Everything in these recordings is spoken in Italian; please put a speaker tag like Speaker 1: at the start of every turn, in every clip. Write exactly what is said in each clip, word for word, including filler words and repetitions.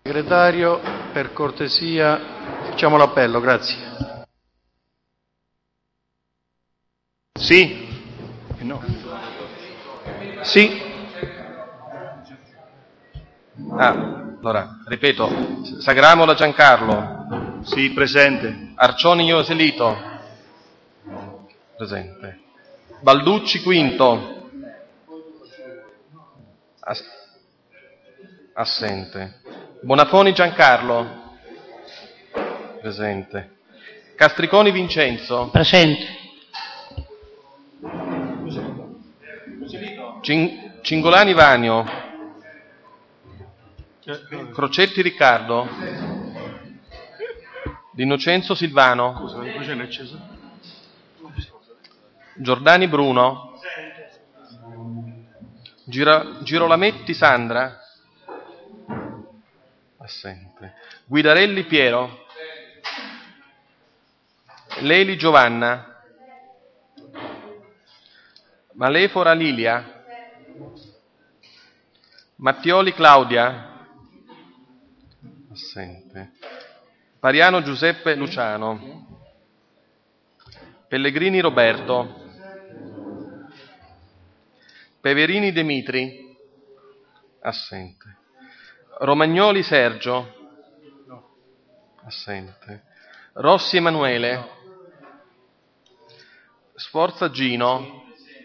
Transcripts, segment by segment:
Speaker 1: Segretario, per cortesia, facciamo l'appello, grazie.
Speaker 2: Sì.
Speaker 1: No.
Speaker 2: Sì. Ah, allora, ripeto, Sagramola Giancarlo.
Speaker 3: Sì, presente.
Speaker 2: Arcioni Ioselito. Presente. Balducci Quinto. As- assente. Bonafoni Giancarlo. Presente. Castriconi Vincenzo.
Speaker 4: Presente.
Speaker 2: Cin- Cingolani Vanio. Crocetti Riccardo. D'Innocenzo Silvano. Giordani Bruno. Gira- Girolametti Sandra. Assente. Guidarelli Piero. Leli Giovanna. Malefora Lilia. Mattioli Claudia. Assente. Pariano Giuseppe Luciano. Pellegrini Roberto. Peverini Demitri. Assente. Romagnoli Sergio. Assente. Rossi Emanuele. Sforza Gino.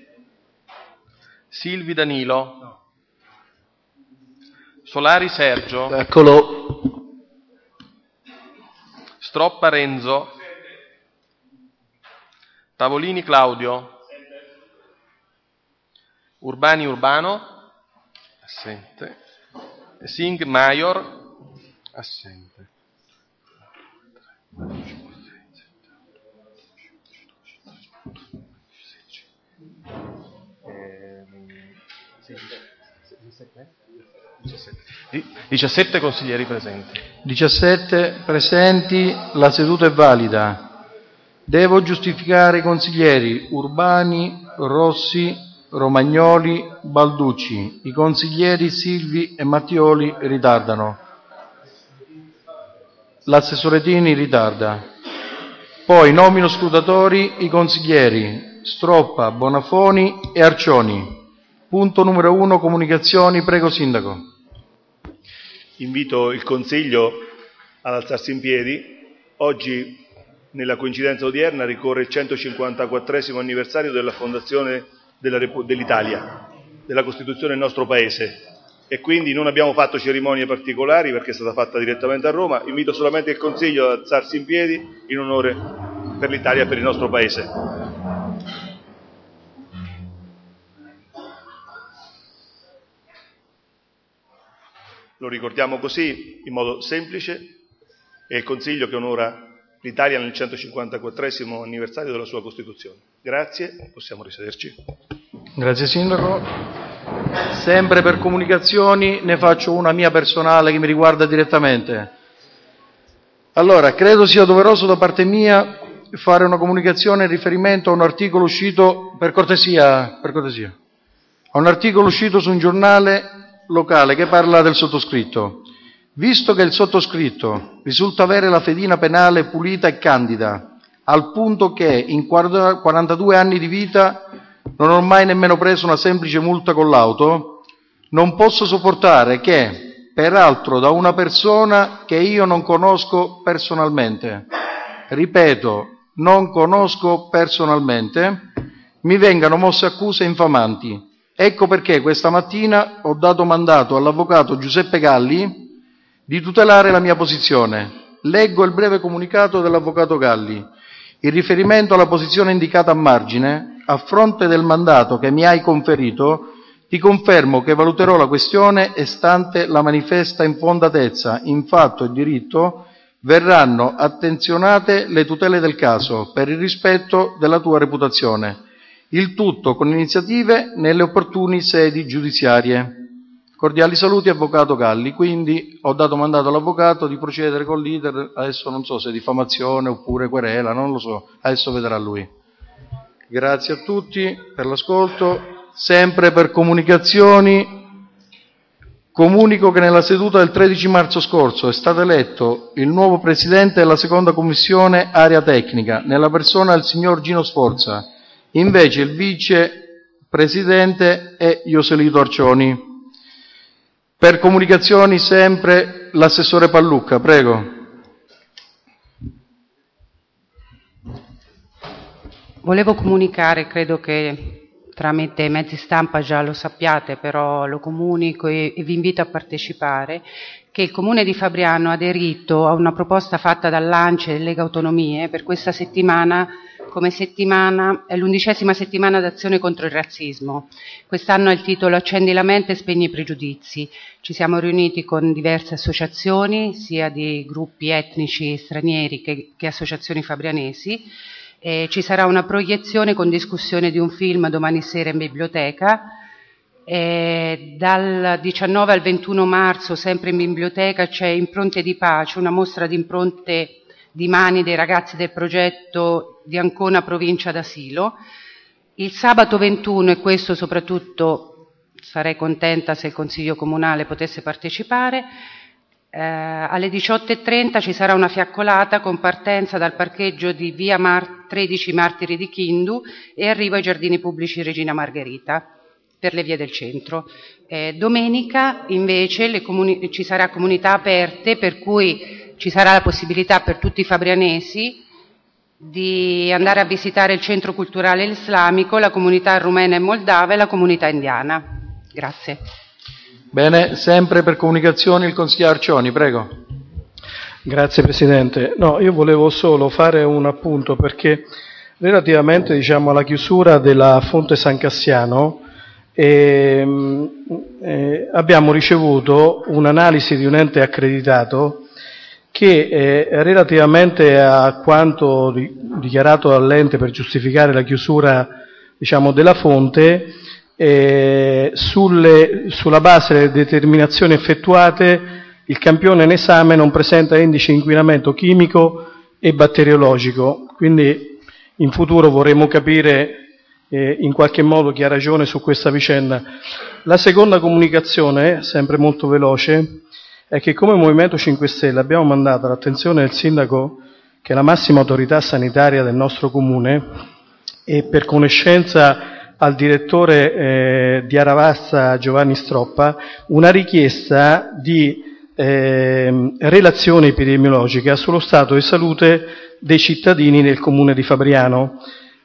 Speaker 2: Silvi Danilo. Solari Sergio.
Speaker 1: Eccolo.
Speaker 2: Stroppa Renzo. Tavolini Claudio. Urbani Urbano. Assente. Singh Maior. Assente. diciassette consiglieri presenti.
Speaker 1: diciassette presenti, la seduta è valida. Devo giustificare i consiglieri Urbani, Rossi, Romagnoli, Balducci. I consiglieri Silvi e Mattioli ritardano. L'assessore Tini ritarda. Poi nomino scrutatori i consiglieri Stroppa, Bonafoni e Arcioni. Punto numero uno, comunicazioni. Prego, Sindaco.
Speaker 3: Invito il Consiglio ad alzarsi in piedi. Oggi, nella coincidenza odierna, ricorre il centocinquantaquattresimo anniversario della fondazione della Repu- dell'Italia, della Costituzione del nostro Paese. E quindi non abbiamo fatto cerimonie particolari perché è stata fatta direttamente a Roma. Invito solamente il Consiglio ad alzarsi in piedi in onore per l'Italia e per il nostro Paese. Lo ricordiamo così, in modo semplice, è il Consiglio che onora l'Italia nel centocinquantaquattresimo anniversario della sua Costituzione. Grazie, possiamo risederci.
Speaker 1: Grazie Sindaco. Sempre per comunicazioni ne faccio una mia personale che mi riguarda direttamente. Allora, credo sia doveroso da parte mia fare una comunicazione in riferimento a un articolo uscito, per cortesia, per cortesia, a un articolo uscito su un giornale locale che parla del sottoscritto. Visto che il sottoscritto risulta avere la fedina penale pulita e candida, al punto che in quarantadue anni di vita non ho mai nemmeno preso una semplice multa con l'auto, non posso sopportare che, peraltro da una persona che io non conosco personalmente, ripeto, non conosco personalmente, mi vengano mosse accuse infamanti. Ecco perché questa mattina ho dato mandato all'avvocato Giuseppe Galli di tutelare la mia posizione. Leggo il breve comunicato dell'avvocato Galli. In riferimento alla posizione indicata a margine, a fronte del mandato che mi hai conferito, ti confermo che valuterò la questione e stante la manifesta infondatezza in fatto e diritto, verranno attenzionate le tutele del caso per il rispetto della tua reputazione. Il tutto con iniziative nelle opportune sedi giudiziarie. Cordiali saluti, avvocato Galli. Quindi ho dato mandato all'avvocato di procedere con l'iter, adesso non so se diffamazione oppure querela, non lo so, adesso vedrà lui. Grazie a tutti per l'ascolto. Sempre per comunicazioni, Comunico che nella seduta del tredici marzo scorso è stato eletto il nuovo Presidente della seconda Commissione Area Tecnica, nella persona del signor Gino Sforza. Invece il Vice Presidente è Joselito Arcioni. Per comunicazioni sempre l'assessore Pallucca, prego.
Speaker 4: Volevo comunicare, credo che tramite mezzi stampa già lo sappiate, però lo comunico e, e vi invito a partecipare, che il Comune di Fabriano ha aderito a una proposta fatta dall'Ance e Lega Autonomie per questa settimana, come settimana, è l'undicesima settimana d'azione contro il razzismo. Quest'anno ha il titolo Accendi la mente e spegni i pregiudizi. Ci siamo riuniti con diverse associazioni, sia di gruppi etnici stranieri che, che associazioni fabrianesi. Eh, ci sarà una proiezione con discussione di un film domani sera in biblioteca. Eh, dal diciannove al ventuno marzo, sempre in biblioteca, c'è Impronte di Pace, una mostra di impronte di mani dei ragazzi del progetto di Ancona Provincia d'Asilo. Il sabato ventuno, e questo soprattutto sarei contenta se il Consiglio Comunale potesse partecipare, Eh, alle diciotto e trenta ci sarà una fiaccolata con partenza dal parcheggio di via Mar- tredici Martiri di Chindu e arrivo ai Giardini Pubblici Regina Margherita per le vie del centro. Eh, domenica invece le comuni- ci sarà comunità aperte, per cui ci sarà la possibilità per tutti i fabrianesi di andare a visitare il centro culturale islamico, la comunità rumena e moldava e la comunità indiana. Grazie.
Speaker 1: Bene, sempre per comunicazioni il consigliere Arcioni, prego.
Speaker 5: Grazie Presidente. No, io volevo solo fare un appunto perché relativamente diciamo, alla chiusura della Fonte San Cassiano eh, eh, abbiamo ricevuto un'analisi di un ente accreditato che eh, relativamente a quanto di, dichiarato dall'ente per giustificare la chiusura diciamo, della fonte, Eh, sulle, sulla base delle determinazioni effettuate, il campione in esame non presenta indice di inquinamento chimico e batteriologico, quindi in futuro vorremmo capire eh, in qualche modo chi ha ragione su questa vicenda. La seconda comunicazione, sempre molto veloce, è che come Movimento cinque Stelle abbiamo mandato all'attenzione del Sindaco, che è la massima autorità sanitaria del nostro Comune, e per conoscenza al direttore eh, di Aravassa Giovanni Stroppa una richiesta di eh, relazione epidemiologica sullo stato di salute dei cittadini del comune di Fabriano.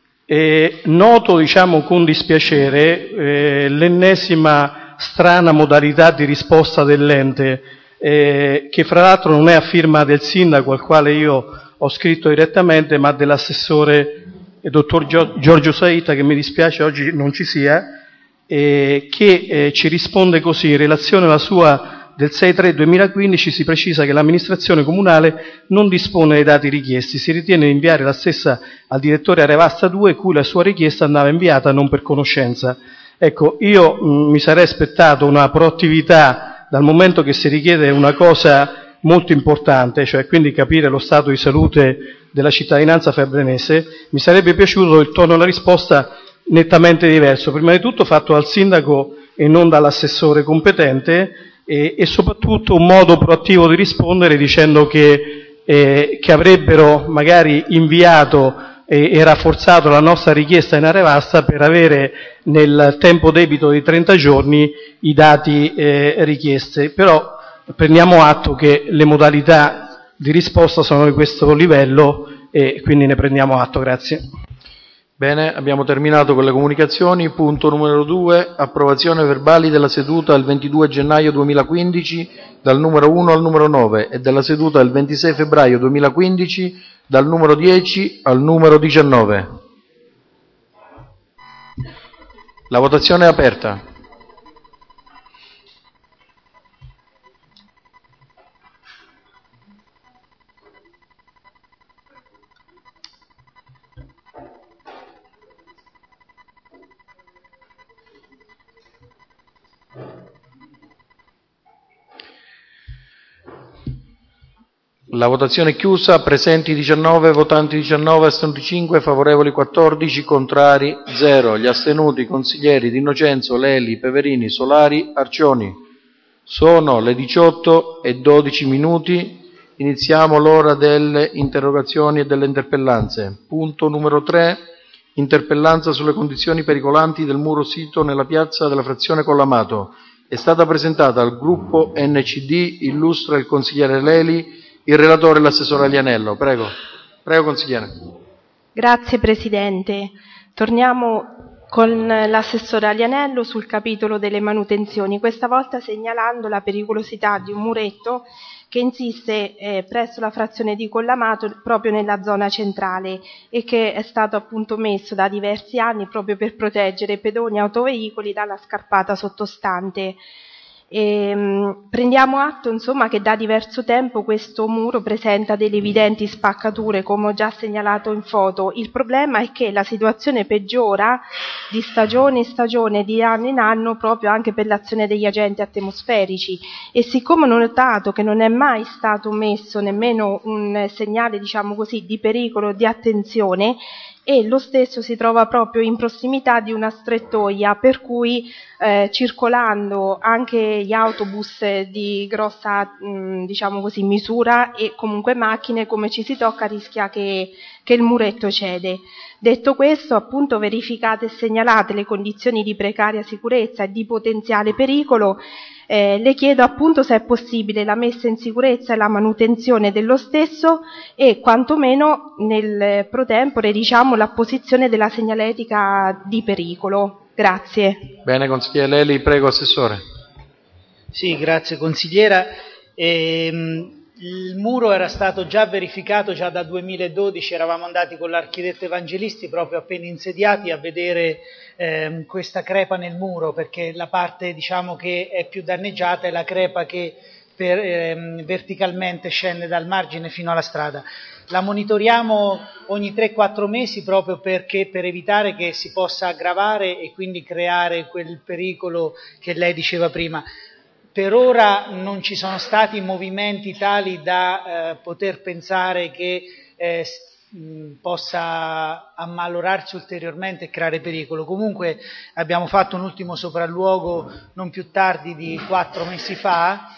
Speaker 5: E noto diciamo con dispiacere eh, l'ennesima strana modalità di risposta dell'ente eh, che fra l'altro non è a firma del sindaco al quale io ho scritto direttamente, ma dell'assessore il dottor Giorgio Saita, che mi dispiace oggi non ci sia, eh, che eh, ci risponde così: in relazione alla sua del sei tre duemilaquindici si precisa che l'amministrazione comunale non dispone dei dati richiesti, si ritiene di inviare la stessa al direttore Arevasta due, cui la sua richiesta andava inviata non per conoscenza. Ecco, io mh, mi sarei aspettato una proattività dal momento che si richiede una cosa molto importante, cioè quindi capire lo stato di salute della cittadinanza fabrianese. Mi sarebbe piaciuto il tono della risposta nettamente diverso, prima di tutto fatto dal sindaco e non dall'assessore competente, e, e soprattutto un modo proattivo di rispondere dicendo che, eh, che avrebbero magari inviato e, e rafforzato la nostra richiesta in Arevasta per avere nel tempo debito di trenta giorni i dati eh, richiesti. Però prendiamo atto che le modalità di risposta sono di questo livello e quindi ne prendiamo atto. Grazie.
Speaker 1: Bene, abbiamo terminato con le comunicazioni. Punto numero due, approvazione verbali della seduta del ventidue gennaio duemilaquindici dal numero uno al numero nove e della seduta del ventisei febbraio duemilaquindici dal numero dieci al numero diciannove. La votazione è aperta. La votazione è chiusa, presenti diciannove, votanti diciannove, astenuti cinque, favorevoli quattordici, contrari zero. Gli astenuti consiglieri D'Innocenzo, Leli, Peverini, Solari, Arcioni. Sono le diciotto e dodici minuti. Iniziamo l'ora delle interrogazioni e delle interpellanze. Punto numero tre. Interpellanza sulle condizioni pericolanti del muro sito nella piazza della frazione Collamato. È stata presentata al gruppo N C D, illustra il consigliere Leli, il relatore e l'assessore Alianello. Prego. Prego, consigliere.
Speaker 6: Grazie Presidente. Torniamo con l'assessore Alianello sul capitolo delle manutenzioni, questa volta segnalando la pericolosità di un muretto che insiste eh, presso la frazione di Collamato proprio nella zona centrale e che è stato appunto messo da diversi anni proprio per proteggere pedoni e autoveicoli dalla scarpata sottostante. E, mh, prendiamo atto insomma che da diverso tempo questo muro presenta delle evidenti spaccature, come ho già segnalato in foto. Il problema è che la situazione peggiora di stagione in stagione, di anno in anno, proprio anche per l'azione degli agenti atmosferici, e siccome ho notato che non è mai stato messo nemmeno un segnale, diciamo così, di pericolo, di attenzione, e lo stesso si trova proprio in prossimità di una strettoia, per cui eh, circolando anche gli autobus di grossa mh, diciamo così, misura e comunque macchine, come ci si tocca, rischia che, che il muretto cede. Detto questo, appunto, verificate e segnalate le condizioni di precaria sicurezza e di potenziale pericolo, Eh, le chiedo appunto se è possibile la messa in sicurezza e la manutenzione dello stesso e quantomeno nel pro tempore, diciamo, l'apposizione della segnaletica di pericolo. Grazie.
Speaker 1: Bene, consigliere Leli, prego, assessore.
Speaker 7: Sì, grazie consigliera. Ehm, il muro era stato già verificato già dal duemiladodici, eravamo andati con l'architetto Evangelisti proprio appena insediati a vedere ehm, questa crepa nel muro, perché la parte, diciamo, che è più danneggiata è la crepa che per, ehm, verticalmente scende dal margine fino alla strada. La monitoriamo ogni tre quattro mesi proprio perché per evitare che si possa aggravare e quindi creare quel pericolo che lei diceva prima. Per ora non ci sono stati movimenti tali da eh, poter pensare che eh, mh, possa ammalorarsi ulteriormente e creare pericolo. Comunque abbiamo fatto un ultimo sopralluogo non più tardi di quattro mesi fa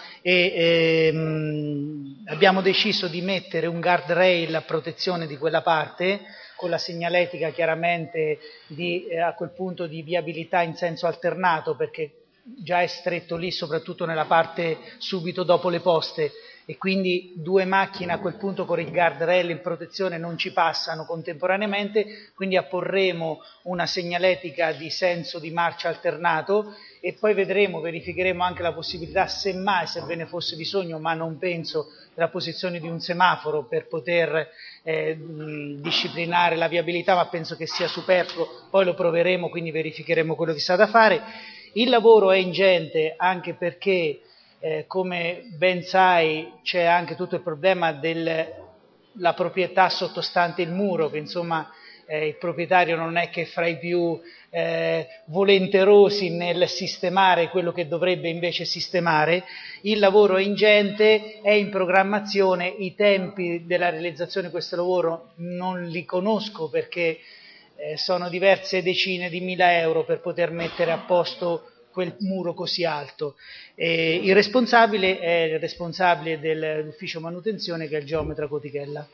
Speaker 7: e ehm, abbiamo deciso di mettere un guardrail a protezione di quella parte, con la segnaletica chiaramente di, eh, a quel punto di viabilità in senso alternato, perché già è stretto lì, soprattutto nella parte subito dopo le poste, e quindi due macchine a quel punto con il guardrail in protezione non ci passano contemporaneamente, quindi apporremo una segnaletica di senso di marcia alternato e poi vedremo, verificheremo anche la possibilità, semmai, se ve ne fosse bisogno, ma non penso, della posizione di un semaforo per poter eh, disciplinare la viabilità, ma penso che sia superfluo, poi lo proveremo, quindi verificheremo quello che sta da fare. Il lavoro è ingente anche perché, eh, come ben sai, c'è anche tutto il problema della proprietà sottostante il muro, che insomma eh, il proprietario non è che fra i più eh, volenterosi nel sistemare quello che dovrebbe invece sistemare. Il lavoro è ingente, è in programmazione, i tempi della realizzazione di questo lavoro non li conosco perché Eh, sono diverse decine di mila euro per poter mettere a posto quel muro così alto. Eh, il responsabile è il responsabile dell'ufficio manutenzione, che è il geometra Cotichella.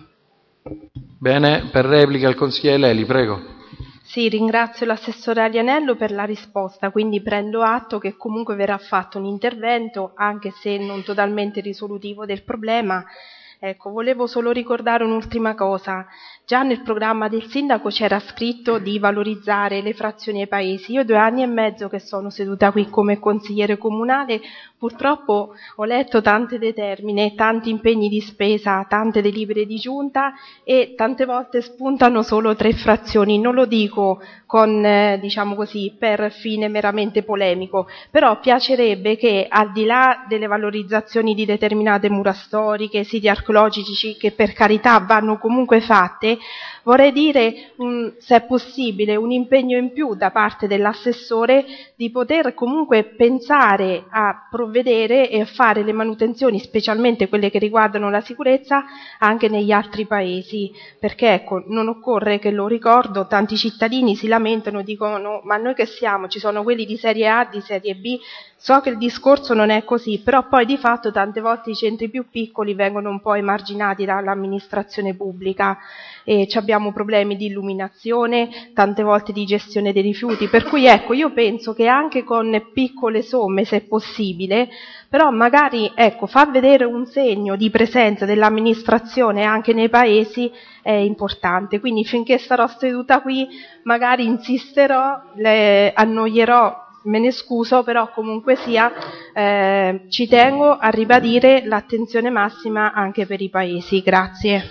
Speaker 1: Bene, per replica il consigliere Leli, prego.
Speaker 6: Sì, ringrazio l'assessore Alianello per la risposta, quindi prendo atto che comunque verrà fatto un intervento, anche se non totalmente risolutivo del problema. Ecco, volevo solo ricordare un'ultima cosa. Già nel programma del sindaco c'era scritto di valorizzare le frazioni e i paesi. Io due anni e mezzo che sono seduta qui come consigliere comunale, purtroppo ho letto tante determine, tanti impegni di spesa, tante delibere di giunta e tante volte spuntano solo tre frazioni. Non lo dico con, eh, diciamo così, per fine meramente polemico, però piacerebbe che al di là delle valorizzazioni di determinate mura storiche, siti archeologici, archeologici, che per carità vanno comunque fatte, vorrei dire, um, se è possibile, un impegno in più da parte dell'assessore di poter comunque pensare a provvedere e a fare le manutenzioni, specialmente quelle che riguardano la sicurezza, anche negli altri paesi, perché ecco, non occorre che lo ricordo, tanti cittadini si lamentano, dicono ma noi che siamo, ci sono quelli di serie A, di serie B, so che il discorso non è così, però poi di fatto tante volte i centri più piccoli vengono un po' emarginati dall'amministrazione pubblica e abbiamo problemi di illuminazione, tante volte di gestione dei rifiuti, per cui ecco, io penso che anche con piccole somme, se possibile, però magari ecco, far vedere un segno di presenza dell'amministrazione anche nei paesi è importante, quindi finché starò seduta qui magari insisterò, le annoierò, me ne scuso, però comunque sia eh, ci tengo a ribadire l'attenzione massima anche per i paesi. Grazie.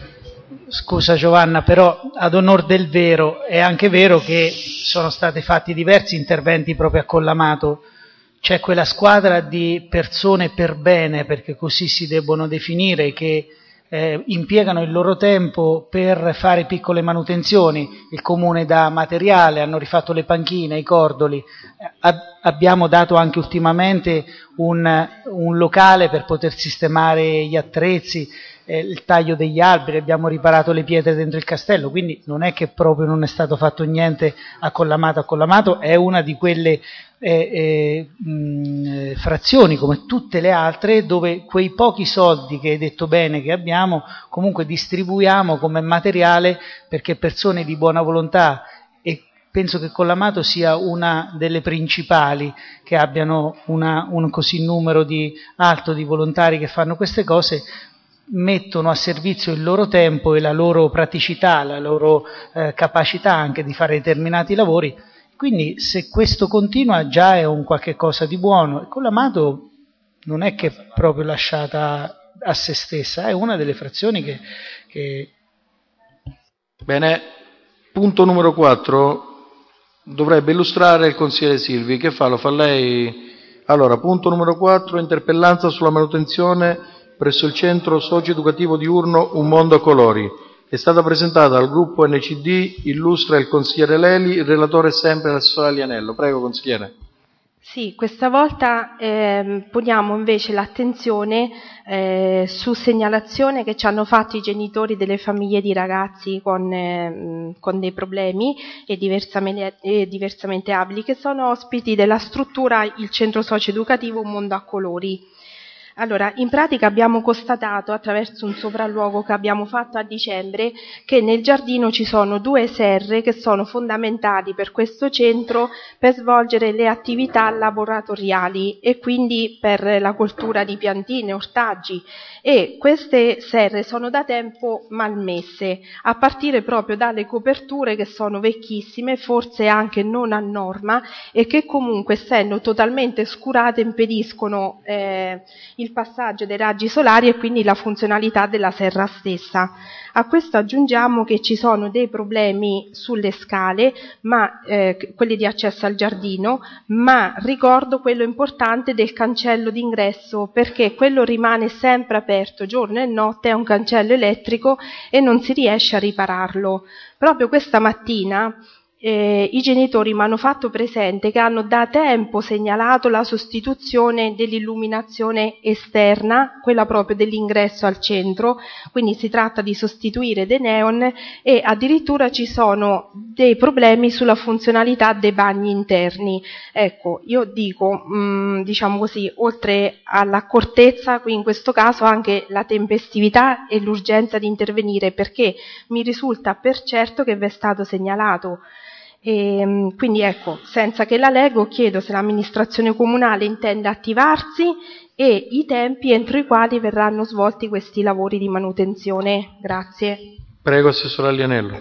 Speaker 7: Scusa Giovanna, però ad onor del vero è anche vero che sono stati fatti diversi interventi proprio a Collamato. C'è quella squadra di persone per bene, perché così si debbono definire, che eh, impiegano il loro tempo per fare piccole manutenzioni. Il comune dà materiale, hanno rifatto le panchine, i cordoli. A- abbiamo dato anche ultimamente un, un locale per poter sistemare gli attrezzi, eh, il taglio degli alberi, abbiamo riparato le pietre dentro il castello, quindi non è che proprio non è stato fatto niente a Collamato. A Collamato è una di quelle Eh, eh, mh, frazioni come tutte le altre dove quei pochi soldi che hai detto bene che abbiamo comunque distribuiamo come materiale perché persone di buona volontà, e penso che Collamato sia una delle principali che abbiano una, un così numero di alto di volontari che fanno queste cose, mettono a servizio il loro tempo e la loro praticità, la loro eh, capacità anche di fare determinati lavori. Quindi se questo continua già è un qualche cosa di buono, e Collamato non è che è proprio lasciata a se stessa, è una delle frazioni che... che...
Speaker 1: Bene, punto numero quattro dovrebbe illustrare il consigliere Silvi, che fa? Lo fa lei? Allora, punto numero quattro, interpellanza sulla manutenzione presso il centro socio-educativo diurno Un Mondo a Colori. È stata presentata dal gruppo N C D, illustra il consigliere Leli, il relatore è sempre l'assessore Alianello. Prego, consigliere.
Speaker 6: Sì, questa volta eh, poniamo invece l'attenzione eh, su segnalazione che ci hanno fatto i genitori delle famiglie di ragazzi con, eh, con dei problemi e diversamente, e diversamente abili, che sono ospiti della struttura il centro socio-educativo Un Mondo a Colori. Allora, in pratica abbiamo constatato, attraverso un sopralluogo che abbiamo fatto a dicembre, che nel giardino ci sono due serre che sono fondamentali per questo centro per svolgere le attività laboratoriali e quindi per la coltura di piantine, ortaggi, e queste serre sono da tempo malmesse, a partire proprio dalle coperture che sono vecchissime, forse anche non a norma, e che comunque, essendo totalmente scurate, impediscono eh, il il passaggio dei raggi solari e quindi la funzionalità della serra stessa. A questo aggiungiamo che ci sono dei problemi sulle scale, ma, eh, quelli di accesso al giardino, ma ricordo quello importante del cancello d'ingresso, perché quello rimane sempre aperto giorno e notte, è un cancello elettrico e non si riesce a ripararlo. Proprio questa mattina Eh, i genitori mi hanno fatto presente che hanno da tempo segnalato la sostituzione dell'illuminazione esterna, quella proprio dell'ingresso al centro, quindi si tratta di sostituire dei neon, e addirittura ci sono dei problemi sulla funzionalità dei bagni interni. Ecco, io dico, mh, diciamo così, oltre all'accortezza, qui in questo caso anche la tempestività e l'urgenza di intervenire, perché mi risulta per certo che vi è stato segnalato. E quindi ecco, senza che la leggo, chiedo se l'amministrazione comunale intende attivarsi e i tempi entro i quali verranno svolti questi lavori di manutenzione. Grazie.
Speaker 1: Prego, assessore Alianello.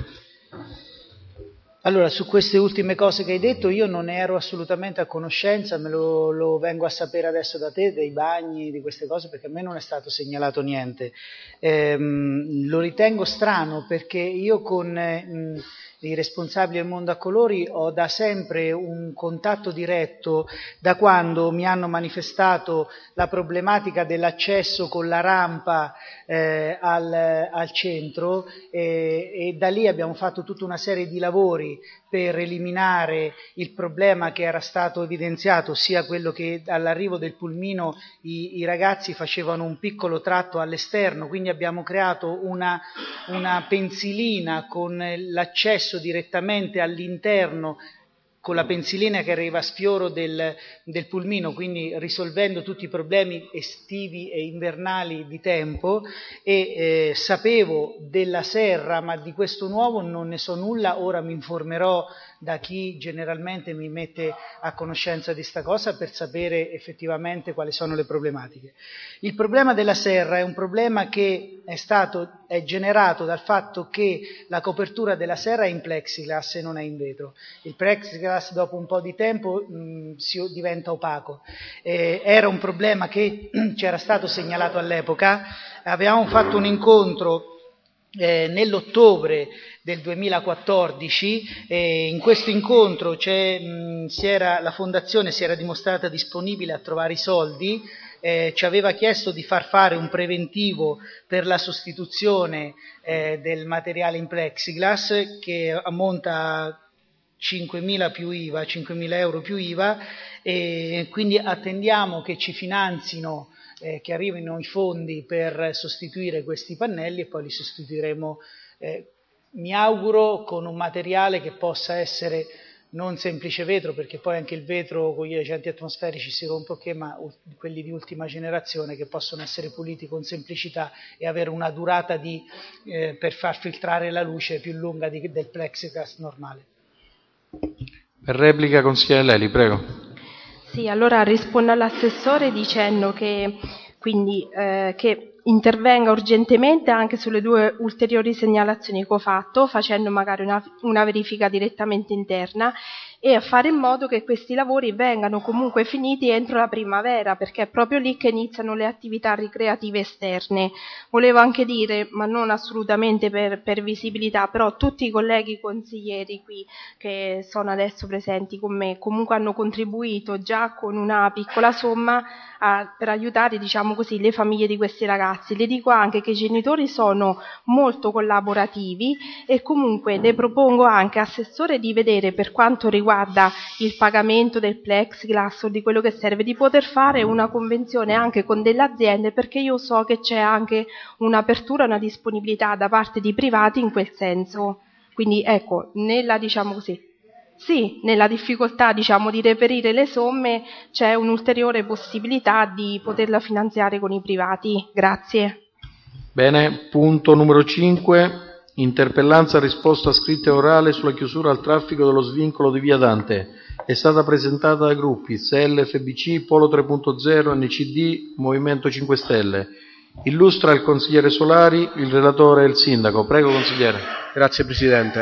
Speaker 7: Allora, su queste ultime cose che hai detto io non ero assolutamente a conoscenza, me lo, lo vengo a sapere adesso da te, dei bagni, di queste cose, perché a me non è stato segnalato niente. Ehm, lo ritengo strano perché io con eh, i responsabili del mondo a colori ho da sempre un contatto diretto da quando mi hanno manifestato la problematica dell'accesso con la rampa eh, al, al centro eh, e da lì abbiamo fatto tutta una serie di lavori per eliminare il problema che era stato evidenziato, sia quello che all'arrivo del pulmino i, i ragazzi facevano un piccolo tratto all'esterno, quindi abbiamo creato una, una pensilina con l'accesso direttamente all'interno con la pensilina che arriva a sfioro del, del pulmino, quindi risolvendo tutti i problemi estivi e invernali di tempo, e eh, sapevo della serra, ma di questo nuovo non ne so nulla, ora mi informerò da chi generalmente mi mette a conoscenza di sta cosa per sapere effettivamente quali sono le problematiche. Il problema della serra è un problema che è stato è generato dal fatto che la copertura della serra è in plexiglass e non è in vetro. Il plexiglass dopo un po' di tempo mh, si diventa opaco. Eh, era un problema che c'era stato segnalato all'epoca, avevamo fatto un incontro Eh, nell'ottobre del duemilaquattordici, eh, in questo incontro c'è, mh, si era, la fondazione si era dimostrata disponibile a trovare i soldi, eh, ci aveva chiesto di far fare un preventivo per la sostituzione eh, del materiale in plexiglass che ammonta a cinquemila più I V A, cinquemila euro più I V A, e quindi attendiamo che ci finanzino, Eh, che arrivino i fondi per sostituire questi pannelli e poi li sostituiremo, eh, mi auguro, con un materiale che possa essere non semplice vetro, perché poi anche il vetro con gli agenti atmosferici si rompe, okay, ma u- quelli di ultima generazione che possono essere puliti con semplicità e avere una durata di, eh, per far filtrare la luce più lunga di, del plexiglass normale.
Speaker 1: Per replica, consigliere Leli, prego.
Speaker 6: Sì, allora rispondo all'assessore dicendo che, quindi, eh, che intervenga urgentemente anche sulle due ulteriori segnalazioni che ho fatto, facendo magari una, una verifica direttamente interna e a fare in modo che questi lavori vengano comunque finiti entro la primavera, perché è proprio lì che iniziano le attività ricreative esterne. Volevo anche dire, ma non assolutamente per, per visibilità, però tutti i colleghi consiglieri qui che sono adesso presenti con me comunque hanno contribuito già con una piccola somma a, per aiutare, diciamo così, le famiglie di questi ragazzi. Le dico anche che i genitori sono molto collaborativi e comunque le propongo anche, assessore, di vedere, per quanto riguarda il pagamento del plexiglass o di quello che serve, di poter fare una convenzione anche con delle aziende, perché io so che c'è anche un'apertura, una disponibilità da parte di privati in quel senso. Quindi ecco, nella, diciamo così, sì, nella difficoltà, diciamo, di reperire le somme c'è un'ulteriore possibilità di poterla finanziare con i privati. Grazie.
Speaker 1: Bene, punto numero cinque. Interpellanza risposta scritta e orale sulla chiusura al traffico dello svincolo di Via Dante. È stata presentata dai gruppi S L, F B C, Polo tre punto zero, N C D, Movimento cinque Stelle. Illustra il consigliere Solari, il relatore e il sindaco. Prego, consigliere.
Speaker 8: Grazie Presidente.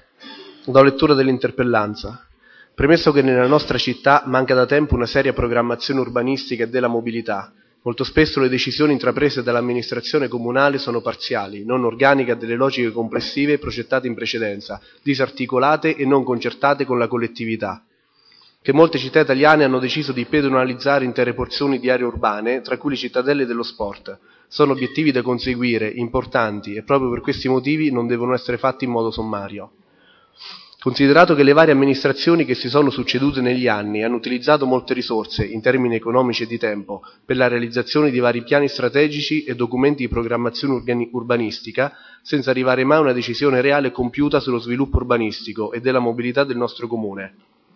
Speaker 8: Do lettura dell'interpellanza. Premesso che nella nostra città manca da tempo una seria programmazione urbanistica e della mobilità, molto spesso le decisioni intraprese dall'amministrazione comunale sono parziali, non organiche a delle logiche complessive progettate in precedenza, disarticolate e non concertate con la collettività. Che molte città italiane hanno deciso di pedonalizzare intere porzioni di aree urbane, tra cui le cittadelle dello sport. Sono obiettivi da conseguire, importanti, e proprio per questi motivi non devono essere fatti in modo sommario. Considerato che le varie amministrazioni che si sono succedute negli anni hanno utilizzato molte risorse, in termini economici e di tempo, per la realizzazione di vari piani strategici e documenti di programmazione urbanistica, senza arrivare mai a una decisione reale e compiuta sullo sviluppo urbanistico e della mobilità del nostro comune.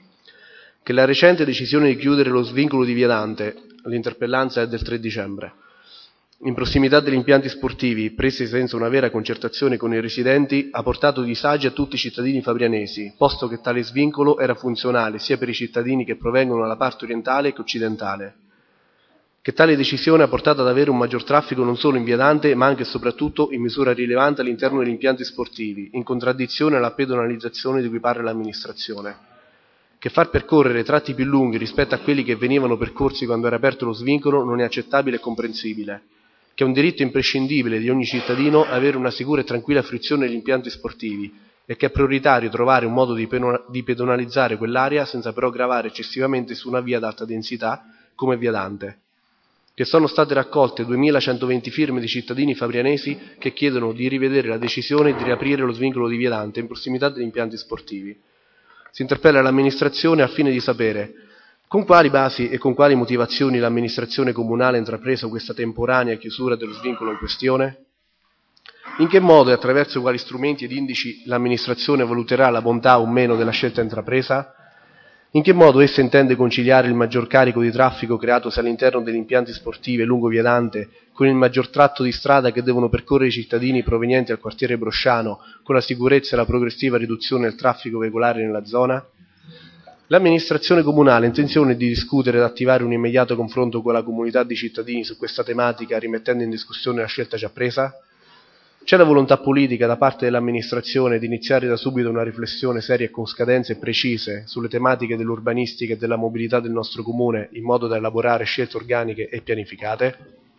Speaker 8: Che la recente decisione di chiudere lo svincolo di Via Dante, l'interpellanza è del tre dicembre, in prossimità degli impianti sportivi, presi senza una vera concertazione con i residenti, ha portato disagi a tutti i cittadini fabrianesi, posto che tale svincolo era funzionale sia per i cittadini che provengono dalla parte orientale che occidentale. Che tale decisione ha portato ad avere un maggior traffico non solo in Via Dante, ma anche e soprattutto in misura rilevante all'interno degli impianti sportivi, in contraddizione alla pedonalizzazione di cui parla l'amministrazione. Che far percorrere tratti più lunghi rispetto a quelli che venivano percorsi quando era aperto lo svincolo non è accettabile e comprensibile. Che è un diritto imprescindibile di ogni cittadino avere una sicura e tranquilla fruizione degli impianti sportivi, e che è prioritario trovare un modo di, peno- di pedonalizzare quell'area senza però gravare eccessivamente su una via ad alta densità come via Dante, che sono state raccolte duemilacentoventi firme di cittadini fabrianesi che chiedono di rivedere la decisione di riaprire lo svincolo di via Dante in prossimità degli impianti sportivi. Si interpella l'amministrazione al fine di sapere con quali basi e con quali motivazioni l'amministrazione comunale ha intrapreso questa temporanea chiusura dello svincolo in questione, in che modo e attraverso quali strumenti ed indici l'amministrazione valuterà la bontà o meno della scelta intrapresa, in che modo essa intende conciliare il maggior carico di traffico creatosi all'interno degli impianti sportivi lungo via Dante con il maggior tratto di strada che devono percorrere i cittadini provenienti dal quartiere Brosciano, con la sicurezza e la progressiva riduzione del traffico veicolare nella zona. L'amministrazione comunale ha intenzione di discutere ed attivare un immediato confronto con la comunità di cittadini su questa tematica, rimettendo in discussione la scelta già presa? C'è la volontà politica da parte dell'amministrazione di iniziare da subito una riflessione seria e con scadenze precise sulle tematiche dell'urbanistica e della mobilità del nostro comune, in modo da elaborare scelte organiche e pianificate?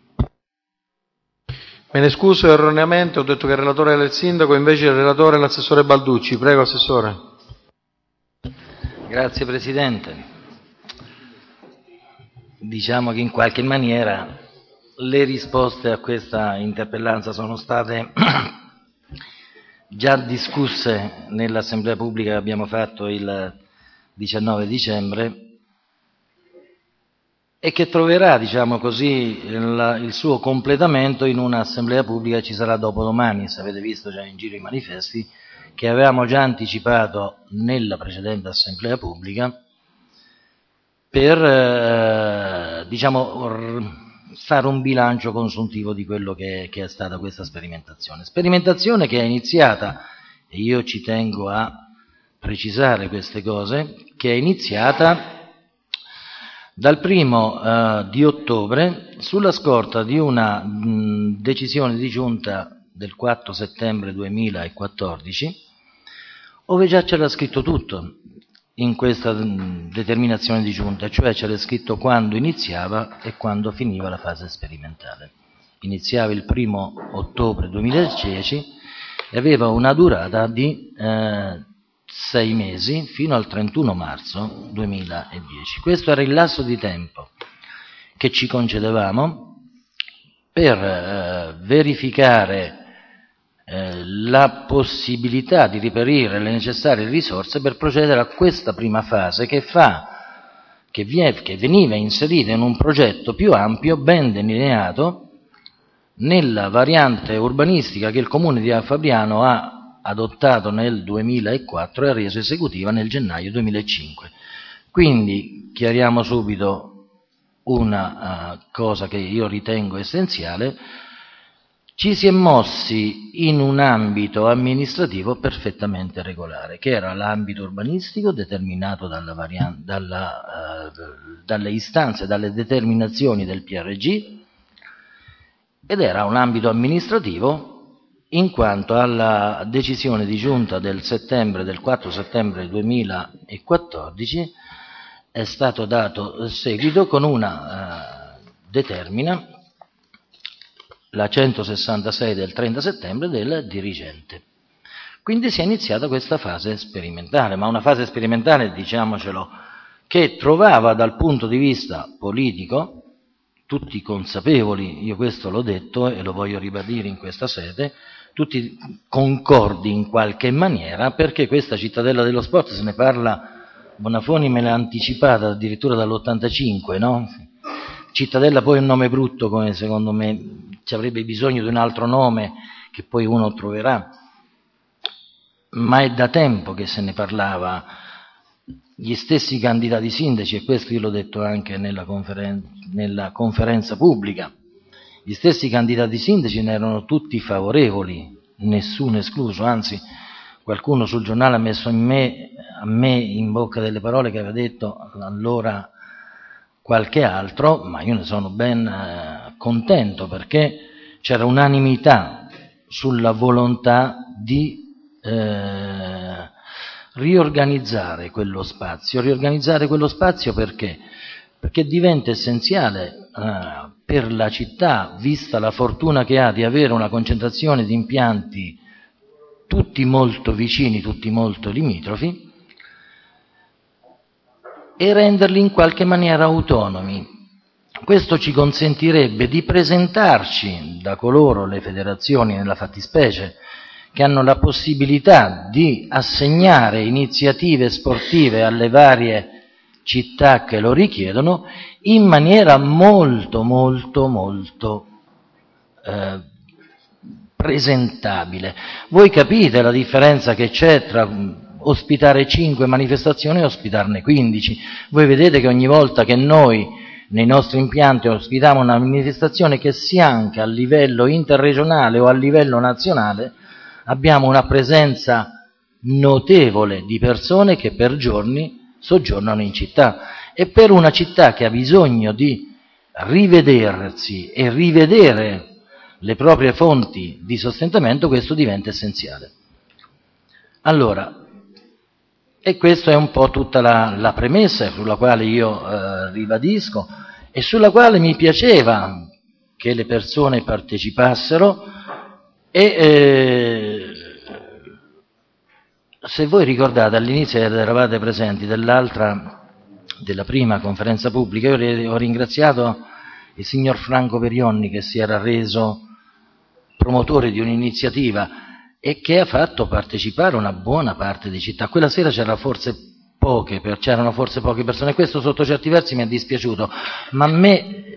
Speaker 1: Me ne scuso erroneamente, ho detto che il relatore era il sindaco, invece il relatore è l'assessore Balducci. Prego, assessore.
Speaker 9: Grazie Presidente. Diciamo che in qualche maniera le risposte a questa interpellanza sono state già discusse nell'assemblea pubblica che abbiamo fatto il diciannove dicembre e che troverà, diciamo così, il, il suo completamento in un'assemblea pubblica che ci sarà dopodomani. Se avete visto già in giro i manifesti che avevamo già anticipato nella precedente assemblea pubblica per, eh, diciamo, fare un bilancio consuntivo di quello che, che è stata questa sperimentazione. Sperimentazione che è iniziata, e io ci tengo a precisare queste cose, che è iniziata dal primo eh, di ottobre sulla scorta di una mh, decisione di giunta del quattro settembre duemilaquattordici, dove già c'era scritto tutto in questa determinazione di giunta, cioè c'era scritto quando iniziava e quando finiva la fase sperimentale. Iniziava il primo ottobre duemiladieci e aveva una durata di eh, sei mesi fino al trentuno marzo duemiladieci. Questo era il lasso di tempo che ci concedevamo per eh, verificare Eh, la possibilità di reperire le necessarie risorse per procedere a questa prima fase che fa che, vie, che veniva inserita in un progetto più ampio, ben delineato nella variante urbanistica che il Comune di Fabriano ha adottato nel duemilaquattro e ha reso esecutiva nel gennaio duemilacinque. Quindi chiariamo subito una uh, cosa che io ritengo essenziale: ci si è mossi in un ambito amministrativo perfettamente regolare, che era l'ambito urbanistico determinato dalla variante, dalla, uh, dalle istanze, dalle determinazioni del P R G, ed era un ambito amministrativo in quanto alla decisione di giunta del settembre, del quattro settembre duemilaquattordici è stato dato seguito con una uh, determina, la centosessantasei del trenta settembre del dirigente. Quindi si è iniziata questa fase sperimentale, ma una fase sperimentale, diciamocelo, che trovava dal punto di vista politico, tutti consapevoli, io questo l'ho detto e lo voglio ribadire in questa sede, tutti concordi in qualche maniera, perché questa cittadella dello sport, se ne parla, Bonafoni me l'ha anticipata addirittura dall'ottantacinque, no? Cittadella poi è un nome brutto, come secondo me ci avrebbe bisogno di un altro nome che poi uno troverà, ma è da tempo che se ne parlava. Gli stessi candidati sindaci, e questo io l'ho detto anche nella, conferen- nella conferenza pubblica, gli stessi candidati sindaci ne erano tutti favorevoli, nessuno escluso, anzi qualcuno sul giornale ha messo in me, a me in bocca delle parole che aveva detto allora qualche altro, ma io ne sono ben eh, contento, perché c'era unanimità sulla volontà di eh, riorganizzare quello spazio. Riorganizzare quello spazio perché? Perché diventa essenziale eh, per la città, vista la fortuna che ha di avere una concentrazione di impianti tutti molto vicini, tutti molto limitrofi, e renderli in qualche maniera autonomi. Questo ci consentirebbe di presentarci da coloro, le federazioni nella fattispecie, che hanno la possibilità di assegnare iniziative sportive alle varie città che lo richiedono, in maniera molto, molto, molto eh, presentabile. Voi capite la differenza che c'è tra ospitare cinque manifestazioni e ospitarne quindici. Voi vedete che ogni volta che noi nei nostri impianti ospitiamo una manifestazione, che sia anche a livello interregionale o a livello nazionale, abbiamo una presenza notevole di persone che per giorni soggiornano in città, e per una città che ha bisogno di rivedersi e rivedere le proprie fonti di sostentamento, questo diventa essenziale. Allora, e questa è un po' tutta la, la premessa sulla quale io eh, ribadisco e sulla quale mi piaceva che le persone partecipassero. E eh, se voi ricordate, all'inizio eravate presenti dell'altra, della prima conferenza pubblica, io ho ringraziato il signor Franco Perionni, che si era reso promotore di un'iniziativa e che ha fatto partecipare una buona parte di città. Quella sera c'era forse poche, c'erano forse poche persone, questo sotto certi versi mi è dispiaciuto, ma a me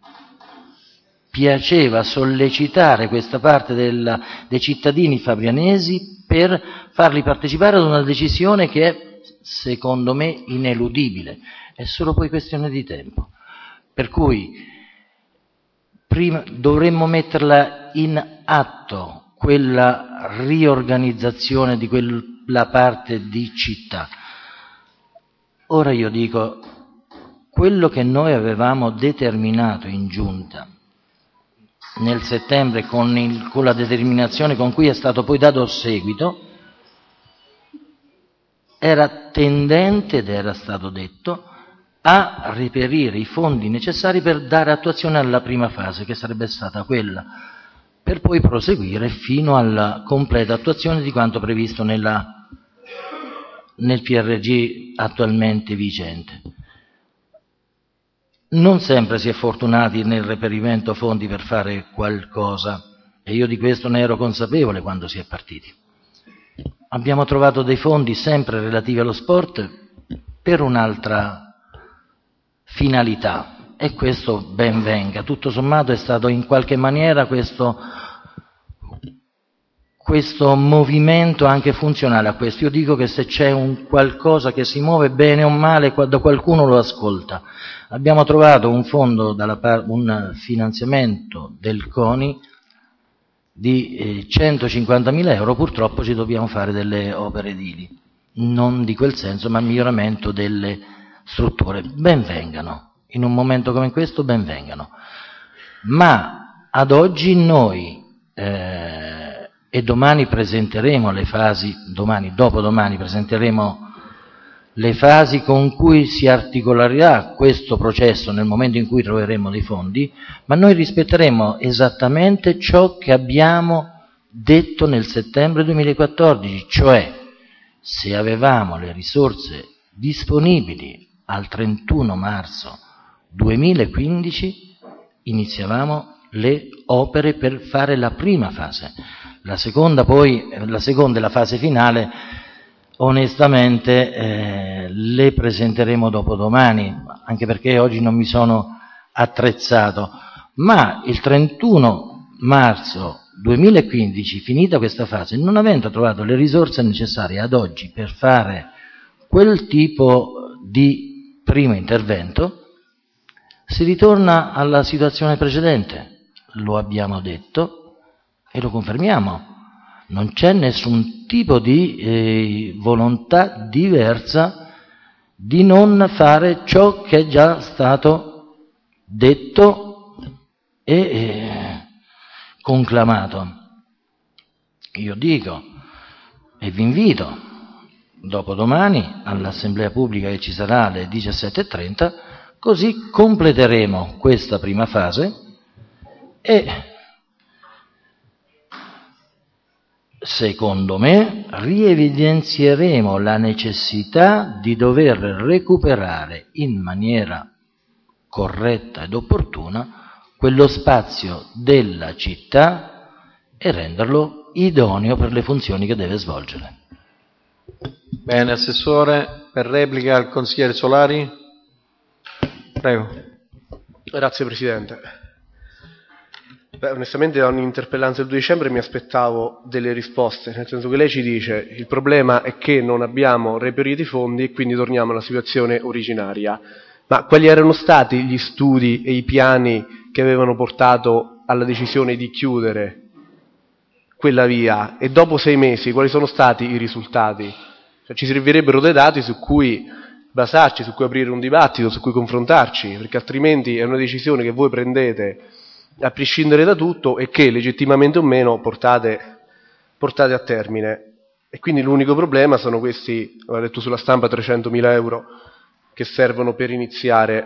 Speaker 9: piaceva sollecitare questa parte del, dei cittadini fabrianesi per farli partecipare ad una decisione che è, secondo me, ineludibile. È solo poi questione di tempo. Per cui prima dovremmo metterla in atto, quella riorganizzazione di quella parte di città. Ora io dico, quello che noi avevamo determinato in giunta nel settembre, con, il, con la determinazione con cui è stato poi dato seguito, era tendente, ed era stato detto, a reperire i fondi necessari per dare attuazione alla prima fase, che sarebbe stata quella, per poi proseguire fino alla completa attuazione di quanto previsto nella, nel P R G attualmente vigente. Non sempre si è fortunati nel reperimento fondi per fare qualcosa, e io di questo ne ero consapevole quando si è partiti. Abbiamo trovato dei fondi sempre relativi allo sport per un'altra finalità, e questo ben venga. Tutto sommato è stato in qualche maniera questo, questo movimento anche funzionale a questo. Io dico che se c'è un qualcosa che si muove bene o male, quando qualcuno lo ascolta. Abbiamo trovato un fondo, dalla par- un finanziamento del CONI di eh, centocinquantamila euro, purtroppo ci dobbiamo fare delle opere edili, non di quel senso, ma miglioramento delle strutture. Ben vengano, in un momento come questo ben vengano. Ma ad oggi noi, eh, e domani presenteremo le fasi, domani, dopodomani presenteremo le fasi con cui si articolerà questo processo nel momento in cui troveremo dei fondi, ma noi rispetteremo esattamente ciò che abbiamo detto nel settembre duemilaquattordici, cioè se avevamo le risorse disponibili al trentuno marzo duemilaquindici, iniziavamo le opere per fare la prima fase. La seconda poi, la seconda e la fase finale, onestamente eh, le presenteremo dopodomani, anche perché oggi non mi sono attrezzato, ma il trentuno marzo duemilaquindici, finita questa fase, non avendo trovato le risorse necessarie ad oggi per fare quel tipo di primo intervento, si ritorna alla situazione precedente. Lo abbiamo detto e lo confermiamo. Non c'è nessun tipo di eh, volontà diversa di non fare ciò che è già stato detto e eh, conclamato. Io dico e vi invito dopodomani all'assemblea pubblica che ci sarà alle diciassette e trenta, così completeremo questa prima fase e secondo me, rievidenzieremo la necessità di dover recuperare in maniera corretta ed opportuna quello spazio della città e renderlo idoneo per le funzioni che deve svolgere.
Speaker 1: Bene, Assessore, per replica al consigliere Solari. Prego.
Speaker 8: Grazie Presidente. Beh, onestamente da un'interpellanza del due dicembre mi aspettavo delle risposte, nel senso che lei ci dice il problema è che non abbiamo reperito i fondi e quindi torniamo alla situazione originaria. Ma quali erano stati gli studi e i piani che avevano portato alla decisione di chiudere quella via? E dopo sei mesi quali sono stati i risultati? Cioè, ci servirebbero dei dati su cui basarci, su cui aprire un dibattito, su cui confrontarci, perché altrimenti è una decisione che voi prendete a prescindere da tutto e che, legittimamente o meno, portate, portate a termine. E quindi l'unico problema sono questi, ho letto sulla stampa, trecentomila euro che servono per iniziare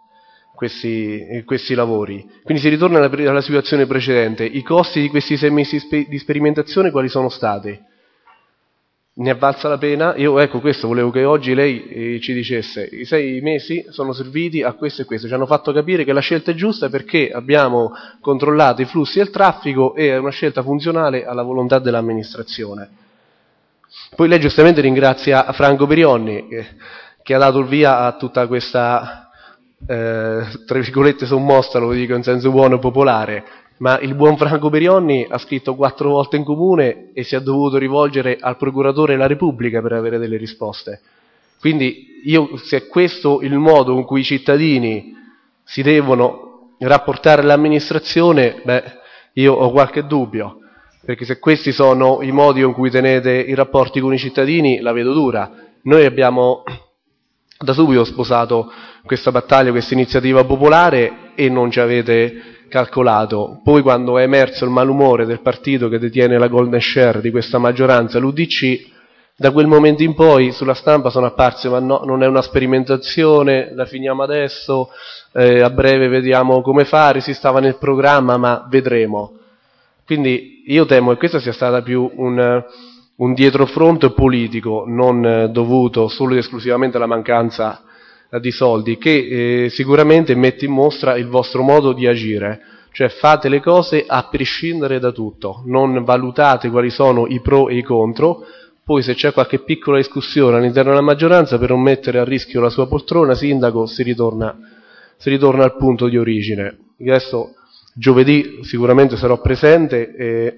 Speaker 8: questi, questi lavori. Quindi si ritorna alla, alla situazione precedente. I costi di questi sei mesi di sperimentazione quali sono stati? Ne è valsa la pena? Io, ecco, questo volevo che oggi lei eh, ci dicesse. I sei mesi sono serviti a questo e questo, ci hanno fatto capire che la scelta è giusta perché abbiamo controllato i flussi del traffico e è una scelta funzionale alla volontà dell'amministrazione. Poi lei giustamente ringrazia Franco Berionni eh, che ha dato il via a tutta questa, eh, tra virgolette, sommossa, lo dico in senso buono e popolare. Ma il buon Franco Berionni ha scritto quattro volte in comune e si è dovuto rivolgere al procuratore della Repubblica per avere delle risposte. Quindi io, se è questo il modo in cui i cittadini si devono rapportare all'amministrazione, beh, io ho qualche dubbio, perché se questi sono i modi in cui tenete i rapporti con i cittadini, la vedo dura. Noi abbiamo da subito sposato questa battaglia, questa iniziativa popolare e non ci avete calcolato. Poi quando è emerso il malumore del partito che detiene la golden share di questa maggioranza, l'U D C, da quel momento in poi sulla stampa sono apparse ma no, non è una sperimentazione, la finiamo adesso, eh, a breve vediamo come fare, si stava nel programma ma vedremo. Quindi io temo che questa sia stata più un, un dietrofront politico, non dovuto solo ed esclusivamente alla mancanza di soldi, che eh, sicuramente mette in mostra il vostro modo di agire, cioè fate le cose a prescindere da tutto, non valutate quali sono i pro e i contro, poi se c'è qualche piccola discussione all'interno della maggioranza per non mettere a rischio la sua poltrona, sindaco, si ritorna, si ritorna al punto di origine. Adesso giovedì sicuramente sarò presente e,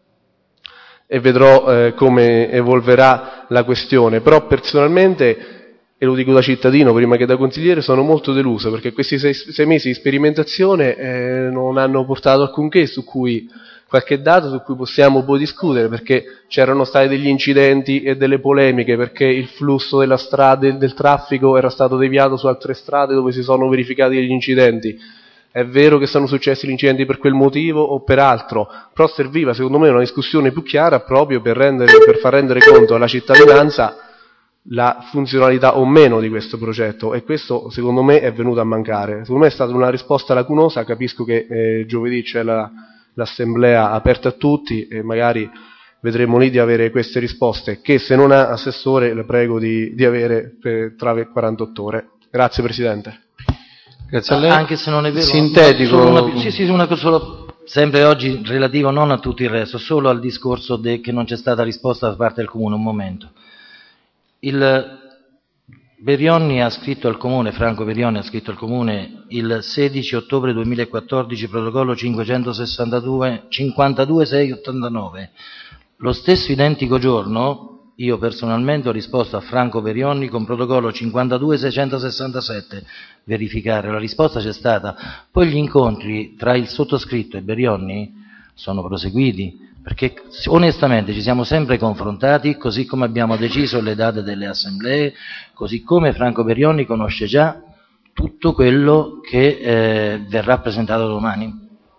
Speaker 8: e vedrò eh, come evolverà la questione, però personalmente, e lo dico da cittadino prima che da consigliere, sono molto deluso perché questi sei, sei mesi di sperimentazione eh, non hanno portato alcunché su cui, qualche dato su cui possiamo poi discutere, perché c'erano stati degli incidenti e delle polemiche perché il flusso della strada del, del traffico era stato deviato su altre strade dove si sono verificati degli incidenti. È vero che sono successi gli incidenti per quel motivo o per altro, però serviva secondo me una discussione più chiara proprio per, rendere, per far rendere conto alla cittadinanza la funzionalità o meno di questo progetto, e questo secondo me è venuto a mancare. Secondo me è stata una risposta lacunosa. Capisco che eh, giovedì c'è la, l'assemblea aperta a tutti e magari vedremo lì di avere queste risposte che, se non ha Assessore, le prego di, di avere per, tra quarantotto ore. Grazie Presidente.
Speaker 1: Grazie a lei.
Speaker 9: Anche se non è vero,
Speaker 1: sintetico.
Speaker 9: Solo una, sì, sì, una cosa solo, sempre oggi relativo non a tutto il resto, solo al discorso de, che non c'è stata risposta da parte del Comune. Un momento. Il Berionni ha scritto al Comune, Franco Berionni ha scritto al Comune il sedici ottobre duemilaquattordici, protocollo cinquecentosessantadue cinquantadue seicentottantanove. Lo stesso identico giorno io personalmente ho risposto a Franco Berionni con protocollo cinquantadue seicentosessantasette. Verificare, la risposta c'è stata. Poi gli incontri tra il sottoscritto e Berionni sono proseguiti, perché onestamente ci siamo sempre confrontati, così come abbiamo deciso le date delle assemblee, così come Franco Berionni conosce già tutto quello che eh, verrà presentato domani.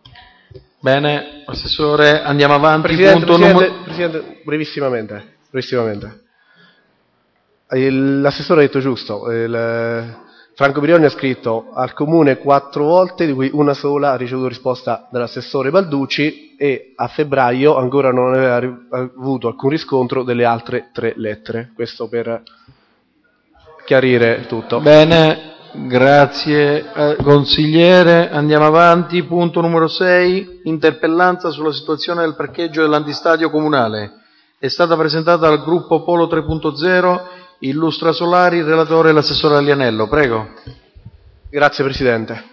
Speaker 1: Bene, Assessore, andiamo avanti.
Speaker 8: Presidente,
Speaker 1: punto
Speaker 8: Presidente,
Speaker 1: numero...
Speaker 8: Presidente brevissimamente, brevissimamente. L'assessore ha detto giusto, il, Franco Birioni ha scritto al Comune quattro volte, di cui una sola ha ricevuto risposta dall'assessore Balducci, e a febbraio ancora non aveva avuto alcun riscontro delle altre tre lettere. Questo per chiarire tutto.
Speaker 1: Bene, grazie eh, consigliere. Andiamo avanti. Punto numero sei, interpellanza sulla situazione del parcheggio dell'antistadio comunale. È stata presentata dal gruppo Polo tre punto zero. Illustra Solari, il relatore e l'assessore Alianello. Prego.
Speaker 8: Grazie Presidente.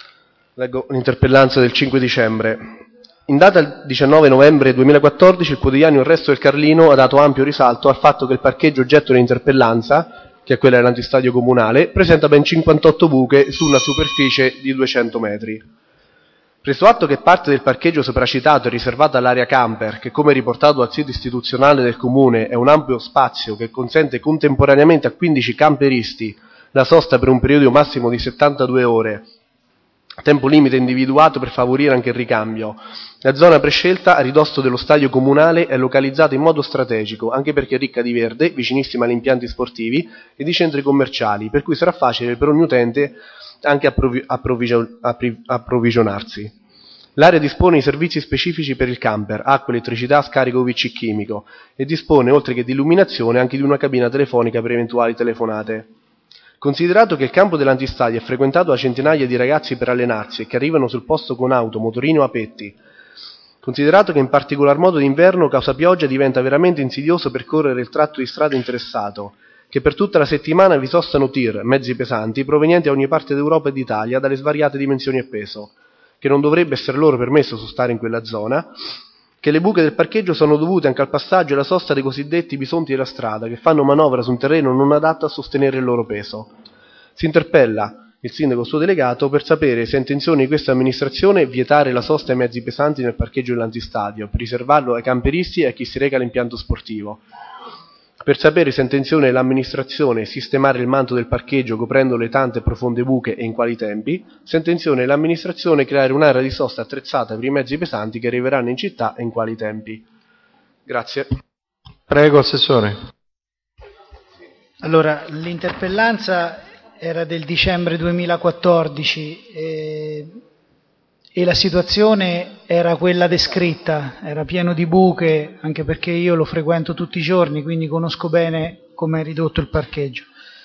Speaker 8: Leggo l'interpellanza del cinque dicembre. In data diciannove novembre duemilaquattordici il quotidiano Il Resto del Carlino ha dato ampio risalto al fatto che il parcheggio oggetto dell'interpellanza, che è quella dell'antistadio comunale, presenta ben cinquantotto buche su una superficie di duecento metri. Preso atto che parte del parcheggio sopracitato è riservata all'area camper, che come riportato dal sito istituzionale del Comune è un ampio spazio che consente contemporaneamente a quindici camperisti la sosta per un periodo massimo di settantadue ore, tempo limite individuato per favorire anche il ricambio, la zona prescelta a ridosso dello stadio comunale è localizzata in modo strategico, anche perché è ricca di verde, vicinissima agli impianti sportivi e di centri commerciali, per cui sarà facile per ogni utente anche approvvi- approvvigio- appri- approvvigionarsi. L'area dispone di servizi specifici per il camper, acqua, elettricità, scarico U V C chimico e dispone, oltre che di illuminazione, anche di una cabina telefonica per eventuali telefonate. Considerato che il campo dell'antistadio è frequentato da centinaia di ragazzi per allenarsi e che arrivano sul posto con auto, motorini o a petti, considerato che in particolar modo d'inverno, causa pioggia, diventa veramente insidioso percorrere il tratto di strada interessato, che per tutta la settimana vi sostano tir, mezzi pesanti, provenienti da ogni parte d'Europa e d'Italia, dalle svariate dimensioni e peso, che non dovrebbe essere loro permesso sostare in quella zona, che le buche del parcheggio sono dovute anche al passaggio e alla sosta dei cosiddetti bisonti della strada, che fanno manovra su un terreno non adatto a sostenere il loro peso. Si interpella il sindaco e il suo delegato per sapere se è intenzione di questa amministrazione vietare la sosta ai mezzi pesanti nel parcheggio dell'antistadio, per riservarlo ai camperisti e a chi si reca all'impianto sportivo. Per sapere se è intenzione dell'amministrazione sistemare il manto del parcheggio coprendo le tante profonde buche e in quali tempi, se è intenzione dell'amministrazione creare un'area di sosta attrezzata per i mezzi pesanti che arriveranno in città e in quali tempi. Grazie.
Speaker 1: Prego, Assessore.
Speaker 7: Allora, l'interpellanza era del dicembre duemilaquattordici e, e la situazione era quella descritta, era pieno di buche, anche perché io lo frequento tutti i giorni, quindi conosco bene come è ridotto il parcheggio.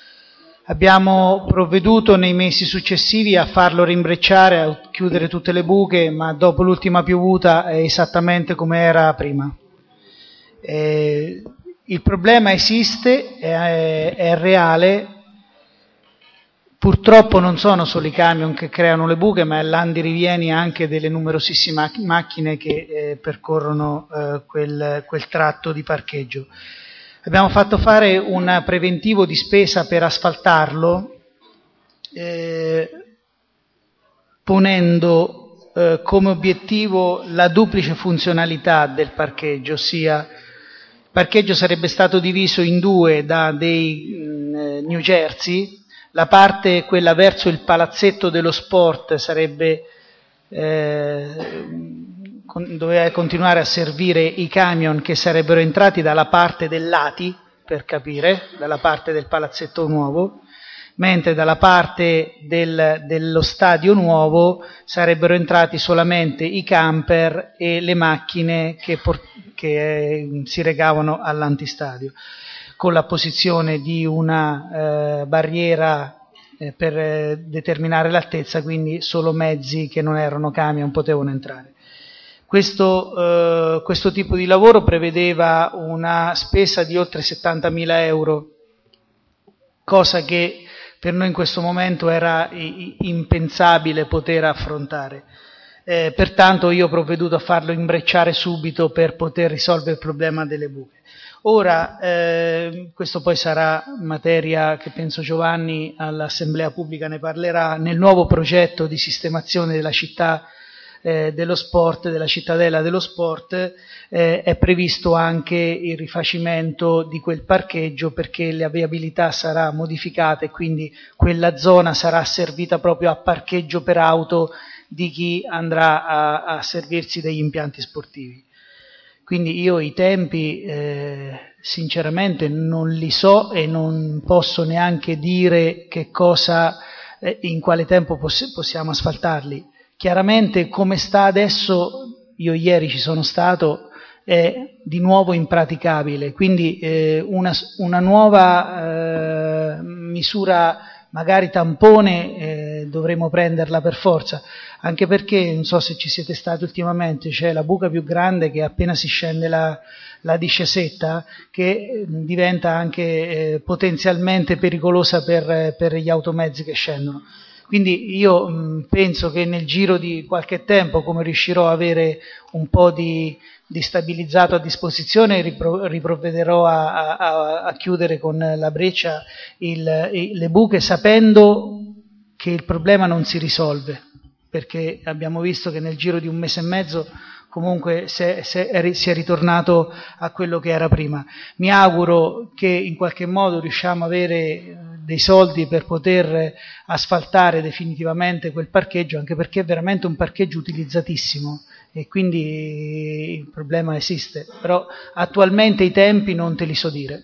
Speaker 7: Abbiamo provveduto nei mesi successivi a farlo rimbrecciare, a chiudere tutte le buche, ma dopo l'ultima piovuta è esattamente come era prima. Eh, il problema esiste, è, è reale. Purtroppo non sono solo i camion che creano le buche, ma è l'andirivieni anche delle numerosissime macchine che eh, percorrono eh, quel, quel tratto di parcheggio. Abbiamo fatto fare un preventivo di spesa per asfaltarlo, eh, ponendo eh, come obiettivo la duplice funzionalità del parcheggio, ossia il parcheggio sarebbe stato diviso in due da dei mh, New Jersey. La parte, quella verso il palazzetto dello sport, sarebbe eh, con, doveva continuare a servire i camion che sarebbero entrati dalla parte del Lati, per capire, dalla parte del palazzetto nuovo, mentre dalla parte del, dello stadio nuovo sarebbero entrati solamente i camper e le macchine che, por- che eh, si recavano all'antistadio, con la posizione di una eh, barriera eh, per eh, determinare l'altezza, quindi solo mezzi che non erano camion potevano entrare. Questo, eh, questo tipo di lavoro prevedeva una spesa di oltre settantamila euro, cosa che per noi in questo momento era i- impensabile poter affrontare. Eh, pertanto io ho provveduto a farlo imbrecciare subito per poter risolvere il problema delle buche. Ora, eh, questo poi sarà materia che penso Giovanni all'Assemblea Pubblica ne parlerà, nel nuovo progetto di sistemazione della città eh, dello sport, della cittadella dello sport, eh, è previsto anche il rifacimento di quel parcheggio perché la viabilità sarà modificata e quindi quella zona sarà servita proprio a parcheggio per auto di chi andrà a, a servirsi degli impianti sportivi. Quindi io i tempi eh, sinceramente non li so e non posso neanche dire che cosa, eh, in quale tempo poss- possiamo asfaltarli. Chiaramente come sta adesso, io ieri ci sono stato, è di nuovo impraticabile, quindi eh, una, una nuova eh, misura magari tampone eh, dovremo prenderla per forza, anche perché, non so se ci siete stati ultimamente, c'è la buca più grande che appena si scende la, la discesetta, che diventa anche eh, potenzialmente pericolosa per, per gli automezzi che scendono. Quindi io mh, penso che nel giro di qualche tempo, come riuscirò a avere un po' di, di stabilizzato a disposizione, ripro- riprovvederò a, a, a chiudere con la breccia il, il, le buche, sapendo che il problema non si risolve, perché abbiamo visto che nel giro di un mese e mezzo comunque se, se è, si è ritornato a quello che era prima. Mi auguro che in qualche modo riusciamo a avere dei soldi per poter asfaltare definitivamente quel parcheggio, anche perché è veramente un parcheggio utilizzatissimo e quindi il problema esiste, però attualmente i tempi non te li so dire.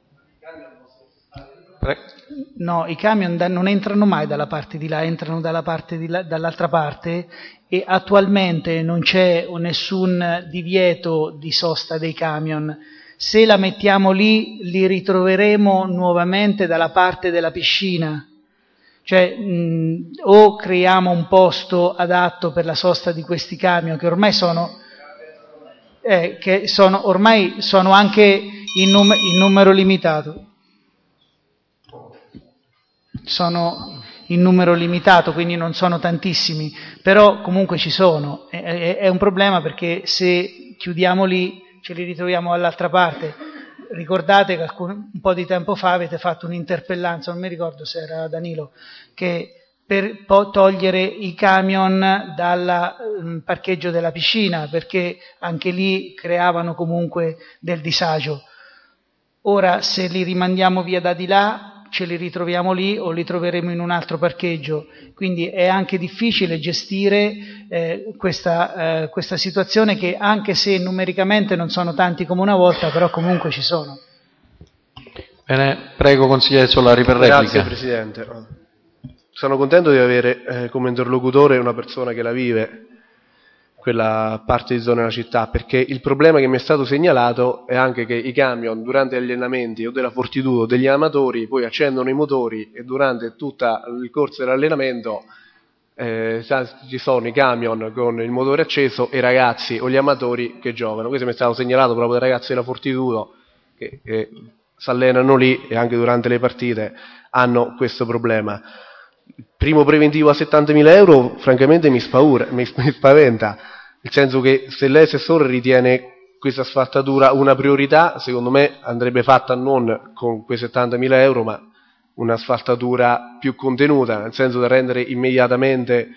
Speaker 7: No, i camion da, non entrano mai dalla parte di là, entrano dalla parte di là, dall'altra parte, e attualmente non c'è nessun divieto di sosta dei camion. Se la mettiamo lì, li ritroveremo nuovamente dalla parte della piscina. Cioè, mh, o creiamo un posto adatto per la sosta di questi camion, che ormai sono, eh, che sono, ormai sono anche in, num- in numero limitato. Sono in numero limitato, quindi non sono tantissimi, però comunque ci sono. È, è, è un problema perché se chiudiamo lì ce li ritroviamo dall'altra parte. Ricordate che alcun, un po' di tempo fa avete fatto un'interpellanza, non mi ricordo se era Danilo, che per po- togliere i camion dal um, parcheggio della piscina, perché anche lì creavano comunque del disagio. Ora, se li rimandiamo via da di là, ce li ritroviamo lì o li troveremo in un altro parcheggio, quindi è anche difficile gestire eh, questa, eh, questa situazione, che anche se numericamente non sono tanti come una volta, però comunque ci sono.
Speaker 1: Bene, prego consigliere Solari per replica.
Speaker 8: Grazie Presidente. Sono contento di avere eh, come interlocutore una persona che la vive quella parte di zona della città, perché il problema che mi è stato segnalato è anche che i camion durante gli allenamenti o della Fortitudo o degli amatori poi accendono i motori e durante tutto il corso dell'allenamento eh, ci sono i camion con il motore acceso e i ragazzi o gli amatori che giocano. Questo mi è stato segnalato proprio dai ragazzi della Fortitudo che, che si allenano lì e anche durante le partite hanno questo problema. Il primo preventivo a settantamila euro francamente mi, spaura, mi, mi spaventa, nel senso che se lei assessore ritiene questa asfaltatura una priorità, secondo me andrebbe fatta non con quei settantamila euro ma un'asfaltatura più contenuta, nel senso da rendere immediatamente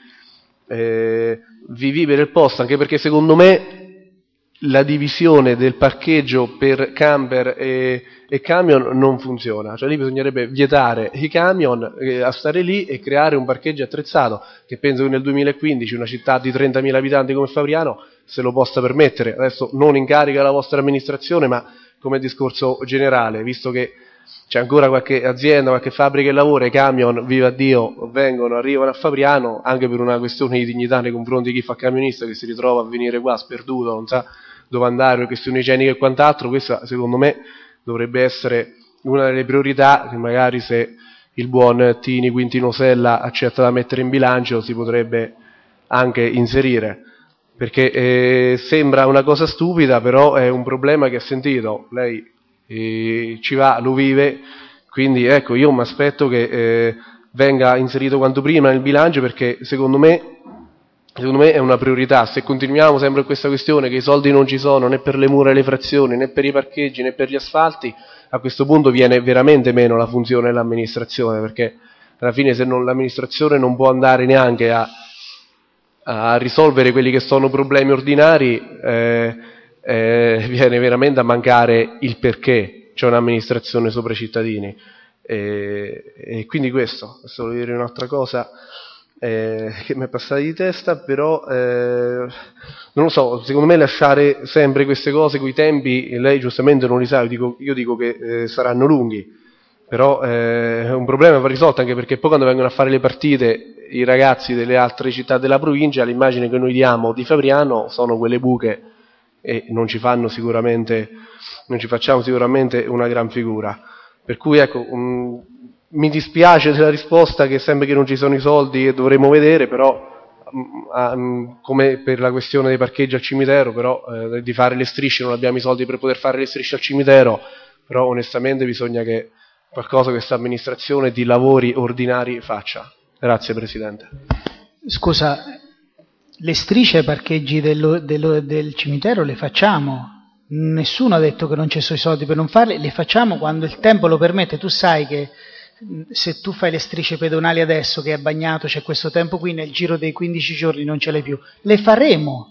Speaker 8: eh, vivibile il posto, anche perché secondo me la divisione del parcheggio per camper e, e camion non funziona, cioè lì bisognerebbe vietare i camion eh, a stare lì e creare un parcheggio attrezzato, che penso che nel duemilaquindici una città di trentamila abitanti come Fabriano se lo possa permettere. Adesso non incarica la vostra amministrazione, ma come discorso generale, visto che c'è ancora qualche azienda, qualche fabbrica che lavora, i camion, viva Dio, vengono, arrivano a Fabriano, anche per una questione di dignità nei confronti di chi fa camionista, che si ritrova a venire qua sperduto, non sa dove andare, per questioni igieniche e quant'altro. Questa secondo me dovrebbe essere una delle priorità che magari, se il buon Tini Quintino Sella accetta da mettere in bilancio, si potrebbe anche inserire, perché eh, sembra una cosa stupida, però è un problema che ha sentito lei. E ci va, lo vive, quindi ecco, io mi aspetto che eh, venga inserito quanto prima nel bilancio, perché secondo me secondo me è una priorità. Se continuiamo sempre in questa questione che i soldi non ci sono né per le mura e le frazioni, né per i parcheggi, né per gli asfalti, a questo punto viene veramente meno la funzione dell'amministrazione, perché alla fine se non, l'amministrazione non può andare neanche a, a risolvere quelli che sono problemi ordinari, eh, Eh, viene veramente a mancare il perché c'è un'amministrazione sopra i cittadini, e, e quindi questo, adesso voglio dire un'altra cosa, eh, che mi è passata di testa, però eh, non lo so, secondo me lasciare sempre queste cose coi tempi, lei giustamente non li sa, io dico, io dico che eh, saranno lunghi, però eh, è un problema va risolto, anche perché poi quando vengono a fare le partite i ragazzi delle altre città della provincia, l'immagine che noi diamo di Fabriano sono quelle buche e non ci fanno sicuramente, non ci facciamo sicuramente una gran figura. Per cui ecco, um, mi dispiace della risposta che sembra che non ci sono i soldi e dovremo vedere, però um, um, come per la questione dei parcheggi al cimitero, però eh, di fare le strisce non abbiamo i soldi per poter fare le strisce al cimitero, però onestamente bisogna che qualcosa questa amministrazione di lavori ordinari faccia. Grazie Presidente.
Speaker 7: Scusa, le strisce ai parcheggi dello, dello, del cimitero le facciamo, nessuno ha detto che non ci sono i soldi per non farle, le facciamo quando il tempo lo permette. Tu sai che se tu fai le strisce pedonali adesso che è bagnato, c'è questo tempo qui, nel giro dei quindici giorni non ce l'hai più, le faremo.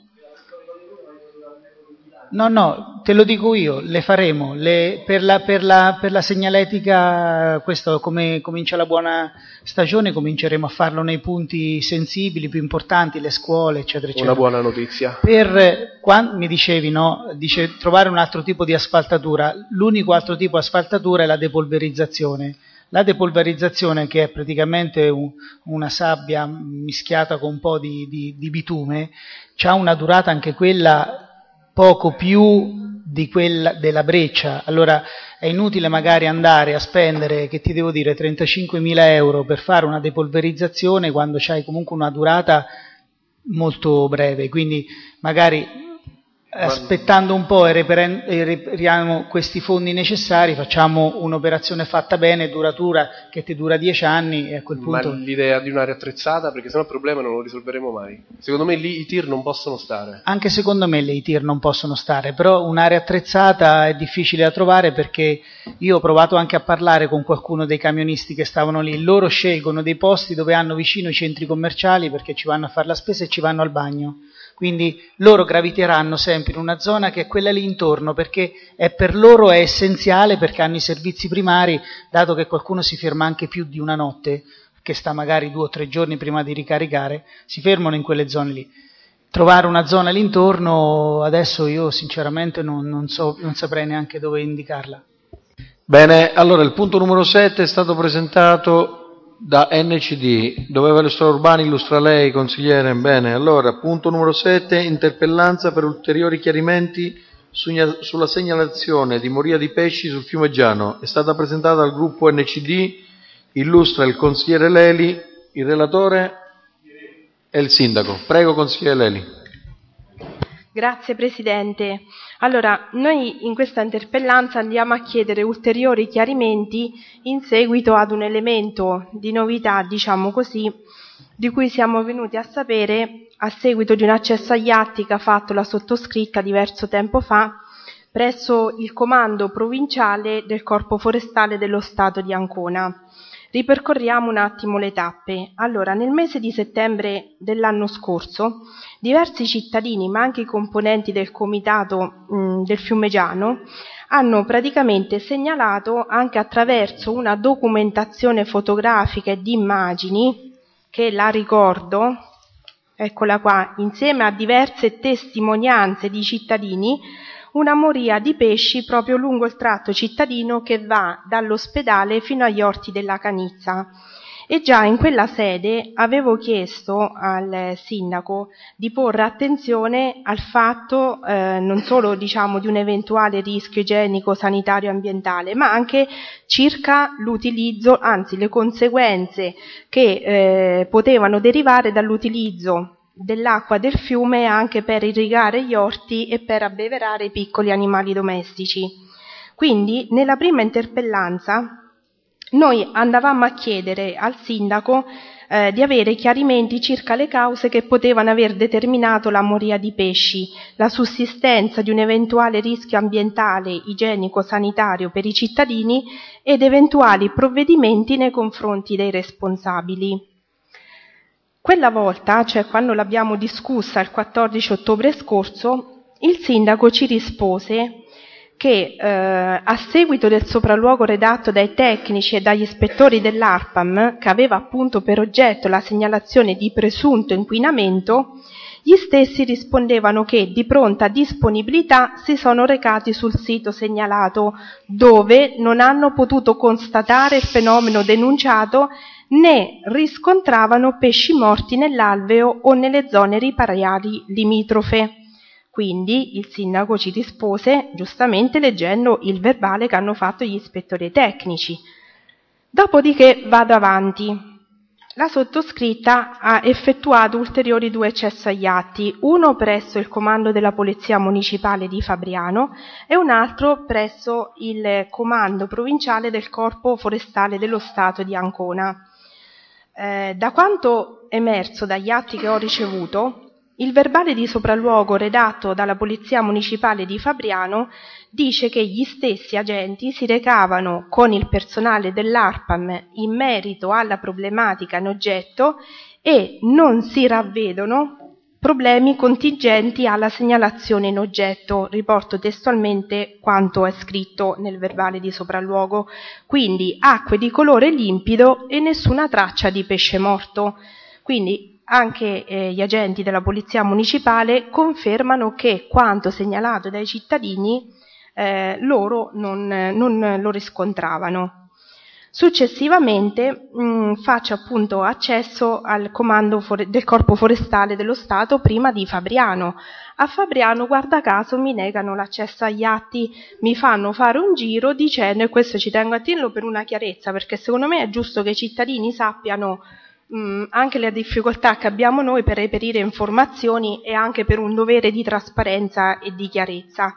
Speaker 7: No, no, te lo dico io, le faremo, le, per, la, per, la, per la segnaletica, questo come comincia la buona stagione, cominceremo a farlo nei punti sensibili, più importanti, le scuole, eccetera, eccetera.
Speaker 8: Una buona notizia.
Speaker 7: Per, quando, mi dicevi, no, dice trovare un altro tipo di asfaltatura, l'unico altro tipo di asfaltatura è la depolverizzazione. La depolverizzazione, che è praticamente un, una sabbia mischiata con un po' di, di, di bitume, ha una durata anche quella poco più di quella della breccia. Allora è inutile magari andare a spendere, che ti devo dire, trentacinquemila euro per fare una depolverizzazione quando c'hai comunque una durata molto breve, quindi magari aspettando un po' e reperiamo questi fondi necessari, facciamo un'operazione fatta bene, duratura, che ti dura dieci anni, e a quel punto...
Speaker 8: Ma l'idea di un'area attrezzata, perché sennò il problema non lo risolveremo mai. Secondo me lì i tir non possono stare.
Speaker 7: Anche secondo me le i tir non possono stare, però un'area attrezzata è difficile da trovare, perché io ho provato anche a parlare con qualcuno dei camionisti che stavano lì, loro scelgono dei posti dove hanno vicino i centri commerciali perché ci vanno a fare la spesa e ci vanno al bagno. Quindi loro graviteranno sempre in una zona che è quella lì intorno, perché è per loro è essenziale, perché hanno i servizi primari, dato che qualcuno si ferma anche più di una notte, che sta magari due o tre giorni prima di ricaricare, si fermano in quelle zone lì. Trovare una zona lì intorno, adesso io sinceramente non, non, so, non saprei neanche dove indicarla.
Speaker 1: Bene, allora il punto numero sette è stato presentato da N C D, doveva illustrare Urbani, illustra lei, consigliere. Bene, allora, punto numero sette, interpellanza per ulteriori chiarimenti sulla segnalazione di moria di pesci sul fiume Giano. È stata presentata dal gruppo N C D, illustra il consigliere Leli, il relatore e il sindaco. Prego, consigliere Leli.
Speaker 6: Grazie Presidente. Allora, noi in questa interpellanza andiamo a chiedere ulteriori chiarimenti in seguito ad un elemento di novità, diciamo così, di cui siamo venuti a sapere a seguito di un accesso agli atti che ha fatto la sottoscritta diverso tempo fa presso il comando provinciale del Corpo Forestale dello Stato di Ancona. Ripercorriamo un attimo le tappe. Allora, nel mese di settembre dell'anno scorso, diversi cittadini, ma anche i componenti del comitato mh, del fiume Giano, hanno praticamente segnalato, anche attraverso una documentazione fotografica e di immagini, che la ricordo, eccola qua, insieme a diverse testimonianze di cittadini, una moria di pesci proprio lungo il tratto cittadino che va dall'ospedale fino agli orti della Canizza. E già in quella sede avevo chiesto al sindaco di porre attenzione al fatto eh, non solo diciamo di un eventuale rischio igienico, sanitario e ambientale, ma anche circa l'utilizzo, anzi le conseguenze che eh, potevano derivare dall'utilizzo dell'acqua del fiume anche per irrigare gli orti e per abbeverare i piccoli animali domestici. Quindi nella prima interpellanza noi andavamo a chiedere al sindaco eh, di avere chiarimenti circa le cause che potevano aver determinato la moria di pesci, la sussistenza di un eventuale rischio ambientale, igienico, sanitario per i cittadini ed eventuali provvedimenti nei confronti dei responsabili. Quella volta, cioè quando l'abbiamo discussa il quattordici ottobre scorso, il sindaco ci rispose che eh, a seguito del sopralluogo redatto dai tecnici e dagli ispettori dell'ARPAM, che aveva appunto per oggetto la segnalazione di presunto inquinamento, gli stessi rispondevano che di pronta disponibilità si sono recati sul sito segnalato, dove non hanno potuto constatare il fenomeno denunciato né riscontravano pesci morti nell'alveo o nelle zone ripariali limitrofe. Quindi il sindaco ci rispose, giustamente leggendo il verbale che hanno fatto gli ispettori tecnici. Dopodiché vado avanti. La sottoscritta ha effettuato ulteriori due accessi agli atti, uno presso il comando della Polizia Municipale di Fabriano e un altro presso il comando provinciale del Corpo Forestale dello Stato di Ancona. Eh, da quanto emerso dagli atti che ho ricevuto, il verbale di sopralluogo redatto dalla Polizia Municipale di Fabriano dice che gli stessi agenti si recavano con il personale dell'ARPAM in merito alla problematica in oggetto e non si ravvedono problemi contingenti alla segnalazione in oggetto. Riporto testualmente quanto è scritto nel verbale di sopralluogo. Quindi acque di colore limpido e nessuna traccia di pesce morto. Quindi anche eh, gli agenti della Polizia Municipale confermano che quanto segnalato dai cittadini eh, loro non, non lo riscontravano. Successivamente mh, faccio appunto accesso al comando for- del Corpo Forestale dello Stato prima di Fabriano. A Fabriano, guarda caso, mi negano l'accesso agli atti, mi fanno fare un giro dicendo, e questo ci tengo a dirlo per una chiarezza, perché secondo me è giusto che i cittadini sappiano mh, anche le difficoltà che abbiamo noi per reperire informazioni e anche per un dovere di trasparenza e di chiarezza.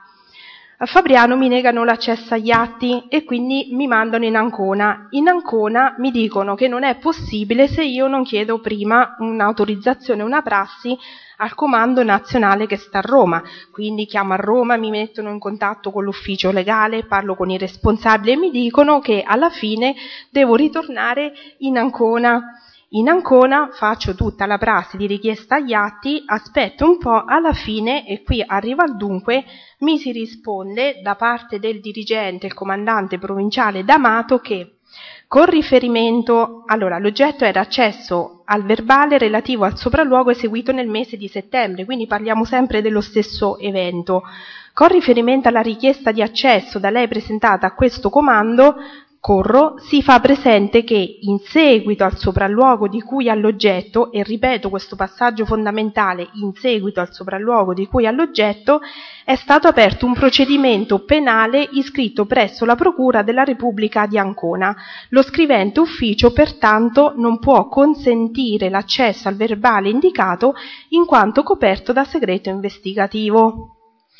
Speaker 6: A Fabriano mi negano l'accesso agli atti e quindi mi mandano in Ancona. In Ancona mi dicono che non è possibile se io non chiedo prima un'autorizzazione, una prassi al comando nazionale che sta a Roma. Quindi chiamo a Roma, mi mettono in contatto con l'ufficio legale, parlo con i responsabili e mi dicono che alla fine devo ritornare in Ancona. In Ancona faccio tutta la prassi di richiesta agli atti, aspetto un po', alla fine, e qui arriva al dunque, mi si risponde da parte del dirigente, il comandante provinciale D'Amato, che con riferimento, allora l'oggetto era accesso al verbale relativo al sopralluogo eseguito nel mese di settembre, quindi parliamo sempre dello stesso evento. Con riferimento alla richiesta di accesso da lei presentata a questo comando, corro, si fa presente che in seguito al sopralluogo di cui all'oggetto, e ripeto questo passaggio fondamentale, in seguito al sopralluogo di cui all'oggetto, è stato aperto un procedimento penale iscritto presso la Procura della Repubblica di Ancona. Lo scrivente ufficio pertanto non può consentire l'accesso al verbale indicato in quanto coperto da segreto investigativo.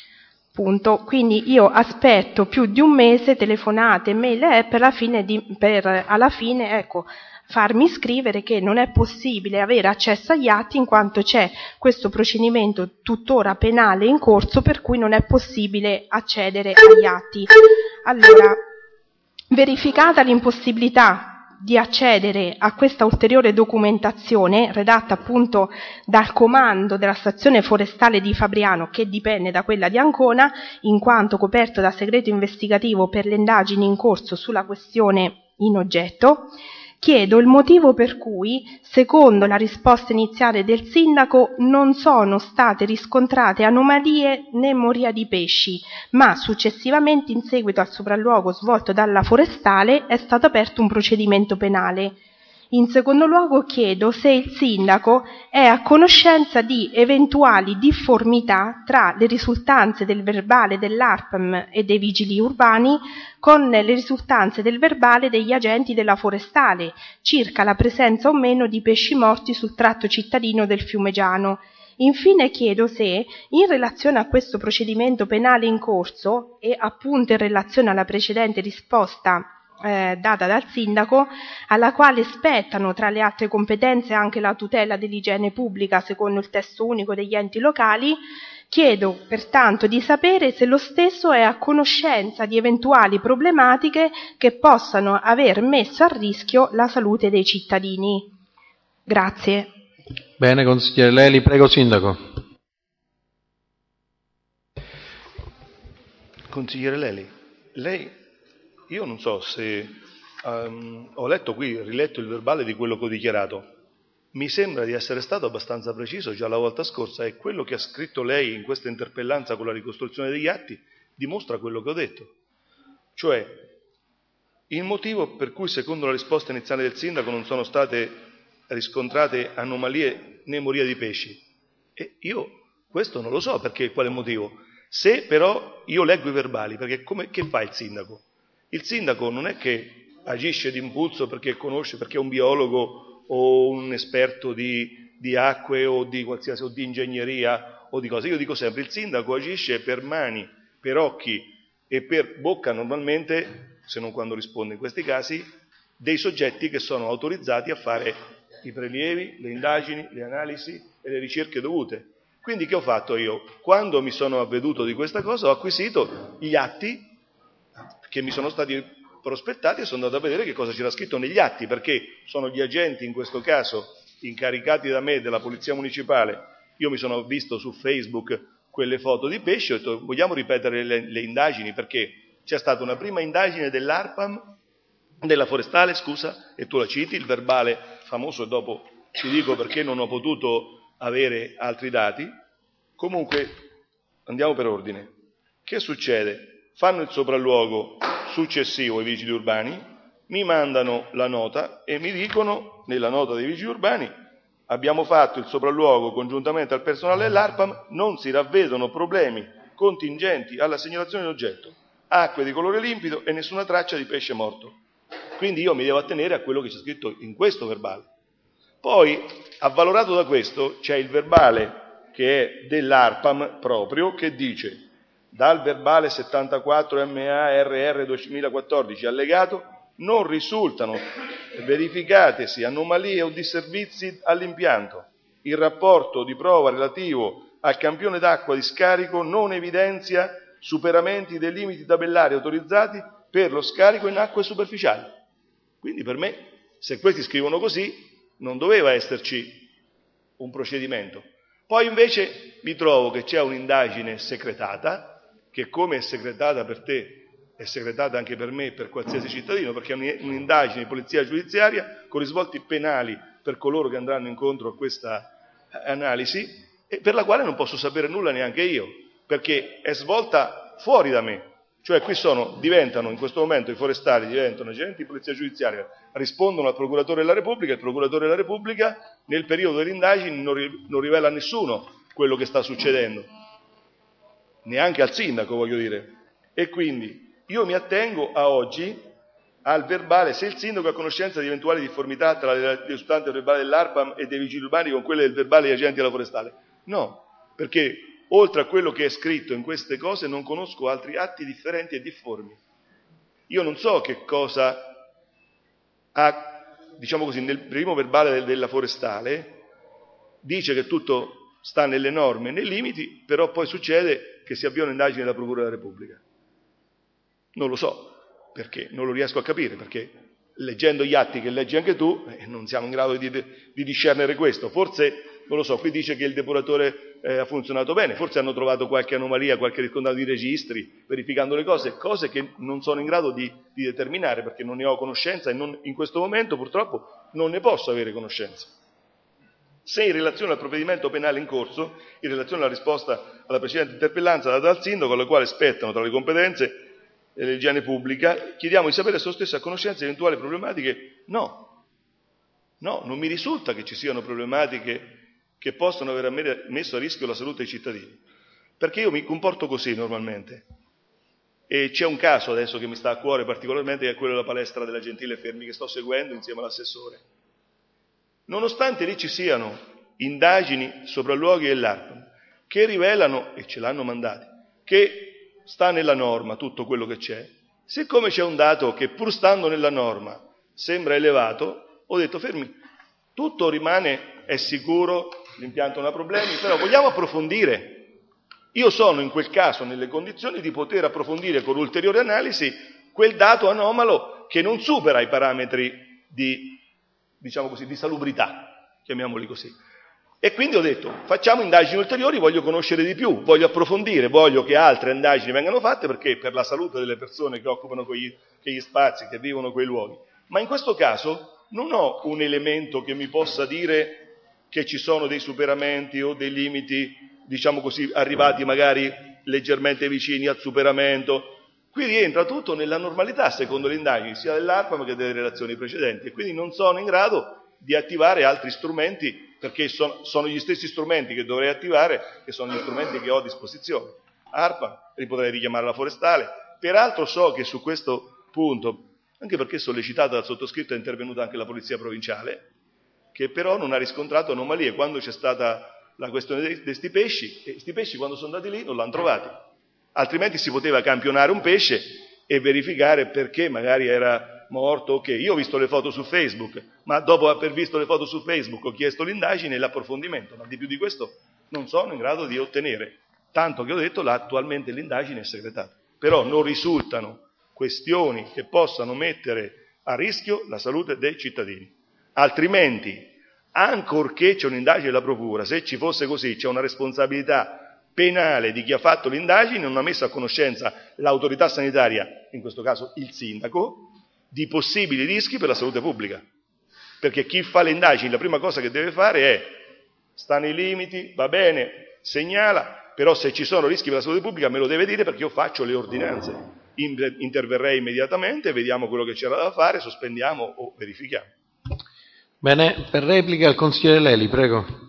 Speaker 6: Punto. Quindi io aspetto più di un mese, telefonate, mail e per la fine di, per alla fine ecco farmi scrivere che non è possibile avere accesso agli atti in quanto c'è questo procedimento tuttora penale in corso per cui non è possibile accedere agli atti. Allora, verificata l'impossibilità di accedere a questa ulteriore documentazione redatta appunto dal comando della stazione forestale di Fabriano, che dipende da quella di Ancona, in quanto coperto da segreto investigativo per le indagini in corso sulla questione in oggetto, chiedo il motivo per cui, secondo la risposta iniziale del sindaco, non sono state riscontrate anomalie né moria di pesci, ma successivamente, in seguito al sopralluogo svolto dalla forestale, è stato aperto un procedimento penale. In secondo luogo chiedo se il sindaco è a conoscenza di eventuali difformità tra le risultanze del verbale dell'ARPAM e dei vigili urbani con le risultanze del verbale degli agenti della forestale circa la presenza o meno di pesci morti sul tratto cittadino del Fiumegiano. Infine chiedo se, in relazione a questo procedimento penale in corso e appunto in relazione alla precedente risposta Eh, data dal sindaco, alla quale spettano tra le altre competenze anche la tutela dell'igiene pubblica secondo il testo unico degli enti locali, chiedo pertanto di sapere se lo stesso è a conoscenza di eventuali problematiche che possano aver messo a rischio la salute dei cittadini. Grazie.
Speaker 1: Bene, consigliere Leli, prego sindaco.
Speaker 3: Consigliere Leli, lei, io non so se um, ho letto qui, riletto il verbale di quello che ho dichiarato, mi sembra di essere stato abbastanza preciso già la volta scorsa e quello che ha scritto lei in questa interpellanza con la ricostruzione degli atti dimostra quello che ho detto. Cioè, il motivo per cui secondo la risposta iniziale del sindaco non sono state riscontrate anomalie né moria di pesci. E io questo non lo so perché, quale motivo. Se però io leggo i verbali, perché come, che fa il sindaco? Il sindaco non è che agisce d'impulso perché conosce, perché è un biologo o un esperto di, di acque o di qualsiasi, o di ingegneria o di cose. Io dico sempre, il sindaco agisce per mani, per occhi e per bocca normalmente, se non quando risponde in questi casi, dei soggetti che sono autorizzati a fare i prelievi, le indagini, le analisi e le ricerche dovute. Quindi che ho fatto io? Quando mi sono avveduto di questa cosa ho acquisito gli atti che mi sono stati prospettati e sono andato a vedere che cosa c'era scritto negli atti, perché sono gli agenti in questo caso incaricati da me della Polizia Municipale. Io mi sono visto su Facebook quelle foto di pesci e ho detto vogliamo ripetere le, le indagini, perché c'è stata una prima indagine dell'ARPAM, della Forestale, scusa, e tu la citi, il verbale famoso, e dopo ti dico perché non ho potuto avere altri dati. Comunque andiamo per ordine. Che succede? Fanno il sopralluogo successivo ai vigili urbani, mi mandano la nota e mi dicono nella nota dei vigili urbani abbiamo fatto il sopralluogo congiuntamente al personale dell'ARPAM, non si ravvedono problemi contingenti alla segnalazione dell'oggetto, acque di colore limpido e nessuna traccia di pesce morto. Quindi io mi devo attenere a quello che c'è scritto in questo verbale. Poi, avvalorato da questo, c'è il verbale che è dell'ARPAM proprio, che dice dal verbale settantaquattro M A R R duemilaquattordici allegato non risultano verificatesi anomalie o disservizi all'impianto. Il rapporto di prova relativo al campione d'acqua di scarico non evidenzia superamenti dei limiti tabellari autorizzati per lo scarico in acque superficiali. Quindi per me, se questi scrivono così, non doveva esserci un procedimento. Poi invece mi trovo che c'è un'indagine secretata, che come è secretata per te, è secretata anche per me e per qualsiasi cittadino, perché è un'indagine di polizia giudiziaria con risvolti penali per coloro che andranno incontro a questa analisi, e per la quale non posso sapere nulla neanche io, perché è svolta fuori da me. Cioè qui sono, diventano, in questo momento i forestali diventano agenti di polizia giudiziaria, rispondono al procuratore della Repubblica, il procuratore della Repubblica nel periodo delle indagini non, ri, non rivela a nessuno quello che sta succedendo, neanche al sindaco, voglio dire. E quindi io mi attengo a oggi al verbale, se il sindaco ha conoscenza di eventuali difformità tra le risultanze del verbale dell'ARPAM e dei vigili urbani con quelle del verbale degli agenti della forestale. No, perché oltre a quello che è scritto in queste cose non conosco altri atti differenti e difformi. Io non so che cosa ha, diciamo così, nel primo verbale della forestale dice che tutto sta nelle norme, nei limiti, però poi succede che si avvia un'indagine della Procura della Repubblica. Non lo so, perché non lo riesco a capire, perché leggendo gli atti che leggi anche tu eh, non siamo in grado di, di discernere questo. Forse, non lo so, qui dice che il depuratore eh, ha funzionato bene, forse hanno trovato qualche anomalia, qualche riscontrato di registri, verificando le cose, cose che non sono in grado di, di determinare perché non ne ho conoscenza e non, in questo momento purtroppo non ne posso avere conoscenza. Se in relazione al provvedimento penale in corso, in relazione alla risposta alla precedente interpellanza data dal sindaco, alla quale spettano tra le competenze dell'igiene pubblica, chiediamo di sapere se lo stesso ha conoscenza di eventuali problematiche. No, no, non mi risulta che ci siano problematiche che possono aver messo a rischio la salute dei cittadini, perché io mi comporto così normalmente. E c'è un caso adesso che mi sta a cuore particolarmente, che è quello della palestra della Gentile Fermi, che sto seguendo insieme all'assessore. Nonostante lì ci siano indagini, sopralluoghi dell'ARPAM che rivelano, e ce l'hanno mandati, che sta nella norma tutto quello che c'è, siccome c'è un dato che pur stando nella norma sembra elevato, ho detto fermi, tutto rimane, è sicuro, l'impianto non ha problemi, però vogliamo approfondire. Io sono in quel caso nelle condizioni di poter approfondire con ulteriore analisi quel dato anomalo che non supera i parametri di, diciamo così, di salubrità, chiamiamoli così. E quindi ho detto, facciamo indagini ulteriori, voglio conoscere di più, voglio approfondire, voglio che altre indagini vengano fatte, perché per la salute delle persone che occupano quegli, quegli spazi, che vivono quei luoghi. Ma in questo caso non ho un elemento che mi possa dire che ci sono dei superamenti o dei limiti, diciamo così, arrivati magari leggermente vicini al superamento. Qui rientra tutto nella normalità, secondo le indagini, sia dell'ARPAM che delle relazioni precedenti, e quindi non sono in grado di attivare altri strumenti, perché sono, sono gli stessi strumenti che dovrei attivare, che sono gli strumenti che ho a disposizione. ARPAM, potrei richiamare la forestale. Peraltro so che su questo punto, anche perché sollecitata dal sottoscritto, è intervenuta anche la Polizia Provinciale, che però non ha riscontrato anomalie. Quando c'è stata la questione di questi pesci, e questi pesci quando sono andati lì non l'hanno trovati. Altrimenti si poteva campionare un pesce e verificare perché magari era morto. Ok, io ho visto le foto su Facebook, ma dopo aver visto le foto su Facebook ho chiesto l'indagine e l'approfondimento, ma di più di questo non sono in grado di ottenere, tanto che ho detto che attualmente l'indagine è segretata. Però non risultano questioni che possano mettere a rischio la salute dei cittadini. Altrimenti, ancorché c'è un'indagine della Procura, se ci fosse così, c'è una responsabilità penale di chi ha fatto l'indagine, non ha messo a conoscenza l'autorità sanitaria, in questo caso il sindaco, di possibili rischi per la salute pubblica. Perché chi fa le indagini, la prima cosa che deve fare è, sta nei limiti, va bene, segnala, però se ci sono rischi per la salute pubblica me lo deve dire, perché io faccio le ordinanze. Interverrei immediatamente, vediamo quello che c'era da fare, sospendiamo o verifichiamo.
Speaker 1: Bene, per replica il consigliere Leli, prego.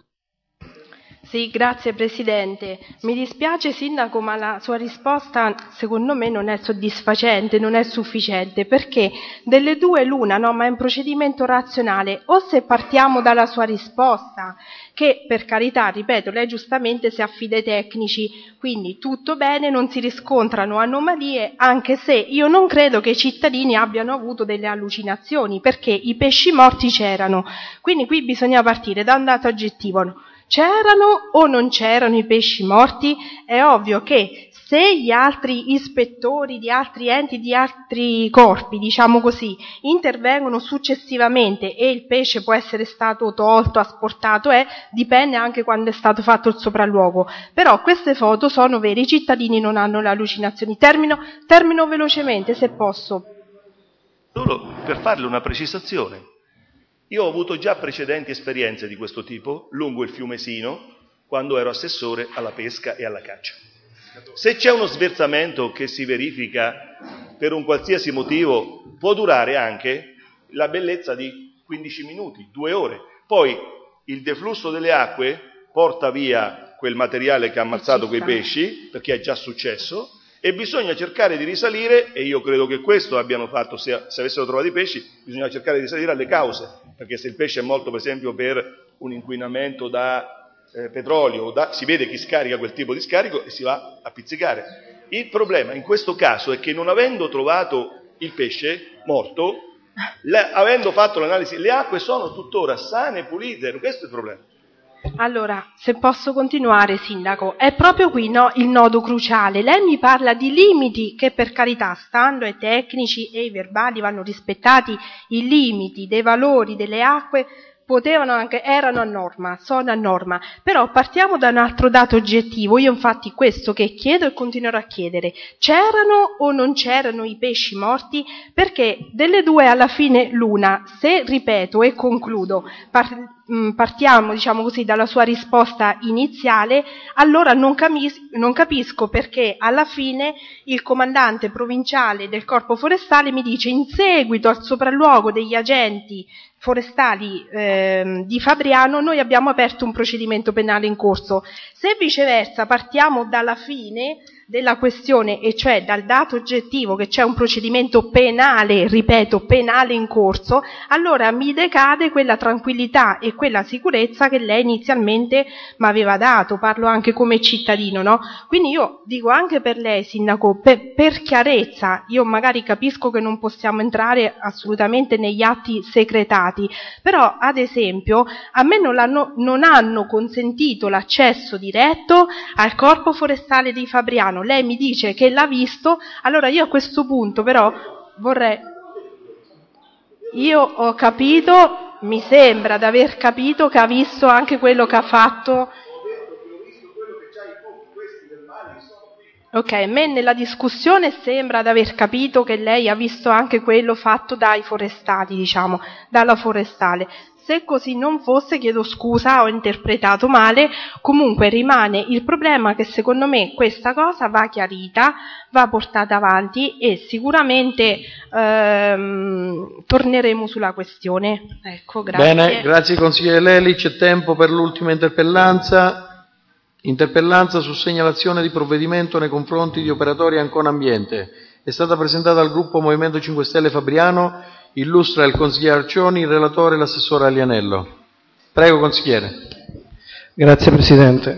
Speaker 6: Sì, grazie Presidente. Mi dispiace Sindaco, ma la sua risposta secondo me non è soddisfacente, non è sufficiente, perché delle due l'una, no, ma è un procedimento razionale. O se partiamo dalla sua risposta, che per carità, ripeto, lei giustamente si affida ai tecnici, quindi tutto bene, non si riscontrano anomalie, anche se io non credo che i cittadini abbiano avuto delle allucinazioni, perché i pesci morti c'erano. Quindi qui bisogna partire da un dato oggettivo. No? C'erano o non c'erano i pesci morti? È ovvio che se gli altri ispettori di altri enti, di altri corpi, diciamo così, intervengono successivamente e il pesce può essere stato tolto, asportato, eh, dipende anche quando è stato fatto il sopralluogo. Però queste foto sono vere, i cittadini non hanno le allucinazioni. Termino, termino velocemente, se posso.
Speaker 3: Solo per farle una precisazione. Io ho avuto già precedenti esperienze di questo tipo lungo il fiume Sino, quando ero assessore alla pesca e alla caccia. Se c'è uno sversamento che si verifica per un qualsiasi motivo, può durare anche la bellezza di quindici minuti, due ore. Poi il deflusso delle acque porta via quel materiale che ha ammazzato quei pesci, perché è già successo, e bisogna cercare di risalire, e io credo che questo abbiano fatto, se, se avessero trovato i pesci, bisogna cercare di risalire alle cause, perché se il pesce è morto per esempio per un inquinamento da eh, petrolio, da, si vede chi scarica quel tipo di scarico e si va a pizzicare. Il problema in questo caso è che non avendo trovato il pesce morto, le, avendo fatto l'analisi, le acque sono tuttora sane e pulite, questo è il problema.
Speaker 6: Allora, se posso continuare, Sindaco, è proprio qui, no, il nodo cruciale. Lei mi parla di limiti che, per carità, stando ai tecnici e ai verbali, vanno rispettati i limiti dei valori delle acque, potevano anche, erano a norma, sono a norma, però partiamo da un altro dato oggettivo. Io infatti questo che chiedo e continuerò a chiedere: c'erano o non c'erano i pesci morti? Perché delle due alla fine l'una, se ripeto e concludo, par- partiamo diciamo così dalla sua risposta iniziale, allora non, camis- non capisco perché alla fine il comandante provinciale del Corpo Forestale mi dice: in seguito al sopralluogo degli agenti forestali eh, di Fabriano noi abbiamo aperto un procedimento penale in corso. Se viceversa partiamo dalla fine della questione, e cioè dal dato oggettivo che c'è un procedimento penale, ripeto, penale in corso, allora mi decade quella tranquillità e quella sicurezza che lei inizialmente mi aveva dato, parlo anche come cittadino, no? Quindi io dico anche per lei, Sindaco, per, per chiarezza, io magari capisco che non possiamo entrare assolutamente negli atti secretati, però ad esempio a me non, l'hanno, non hanno consentito l'accesso diretto al Corpo Forestale di Fabriano. Lei mi dice che l'ha visto, allora io a questo punto però vorrei, io ho capito, mi sembra di aver capito che ha visto anche quello che ha fatto. Ok, a me nella discussione sembra di aver capito che lei ha visto anche quello fatto dai forestali, diciamo, dalla forestale. Se così non fosse, chiedo scusa, ho interpretato male. Comunque rimane il problema che secondo me questa cosa va chiarita, va portata avanti e sicuramente ehm, torneremo sulla questione. Ecco, grazie.
Speaker 1: Bene, grazie consigliere Leli. C'è tempo per l'ultima interpellanza. Interpellanza su segnalazione di provvedimento nei confronti di operatori Ancona Ambiente. È stata presentata dal gruppo Movimento cinque Stelle Fabriano, illustra il consigliere Arcioni, il relatore l'assessore Alianello. Prego consigliere.
Speaker 5: Grazie Presidente.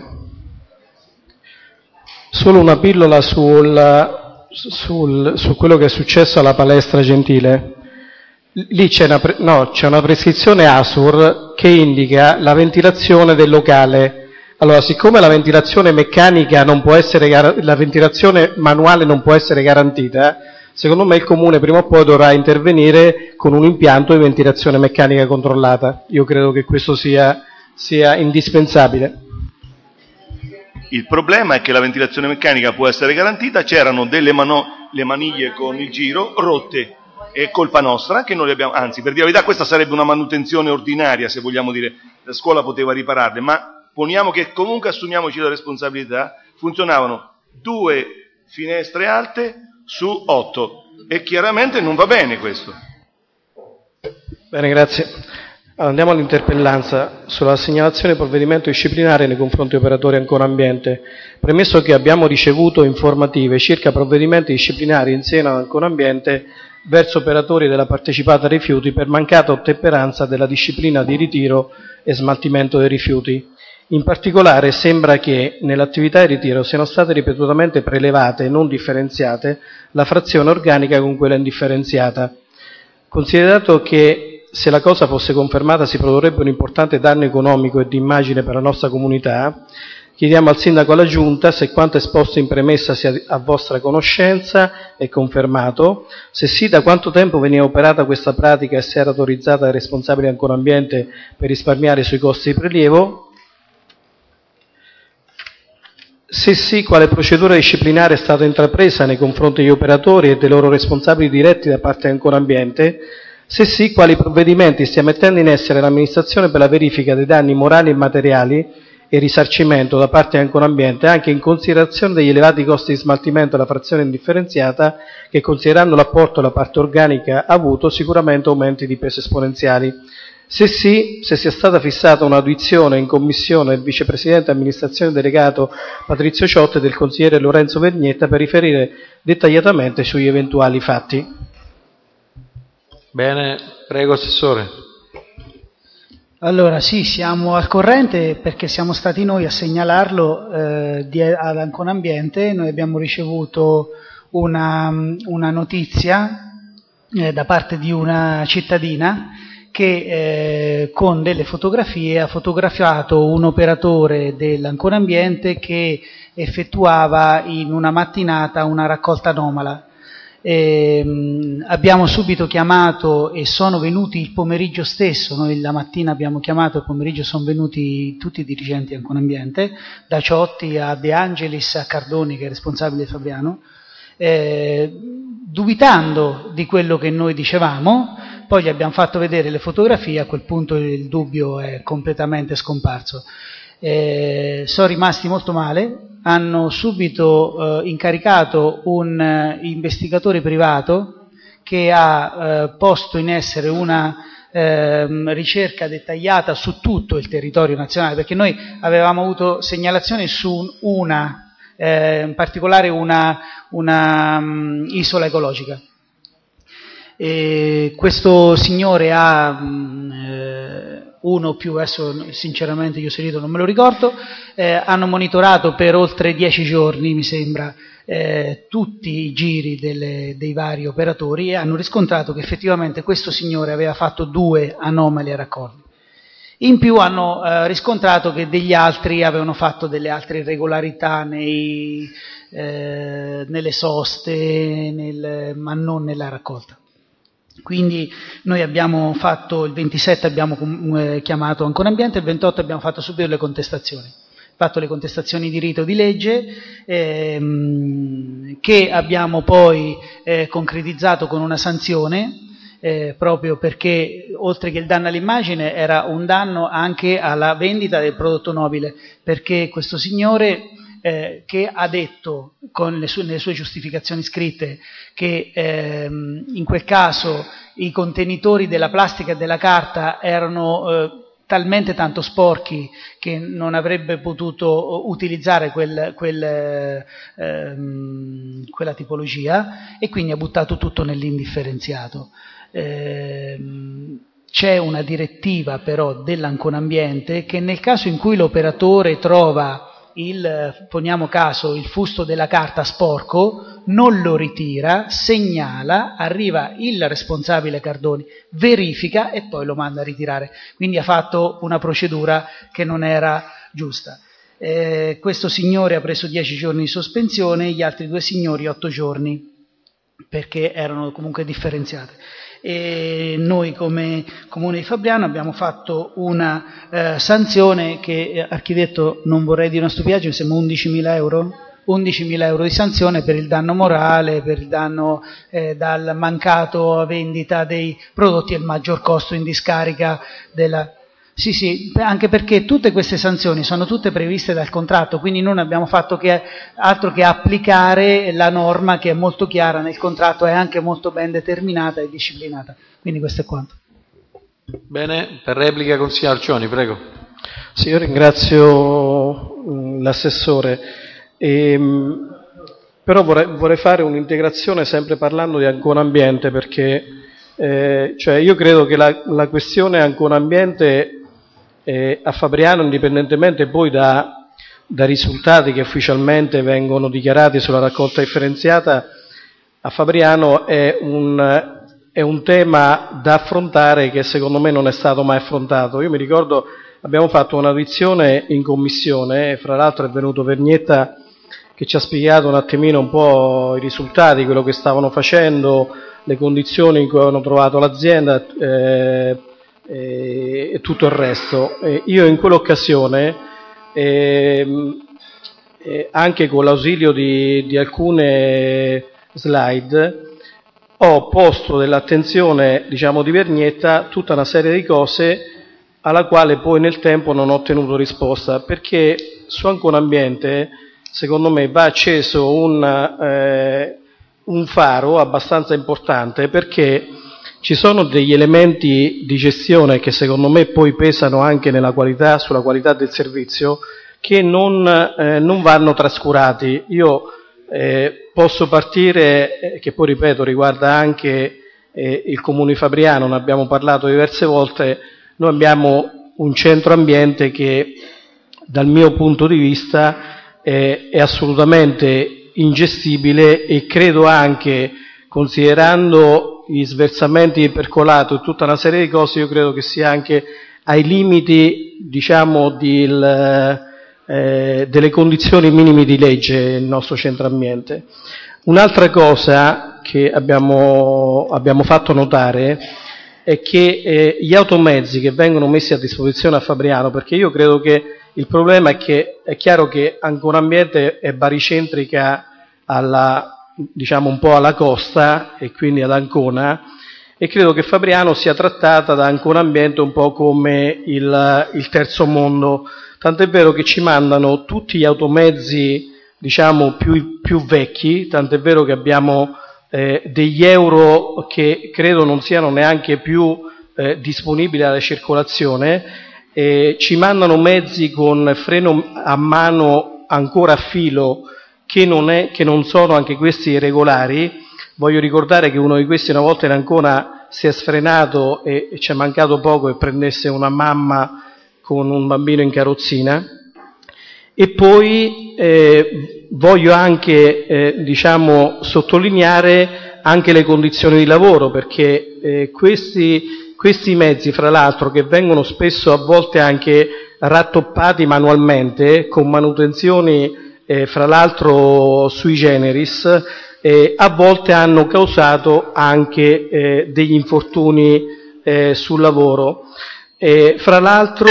Speaker 5: Solo una pillola sul, sul, su quello che è successo alla palestra Gentile. Lì c'è una, no, c'è una prescrizione A S U R che indica la ventilazione del locale. Allora, siccome la ventilazione meccanica non può essere, la ventilazione manuale non può essere garantita, secondo me il Comune prima o poi dovrà intervenire con un impianto di ventilazione meccanica controllata. Io credo che questo sia, sia indispensabile.
Speaker 3: Il problema è che la ventilazione meccanica può essere garantita, c'erano delle mano, le maniglie con il giro rotte, è colpa nostra che non le abbiamo, anzi per dire la verità questa sarebbe una manutenzione ordinaria, se vogliamo dire, la scuola poteva ripararle, ma poniamo che comunque assumiamoci la responsabilità, funzionavano due finestre alte su otto e chiaramente non va bene questo.
Speaker 5: Bene, grazie. Allora, andiamo all'interpellanza sulla segnalazione di provvedimento disciplinare nei confronti di operatori Ancona Ambiente. Premesso che abbiamo ricevuto informative circa provvedimenti disciplinari in seno ad Ancona Ambiente verso operatori della partecipata rifiuti per mancata ottemperanza della disciplina di ritiro e smaltimento dei rifiuti. In particolare sembra che nell'attività di ritiro siano state ripetutamente prelevate e non differenziate la frazione organica con quella indifferenziata. Considerato che se la cosa fosse confermata si produrrebbe un importante danno economico e di immagine per la nostra comunità, chiediamo al Sindaco e alla Giunta se quanto esposto in premessa sia a vostra conoscenza e confermato, se sì da quanto tempo veniva operata questa pratica e se era autorizzata dai responsabili Ancona Ambiente per risparmiare sui costi di prelievo. Se sì, quale procedura disciplinare è stata intrapresa nei confronti degli operatori e dei loro responsabili diretti da parte di Ancona Ambiente? Se sì, quali provvedimenti stia mettendo in essere l'amministrazione per la verifica dei danni morali e materiali e risarcimento da parte di Ancona Ambiente, anche in considerazione degli elevati costi di smaltimento della frazione indifferenziata che, considerando l'apporto della parte organica avuto, sicuramente aumenti di peso esponenziali. Se sì, se sia stata fissata un'audizione in commissione del vicepresidente amministrazione delegato Patrizio Ciotti e del consigliere Lorenzo Vergnetta per riferire dettagliatamente sugli eventuali fatti.
Speaker 1: Bene, prego Assessore.
Speaker 7: Allora sì, siamo al corrente perché siamo stati noi a segnalarlo eh, di, ad Ancona Ambiente. Noi abbiamo ricevuto una, una notizia eh, da parte di una cittadina che eh, con delle fotografie ha fotografato un operatore dell'Ancona Ambiente che effettuava in una mattinata una raccolta anomala. E, mh, abbiamo subito chiamato e sono venuti il pomeriggio stesso, noi la mattina abbiamo chiamato, il pomeriggio sono venuti tutti i dirigenti di Ancona Ambiente, da Ciotti a De Angelis a Cardoni che è responsabile di Fabriano, eh, dubitando di quello che noi dicevamo. Poi gli abbiamo fatto vedere le fotografie, a quel punto il dubbio è completamente scomparso. Eh, sono rimasti molto male, hanno subito eh, incaricato un eh, investigatore privato che ha eh, posto in essere una eh, ricerca dettagliata su tutto il territorio nazionale, perché noi avevamo avuto segnalazioni su una, eh, in particolare una, una um, isola ecologica. E questo signore ha eh, uno o più, adesso sinceramente io sentito non me lo ricordo, eh, hanno monitorato per oltre dieci giorni mi sembra eh, tutti i giri delle, dei vari operatori e hanno riscontrato che effettivamente questo signore aveva fatto due anomali a raccordi. In più hanno eh, riscontrato che degli altri avevano fatto delle altre irregolarità nei, eh, nelle soste, nel, ma non nella raccolta. Quindi noi abbiamo fatto, il ventisette abbiamo eh, chiamato Ancora Ambiente, il ventotto abbiamo fatto subito le contestazioni. Fatto le contestazioni di rito di legge ehm, che abbiamo poi eh, concretizzato con una sanzione eh, proprio perché oltre che il danno all'immagine era un danno anche alla vendita del prodotto nobile, perché questo signore eh, che ha detto con le sue, nelle sue giustificazioni scritte che ehm, in quel caso i contenitori della plastica e della carta erano eh, talmente tanto sporchi che non avrebbe potuto utilizzare quel, quel, ehm, quella tipologia e quindi ha buttato tutto nell'indifferenziato. Ehm, c'è una direttiva però dell'Ancona Ambiente che nel caso in cui l'operatore trova il, poniamo caso, il fusto della carta sporco, non lo ritira, segnala, arriva il responsabile Cardoni, verifica e poi lo manda a ritirare. Quindi ha fatto una procedura che non era giusta. Eh, questo signore ha preso dieci giorni di sospensione, gli altri due signori otto giorni, perché erano comunque differenziate. E noi come Comune di Fabriano abbiamo fatto una eh, sanzione che, eh, architetto, non vorrei dire una stupidaggine, sembra undicimila euro? undicimila euro di sanzione per il danno morale, per il danno eh, dal mancato vendita dei prodotti e il maggior costo in discarica della... Sì, sì, anche perché tutte queste sanzioni sono tutte previste dal contratto, quindi non abbiamo fatto che, altro che applicare la norma che è molto chiara nel contratto, è anche molto ben determinata e disciplinata. Quindi questo è quanto.
Speaker 1: Bene, per replica consigliere Arcioni, prego.
Speaker 5: Sì, io ringrazio l'assessore, ehm, però vorrei, vorrei fare un'integrazione sempre parlando di Ancona Ambiente, perché eh, cioè io credo che la, la questione Ancona Ambiente Eh, a Fabriano, indipendentemente poi da, da risultati che ufficialmente vengono dichiarati sulla raccolta differenziata, a Fabriano è un, è un tema da affrontare che secondo me non è stato mai affrontato. Io mi ricordo, abbiamo fatto un'audizione in commissione, e fra l'altro è venuto Vernietta che ci ha spiegato un attimino un po' i risultati, quello che stavano facendo, le condizioni in cui avevano trovato l'azienda, eh, e tutto il resto. Eh, io in quell'occasione, eh, eh, anche con l'ausilio di, di alcune slide, ho posto dell'attenzione, diciamo, di Vernietta tutta una serie di cose alla quale poi nel tempo non ho ottenuto risposta, perché su Ancona Ambiente secondo me va acceso un, eh, un faro abbastanza importante, perché ci sono degli elementi di gestione che secondo me poi pesano anche nella qualità, sulla qualità del servizio, che non, eh, non vanno trascurati. Io eh, posso partire, eh, che poi ripeto riguarda anche eh, il Comune di Fabriano, ne abbiamo parlato diverse volte. Noi abbiamo un centro ambiente che dal mio punto di vista eh, è assolutamente ingestibile, e credo anche, considerando gli sversamenti di percolato e tutta una serie di cose, io credo che sia anche ai limiti, diciamo, di, eh, delle condizioni minime di legge il nostro centro ambiente. Un'altra cosa che abbiamo, abbiamo fatto notare è che eh, gli automezzi che vengono messi a disposizione a Fabriano, perché io credo che il problema è che è chiaro che Ancona Ambiente è baricentrica alla, diciamo, un po' alla costa e quindi ad Ancona, e credo che Fabriano sia trattata da Ancona Ambiente un po' come il, il terzo mondo, tant'è vero che ci mandano tutti gli automezzi, diciamo, più, più vecchi, tant'è vero che abbiamo eh, degli euro che credo non siano neanche più eh, disponibili alla circolazione, eh, ci mandano mezzi con freno a mano ancora a filo, che non, è, che non sono anche questi irregolari. Voglio ricordare che uno di questi una volta in Ancona si è sfrenato e, e ci è mancato poco che prendesse una mamma con un bambino in carrozzina. E poi eh, voglio anche eh, diciamo, sottolineare anche le condizioni di lavoro, perché eh, questi, questi mezzi, fra l'altro, che vengono spesso a volte anche rattoppati manualmente con manutenzioni Eh, fra l'altro sui generis, eh, a volte hanno causato anche eh, degli infortuni eh, sul lavoro. Eh, fra l'altro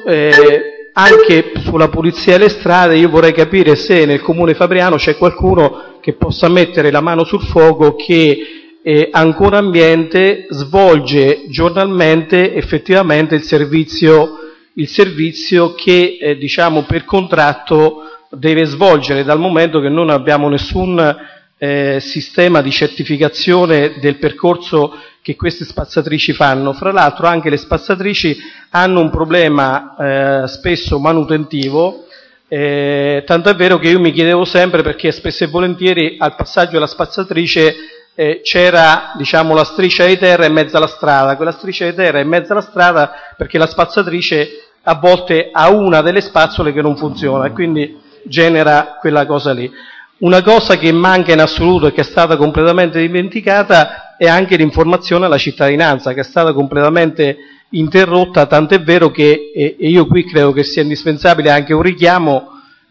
Speaker 5: eh, anche sulla pulizia delle strade io vorrei capire se nel comune fabriano c'è qualcuno che possa mettere la mano sul fuoco che eh, Ancora Ambiente svolge giornalmente effettivamente il servizio, il servizio che eh, diciamo per contratto deve svolgere, dal momento che non abbiamo nessun eh, sistema di certificazione del percorso che queste spazzatrici fanno. Fra l'altro anche le spazzatrici hanno un problema eh, spesso manutentivo, eh, tanto è vero che io mi chiedevo sempre perché spesso e volentieri al passaggio della spazzatrice eh, c'era diciamo la striscia di terra in mezzo alla strada, quella striscia di terra in mezzo alla strada perché la spazzatrice a volte ha una delle spazzole che non funziona e quindi genera quella cosa lì. Una cosa che manca in assoluto e che è stata completamente dimenticata è anche l'informazione alla cittadinanza, che è stata completamente interrotta, tant'è vero che, e io qui credo che sia indispensabile anche un richiamo,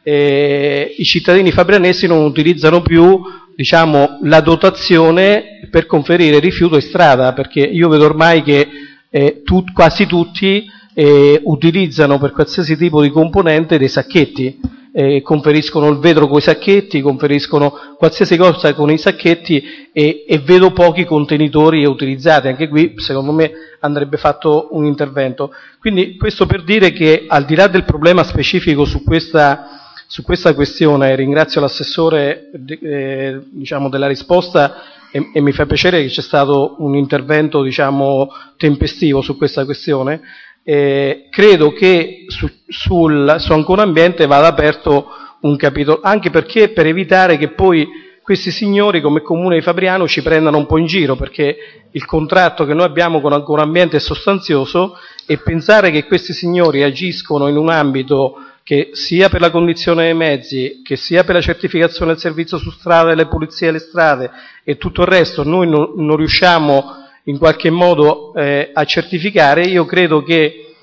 Speaker 5: eh, i cittadini fabrianesi non utilizzano più diciamo, la dotazione per conferire rifiuto in strada, perché io vedo ormai che eh, tut, quasi tutti eh, utilizzano per qualsiasi tipo di componente dei sacchetti. Eh, conferiscono il vetro con i sacchetti, conferiscono qualsiasi cosa con i sacchetti e, e vedo pochi contenitori utilizzati. Anche qui secondo me andrebbe fatto un intervento. Quindi questo per dire che al di là del problema specifico su questa, su questa questione, ringrazio l'assessore eh, diciamo della risposta e, e mi fa piacere che c'è stato un intervento diciamo tempestivo su questa questione. Eh, credo che su, sul, su Ancora Ambiente vada aperto un capitolo, anche perché per evitare che poi questi signori come Comune di Fabriano ci prendano un po' in giro, perché il contratto che noi abbiamo con Ancora Ambiente è sostanzioso e pensare che questi signori agiscono in un ambito che sia per la condizione dei mezzi, che sia per la certificazione del servizio su strada e le pulizie delle strade e tutto il resto noi no, non riusciamo in qualche modo eh, a certificare, io credo che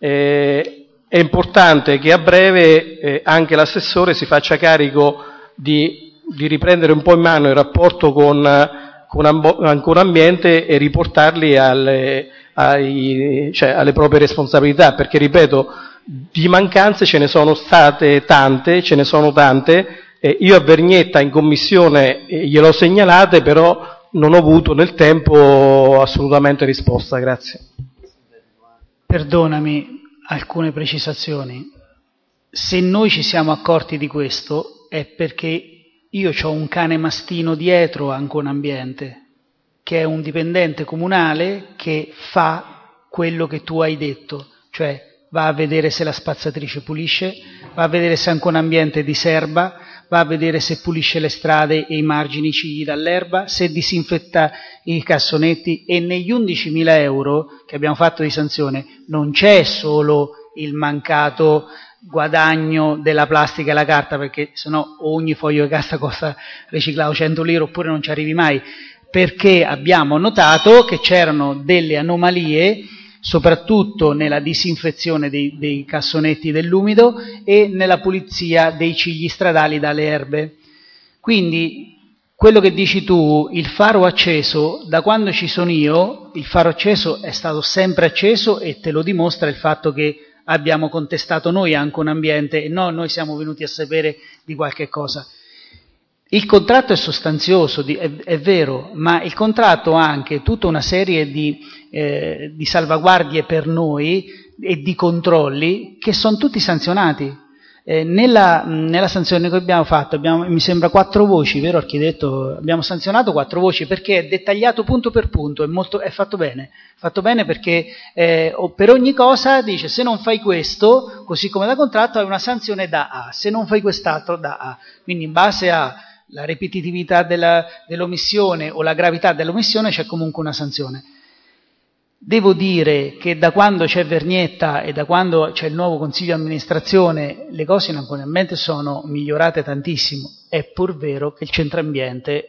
Speaker 5: eh, è importante che a breve eh, anche l'assessore si faccia carico di, di riprendere un po' in mano il rapporto con, con Ancora Ambiente e riportarli alle, ai, cioè, alle proprie responsabilità, perché ripeto, di mancanze ce ne sono state tante, ce ne sono tante, eh, io a Vergnetta in commissione eh, gliel'ho segnalate, però non ho avuto nel tempo assolutamente risposta, grazie.
Speaker 7: Perdonami, alcune precisazioni. Se noi ci siamo accorti di questo è perché io ho un cane mastino dietro a Ancora Ambiente, che è un dipendente comunale che fa quello che tu hai detto, cioè va a vedere se la spazzatrice pulisce, va a vedere se Ancora Ambiente diserba, va a vedere se pulisce le strade e i margini cigli dall'erba, se disinfetta i cassonetti, e negli undicimila euro che abbiamo fatto di sanzione non c'è solo il mancato guadagno della plastica e la carta, perché sennò ogni foglio di carta costa riciclato cento lire oppure non ci arrivi mai, perché abbiamo notato che c'erano delle anomalie soprattutto nella disinfezione dei, dei cassonetti dell'umido e nella pulizia dei cigli stradali dalle erbe. Quindi quello che dici tu, il faro acceso, da quando ci sono io, il faro acceso è stato sempre acceso e te lo dimostra il fatto che abbiamo contestato noi anche un ambiente e no, noi siamo venuti a sapere di qualche cosa. Il contratto è sostanzioso, è, è vero, ma il contratto ha anche tutta una serie di, eh, di salvaguardie per noi e di controlli che sono tutti sanzionati. Eh, nella, nella sanzione che abbiamo fatto, abbiamo, mi sembra quattro voci, vero architetto? Abbiamo sanzionato quattro voci perché è dettagliato punto per punto, è, molto, è fatto bene, fatto bene perché eh, per ogni cosa dice se non fai questo, così come da contratto hai una sanzione da A, se non fai quest'altro da A, quindi in base a la ripetitività della, dell'omissione o la gravità dell'omissione c'è comunque una sanzione. Devo dire che da quando c'è Vergnetta e da quando c'è il nuovo consiglio di amministrazione le cose in Ancora Ambiente sono migliorate tantissimo. È pur vero che il centro ambiente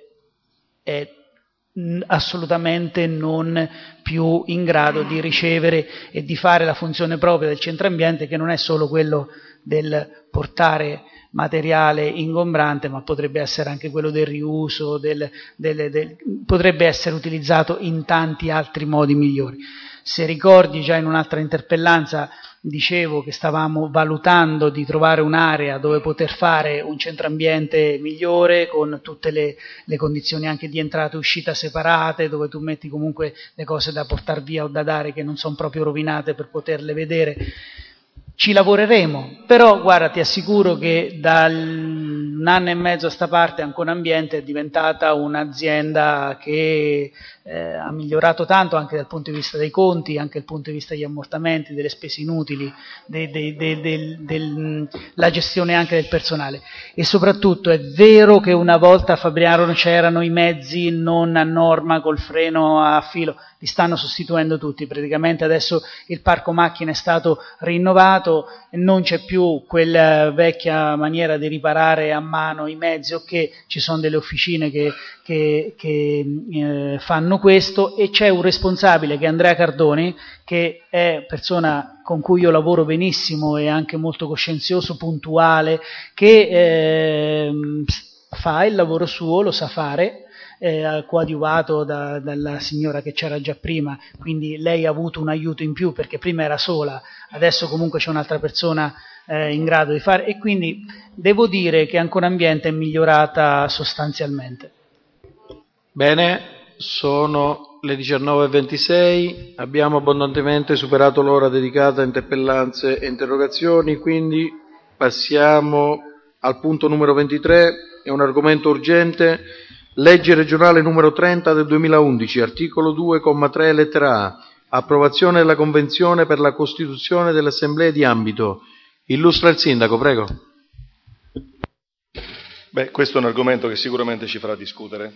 Speaker 7: è assolutamente non più in grado di ricevere e di fare la funzione propria del centro ambiente, che non è solo quello del portare materiale ingombrante, ma potrebbe essere anche quello del riuso, del, del, del, potrebbe essere utilizzato in tanti altri modi migliori. Se ricordi, già in un'altra interpellanza dicevo che stavamo valutando di trovare un'area dove poter fare un centro ambiente migliore, con tutte le, le condizioni anche di entrata e uscita separate, dove tu metti comunque le cose da portare via o da dare che non sono proprio rovinate per poterle vedere. Ci lavoreremo, però guarda, ti assicuro che da un anno e mezzo a sta parte Ancona Ambiente è diventata un'azienda che eh, ha migliorato tanto anche dal punto di vista dei conti, anche dal punto di vista degli ammortamenti, delle spese inutili, de, de, de, de, de, la gestione anche del personale. E soprattutto è vero che una volta a Fabriano c'erano i mezzi non a norma col freno a filo, li stanno sostituendo tutti, praticamente adesso il parco macchine è stato rinnovato, non c'è più quella vecchia maniera di riparare a mano i mezzi, o che ci sono delle officine che, che, che eh, fanno questo, e c'è un responsabile che è Andrea Cardoni, che è persona con cui io lavoro benissimo e anche molto coscienzioso, puntuale, che eh, fa il lavoro suo, lo sa fare, Eh, coadiuvato da, dalla signora che c'era già prima, quindi lei ha avuto un aiuto in più perché prima era sola, adesso comunque c'è un'altra persona eh, in grado di fare, e quindi devo dire che Ancona Ambiente è migliorata sostanzialmente.
Speaker 1: Bene, sono le diciannove e ventisei, abbiamo abbondantemente superato l'ora dedicata a interpellanze e interrogazioni, quindi passiamo al punto numero ventitré, è un argomento urgente. Legge regionale numero trenta del duemilaundici, articolo due, comma tre, lettera A. Approvazione della Convenzione per la costituzione delle assemblee di ambito. Illustra il Sindaco, prego.
Speaker 3: Beh, questo è un argomento che sicuramente ci farà discutere.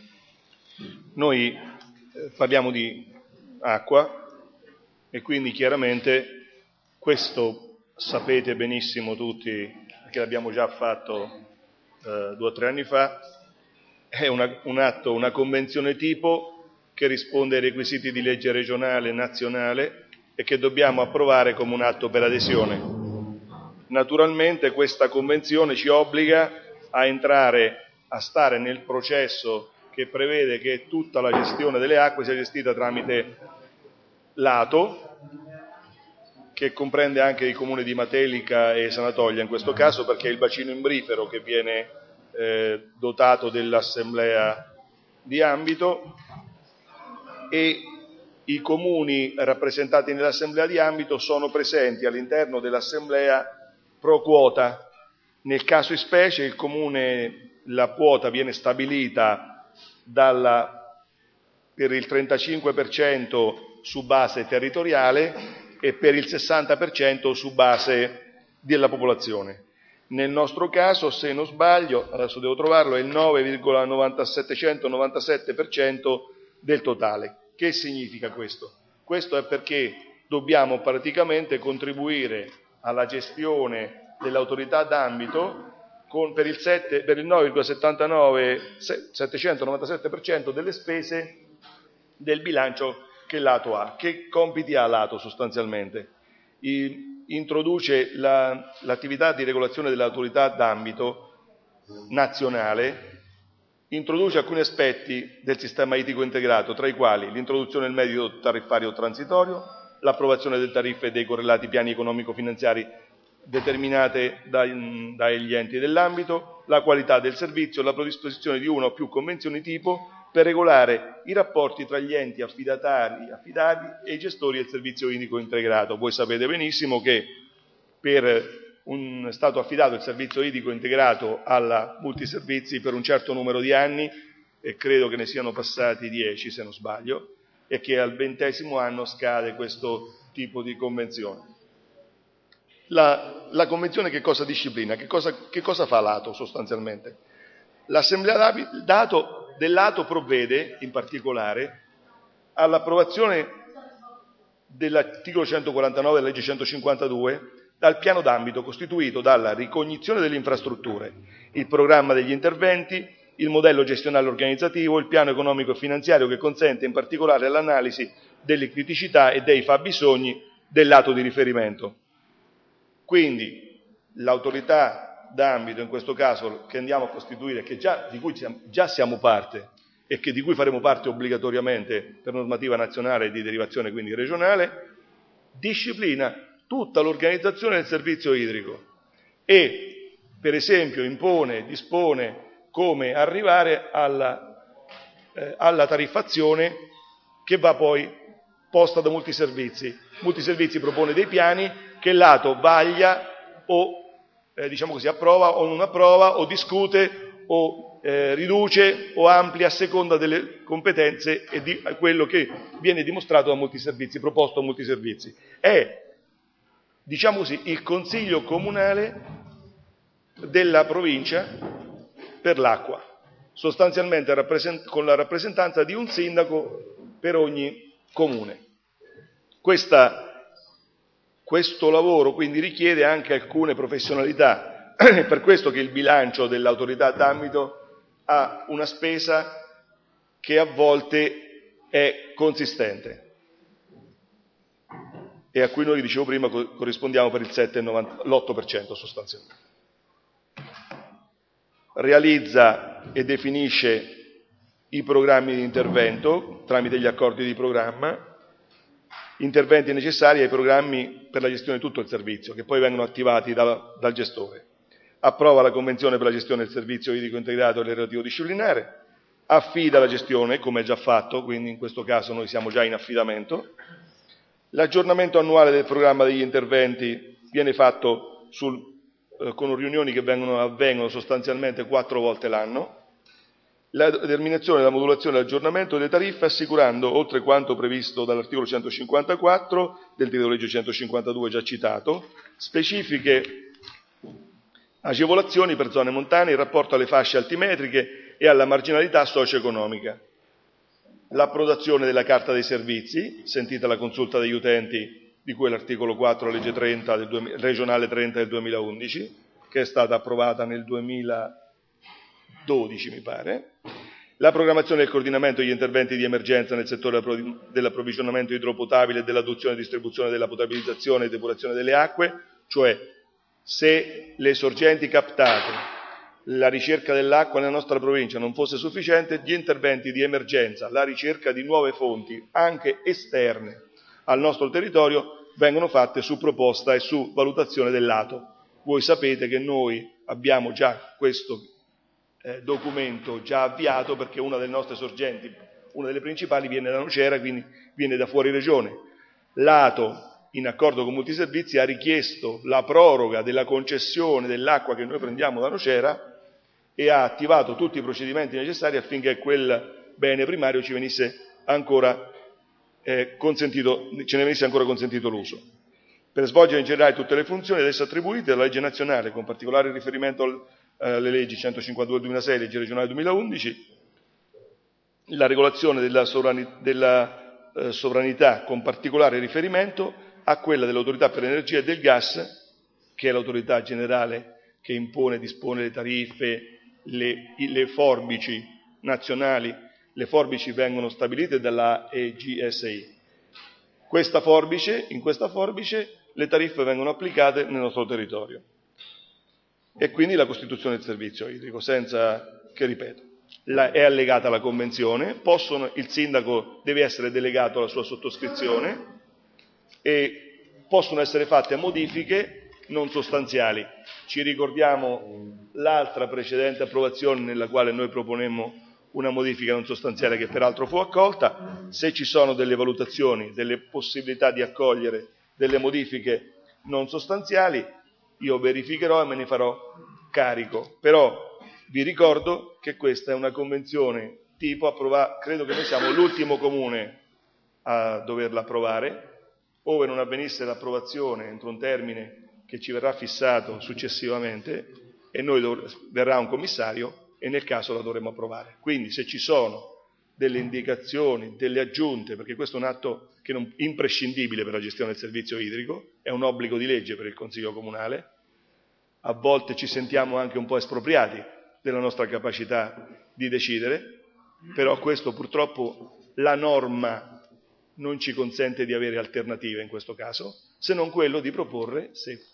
Speaker 3: Noi parliamo di acqua e quindi chiaramente questo sapete benissimo tutti, perché l'abbiamo già fatto eh, due o tre anni fa, è una, un atto, una convenzione tipo che risponde ai requisiti di legge regionale e nazionale e che dobbiamo approvare come un atto per adesione. Naturalmente questa convenzione ci obbliga a entrare, a stare nel processo che prevede che tutta la gestione delle acque sia gestita tramite l'Ato, che comprende anche i comuni di Matelica e Sanatolia in questo caso, perché è il bacino imbrifero che viene Eh, dotato dell'assemblea di ambito, e i comuni rappresentati nell'assemblea di ambito sono presenti all'interno dell'assemblea pro quota. Nel caso in specie il comune, la quota viene stabilita dalla, per il trentacinque per cento su base territoriale e per il sessanta per cento su base della popolazione. Nel nostro caso, se non sbaglio, adesso devo trovarlo, è il nove virgola novantasettecentonovantasette per cento del totale. Che significa questo? Questo è perché dobbiamo praticamente contribuire alla gestione dell'autorità d'ambito con, per il, per il nove virgola settecentonovantasette per cento delle spese del bilancio che l'Ato ha. Che compiti ha l'Ato sostanzialmente? I, introduce la, l'attività di regolazione dell'autorità d'ambito nazionale, introduce alcuni aspetti del sistema idrico integrato, tra i quali l'introduzione del metodo tariffario transitorio, l'approvazione delle tariffe e dei correlati piani economico-finanziari determinate dai, dagli enti dell'ambito, la qualità del servizio, la predisposizione di una o più convenzioni tipo per regolare i rapporti tra gli enti affidatari, affidati e i gestori del servizio idrico integrato. Voi sapete benissimo che per un, è stato affidato il servizio idrico integrato alla Multiservizi per un certo numero di anni, e credo che ne siano passati dieci se non sbaglio, e che al ventesimo anno scade questo tipo di convenzione. La, la convenzione che cosa disciplina? Che cosa, che cosa fa l'Ato sostanzialmente? L'Assemblea d'Ato dell'Ato provvede in particolare all'approvazione dell'articolo centoquarantanove della legge centocinquantadue dal piano d'ambito costituito dalla ricognizione delle infrastrutture, il programma degli interventi, il modello gestionale organizzativo, il piano economico e finanziario che consente in particolare l'analisi delle criticità e dei fabbisogni del lato di riferimento. Quindi l'autorità d'ambito, in questo caso, che andiamo a costituire, che già, di cui siamo, già siamo parte e che di cui faremo parte obbligatoriamente per normativa nazionale e di derivazione quindi regionale, disciplina tutta l'organizzazione del servizio idrico e, per esempio, impone, dispone come arrivare alla, eh, alla tariffazione che va poi posta da Multiservizi. Multiservizi propone dei piani che l'A T O vaglia o eh, diciamo così, approva o non approva o discute o eh, riduce o amplia a seconda delle competenze e di quello che viene dimostrato da Multiservizi, proposto a Multiservizi. È, diciamo così, il Consiglio Comunale della provincia per l'acqua, sostanzialmente con la rappresentanza di un sindaco per ogni comune. Questa, questo lavoro quindi richiede anche alcune professionalità, è per questo che il bilancio dell'autorità d'ambito ha una spesa che a volte è consistente e a cui noi, dicevo prima, corrispondiamo per il sette virgola novantotto per cento sostanzialmente. Realizza e definisce i programmi di intervento tramite gli accordi di programma, interventi necessari ai programmi per la gestione di tutto il servizio, che poi vengono attivati dal, dal gestore. Approva la convenzione per la gestione del servizio idrico integrato e il relativo disciplinare, affida la gestione, come è già fatto, quindi in questo caso noi siamo già in affidamento. L'aggiornamento annuale del programma degli interventi viene fatto sul, eh, con riunioni che vengono, avvengono sostanzialmente quattro volte l'anno. La determinazione, la modulazione e l'aggiornamento delle tariffe assicurando, oltre quanto previsto dall'articolo centocinquantaquattro del decreto legge centocinquantadue già citato, specifiche agevolazioni per zone montane in rapporto alle fasce altimetriche e alla marginalità socio-economica. L'approdazione della Carta dei Servizi, sentita la consulta degli utenti di cui è l'articolo quattro legge trenta del duemila, regionale trenta del duemilaundici, che è stata approvata nel duemiladodici mi pare. La programmazione e il coordinamento degli interventi di emergenza nel settore dell'approvvigionamento idropotabile e dell'adozione e distribuzione della potabilizzazione e depurazione delle acque, cioè se le sorgenti captate, la ricerca dell'acqua nella nostra provincia non fosse sufficiente, gli interventi di emergenza, la ricerca di nuove fonti, anche esterne al nostro territorio, vengono fatte su proposta e su valutazione dell'A T O. Voi sapete che noi abbiamo già questo eh, documento già avviato perché una delle nostre sorgenti, una delle principali, viene da Nocera, quindi viene da fuori regione. L'A T O, in accordo con Multiservizi, ha richiesto la proroga della concessione dell'acqua che noi prendiamo da Nocera e ha attivato tutti i procedimenti necessari affinché quel bene primario ci venisse ancora eh, consentito, ce ne venisse ancora consentito l'uso. Per svolgere in generale tutte le funzioni ad esso attribuite dalla legge nazionale, con particolare riferimento al, alle leggi centocinquantadue del duemilasei e legge regionale duemilaundici, la regolazione della, sovranità, della eh, sovranità con particolare riferimento a quella dell'autorità per l'energia e del gas, che è l'autorità generale che impone e dispone le tariffe, le, le forbici nazionali. Le forbici vengono stabilite dalla E G S I. Questa forbice, in questa forbice le tariffe vengono applicate nel nostro territorio. E quindi la costituzione del servizio idrico, senza che, ripeto, la, è allegata alla convenzione, possono, il sindaco deve essere delegato alla sua sottoscrizione e possono essere fatte modifiche non sostanziali. Ci ricordiamo l'altra precedente approvazione nella quale noi proponemmo una modifica non sostanziale che peraltro fu accolta. Se ci sono delle valutazioni, delle possibilità di accogliere delle modifiche non sostanziali, io verificherò e me ne farò carico. Però vi ricordo che questa è una convenzione tipo approvata, credo che noi siamo l'ultimo comune a doverla approvare. Ove non avvenisse l'approvazione entro un termine che ci verrà fissato successivamente, e noi dov- verrà un commissario e nel caso la dovremo approvare. Quindi se ci sono delle indicazioni, delle aggiunte, perché questo è un atto che non, imprescindibile per la gestione del servizio idrico, è un obbligo di legge per il Consiglio Comunale, a volte ci sentiamo anche un po' espropriati della nostra capacità di decidere, però questo purtroppo la norma non ci consente di avere alternative in questo caso, se non quello di proporre, se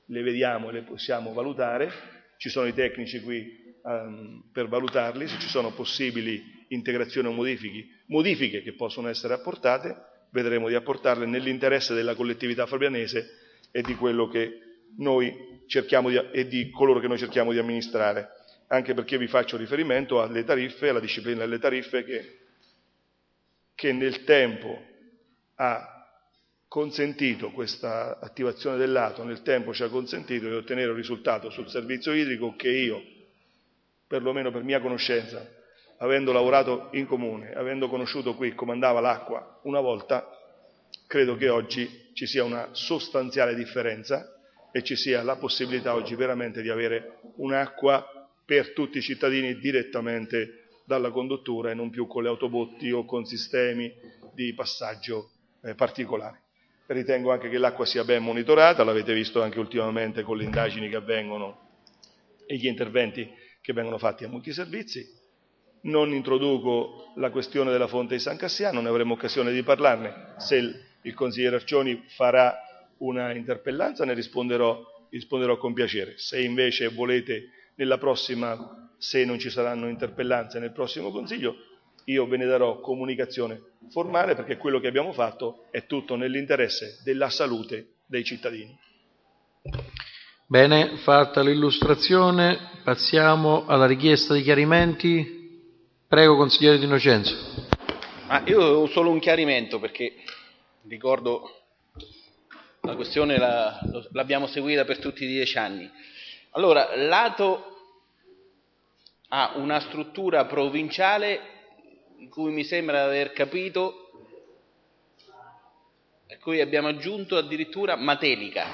Speaker 3: le vediamo e le possiamo valutare, ci sono i tecnici qui um, per valutarli, se ci sono possibili integrazioni o modifiche, modifiche che possono essere apportate, vedremo di apportarle nell'interesse della collettività fabrianese e di quello che noi cerchiamo di, e di coloro che noi cerchiamo di amministrare, anche perché vi faccio riferimento alle tariffe, alla disciplina delle tariffe che, che nel tempo ha consentito, questa attivazione dell'A T O nel tempo ci ha consentito di ottenere un risultato sul servizio idrico che io, perlomeno per mia conoscenza, avendo lavorato in comune, avendo conosciuto qui come andava l'acqua una volta, credo che oggi ci sia una sostanziale differenza e ci sia la possibilità oggi veramente di avere un'acqua per tutti i cittadini direttamente dalla conduttura e non più con le autobotti o con sistemi di passaggio eh, particolari. Ritengo anche che l'acqua sia ben monitorata, l'avete visto anche ultimamente con le indagini che avvengono e gli interventi che vengono fatti a multiservizi. Non introduco la questione della fonte di San Cassiano, ne avremo occasione di parlarne. Se il, il consigliere Arcioni farà una interpellanza ne risponderò, risponderò con piacere. Se invece volete nella prossima, se non ci saranno interpellanze nel prossimo Consiglio, io ve ne darò comunicazione formale perché quello che abbiamo fatto è tutto nell'interesse della salute dei cittadini.
Speaker 1: Bene, fatta l'illustrazione, passiamo alla richiesta di chiarimenti. Prego, consigliere Di Innocenzo.
Speaker 10: Ah, io ho solo un chiarimento perché ricordo la questione la, l'abbiamo seguita per tutti i dieci anni. Allora, l'A T O ha una struttura provinciale in cui mi sembra di aver capito, a cui abbiamo aggiunto addirittura Matelica.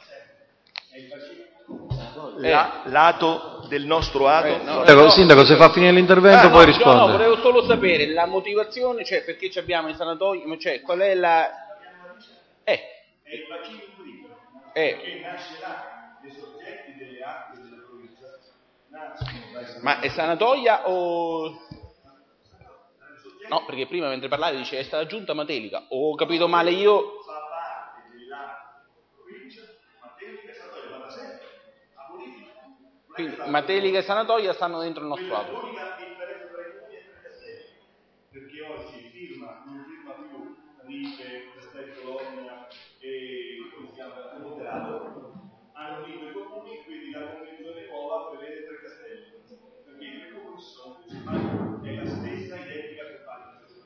Speaker 3: La, Lato del nostro A T O.
Speaker 10: Eh, no,
Speaker 1: Sindaco, no, Sindaco, se fa finire l'intervento
Speaker 10: ah,
Speaker 1: poi
Speaker 10: no,
Speaker 1: risponde.
Speaker 10: No, no, volevo solo sapere la motivazione, cioè perché ci abbiamo in sanatorio, cioè qual è la... Eh.
Speaker 3: È il bacino idrico,
Speaker 10: eh.
Speaker 3: che nascerà dai soggetti delle acque della provincia. Nascono,
Speaker 10: ma è sanatoia o... No, perché prima mentre parlavi dice è stata aggiunta Matelica, o ho capito male io?
Speaker 3: Fa parte della provincia, Matelica e sanatoia, ma da sempre, a bonifica.
Speaker 10: Quindi Matelica e sanatoia stanno dentro il nostro atto.
Speaker 3: L'unica differenza tra i comuni è per Castelli, perché oggi firma, non firma più Rife, Castelli Colonna e come si chiama, Moderato, hanno vinto i comuni, quindi la convenzione nuova prevede tre castelli, perché i comuni sono principali, è la stessa identica per fare.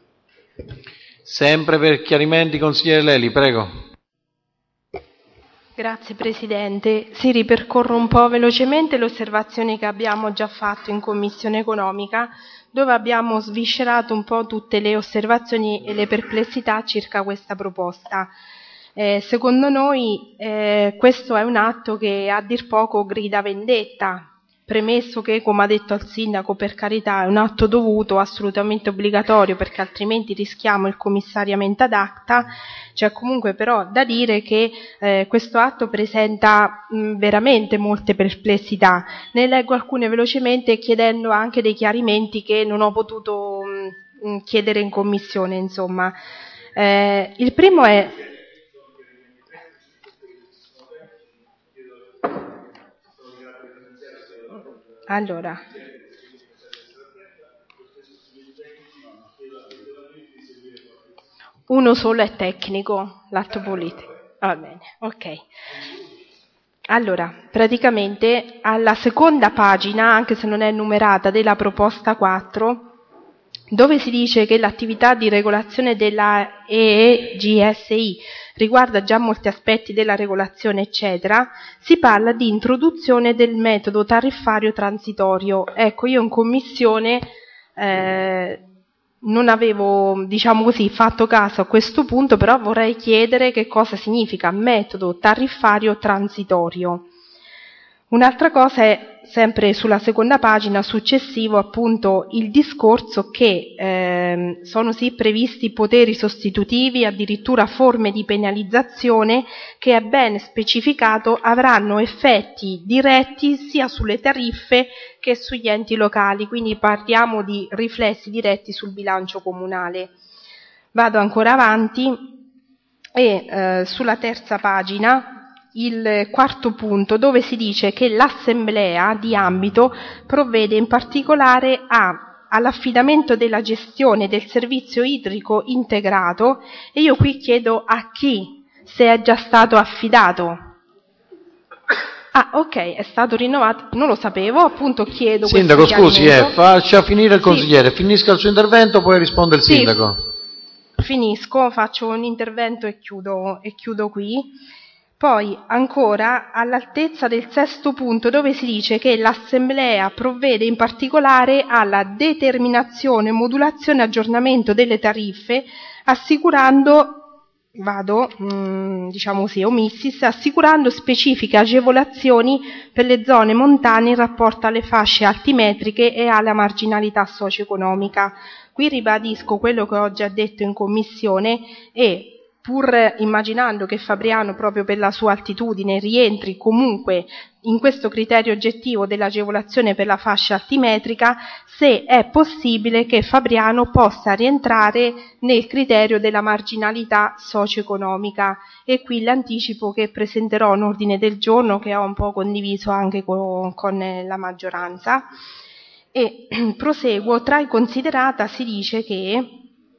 Speaker 1: Sempre per chiarimenti, consigliere Leli, prego.
Speaker 6: Grazie Presidente. Si ripercorro un po' velocemente le osservazioni che abbiamo già fatto in Commissione Economica, dove abbiamo sviscerato un po' tutte le osservazioni e le perplessità circa questa proposta. Eh, secondo noi eh, questo è un atto che a dir poco grida vendetta, premesso che, come ha detto il Sindaco, per carità è un atto dovuto, assolutamente obbligatorio, perché altrimenti rischiamo il commissariamento ad acta. C'è comunque però da dire che eh, questo atto presenta mh, veramente molte perplessità. Ne leggo alcune velocemente chiedendo anche dei chiarimenti che non ho potuto mh, chiedere in commissione, insomma. Eh, il primo è... Allora, uno solo è tecnico, l'atto politico. Va bene, ok. Allora, praticamente alla seconda pagina, anche se non è numerata, della proposta quattro, dove si dice che l'attività di regolazione della E E G S I riguarda già molti aspetti della regolazione, eccetera, si parla di introduzione del metodo tariffario transitorio. Ecco, io in commissione eh, non avevo, diciamo così, fatto caso a questo punto, però vorrei chiedere che cosa significa metodo tariffario transitorio. Un'altra cosa è, sempre sulla seconda pagina, successivo appunto il discorso che eh, sono sì previsti poteri sostitutivi, addirittura forme di penalizzazione che è ben specificato avranno effetti diretti sia sulle tariffe che sugli enti locali, quindi parliamo di riflessi diretti sul bilancio comunale. Vado ancora avanti e eh, sulla terza pagina il quarto punto, dove si dice che l'assemblea di ambito provvede in particolare a all'affidamento della gestione del servizio idrico integrato, e io qui chiedo a chi, se è già stato affidato. Ah, ok, è stato rinnovato, non lo sapevo, appunto chiedo.
Speaker 1: Sindaco, scusi, eh, faccia finire il consigliere, sì. Finisca il suo intervento, poi risponde il sindaco.
Speaker 6: Sì, finisco, faccio un intervento e chiudo, e chiudo qui. Poi ancora all'altezza del sesto punto, dove si dice che l'Assemblea provvede in particolare alla determinazione, modulazione e aggiornamento delle tariffe, assicurando, vado, mh, diciamo così, omissis, assicurando specifiche agevolazioni per le zone montane in rapporto alle fasce altimetriche e alla marginalità socio-economica. Qui ribadisco quello che ho già detto in commissione e pur immaginando che Fabriano, proprio per la sua altitudine, rientri comunque in questo criterio oggettivo dell'agevolazione per la fascia altimetrica, se è possibile che Fabriano possa rientrare nel criterio della marginalità socio-economica. E qui l'anticipo che presenterò un ordine del giorno che ho un po' condiviso anche con, con la maggioranza. E proseguo, tra i considerata si dice che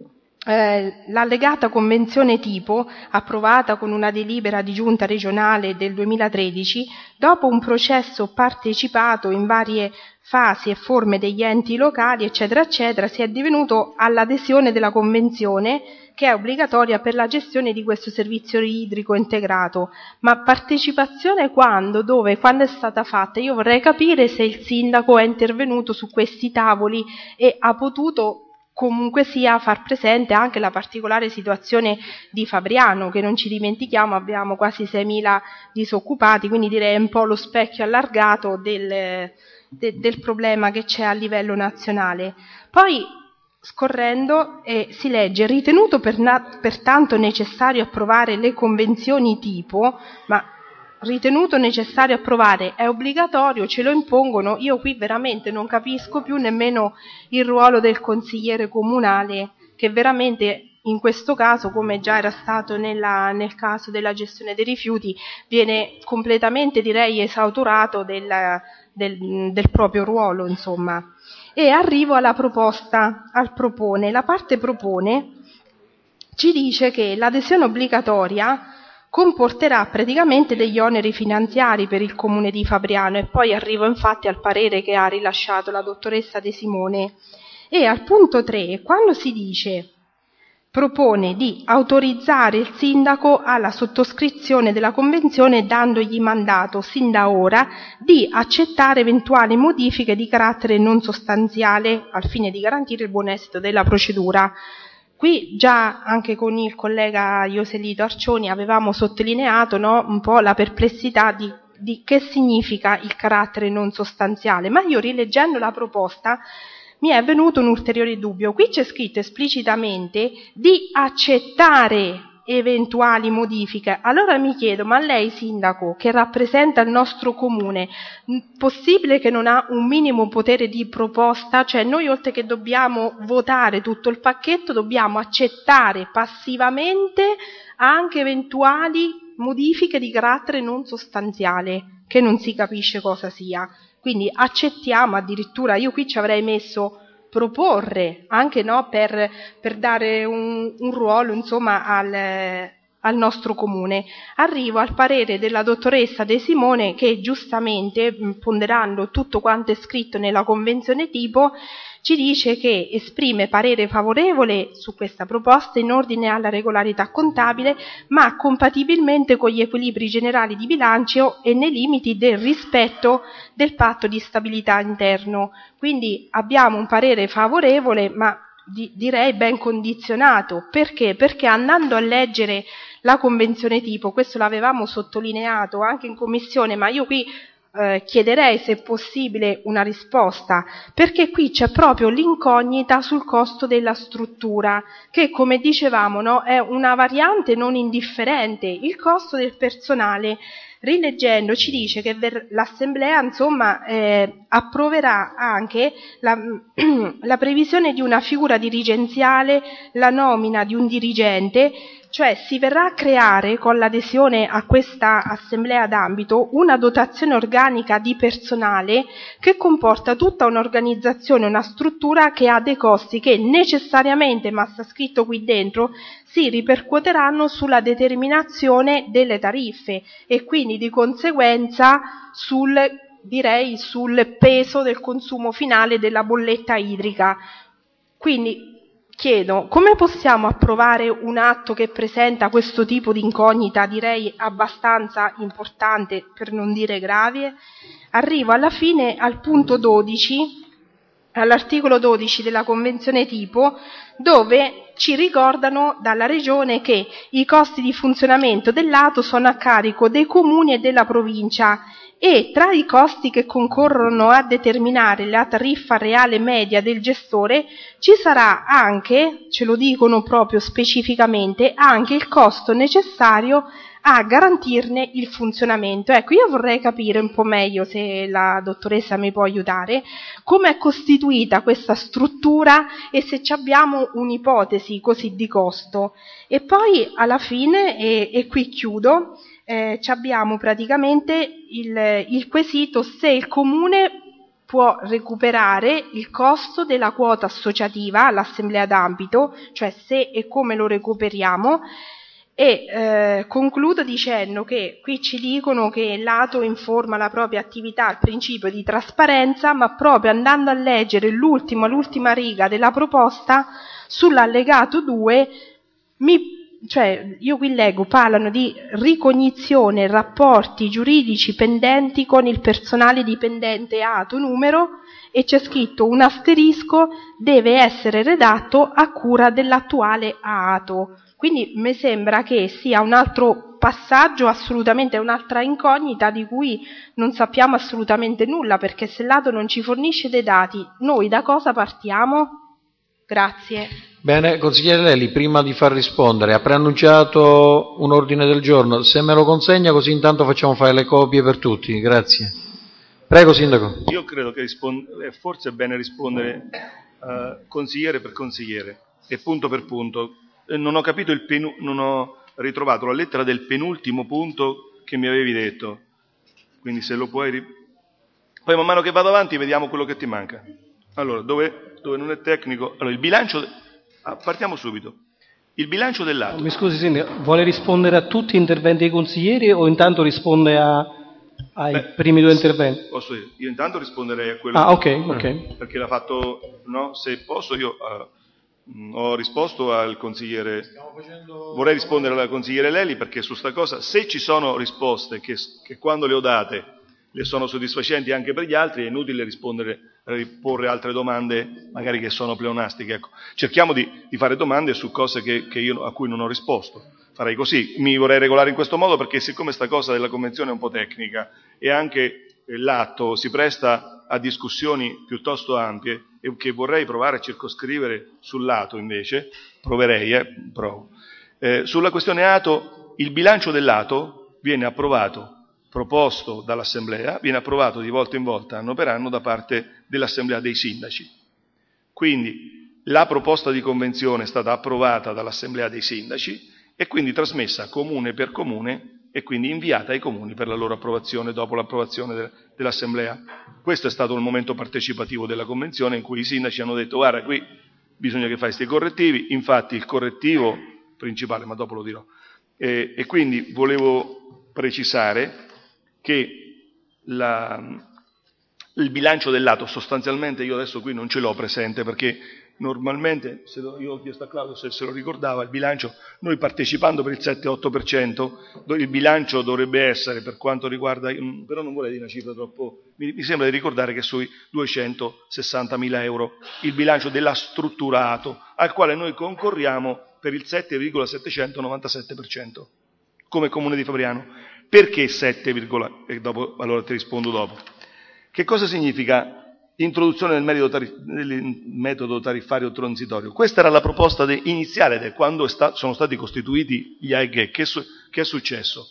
Speaker 6: Eh, l'allegata convenzione tipo, approvata con una delibera di giunta regionale del duemilatredici, dopo un processo partecipato in varie fasi e forme degli enti locali, eccetera, eccetera, si è divenuto all'adesione della convenzione che è obbligatoria per la gestione di questo servizio idrico integrato. Ma partecipazione quando, dove, quando è stata fatta? Io vorrei capire se il sindaco è intervenuto su questi tavoli e ha potuto comunque sia far presente anche la particolare situazione di Fabriano, che non ci dimentichiamo abbiamo quasi seimila disoccupati, quindi direi un po' lo specchio allargato del, de, del problema che c'è a livello nazionale. Poi scorrendo eh, si legge ritenuto per na- pertanto necessario approvare le convenzioni tipo, ma ritenuto necessario approvare è obbligatorio, ce lo impongono. Io qui veramente non capisco più nemmeno il ruolo del consigliere comunale, che veramente in questo caso, come già era stato nella, nel caso della gestione dei rifiuti, viene completamente, direi, esautorato del, del, del proprio ruolo, insomma. E arrivo alla proposta, al propone. La parte propone ci dice che l'adesione obbligatoria comporterà praticamente degli oneri finanziari per il comune di Fabriano, e poi arrivo infatti al parere che ha rilasciato la dottoressa De Simone. E al punto tre, quando si dice propone di autorizzare il sindaco alla sottoscrizione della convenzione dandogli mandato sin da ora di accettare eventuali modifiche di carattere non sostanziale al fine di garantire il buon esito della procedura. Qui già anche con il collega Ioselito Arcioni avevamo sottolineato, no, un po' la perplessità di, di che significa il carattere non sostanziale, ma io rileggendo la proposta mi è venuto un ulteriore dubbio. Qui c'è scritto esplicitamente di accettare eventuali modifiche. Allora mi chiedo, ma lei sindaco che rappresenta il nostro comune, possibile che non ha un minimo potere di proposta? Cioè noi oltre che dobbiamo votare tutto il pacchetto dobbiamo accettare passivamente anche eventuali modifiche di carattere non sostanziale, che non si capisce cosa sia. Quindi accettiamo addirittura, io qui ci avrei messo proporre, anche no, per, per dare un, un ruolo insomma al, al nostro comune. Arrivo al parere della dottoressa De Simone che giustamente, ponderando tutto quanto è scritto nella convenzione tipo, ci dice che esprime parere favorevole su questa proposta in ordine alla regolarità contabile, ma compatibilmente con gli equilibri generali di bilancio e nei limiti del rispetto del patto di stabilità interno. Quindi abbiamo un parere favorevole, ma di, direi ben condizionato. Perché? Perché andando a leggere la convenzione tipo, questo l'avevamo sottolineato anche in commissione, ma io qui Eh, chiederei se è possibile una risposta, perché qui c'è proprio l'incognita sul costo della struttura, che come dicevamo no, è una variante non indifferente. Il costo del personale rileggendo ci dice che ver- l'Assemblea insomma eh, approverà anche la, la previsione di una figura dirigenziale, la nomina di un dirigente, cioè si verrà a creare con l'adesione a questa assemblea d'ambito una dotazione organica di personale che comporta tutta un'organizzazione, una struttura che ha dei costi che necessariamente, ma sta scritto qui dentro, si ripercuoteranno sulla determinazione delle tariffe e quindi di conseguenza sul, direi, sul peso del consumo finale della bolletta idrica. Quindi chiedo, come possiamo approvare un atto che presenta questo tipo di incognita, direi abbastanza importante, per non dire grave? Arrivo alla fine al punto dodici, all'articolo dodici della Convenzione tipo, dove ci ricordano dalla Regione che i costi di funzionamento dell'A T O sono a carico dei comuni e della provincia, e tra i costi che concorrono a determinare la tariffa reale media del gestore ci sarà anche, ce lo dicono proprio specificamente, anche il costo necessario a garantirne il funzionamento. Ecco, io vorrei capire un po' meglio, se la dottoressa mi può aiutare, come è costituita questa struttura e se ci abbiamo un'ipotesi così di costo. E poi alla fine, e, e qui chiudo, Eh, abbiamo praticamente il, il quesito se il Comune può recuperare il costo della quota associativa all'assemblea d'ambito, cioè se e come lo recuperiamo, e eh, concludo dicendo che qui ci dicono che l'A T O informa la propria attività al principio di trasparenza, ma proprio andando a leggere l'ultima, l'ultima riga della proposta sull'allegato due mi Cioè, io qui leggo, parlano di ricognizione rapporti giuridici pendenti con il personale dipendente A T O numero, e c'è scritto un asterisco, deve essere redatto a cura dell'attuale A T O. Quindi mi sembra che sia un altro passaggio, assolutamente un'altra incognita di cui non sappiamo assolutamente nulla, perché se l'A T O non ci fornisce dei dati, noi da cosa partiamo? Grazie.
Speaker 1: Bene, consigliere Lelli, prima di far rispondere, ha preannunciato un ordine del giorno, se me lo consegna così intanto facciamo fare le copie per tutti, grazie. Prego, Sindaco.
Speaker 3: Io credo che rispond- forse è bene rispondere uh, consigliere per consigliere e punto per punto. Eh, non ho capito il penu- non ho ritrovato la lettera del penultimo punto che mi avevi detto, quindi se lo puoi... Ri- Poi man mano che vado avanti vediamo quello che ti manca. Allora, dove, dove non è tecnico... Allora, il bilancio... De- Ah, partiamo subito. Il bilancio dell'A T O.
Speaker 5: Mi scusi, Sindaco, vuole rispondere a tutti gli interventi dei consiglieri o intanto risponde a, ai Beh, primi due interventi?
Speaker 3: Posso io? Io intanto risponderei a quello
Speaker 5: ah,
Speaker 3: che...
Speaker 5: ok, ok.
Speaker 3: Perché l'ha fatto, no? Se posso io uh, ho risposto al consigliere... Facendo... Vorrei rispondere al consigliere Lelli perché su sta cosa, se ci sono risposte che, che quando le ho date le sono soddisfacenti anche per gli altri, è inutile rispondere, porre altre domande magari che sono pleonastiche. Ecco. Cerchiamo di, di fare domande su cose che, che io, a cui non ho risposto. Farei così, mi vorrei regolare in questo modo perché siccome sta cosa della convenzione è un po' tecnica e anche l'atto si presta a discussioni piuttosto ampie e che vorrei provare a circoscrivere sul lato invece, proverei, eh, provo. Eh, sulla questione A T O, il bilancio dell'A T O viene approvato proposto dall'Assemblea, viene approvato di volta in volta, anno per anno, da parte dell'Assemblea dei Sindaci. Quindi la proposta di convenzione è stata approvata dall'Assemblea dei Sindaci e quindi trasmessa comune per comune e quindi inviata ai comuni per la loro approvazione dopo l'approvazione de- dell'Assemblea. Questo è stato il momento partecipativo della convenzione in cui i sindaci hanno detto guarda qui bisogna che fai questi correttivi, infatti il correttivo principale, ma dopo lo dirò, e, e quindi volevo precisare che la, il bilancio dell'A T O sostanzialmente io adesso qui non ce l'ho presente perché normalmente, se lo, io ho chiesto a Claudio se se lo ricordava, il bilancio, noi partecipando per il sette otto per cento, il bilancio dovrebbe essere per quanto riguarda, però non vorrei dire una cifra troppo, mi, mi sembra di ricordare che è sui duecentosessantamila euro il bilancio della struttura A T O, al quale noi concorriamo per il sette virgola settecentonovantasette per cento come Comune di Fabriano. Perché sette, e dopo, allora ti rispondo dopo. Che cosa significa introduzione del metodo, tarif- del metodo tariffario transitorio? Questa era la proposta de- iniziale de- quando sta- sono stati costituiti gli A E G. Che, su- che è successo?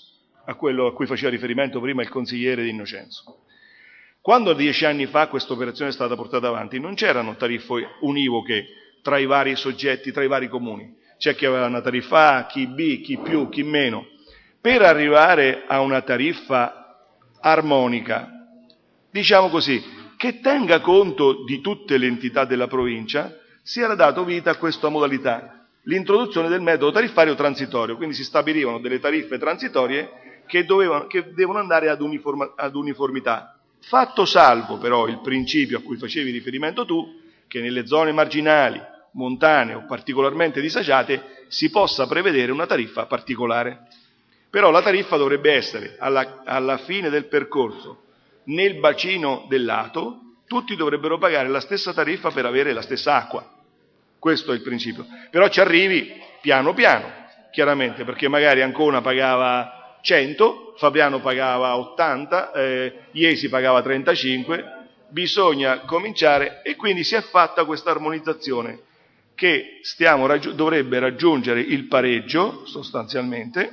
Speaker 3: a quello a cui faceva riferimento prima il consigliere Di Innocenzo. Quando dieci anni fa questa operazione è stata portata avanti, non c'erano tariffe univoche tra i vari soggetti, tra i vari comuni. C'è chi aveva una tariffa A, chi B, chi più, chi meno. Per arrivare a una tariffa armonica, diciamo così, che tenga conto di tutte le entità della provincia, si era dato vita a questa modalità, l'introduzione del metodo tariffario transitorio, quindi si stabilivano delle tariffe transitorie che, dovevano, che devono andare ad, uniforma, ad uniformità. Fatto salvo però il principio a cui facevi riferimento tu, che nelle zone marginali, montane o particolarmente disagiate si possa prevedere una tariffa particolare. Però la tariffa dovrebbe essere, alla, alla fine del percorso, nel bacino del lato, tutti dovrebbero pagare la stessa tariffa per avere la stessa acqua. Questo è il principio. Però ci arrivi piano piano, chiaramente, perché magari Ancona pagava cento, Fabriano pagava ottanta, eh, Iesi pagava trentacinque, bisogna cominciare e quindi si è fatta questa armonizzazione che stiamo, raggi- dovrebbe raggiungere il pareggio sostanzialmente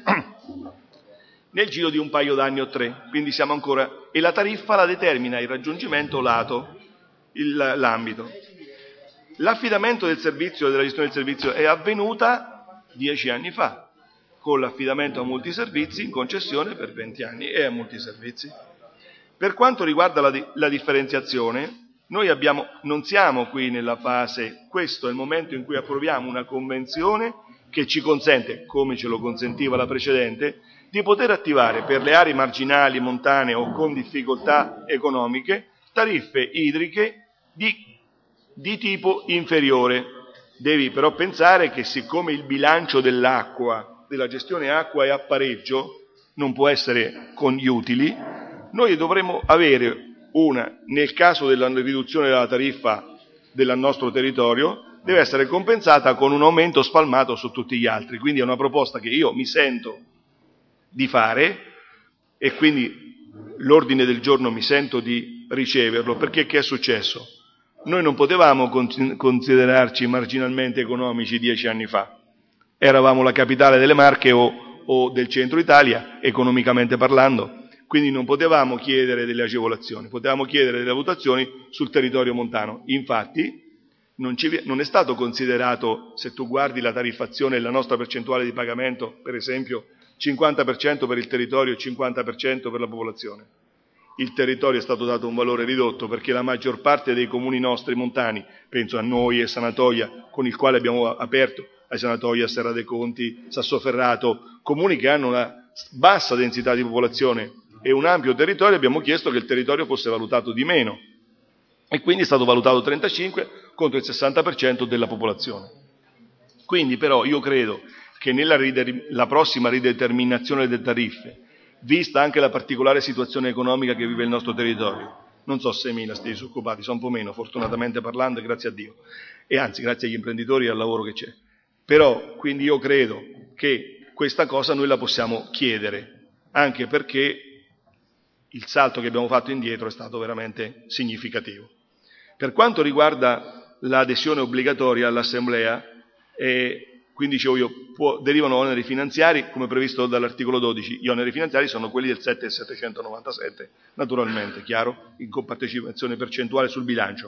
Speaker 3: nel giro di un paio d'anni o tre, quindi siamo ancora, e la tariffa la determina il raggiungimento lato, il, l'ambito. L'affidamento del servizio, della gestione del servizio è avvenuta dieci anni fa, con l'affidamento a multiservizi in concessione per venti anni e a multiservizi. Per quanto riguarda la, di- la differenziazione, noi abbiamo, non siamo qui nella fase, questo è il momento in cui approviamo una convenzione che ci consente, come ce lo consentiva la precedente, di poter attivare per le aree marginali, montane o con difficoltà economiche, tariffe idriche di, di tipo inferiore. Devi però pensare che siccome il bilancio dell'acqua, della gestione acqua è a pareggio, non può essere con gli utili, noi dovremo avere una, nel caso della riduzione della tariffa del nostro territorio, deve essere compensata con un aumento spalmato su tutti gli altri. Quindi è una proposta che io mi sento di fare e quindi l'ordine del giorno mi sento di riceverlo, perché che è successo? Noi non potevamo considerarci marginalmente economici dieci anni fa. Eravamo la capitale delle Marche o, o del centro Italia, economicamente parlando, quindi non potevamo chiedere delle agevolazioni, potevamo chiedere delle valutazioni sul territorio montano. Infatti non, ci, non è stato considerato, se tu guardi la tariffazione e la nostra percentuale di pagamento, per esempio cinquanta per cento per il territorio e cinquanta per cento per la popolazione. Il territorio è stato dato un valore ridotto perché la maggior parte dei comuni nostri montani, penso a noi e Sanatoia, con il quale abbiamo aperto, a Sanatoia, Serra dei Conti, Sassoferrato, comuni che hanno una bassa densità di popolazione e un ampio territorio, abbiamo chiesto che il territorio fosse valutato di meno e quindi è stato valutato trentacinque contro il sessanta per cento della popolazione. Quindi però io credo che nella rider- la prossima rideterminazione delle tariffe, vista anche la particolare situazione economica che vive il nostro territorio, non so se mila sti disoccupati, sono un po' meno fortunatamente parlando, grazie a Dio, e anzi grazie agli imprenditori e al lavoro che c'è. Però, quindi io credo che questa cosa noi la possiamo chiedere, anche perché il salto che abbiamo fatto indietro è stato veramente significativo. Per quanto riguarda l'adesione obbligatoria all'Assemblea, eh, quindi dicevo io, può, derivano oneri finanziari come previsto dall'articolo dodici, gli oneri finanziari sono quelli del sette virgola settecentonovantasette, naturalmente, chiaro, in compartecipazione percentuale sul bilancio.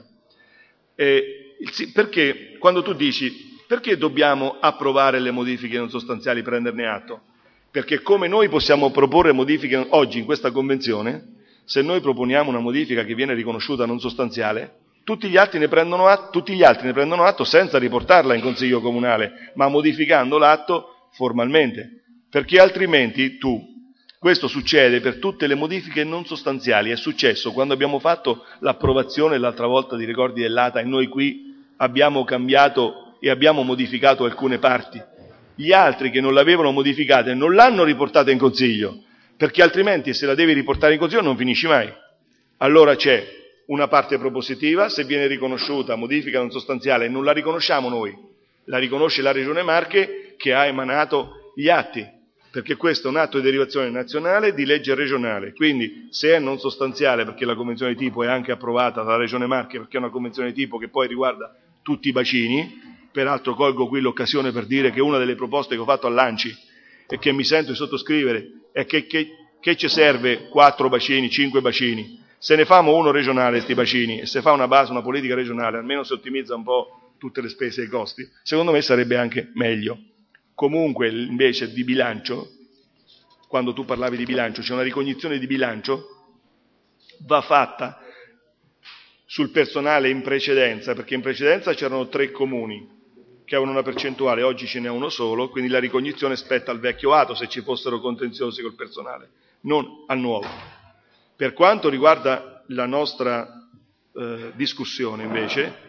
Speaker 3: Eh, il, perché quando tu dici perché dobbiamo approvare le modifiche non sostanziali, prenderne atto? Perché come noi possiamo proporre modifiche oggi in questa convenzione, se noi proponiamo una modifica che viene riconosciuta non sostanziale, tutti gli altri ne prendono atto, tutti gli altri ne prendono atto senza riportarla in Consiglio Comunale, ma modificando l'atto formalmente, perché altrimenti tu, questo succede per tutte le modifiche non sostanziali, è successo quando abbiamo fatto l'approvazione l'altra volta di ricordi dell'A T A e noi qui abbiamo cambiato e abbiamo modificato alcune parti. Gli altri che non l'avevano modificata non l'hanno riportata in Consiglio, perché altrimenti se la devi riportare in Consiglio non finisci mai. Allora c'è una parte propositiva, se viene riconosciuta modifica non sostanziale, e non la riconosciamo noi, la riconosce la Regione Marche che ha emanato gli atti, perché questo è un atto di derivazione nazionale di legge regionale, quindi se è non sostanziale, perché la convenzione di tipo è anche approvata dalla Regione Marche, perché è una convenzione di tipo che poi riguarda tutti i bacini. Peraltro colgo qui l'occasione per dire che una delle proposte che ho fatto all'A N C I e che mi sento di sottoscrivere è che, che, che ci serve quattro bacini, cinque bacini. Se ne famo uno regionale questi bacini e se fa una base, una politica regionale, almeno si ottimizza un po' tutte le spese e i costi, secondo me sarebbe anche meglio. Comunque invece di bilancio, quando tu parlavi di bilancio, c'è una ricognizione di bilancio, va fatta sul personale in precedenza, perché in precedenza c'erano tre comuni che avevano una percentuale, oggi ce n'è uno solo, quindi la ricognizione spetta al vecchio Ato se ci fossero contenziosi col personale, non al nuovo. Per quanto riguarda la nostra eh, discussione invece,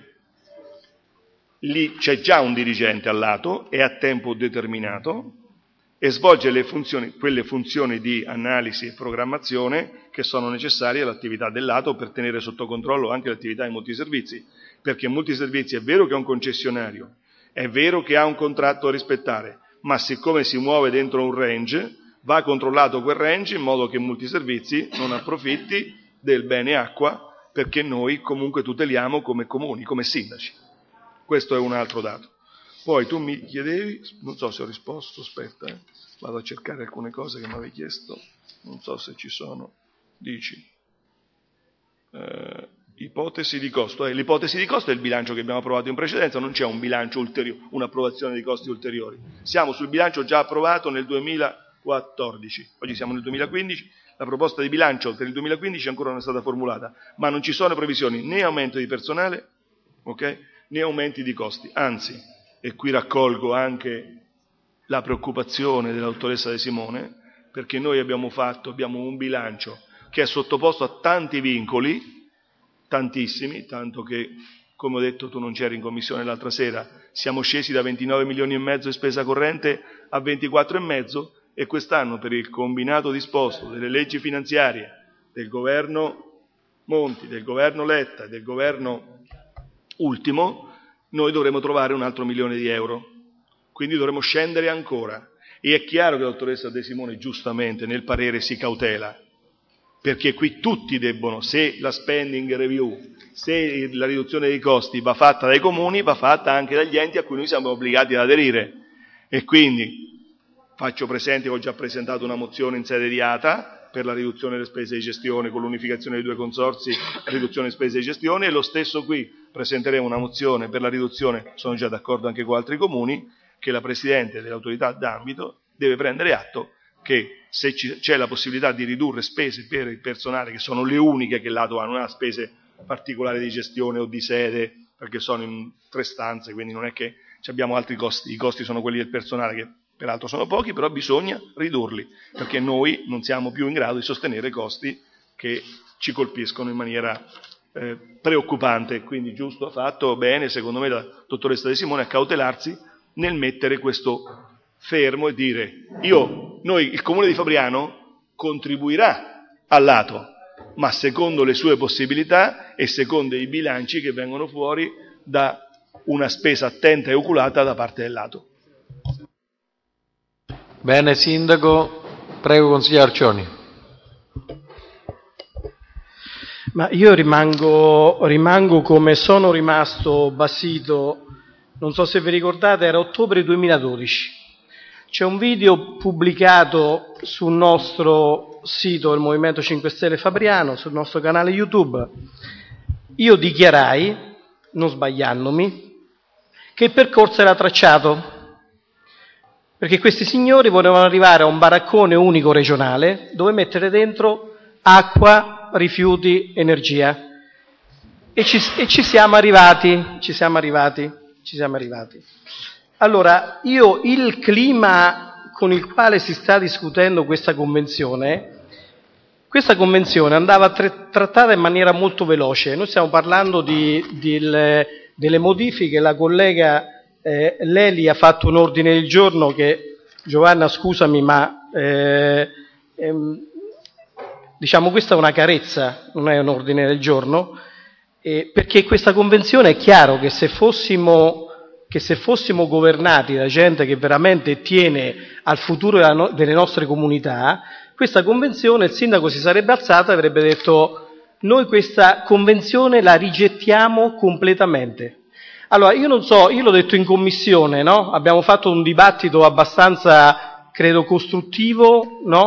Speaker 3: lì c'è già un dirigente al lato, è a tempo determinato e svolge le funzioni, quelle funzioni di analisi e programmazione che sono necessarie all'attività del lato per tenere sotto controllo anche l'attività di multiservizi, perché multiservizi è vero che è un concessionario, è vero che ha un contratto da rispettare, ma siccome si muove dentro un range, va controllato quel range in modo che multiservizi non approfitti del bene acqua, perché noi comunque tuteliamo come comuni, come sindaci. Questo è un altro dato. Poi tu mi chiedevi, non so se ho risposto, aspetta, eh, vado a cercare alcune cose che mi avevi chiesto, non so se ci sono, dici, eh, ipotesi di costo, eh, l'ipotesi di costo è il bilancio che abbiamo approvato in precedenza, non c'è un bilancio ulteriore, un'approvazione di costi ulteriori, siamo sul bilancio già approvato nel duemilaquattordici, oggi siamo nel duemilaquindici, la proposta di bilancio per il duemilaquindici ancora non è stata formulata, ma non ci sono previsioni né aumento di personale, ok, né aumenti di costi, anzi, e qui raccolgo anche la preoccupazione della dottoressa De Simone, perché noi abbiamo fatto, abbiamo un bilancio che è sottoposto a tanti vincoli, tantissimi, tanto che, come ho detto, tu non c'eri in commissione l'altra sera, siamo scesi da ventinove milioni e mezzo di spesa corrente a ventiquattro e mezzo e quest'anno per il combinato disposto delle leggi finanziarie del governo Monti, del governo Letta e del governo ultimo, noi dovremo trovare un altro milione di euro, quindi dovremo scendere ancora. E è chiaro che la dottoressa De Simone giustamente nel parere si cautela, perché qui tutti debbono, se la spending review, se la riduzione dei costi va fatta dai comuni, va fatta anche dagli enti a cui noi siamo obbligati ad aderire. E quindi faccio presente che ho già presentato una mozione in sede di A T A per la riduzione delle spese di gestione, con l'unificazione dei due consorzi, riduzione delle spese di gestione, e lo stesso qui presenteremo una mozione per la riduzione, sono già d'accordo anche con altri comuni, che la Presidente dell'autorità d'ambito deve prendere atto che se c'è la possibilità di ridurre spese per il personale, che sono le uniche che l'A T O ha, non ha spese particolari di gestione o di sede, perché sono in tre stanze, quindi non è che abbiamo altri costi, i costi sono quelli del personale che peraltro sono pochi, però bisogna ridurli, perché noi non siamo più in grado di sostenere costi che ci colpiscono in maniera eh, preoccupante. Quindi giusto, ha fatto bene, secondo me, la dottoressa De Simone a cautelarsi nel mettere questo fermo e dire, io, noi, il Comune di Fabriano contribuirà all'A T O, ma secondo le sue possibilità e secondo i bilanci che vengono fuori da una spesa attenta e oculata da parte dell'A T O.
Speaker 1: Bene, Sindaco, prego consigliere Arcioni.
Speaker 5: Ma io rimango, rimango come sono rimasto basito, non so se vi ricordate, era ottobre duemiladodici. C'è un video pubblicato sul nostro sito del Movimento cinque Stelle Fabriano, sul nostro canale YouTube. Io dichiarai, non sbagliandomi, che il percorso era tracciato, perché questi signori volevano arrivare a un baraccone unico regionale dove mettere dentro acqua, rifiuti, energia. E ci, e ci siamo arrivati, ci siamo arrivati, ci siamo arrivati. Allora, io il clima con il quale si sta discutendo questa convenzione, questa convenzione andava tra- trattata in maniera molto veloce. Noi stiamo parlando di, di le, delle modifiche, la collega Eh, Leli ha fatto un ordine del giorno che, Giovanna scusami, ma eh, ehm, diciamo questa è una carezza, non è un ordine del giorno, eh, perché questa convenzione è chiaro che se fossimo, che se fossimo governati da gente che veramente tiene al futuro della no- delle nostre comunità, questa convenzione il sindaco si sarebbe alzato e avrebbe detto noi questa convenzione la rigettiamo completamente. Allora, io non so, io l'ho detto in commissione, no? Abbiamo fatto un dibattito abbastanza, credo, costruttivo, no?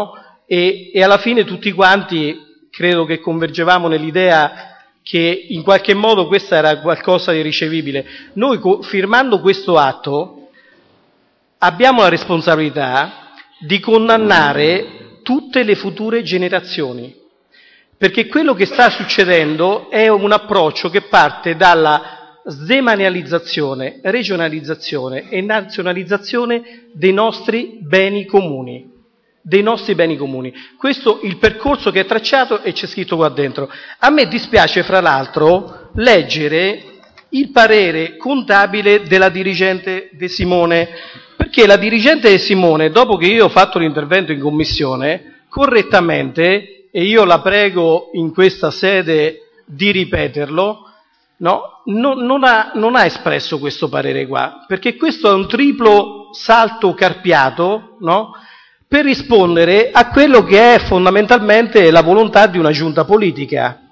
Speaker 5: e, e alla fine tutti quanti credo che convergevamo nell'idea che in qualche modo questo era qualcosa di ricevibile. Noi co- firmando questo atto abbiamo la responsabilità di condannare tutte le future generazioni, perché quello che sta succedendo è un approccio che parte dalla sdemanializzazione, regionalizzazione e nazionalizzazione dei nostri beni comuni, dei nostri beni comuni. Questo è il percorso che è tracciato e c'è scritto qua dentro. A me dispiace, fra l'altro, leggere il parere contabile della dirigente De Simone, perché la dirigente De Simone, dopo che io ho fatto l'intervento in commissione, correttamente, e io la prego in questa sede di ripeterlo, no, non, non, ha, non ha espresso questo parere qua, perché questo è un triplo salto carpiato, no, per rispondere a quello che è fondamentalmente la volontà di una giunta politica,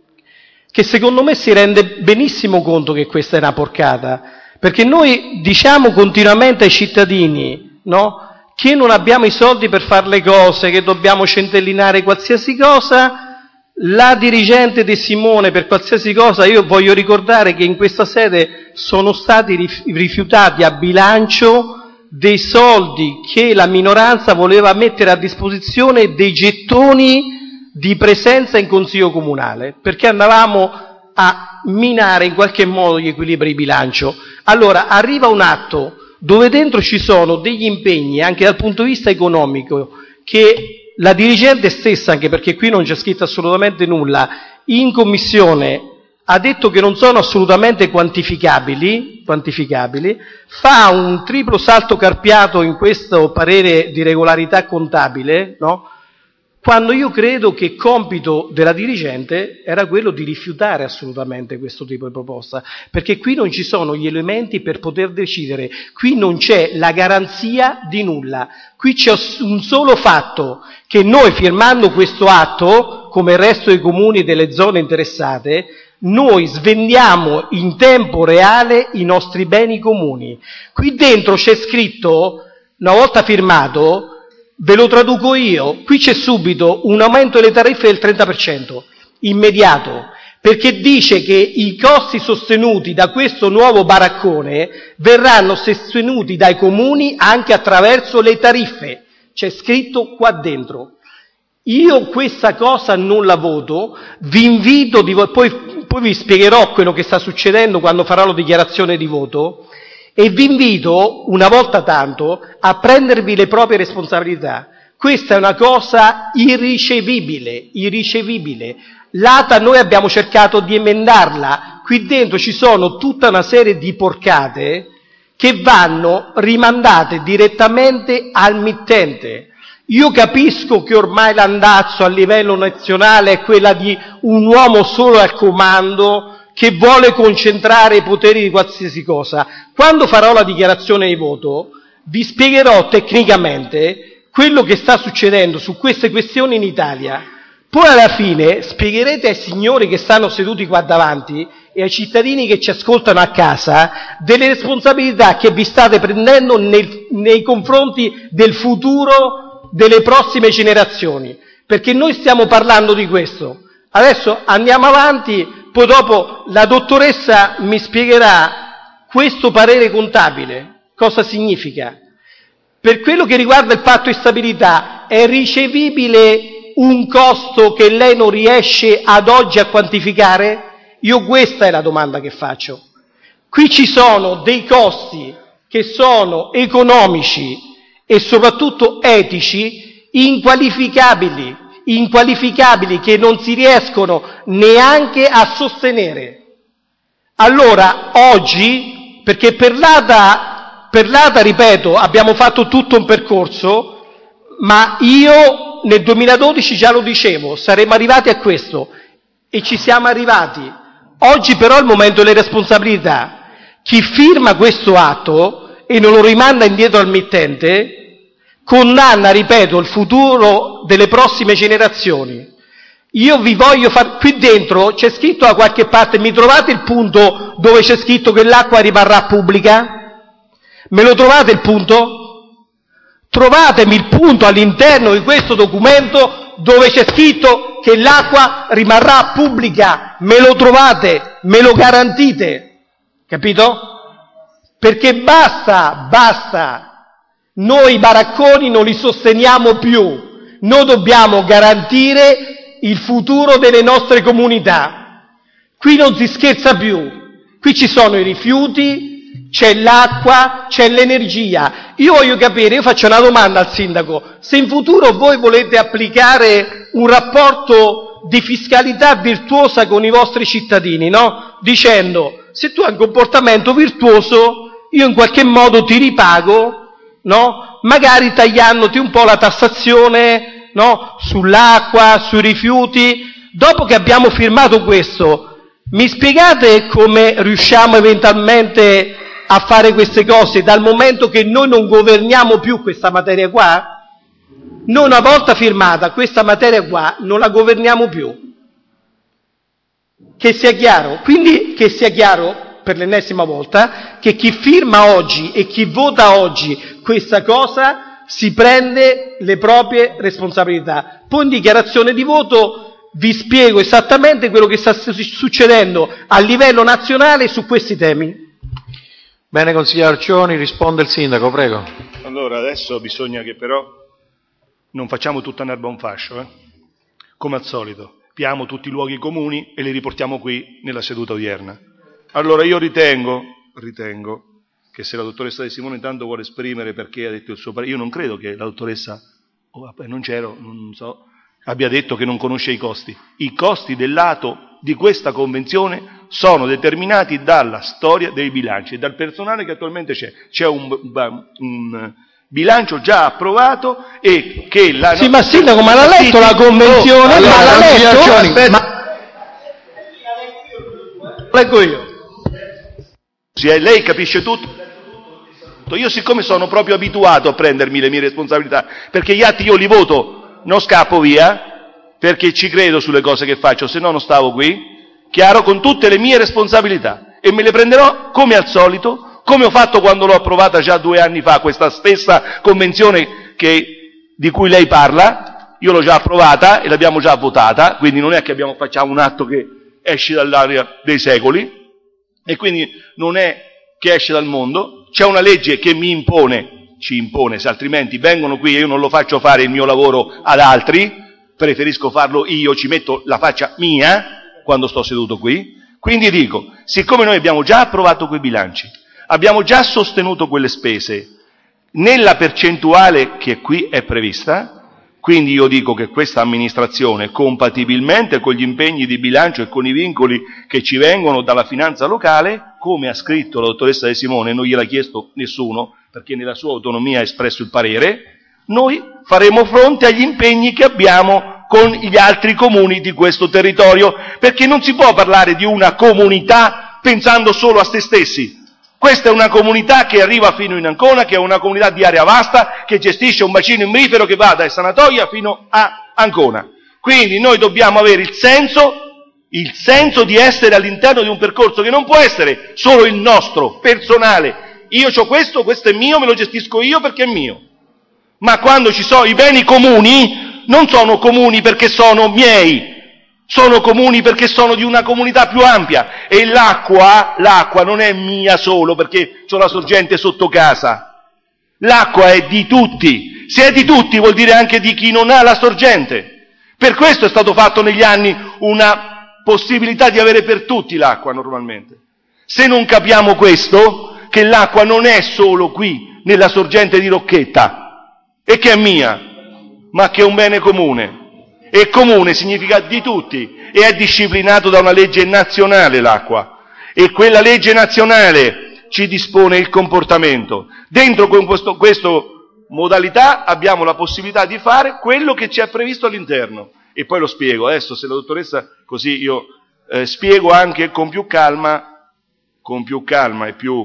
Speaker 5: che secondo me si rende benissimo conto che questa è una porcata, perché noi diciamo continuamente ai cittadini, no, che non abbiamo i soldi per fare le cose, che dobbiamo centellinare qualsiasi cosa. La dirigente De Simone, per qualsiasi cosa, io voglio ricordare che in questa sede sono stati rifiutati a bilancio dei soldi che la minoranza voleva mettere a disposizione, dei gettoni di presenza in Consiglio Comunale, perché andavamo a minare in qualche modo gli equilibri di bilancio. Allora arriva un atto dove dentro ci sono degli impegni anche dal punto di vista economico che la dirigente stessa, anche perché qui non c'è scritto assolutamente nulla, in commissione ha detto che non sono assolutamente quantificabili, quantificabili, fa un triplo salto carpiato in questo parere di regolarità contabile, no? Quando io credo che compito della dirigente era quello di rifiutare assolutamente questo tipo di proposta, perché qui non ci sono gli elementi per poter decidere, qui non c'è la garanzia di nulla, qui c'è un solo fatto, che noi firmando questo atto, come il resto dei comuni delle zone interessate, noi svendiamo in tempo reale i nostri beni comuni. Qui dentro c'è scritto, una volta firmato, ve lo traduco io, qui c'è subito un aumento delle tariffe del trenta per cento, immediato, perché dice che i costi sostenuti da questo nuovo baraccone verranno sostenuti dai comuni anche attraverso le tariffe, c'è scritto qua dentro. Io questa cosa non la voto, vi invito, di, poi, poi vi spiegherò quello che sta succedendo quando farò la dichiarazione di voto, e vi invito, una volta tanto, a prendervi le proprie responsabilità. Questa è una cosa irricevibile, irricevibile. L'A T A noi abbiamo cercato di emendarla, qui dentro ci sono tutta una serie di porcate che vanno rimandate direttamente al mittente. Io capisco che ormai l'andazzo a livello nazionale è quella di un uomo solo al comando, che vuole concentrare i poteri di qualsiasi cosa. Quando farò la dichiarazione di voto, vi spiegherò tecnicamente quello che sta succedendo su queste questioni in Italia. Poi alla fine spiegherete ai signori che stanno seduti qua davanti e ai cittadini che ci ascoltano a casa delle responsabilità che vi state prendendo nel, nei confronti del futuro delle prossime generazioni. Perché noi stiamo parlando di questo. Adesso andiamo avanti. Poi dopo la dottoressa mi spiegherà questo parere contabile, cosa significa. Per quello che riguarda il patto di stabilità, è ricevibile un costo che lei non riesce ad oggi a quantificare? Io questa è la domanda che faccio. Qui ci sono dei costi che sono economici e soprattutto etici inqualificabili. inqualificabili che non si riescono neanche a sostenere. Allora, oggi, perché per l'A T A, per l'A T A, ripeto, abbiamo fatto tutto un percorso, ma io nel duemiladodici già lo dicevo, saremmo arrivati a questo, e ci siamo arrivati. Oggi però è il momento delle responsabilità. Chi firma questo atto e non lo rimanda indietro al mittente, condanna, ripeto, il futuro delle prossime generazioni. Io vi voglio far... Qui dentro c'è scritto da qualche parte, mi trovate il punto dove c'è scritto che l'acqua rimarrà pubblica? Me lo trovate il punto? Trovatemi il punto all'interno di questo documento dove c'è scritto che l'acqua rimarrà pubblica. Me lo trovate, me lo garantite, capito? Perché basta, basta. Noi baracconi non li sosteniamo più. Noi dobbiamo garantire il futuro delle nostre comunità. Qui non si scherza più. Qui ci sono i rifiuti, c'è l'acqua, c'è l'energia. Io voglio capire, io faccio una domanda al sindaco, se in futuro voi volete applicare un rapporto di fiscalità virtuosa con i vostri cittadini, no? Dicendo, se tu hai un comportamento virtuoso, io in qualche modo ti ripago, no? Magari tagliandoti un po' la tassazione, no? Sull'acqua, sui rifiuti. Dopo che abbiamo firmato questo, mi spiegate come riusciamo eventualmente a fare queste cose dal momento che noi non governiamo più questa materia qua? Noi una volta firmata questa materia qua non la governiamo più. Che sia chiaro? Quindi che sia chiaro per l'ennesima volta che chi firma oggi e chi vota oggi questa cosa si prende le proprie responsabilità. Poi in dichiarazione di voto vi spiego esattamente quello che sta succedendo a livello nazionale su questi temi.
Speaker 1: Bene, consigliere Arcioni, risponde il sindaco, prego.
Speaker 3: Allora, adesso bisogna che però non facciamo tutta un'erba un fascio, eh? Come al solito, piamo tutti i luoghi comuni e li riportiamo qui nella seduta odierna. Allora io ritengo, ritengo che se la dottoressa De Simone intanto vuole esprimere perché ha detto il suo parere, io non credo che la dottoressa, oh, vabbè, non c'ero, non so, abbia detto che non conosce i costi. I costi del lato di questa convenzione sono determinati dalla storia dei bilanci e dal personale che attualmente c'è. C'è un, un bilancio già approvato e che la...
Speaker 5: Sì, ma sindaco, ma l'ha letto la convenzione?
Speaker 3: Oh,
Speaker 5: ma l'ha letto?
Speaker 3: Aspetta.
Speaker 5: Ma... Leggo io.
Speaker 3: Sì, lei capisce tutto? Io siccome sono proprio abituato a prendermi le mie responsabilità, perché gli atti io li voto, non scappo via, perché ci credo sulle cose che faccio, se no non stavo qui, chiaro, con tutte le mie responsabilità, e me le prenderò come al solito, come ho fatto quando l'ho approvata già due anni fa, questa stessa convenzione che, di cui lei parla, io l'ho già approvata e l'abbiamo già votata, quindi non è che abbiamo, facciamo un atto che esce dall'aria dei secoli, e quindi non è che esce dal mondo, c'è una legge che mi impone, ci impone, se altrimenti vengono qui e io non lo faccio fare il mio lavoro ad altri, preferisco farlo io, ci metto la faccia mia quando sto seduto qui. Quindi dico, siccome noi abbiamo già approvato quei bilanci, abbiamo già sostenuto quelle spese nella percentuale che qui è prevista, quindi io dico che questa amministrazione, compatibilmente con gli impegni di bilancio e con i vincoli che ci vengono dalla finanza locale, come ha scritto la dottoressa De Simone, non gliel'ha chiesto nessuno, perché nella sua autonomia ha espresso il parere, noi faremo fronte agli impegni che abbiamo con gli altri comuni di questo territorio, perché non si può parlare di una comunità pensando solo a se stessi. Questa è una comunità che arriva fino in Ancona, che è una comunità di area vasta, che gestisce un bacino imbrifero che va da Sanatoia fino a Ancona. Quindi noi dobbiamo avere il senso, il senso di essere all'interno di un percorso che non può essere solo il nostro, personale. Io ho questo, questo è mio, me lo gestisco io perché è mio. Ma quando ci sono i beni comuni, non sono comuni perché sono miei, sono comuni perché sono di una comunità più ampia, e l'acqua, l'acqua non è mia solo perché ho la sorgente sotto casa, l'acqua è di tutti, se è di tutti vuol dire anche di chi non ha la sorgente, per questo è stato fatto negli anni una possibilità di avere per tutti l'acqua normalmente. Se non capiamo questo, che l'acqua non è solo qui nella sorgente di Rocchetta e che è mia, ma che è un bene comune. E comune significa di tutti, e è disciplinato da una legge nazionale l'acqua, e quella legge nazionale ci dispone il comportamento. Dentro questo, questo modalità abbiamo la possibilità di fare quello che ci è previsto all'interno, e poi lo spiego. Adesso se la dottoressa, così io eh, spiego anche con più calma, con più calma e più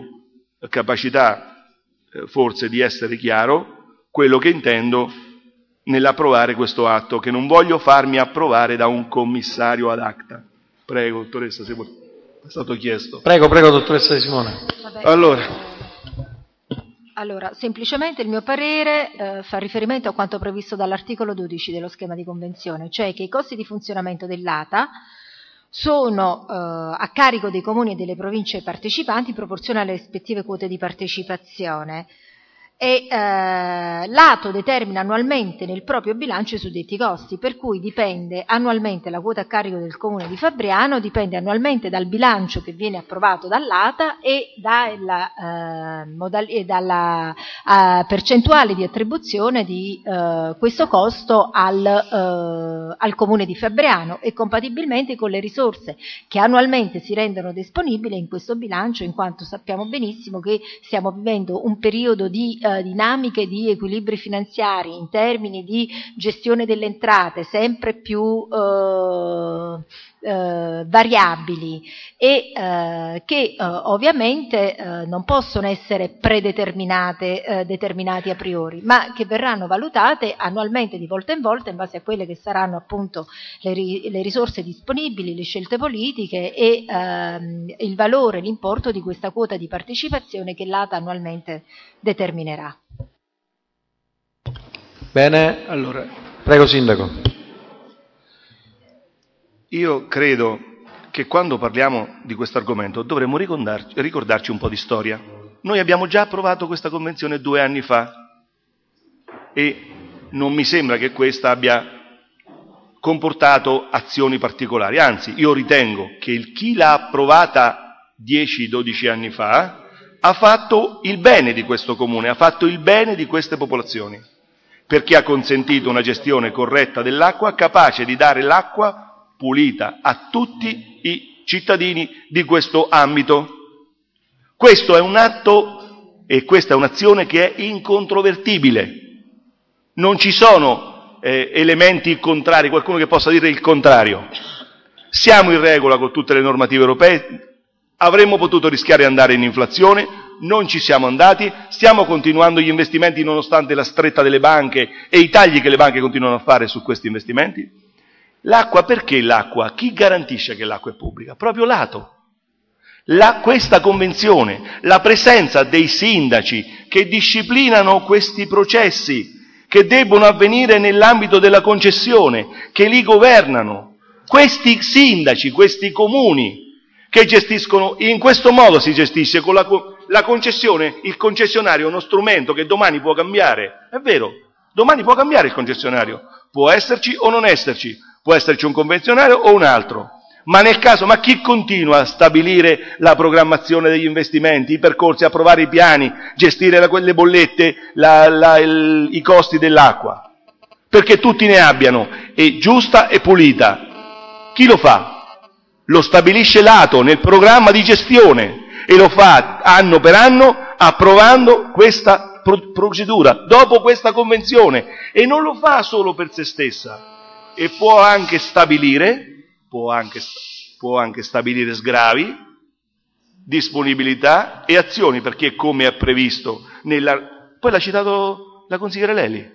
Speaker 3: capacità eh, forse di essere chiaro, quello che intendo nell'approvare questo atto, che non voglio farmi approvare da un commissario ad acta. Prego, dottoressa, se è stato chiesto.
Speaker 1: Prego, prego, dottoressa De Simone.
Speaker 3: Allora,
Speaker 11: Allora, semplicemente il mio parere eh, fa riferimento a quanto previsto dall'articolo dodici dello schema di convenzione, cioè che i costi di funzionamento dell'A T A sono eh, a carico dei comuni e delle province partecipanti in proporzione alle rispettive quote di partecipazione e eh, l'A T O determina annualmente nel proprio bilancio i suddetti costi, per cui dipende annualmente la quota a carico del comune di Fabriano, dipende annualmente dal bilancio che viene approvato dall'A T A e dalla, eh, modal- e dalla eh, percentuale di attribuzione di eh, questo costo al, eh, al comune di Fabriano e compatibilmente con le risorse che annualmente si rendono disponibili in questo bilancio, in quanto sappiamo benissimo che stiamo vivendo un periodo di eh, dinamiche di equilibri finanziari in termini di gestione delle entrate sempre più eh, eh, variabili e eh, che eh, ovviamente eh, non possono essere predeterminate eh, determinati a priori, ma che verranno valutate annualmente di volta in volta in base a quelle che saranno appunto le, ri- le risorse disponibili, le scelte politiche e ehm, il valore, l'importo di questa quota di partecipazione che l'A T A annualmente determinerà.
Speaker 1: Bene, allora, prego Sindaco.
Speaker 3: Io credo che quando parliamo di questo argomento dovremmo ricordarci, ricordarci un po' di storia. Noi abbiamo già approvato questa convenzione due anni fa e non mi sembra che questa abbia comportato azioni particolari, anzi io ritengo che il, chi l'ha approvata dieci dodici anni fa ha fatto il bene di questo comune, ha fatto il bene di queste popolazioni, perché ha consentito una gestione corretta dell'acqua, capace di dare l'acqua pulita a tutti i cittadini di questo ambito. Questo è un atto e questa è un'azione che è incontrovertibile. Non ci sono eh, elementi contrari, qualcuno che possa dire il contrario. Siamo in regola con tutte le normative europee, avremmo potuto rischiare di andare in inflazione, non ci siamo andati, stiamo continuando gli investimenti nonostante la stretta delle banche e i tagli che le banche continuano a fare su questi investimenti. L'acqua, perché l'acqua? Chi garantisce che l'acqua è pubblica? Proprio l'A T O. La, questa convenzione, la presenza dei sindaci che disciplinano questi processi, che debbono avvenire nell'ambito della concessione, che li governano, questi sindaci, questi comuni che gestiscono, in questo modo si gestisce con la, la concessione, il concessionario è uno strumento che domani può cambiare, è vero, domani può cambiare il concessionario, può esserci o non esserci, può esserci un convenzionario o un altro, ma nel caso, ma chi continua a stabilire la programmazione degli investimenti, i percorsi, approvare i piani, gestire la, le bollette, la, la, il, i costi dell'acqua, perché tutti ne abbiano, e giusta e pulita. Chi lo fa? Lo stabilisce l'A T O nel programma di gestione e lo fa anno per anno approvando questa pro- procedura, dopo questa convenzione, e non lo fa solo per se stessa. E può anche stabilire, può anche, può anche stabilire sgravi, disponibilità e azioni, perché come è previsto nella... Poi l'ha citato la consigliera Lelli.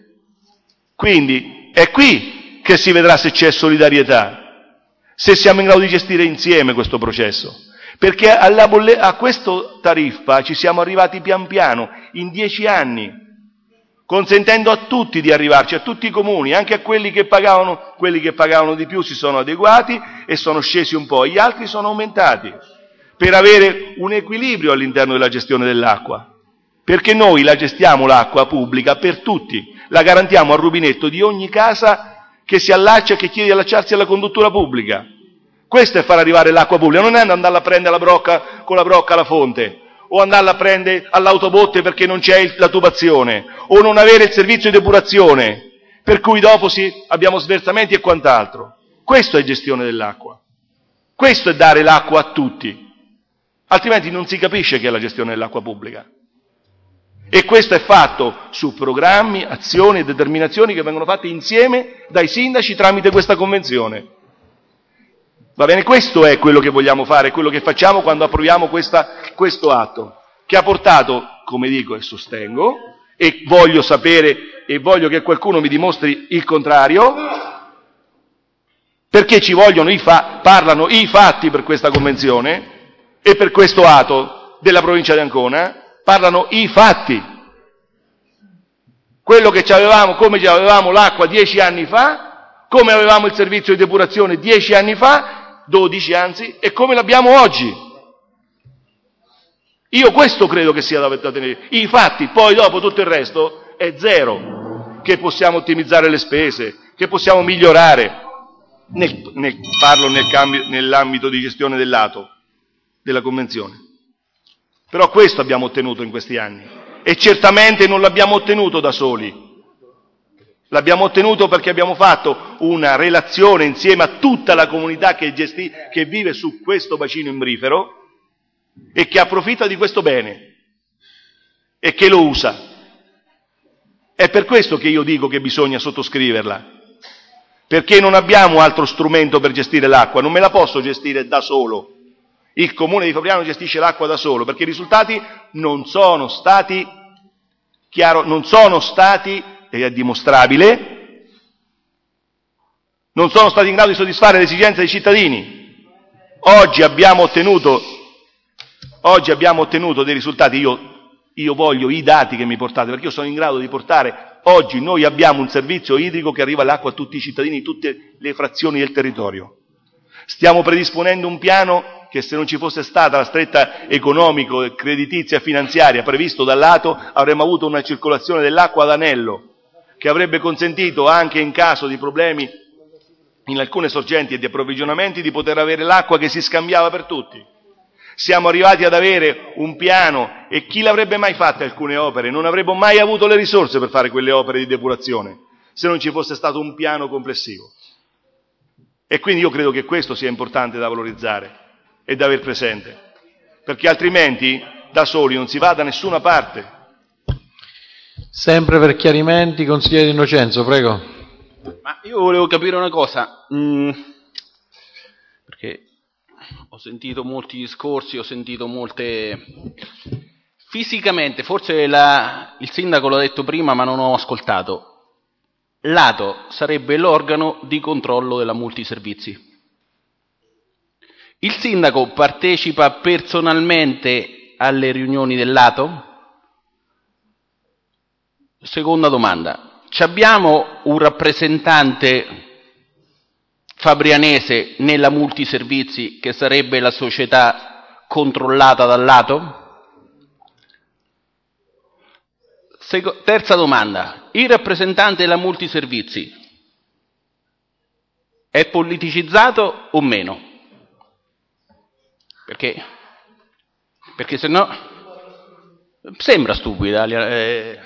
Speaker 3: Quindi è qui che si vedrà se c'è solidarietà, se siamo in grado di gestire insieme questo processo. Perché alla bolle... a questa tariffa ci siamo arrivati pian piano, in dieci anni, consentendo a tutti di arrivarci, a tutti i comuni, anche a quelli che pagavano, quelli che pagavano di più si sono adeguati e sono scesi un po', gli altri sono aumentati, per avere un equilibrio all'interno della gestione dell'acqua, perché noi la gestiamo l'acqua pubblica per tutti, la garantiamo al rubinetto di ogni casa che si allaccia e che chiede di allacciarsi alla conduttura pubblica. Questo è far arrivare l'acqua pubblica, non è andarla a prendere la brocca, con la brocca alla fonte, o andarla a prendere all'autobotte perché non c'è la tubazione, o non avere il servizio di depurazione, per cui dopo sì, abbiamo sversamenti e quant'altro. Questo è gestione dell'acqua. Questo è dare l'acqua a tutti. Altrimenti non si capisce che è la gestione dell'acqua pubblica. E questo è fatto su programmi, azioni e determinazioni che vengono fatte insieme dai sindaci tramite questa convenzione. Va bene, questo è quello che vogliamo fare, quello che facciamo quando approviamo questa, questo atto, che ha portato, come dico e sostengo, e voglio sapere e voglio che qualcuno mi dimostri il contrario, perché ci vogliono i fa- parlano i fatti per questa convenzione e per questo atto della provincia di Ancona, parlano i fatti, quello che avevamo, come avevamo l'acqua dieci anni fa, come avevamo il servizio di depurazione dieci anni fa, dodici anzi, e come l'abbiamo oggi. Io questo credo che sia da tenere. I fatti, poi dopo tutto il resto è zero, che possiamo ottimizzare le spese, che possiamo migliorare. Nel, nel, parlo nel cambio, nell'ambito di gestione del lato della Convenzione. Però questo abbiamo ottenuto in questi anni e certamente non l'abbiamo ottenuto da soli, l'abbiamo ottenuto perché abbiamo fatto una relazione insieme a tutta la comunità che, gesti, che vive su questo bacino imbrifero e che approfitta di questo bene e che lo usa. È per questo che io dico che bisogna sottoscriverla, perché non abbiamo altro strumento per gestire l'acqua, non me la posso gestire da solo. Il Comune di Fabriano gestisce l'acqua da solo, perché i risultati non sono stati, chiaro, non sono stati, ed è dimostrabile, non sono stati in grado di soddisfare le esigenze dei cittadini. Oggi abbiamo ottenuto, oggi abbiamo ottenuto dei risultati, io, io voglio i dati che mi portate, perché io sono in grado di portare. Oggi noi abbiamo un servizio idrico che arriva l'acqua a tutti i cittadini di tutte le frazioni del territorio. Stiamo predisponendo un piano che, se non ci fosse stata la stretta economico, creditizia e finanziaria previsto dal lato, avremmo avuto una circolazione dell'acqua ad anello, che avrebbe consentito anche in caso di problemi in alcune sorgenti e di approvvigionamenti di poter avere l'acqua che si scambiava per tutti. Siamo arrivati ad avere un piano, e chi l'avrebbe mai fatte alcune opere? Non avremmo mai avuto le risorse per fare quelle opere di depurazione, se non ci fosse stato un piano complessivo. E quindi io credo che questo sia importante da valorizzare e da aver presente, perché altrimenti da soli non si va da nessuna parte.
Speaker 1: Sempre per chiarimenti, consigliere Innocenzo, prego.
Speaker 10: Ma io volevo capire una cosa, mm, perché ho sentito molti discorsi, ho sentito molte... Fisicamente, forse la... il sindaco l'ha detto prima ma non ho ascoltato, l'Ato sarebbe l'organo di controllo della multiservizi. Il sindaco partecipa personalmente alle riunioni dell'Ato? Seconda domanda, ci abbiamo un rappresentante fabrianese nella multiservizi che sarebbe la società controllata dal lato? Sec- terza domanda, il rappresentante della multiservizi è politicizzato o meno? Perché, perché se no sembra stupida. Eh.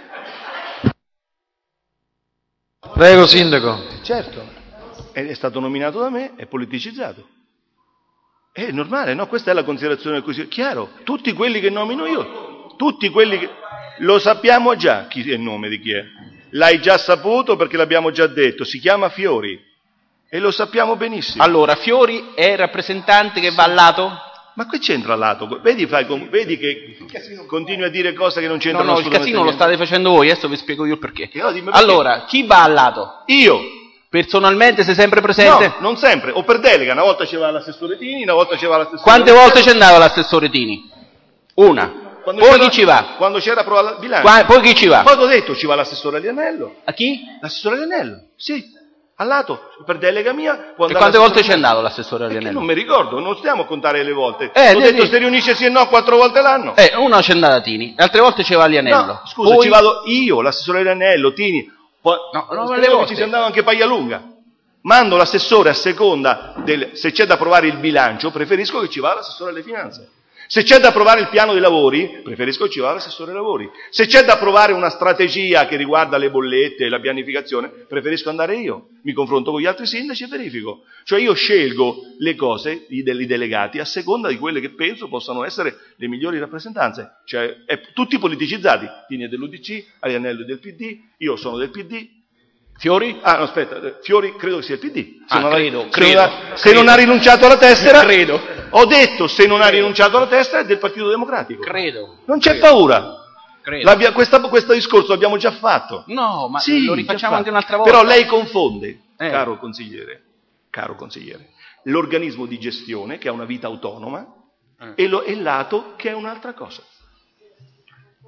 Speaker 1: Prego, sindaco.
Speaker 3: Certo. È stato nominato da me, è politicizzato. È normale, no? Questa è la considerazione così. Chiaro, tutti quelli che nomino io, tutti quelli che... Lo sappiamo già chi è il nome di chi è. L'hai già saputo perché l'abbiamo già detto, si chiama Fiori. E lo sappiamo benissimo.
Speaker 10: Allora, Fiori è il rappresentante che va al lato?
Speaker 3: Ma qui c'entra lato? Vedi, fai, vedi che continui a dire cose che non c'entrano
Speaker 10: no, no,
Speaker 3: assolutamente
Speaker 10: il casino
Speaker 3: niente.
Speaker 10: lo state facendo voi, adesso vi spiego io il perché.
Speaker 3: No, perché.
Speaker 10: Allora, chi va al lato?
Speaker 3: Io.
Speaker 10: Personalmente sei sempre presente?
Speaker 3: No, non sempre, o per delega, una volta ci va l'assessore Tini, una volta ci va l'assessore...
Speaker 10: Quante volte ci andava l'assessore Tini? Una.
Speaker 3: Quando
Speaker 10: poi
Speaker 3: chi
Speaker 10: ci va?
Speaker 3: Quando c'era prova il bilancio.
Speaker 10: Qua, poi chi ci va?
Speaker 3: Poi ho detto, ci va l'assessore Alianello.
Speaker 10: A chi?
Speaker 3: L'assessore Alianello, sì, al lato, per delega mia.
Speaker 10: E quante volte c'è andato l'assessore Alianello?
Speaker 3: Non mi ricordo, non stiamo a contare le volte.
Speaker 10: Eh,
Speaker 3: ho detto, se riunisce sì e no quattro volte l'anno.
Speaker 10: Eh, una c'è andata Tini, altre volte ci va Alianello.
Speaker 3: No, scusa, poi... ci vado io, l'assessore Alianello, Tini. Poi,
Speaker 10: no, no,
Speaker 3: le volte ci andava anche Paglialunga. Mando l'assessore a seconda del, se c'è da approvare il bilancio, preferisco che ci vada l'assessore alle finanze. Se c'è da approvare il piano dei lavori, preferisco che ci vada l'assessore ai lavori. Se c'è da approvare una strategia che riguarda le bollette e la pianificazione, preferisco andare io. Mi confronto con gli altri sindaci e verifico. Cioè io scelgo le cose, i delegati, a seconda di quelle che penso possano essere le migliori rappresentanze. Cioè, è, tutti politicizzati. Tini è dell'U D C, Alianello è del P D, io sono del P D.
Speaker 10: Fiori?
Speaker 3: Ah, no, aspetta, Fiori credo che sia il P D. Se,
Speaker 10: ah,
Speaker 3: non,
Speaker 10: credo,
Speaker 3: ha,
Speaker 10: credo,
Speaker 3: se, non, ha,
Speaker 10: credo.
Speaker 3: se non ha rinunciato alla tessera,
Speaker 10: credo.
Speaker 3: Ho detto se non ha rinunciato alla tessera è del Partito Democratico.
Speaker 10: Credo.
Speaker 3: Non c'è
Speaker 10: credo.
Speaker 3: paura. Credo. Questa, questo discorso l'abbiamo già fatto.
Speaker 10: No, ma
Speaker 3: sì,
Speaker 10: lo rifacciamo anche un'altra volta.
Speaker 3: Però lei confonde,
Speaker 10: eh.
Speaker 3: caro consigliere, caro consigliere, l'organismo di gestione che ha una vita autonoma eh. e, lo, e l'Ato che è un'altra cosa.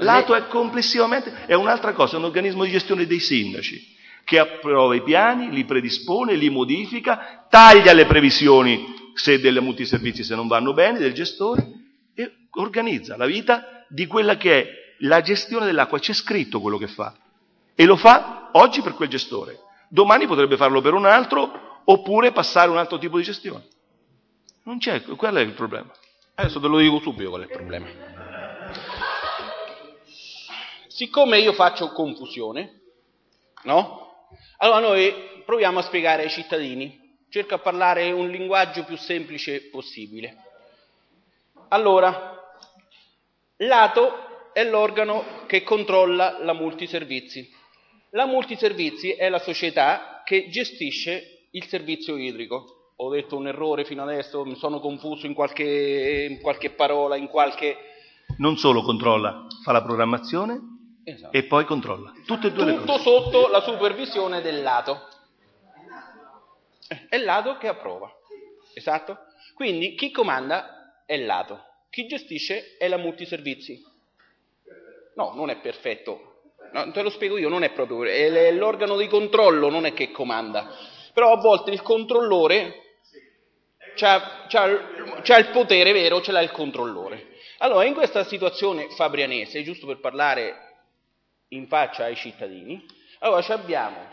Speaker 3: L'Ato è complessivamente, è un'altra cosa, è un organismo di gestione dei sindaci, che approva i piani, li predispone, li modifica, taglia le previsioni se delle multiservizi se non vanno bene, del gestore, e organizza la vita di quella che è la gestione dell'acqua. C'è scritto quello che fa, e lo fa oggi per quel gestore. Domani potrebbe farlo per un altro, oppure passare a un altro tipo di gestione. Non c'è, quello è il problema.
Speaker 10: Adesso te lo dico subito qual è il problema. Siccome io faccio confusione, no? Allora noi proviamo a spiegare ai cittadini, cerco a parlare un linguaggio più semplice possibile. Allora, l'Ato è l'organo che controlla la multiservizi. La multiservizi è la società che gestisce il servizio idrico. Ho detto un errore fino adesso, mi sono confuso in qualche, in qualche parola, in qualche...
Speaker 3: Non solo controlla, fa la programmazione, esatto, e poi controlla. Tutte e due le cose.
Speaker 10: Tutto sotto la supervisione dell'Ato. È l'Ato che approva. Esatto? Quindi chi comanda è l'Ato. Chi gestisce è la multiservizi. No, non è perfetto. No, te lo spiego io, non è proprio... È l'organo di controllo, non è che comanda. Però a volte il controllore c'ha, c'ha, c'ha il potere vero, ce l'ha il controllore. Allora, in questa situazione fabrianese, giusto per parlare in faccia ai cittadini, allora abbiamo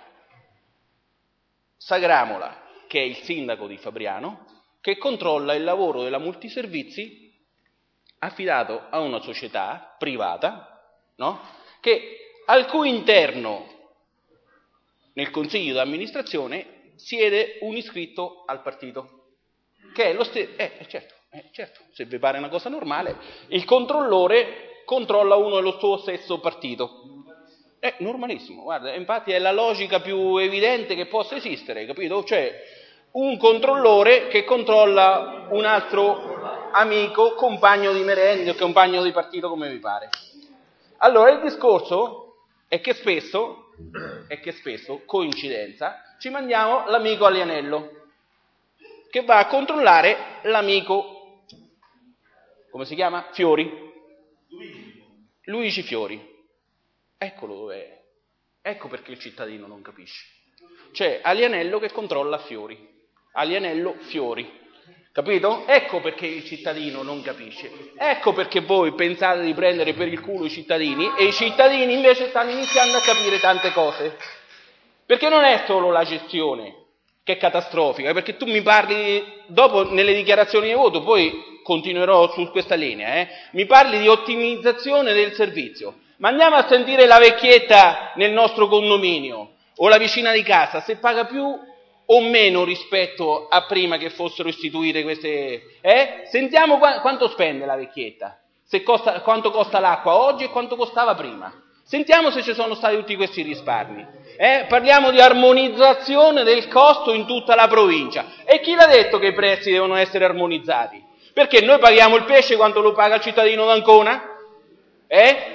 Speaker 10: Sagramola, che è il sindaco di Fabriano, che controlla il lavoro della multiservizi affidato a una società privata, no? Che, al cui interno, nel consiglio di amministrazione, siede un iscritto al partito, che è lo stesso, eh, certo, eh, certo, se vi pare una cosa normale, il controllore controlla uno dello suo stesso partito. È normalissimo, guarda, infatti è la logica più evidente che possa esistere, capito? Cioè, un controllore che controlla un altro amico, compagno di merende o compagno di partito, come vi pare. Allora, il discorso è che spesso, è che spesso, coincidenza, ci mandiamo l'amico Alianello, che va a controllare l'amico, come si chiama? Fiori. Luigi Fiori. Eccolo dov'è. Ecco perché il cittadino non capisce. C'è Alianello che controlla Fiori. Alianello Fiori. Capito? Ecco perché il cittadino non capisce. Ecco perché voi pensate di prendere per il culo i cittadini e i cittadini invece stanno iniziando a capire tante cose. Perché non è solo la gestione che è catastrofica, perché tu mi parli, dopo nelle dichiarazioni di voto, poi continuerò su questa linea, eh, mi parli di ottimizzazione del servizio. Ma andiamo a sentire la vecchietta nel nostro condominio o la vicina di casa, se paga più o meno rispetto a prima che fossero istituite queste... Eh? Sentiamo qu- quanto spende la vecchietta, se costa, quanto costa l'acqua oggi e quanto costava prima. Sentiamo se ci sono stati tutti questi risparmi. Eh? Parliamo di armonizzazione del costo in tutta la provincia. E chi l'ha detto che i prezzi devono essere armonizzati? Perché noi paghiamo il pesce quanto lo paga il cittadino d'Ancona? Eh?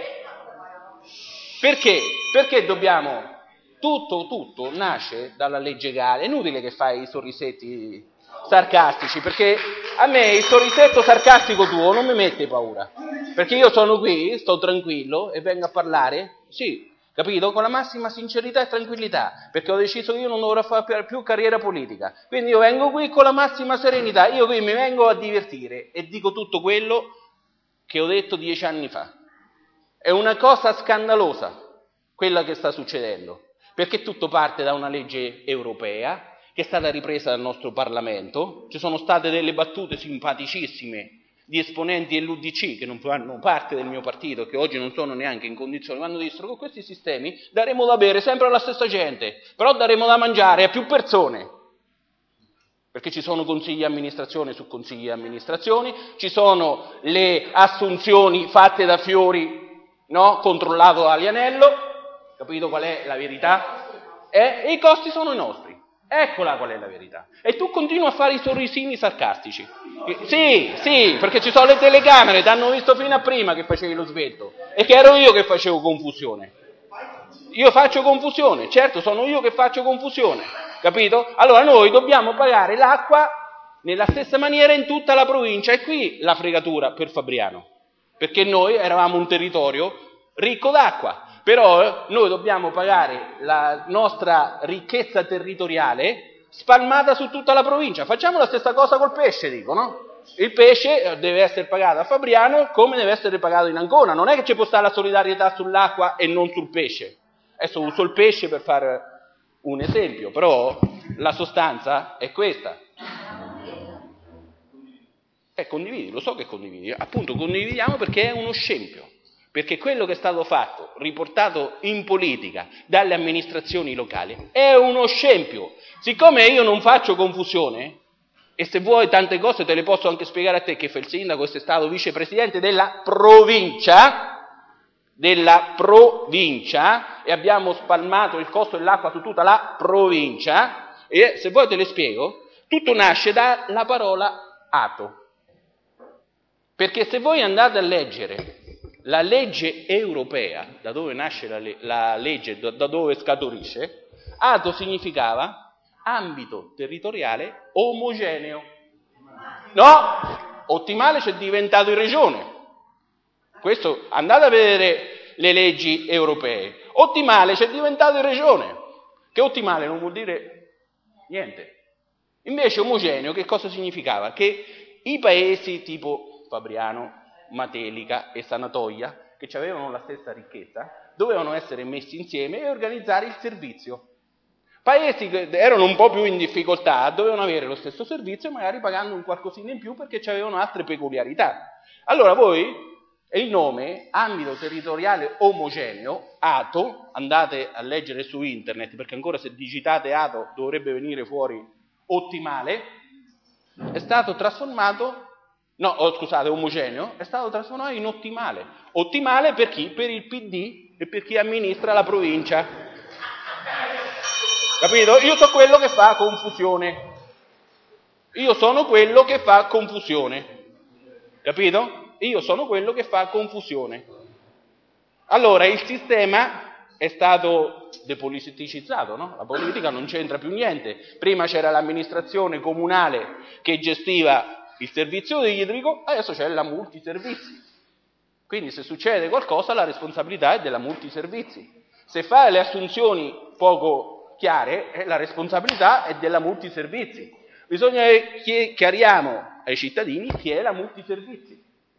Speaker 10: Perché? Perché dobbiamo... Tutto, tutto nasce dalla legge Gale. È inutile che fai i sorrisetti sarcastici, perché a me il sorrisetto sarcastico tuo non mi mette paura. Perché io sono qui, sto tranquillo e vengo a parlare, sì, capito? Con la massima sincerità e tranquillità, perché ho deciso che io non dovrò fare più carriera politica. Quindi io vengo qui con la massima serenità, io qui mi vengo a divertire e dico tutto quello che ho detto dieci anni fa. È una cosa scandalosa quella che sta succedendo. Perché tutto parte da una legge europea che è stata ripresa dal nostro Parlamento. Ci sono state delle battute simpaticissime di esponenti dell'U D C che non fanno parte del mio partito, che oggi non sono neanche in condizione, quando dissero: con questi sistemi daremo da bere sempre alla stessa gente, però daremo da mangiare a più persone. Perché ci sono consigli di amministrazione su consigli di amministrazione, ci sono le assunzioni fatte da Fiori, no? Controllato da Alianello. Capito qual è la verità? Eh? E i costi sono i nostri. Eccola qual è la verità. E tu continui a fare i sorrisini sarcastici. Sì, sì, perché ci sono le telecamere, ti hanno visto fino a prima che facevi lo svelto. E che ero io che facevo confusione. Io faccio confusione, certo, sono io che faccio confusione. Capito? Allora noi dobbiamo pagare l'acqua nella stessa maniera in tutta la provincia. E qui la fregatura per Fabriano. Perché noi eravamo un territorio ricco d'acqua, però noi dobbiamo pagare la nostra ricchezza territoriale spalmata su tutta la provincia. Facciamo la stessa cosa col pesce, dico, no? Il pesce deve essere pagato a Fabriano come deve essere pagato in Ancona, non è che ci può stare la solidarietà sull'acqua e non sul pesce. Adesso uso il pesce per fare un esempio, però la sostanza è questa. E condividi, lo so che condividi, appunto condividiamo perché è uno scempio, perché quello che è stato fatto, riportato in politica dalle amministrazioni locali, è uno scempio. Siccome io non faccio confusione, e se vuoi tante cose te le posso anche spiegare a te, che fai il sindaco, questo è stato vicepresidente della provincia, della provincia, e abbiamo spalmato il costo dell'acqua su tutta la provincia, e se vuoi te le spiego, tutto nasce dalla parola ato. Perché se voi andate a leggere la legge europea, da dove nasce la, le- la legge, da, da dove scaturisce, ato significava ambito territoriale omogeneo. No, ottimale c'è diventato in regione. Questo, andate a vedere le leggi europee. Ottimale c'è diventato in regione, che ottimale non vuol dire niente. Invece omogeneo che cosa significava? Che i paesi tipo Fabriano, Matelica e Sanatoia, che avevano la stessa ricchezza, dovevano essere messi insieme e organizzare il servizio. Paesi che erano un po' più in difficoltà dovevano avere lo stesso servizio, magari pagando un qualcosina in più perché avevano altre peculiarità. Allora voi, il nome, ambito territoriale omogeneo, ato, andate a leggere su internet, perché ancora se digitate ato dovrebbe venire fuori ottimale, è stato trasformato, no, oh, scusate, omogeneo, è stato trasformato in ottimale. Ottimale per chi? Per il P D e per chi amministra la provincia. Capito? Io sono quello che fa confusione. Io sono quello che fa confusione. Capito? Io sono quello che fa confusione. Allora, il sistema è stato depoliticizzato, no? La politica non c'entra più niente. Prima c'era l'amministrazione comunale che gestiva il servizio idrico, adesso c'è la multiservizi. Quindi se succede qualcosa la responsabilità è della multiservizi. Se fa le assunzioni poco chiare, la responsabilità è della multiservizi. Bisogna che chiariamo ai cittadini chi è la multiservizi.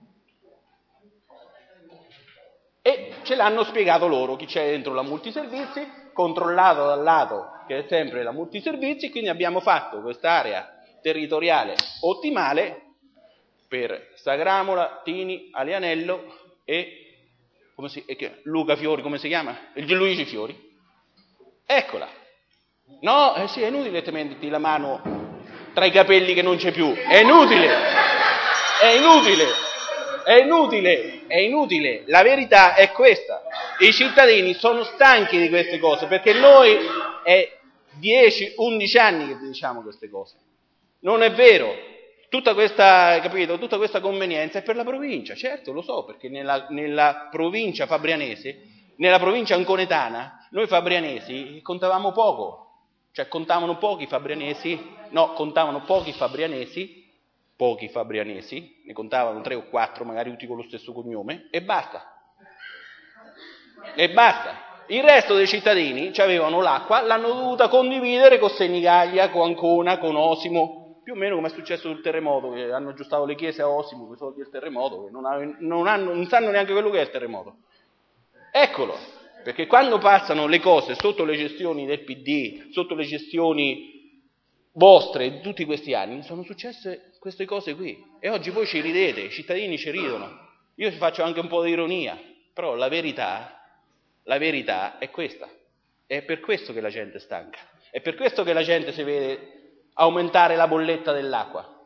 Speaker 10: E ce l'hanno spiegato loro, chi c'è dentro la multiservizi, controllato dal lato che è sempre la multiservizi, quindi abbiamo fatto quest'area territoriale ottimale per Sagramola, Tini, Alianello e, come si, e Luca Fiori, come si chiama? Il Luigi Fiori. Eccola. No, eh sì, è inutile te metti la mano tra i capelli che non c'è più. È inutile. È inutile. È inutile. È inutile. La verità è questa. I cittadini sono stanchi di queste cose, perché noi è dieci undici anni che diciamo queste cose. Non è vero. Tutta questa, capito, tutta questa convenienza è per la provincia, certo, lo so, perché nella, nella provincia fabrianese, nella provincia anconetana, noi fabrianesi contavamo poco. Cioè contavano pochi fabrianesi, no, contavano pochi fabrianesi, pochi fabrianesi, ne contavano tre o quattro, magari tutti con lo stesso cognome, e basta. E basta. Il resto dei cittadini avevano l'acqua, l'hanno dovuta condividere con Senigallia, con Ancona, con Osimo, più o meno come è successo sul terremoto, che hanno aggiustato le chiese a Osimo con i soldi del terremoto, che non, ha, non, hanno, non sanno neanche quello che è il terremoto. Eccolo. Perché quando passano le cose sotto le gestioni del P D, sotto le gestioni vostre di tutti questi anni, sono successe queste cose qui. E oggi voi ci ridete, i cittadini ci ridono. Io ci faccio anche un po' di ironia, però la verità, la verità è questa. È per questo che la gente è stanca. È per questo che la gente si vede aumentare la bolletta dell'acqua.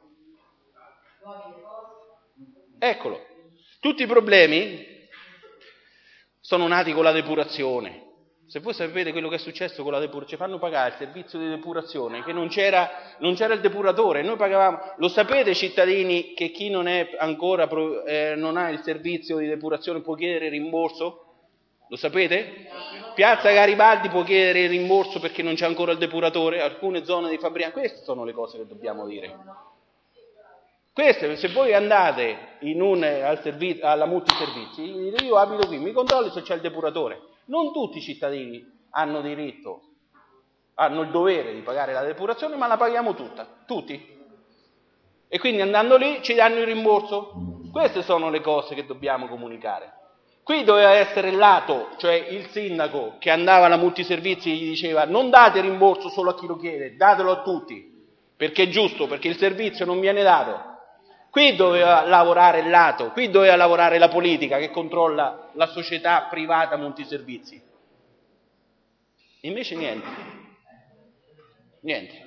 Speaker 10: Eccolo. Tutti i problemi sono nati con la depurazione. Se voi sapete quello che è successo con la depurazione, ci fanno pagare il servizio di depurazione, che non c'era, non c'era il depuratore, noi pagavamo. Lo sapete, cittadini, che chi non è ancora eh, non ha il servizio di depurazione può chiedere rimborso? Lo sapete? Piazza Garibaldi può chiedere il rimborso perché non c'è ancora il depuratore, alcune zone di Fabriano. Queste sono le cose che dobbiamo dire. Queste, se voi andate in un, al servizio, alla multiservizi, io abito qui, mi controlli se c'è il depuratore. Non tutti i cittadini hanno diritto, hanno il dovere di pagare la depurazione, ma la paghiamo tutta, tutti. E quindi andando lì ci danno il rimborso. Queste sono le cose che dobbiamo comunicare. Qui doveva essere il lato, cioè il sindaco che andava alla multiservizi e gli diceva non date rimborso solo a chi lo chiede, datelo a tutti, perché è giusto, perché il servizio non viene dato. Qui doveva lavorare il lato, qui doveva lavorare la politica che controlla la società privata multiservizi. Invece niente. Niente.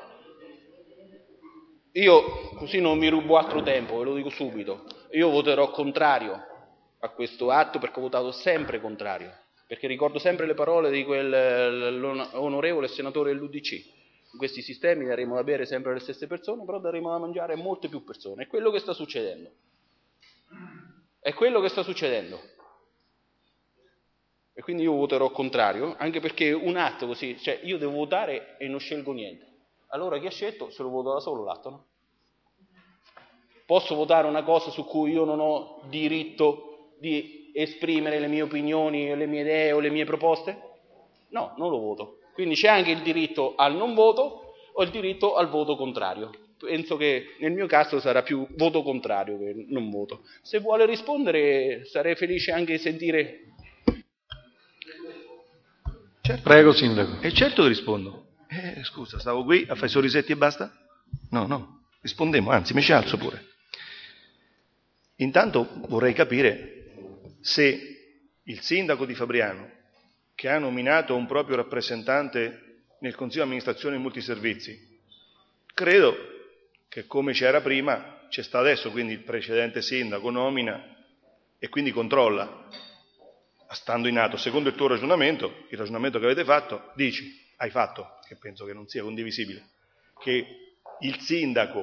Speaker 10: Io, così non mi rubo altro tempo, ve lo dico subito, io voterò contrario a questo atto perché ho votato sempre contrario, perché ricordo sempre le parole di quell'onorevole senatore dell'U D C. In questi sistemi daremo da bere sempre alle stesse persone, però daremo da mangiare a molte più persone. È quello che sta succedendo. È quello che sta succedendo. E quindi io voterò contrario, anche perché un atto così, cioè io devo votare e non scelgo niente. Allora chi ha scelto se lo voto da solo l'atto, no? Posso votare una cosa su cui io non ho diritto di esprimere le mie opinioni, le mie idee o le mie proposte? No, non lo voto. Quindi c'è anche il diritto al non voto o il diritto al voto contrario. Penso che nel mio caso sarà più voto contrario che non voto. Se vuole rispondere sarei felice anche di sentire.
Speaker 3: Certo.
Speaker 1: Prego, Sindaco.
Speaker 3: E certo che rispondo. Eh, scusa, stavo qui a fare i sorrisetti e basta? No, no, rispondemo, anzi mi ci alzo pure. Intanto vorrei capire se il sindaco di Fabriano, che ha nominato un proprio rappresentante nel Consiglio di amministrazione multiservizi, credo che come c'era prima, c'è sta adesso, quindi il precedente sindaco nomina e quindi controlla, stando in atto. Secondo il tuo ragionamento, il ragionamento che avete fatto, dici, hai fatto, che penso che non sia condivisibile, che il sindaco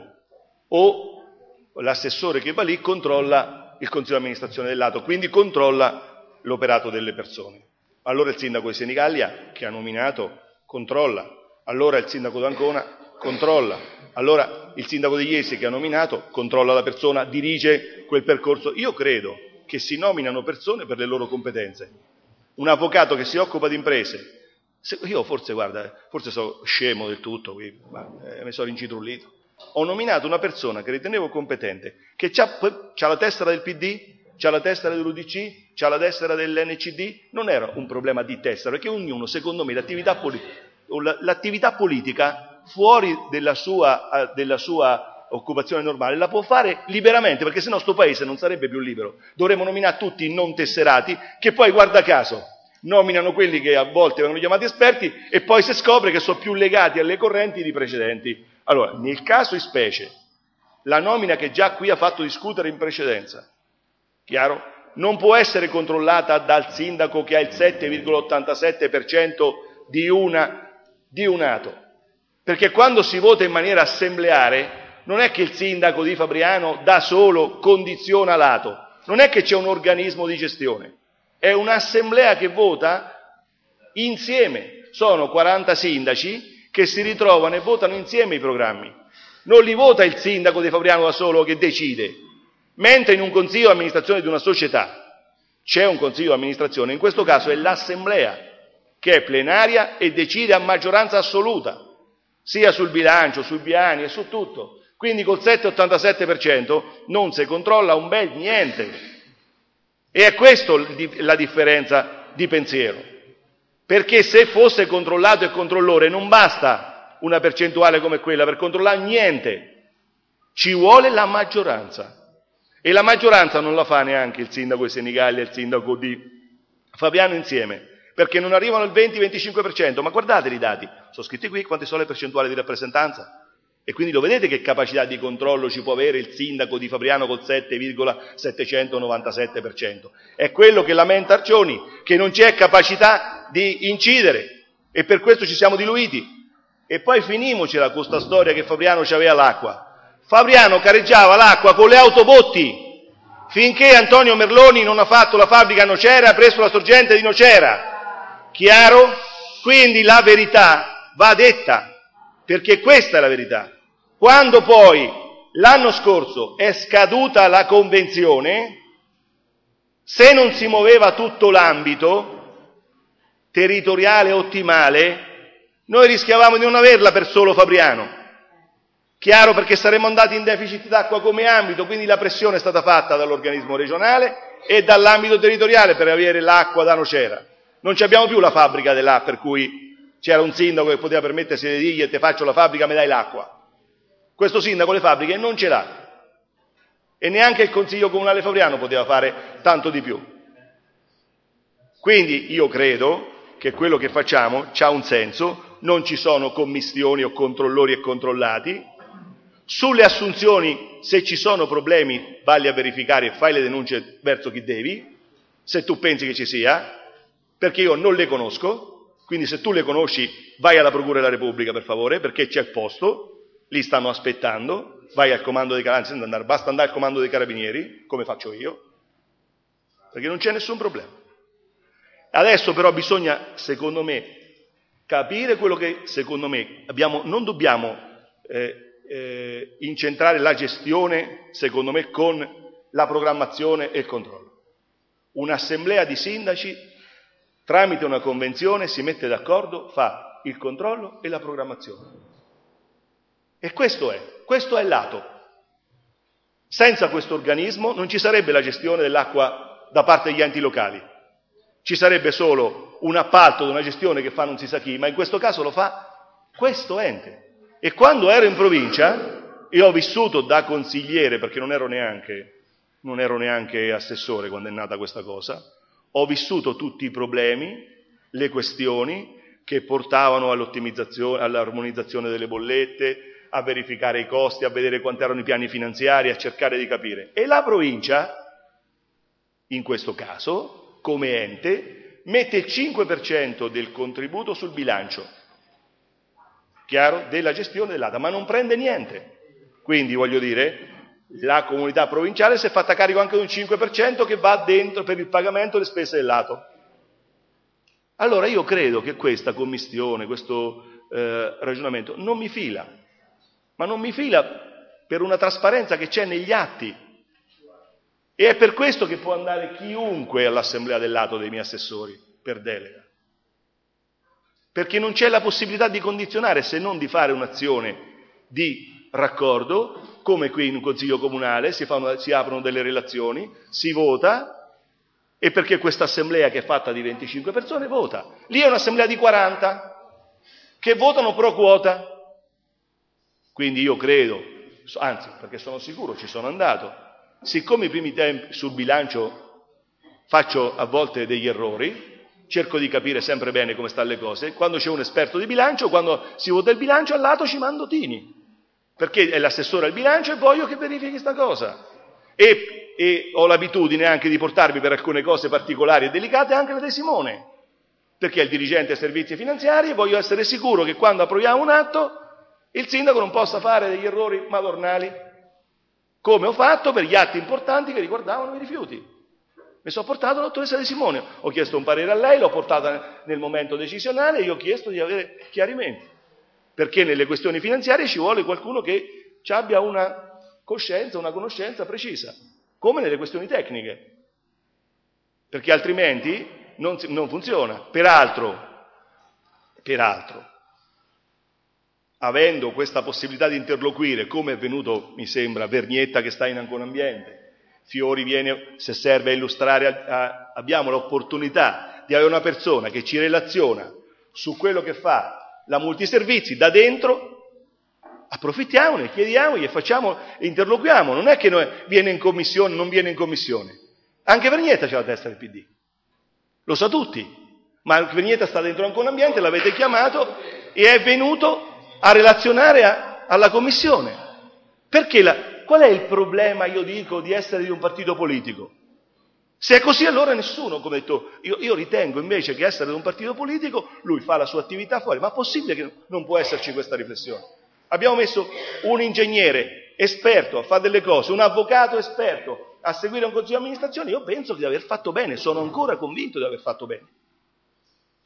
Speaker 3: o l'assessore che va lì controlla il Consiglio di amministrazione del lato, quindi controlla l'operato delle persone. Allora il sindaco di Senigallia, che ha nominato, controlla. Allora il sindaco d'Ancona controlla. Allora il sindaco di Iesi, che ha nominato, controlla la persona, dirige quel percorso. Io credo che si nominano persone per le loro competenze. Un avvocato che si occupa di imprese, se, io forse, guarda, forse sono scemo del tutto, qui, ma, eh, mi sono incitrullito. Ho nominato una persona che ritenevo competente, che c'ha, c'ha la tessera del P D, c'ha la tessera dell'U D C, c'ha la tessera dell'N C D, non era un problema di tessera, perché ognuno, secondo me, l'attività, poli- l'attività politica fuori della sua, della sua occupazione normale la può fare liberamente, perché sennò sto paese non sarebbe più libero. Dovremmo nominare tutti i non tesserati, che poi, guarda caso, nominano quelli che a volte vengono chiamati esperti e poi si scopre che sono più legati alle correnti di precedenti. Allora, nel caso in specie, la nomina che già qui ha fatto discutere in precedenza, chiaro? Non può essere controllata dal sindaco che ha il sette virgola ottantasette per cento di, una, di un ato, perché quando si vota in maniera assembleare non è che il sindaco di Fabriano da solo condiziona l'atto, non è che c'è un organismo di gestione, è un'assemblea che vota insieme, sono quaranta sindaci che si ritrovano e votano insieme i programmi, non li vota il sindaco di Fabriano da solo che decide. Mentre in un consiglio di amministrazione di una società c'è un consiglio di amministrazione, in questo caso è l'assemblea che è plenaria e decide a maggioranza assoluta, sia sul bilancio, sui piani e su tutto. Quindi col sette virgola ottantasette per cento non si controlla un bel niente. E è questa la differenza di pensiero. Perché se fosse controllato e controllore non basta una percentuale come quella per controllare niente, ci vuole la maggioranza. E la maggioranza non la fa neanche il sindaco di Senigallia e il sindaco di Fabriano insieme, perché non arrivano al venti venticinque per cento, ma guardate i dati, sono scritti qui quante sono le percentuali di rappresentanza, e quindi lo vedete che capacità di controllo ci può avere il sindaco di Fabriano col sette virgola settecentonovantasette per cento. È quello che lamenta Arcioni, che non c'è capacità di incidere, e per questo ci siamo diluiti. E poi finimocela con questa storia che Fabriano c'aveva l'acqua. Fabriano careggiava l'acqua con le autobotti, finché Antonio Merloni non ha fatto la fabbrica a Nocera e ha preso la sorgente di Nocera. Chiaro? Quindi la verità va detta, perché questa è la verità. Quando poi l'anno scorso è scaduta la convenzione, se non si muoveva tutto l'ambito territoriale ottimale, noi rischiavamo di non averla per solo Fabriano. Chiaro, perché saremmo andati in deficit d'acqua come ambito, quindi la pressione è stata fatta dall'organismo regionale e dall'ambito territoriale per avere l'acqua da Nocera. Non ci abbiamo più la fabbrica dell'A, per cui c'era un sindaco che poteva permettersi di dirgli ti faccio la fabbrica, mi dai l'acqua. Questo sindaco le fabbriche non ce l'ha. E neanche il Consiglio Comunale Fabriano poteva fare tanto di più. Quindi io credo che quello che facciamo c'ha un senso, non ci sono commissioni o controllori e controllati. Sulle assunzioni, se ci sono problemi, valli a verificare e fai le denunce verso chi devi, se tu pensi che ci sia, perché io non le conosco, quindi se tu le conosci vai alla Procura della Repubblica per favore, perché c'è il posto, lì stanno aspettando, vai al comando dei carabinieri, andare, basta andare al comando dei carabinieri, come faccio io, perché non c'è nessun problema. Adesso però bisogna, secondo me, capire quello che, secondo me, abbiamo, non dobbiamo eh, eh, incentrare la gestione, secondo me, con la programmazione e il controllo. Un'assemblea di sindaci, tramite una convenzione, si mette d'accordo, fa il controllo e la programmazione. E questo è, questo è il lato. Senza questo organismo non ci sarebbe la gestione dell'acqua da parte degli enti locali. Ci sarebbe solo un appalto di una gestione che fa non si sa chi, ma in questo caso lo fa questo ente. E quando ero in provincia, io ho vissuto da consigliere, perché non ero neanche, non ero neanche assessore quando è nata questa cosa, ho vissuto tutti i problemi, le questioni che portavano all'ottimizzazione, all'armonizzazione delle bollette, a verificare i costi, a vedere quanti erano i piani finanziari, a cercare di capire. E la provincia, in questo caso, come ente, mette il cinque per cento del contributo sul bilancio, chiaro, della gestione dell'A T A, ma non prende niente. Quindi, voglio dire, la comunità provinciale si è fatta carico anche di un cinque per cento che va dentro per il pagamento delle spese dell'A T O. Allora io credo che questa commistione, questo eh, ragionamento non mi fila, ma non mi fila per una trasparenza che c'è negli atti. E è per questo che può andare chiunque all'assemblea dell'A T O dei miei assessori, per delega. Perché non c'è la possibilità di condizionare, se non di fare un'azione di raccordo, come qui in un consiglio comunale, si, fa una, si aprono delle relazioni, si vota, e perché questa assemblea che è fatta di venticinque persone vota. Lì è un'assemblea di quaranta che votano pro quota. Quindi io credo, anzi perché sono sicuro, ci sono andato, siccome i primi tempi sul bilancio faccio a volte degli errori, cerco di capire sempre bene come stanno le cose, quando c'è un esperto di bilancio, quando si vota il bilancio al lato ci mando Tini, perché è l'assessore al bilancio e voglio che verifichi questa cosa. E, e ho l'abitudine anche di portarvi per alcune cose particolari e delicate anche la De Simone, perché è il dirigente dei servizi finanziari e voglio essere sicuro che quando approviamo un atto il sindaco non possa fare degli errori madornali, come ho fatto per gli atti importanti che riguardavano i rifiuti. Mi sono portato la dottoressa De Simone, ho chiesto un parere a lei, l'ho portata nel momento decisionale e io ho chiesto di avere chiarimenti, perché nelle questioni finanziarie ci vuole qualcuno che ci abbia una coscienza, una conoscenza precisa, come nelle questioni tecniche, perché altrimenti non, non funziona. Peraltro, peraltro, avendo questa possibilità di interloquire, come è avvenuto, mi sembra, Vernietta che sta in Ancona Ambiente, Fiori viene, se serve, a illustrare, a, a, abbiamo l'opportunità di avere una persona che ci relaziona su quello che fa la multiservizi da dentro, approfittiamone, chiediamogli e facciamo, interloquiamo, non è che noi, viene in commissione, non viene in commissione. Anche Vernietta c'ha la testa del P D, lo sa tutti, ma Vernietta sta dentro Ancona Ambiente, l'avete chiamato e è venuto a relazionare a, alla commissione. Perché la... Qual è il problema, io dico, di essere di un partito politico? Se è così allora nessuno, come ho detto, io, io ritengo invece che essere di un partito politico, lui fa la sua attività fuori, ma è possibile che non può esserci questa riflessione? Abbiamo messo un ingegnere esperto a fare delle cose, un avvocato esperto a seguire un consiglio di amministrazione, io penso di aver fatto bene, sono ancora convinto di aver fatto bene.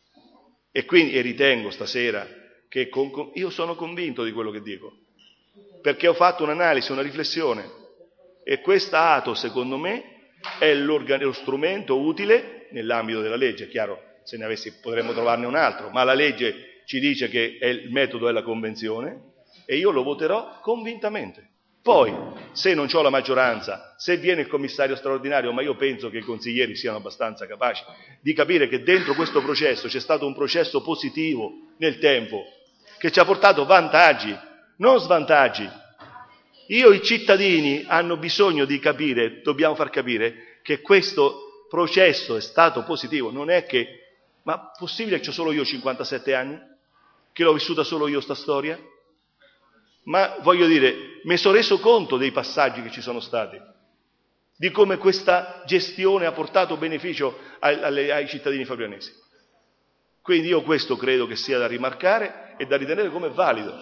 Speaker 3: E quindi e ritengo stasera che con, io sono convinto di quello che dico. perché ho fatto un'analisi, una riflessione, e questa A T O, secondo me, è lo strumento utile nell'ambito della legge. È chiaro, se ne avessi potremmo trovarne un altro, ma la legge ci dice che è il metodo è la convenzione e io lo voterò convintamente. Poi, se non ho la maggioranza, se viene il commissario straordinario, ma io penso che i consiglieri siano abbastanza capaci di capire che dentro questo processo c'è stato un processo positivo nel tempo, che ci ha portato vantaggi, non svantaggi. Io, i cittadini hanno bisogno di capire, dobbiamo far capire che questo processo è stato positivo, non è che, ma possibile che c'ho solo io cinquantasette anni? Che l'ho vissuta solo io sta storia? Ma voglio dire, mi sono reso conto dei passaggi che ci sono stati, di come questa gestione ha portato beneficio ai, ai, ai cittadini fabrianesi. Quindi io questo credo che sia da rimarcare e da ritenere come valido.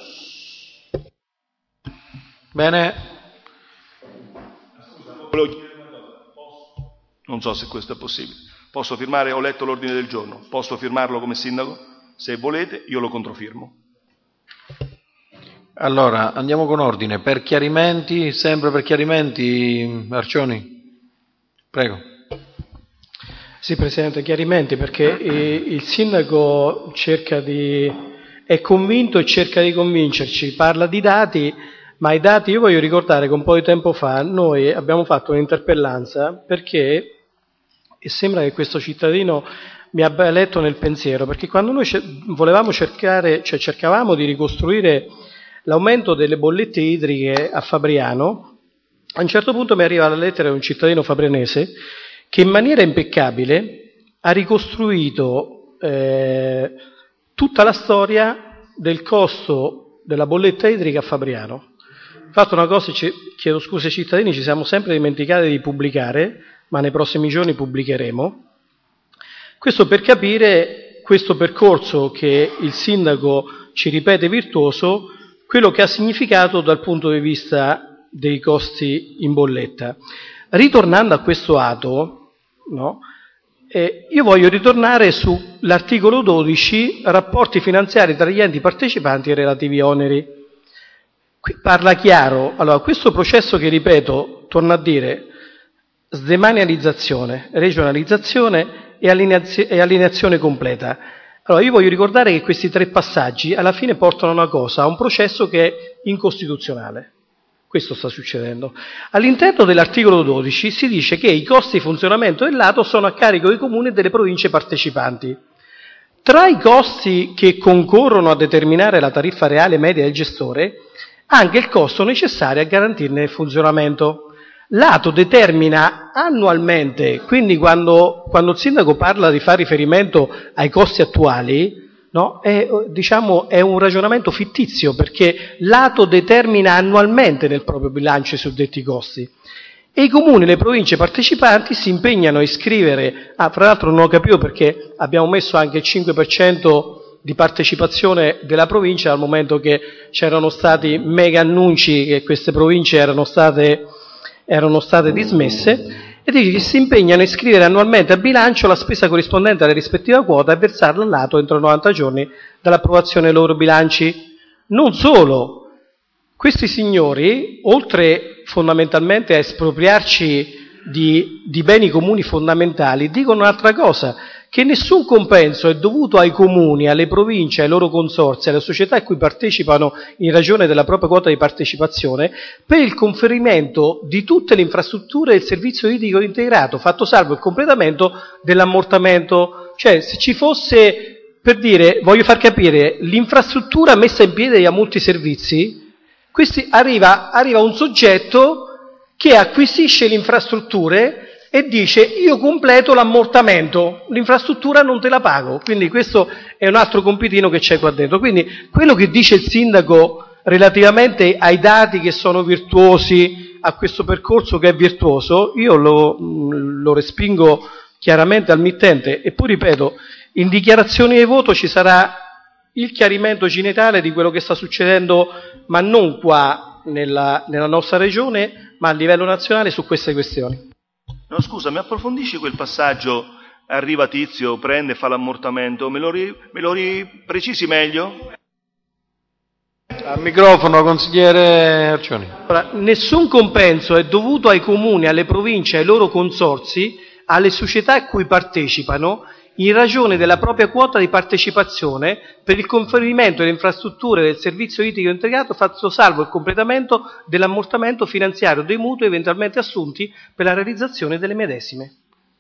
Speaker 1: Bene. Non so se questo è possibile. Posso firmare, ho letto l'ordine del giorno, posso firmarlo come sindaco? Se volete, io lo controfirmo.
Speaker 5: Allora, andiamo con ordine. Per chiarimenti, sempre per chiarimenti, Arcioni, prego.
Speaker 12: Sì, Presidente, chiarimenti, perché eh, il sindaco cerca di, è convinto e cerca di convincerci, parla di dati, ma i dati, io voglio ricordare che un po' di tempo fa noi abbiamo fatto un'interpellanza perché, e sembra che questo cittadino mi abbia letto nel pensiero, perché quando noi volevamo cercare, cioè cercavamo di ricostruire l'aumento delle bollette idriche a Fabriano, a un certo punto mi arriva la lettera di un cittadino fabrianese che in maniera impeccabile ha ricostruito eh, tutta la storia del costo della bolletta idrica a Fabriano. Ho fatto una cosa, chiedo scusa ai cittadini, ci siamo sempre dimenticati di pubblicare, ma nei prossimi giorni pubblicheremo. Questo per capire questo percorso che il sindaco ci ripete virtuoso, quello che ha significato dal punto di vista dei costi in bolletta. Ritornando a questo atto, no, eh, io voglio ritornare sull'articolo dodici, rapporti finanziari tra gli enti partecipanti e relativi oneri. Qui parla chiaro, allora questo processo che ripeto, torno a dire, sdemanializzazione, regionalizzazione e allineazione completa. Allora io voglio ricordare che questi tre passaggi alla fine portano a una cosa, a un processo che è incostituzionale. Questo sta succedendo. All'interno dell'articolo dodici si dice che i costi di funzionamento dell'A T O sono a carico dei comuni e delle province partecipanti. Tra i costi che concorrono a determinare la tariffa reale media del gestore, anche il costo necessario a garantirne il funzionamento. L'A T O determina annualmente, quindi quando, quando il sindaco parla di fare riferimento ai costi attuali, no, è, diciamo, è un ragionamento fittizio, perché l'A T O determina annualmente nel proprio bilancio i suddetti costi. E i comuni e le province partecipanti si impegnano a iscrivere, ah, fra l'altro non ho capito perché abbiamo messo anche il cinque per cento di partecipazione della provincia, dal momento che c'erano stati mega annunci che queste province erano state... erano state dismesse, e dice che si impegnano a iscrivere annualmente a bilancio la spesa corrispondente alla rispettiva quota e versarla all'A T O entro novanta giorni dall'approvazione dei loro bilanci. Non solo, questi signori, oltre fondamentalmente a espropriarci di, di beni comuni fondamentali, dicono un'altra cosa, che nessun compenso è dovuto ai comuni, alle province, ai loro consorzi, alle società a cui partecipano in ragione della propria quota di partecipazione, per il conferimento di tutte le infrastrutture del servizio idrico integrato, fatto salvo il completamento dell'ammortamento. Cioè, se ci fosse, per dire, voglio far capire, l'infrastruttura messa in piedi da molti servizi, questi arriva, arriva un soggetto che acquisisce le infrastrutture e dice io completo l'ammortamento, l'infrastruttura non te la pago. Quindi questo è un altro compitino che c'è qua dentro. Quindi quello che dice il sindaco relativamente ai dati che sono virtuosi, a questo percorso che è virtuoso, io lo, lo respingo chiaramente al mittente. E poi ripeto, in dichiarazione di voto ci sarà il chiarimento generale di quello che sta succedendo, ma non qua nella, nella nostra regione, ma a livello nazionale su queste questioni.
Speaker 3: No, scusa, mi approfondisci quel passaggio, arriva Tizio, prende, fa l'ammortamento, me lo, ri, me lo ri, precisi meglio?
Speaker 1: Al microfono, consigliere Arcioni.
Speaker 12: Allora, nessun compenso è dovuto ai comuni, alle province, ai loro consorzi, alle società a cui partecipano, in ragione della propria quota di partecipazione per il conferimento delle infrastrutture del servizio idrico integrato, fatto salvo il completamento dell'ammortamento finanziario dei mutui eventualmente assunti per la realizzazione delle medesime.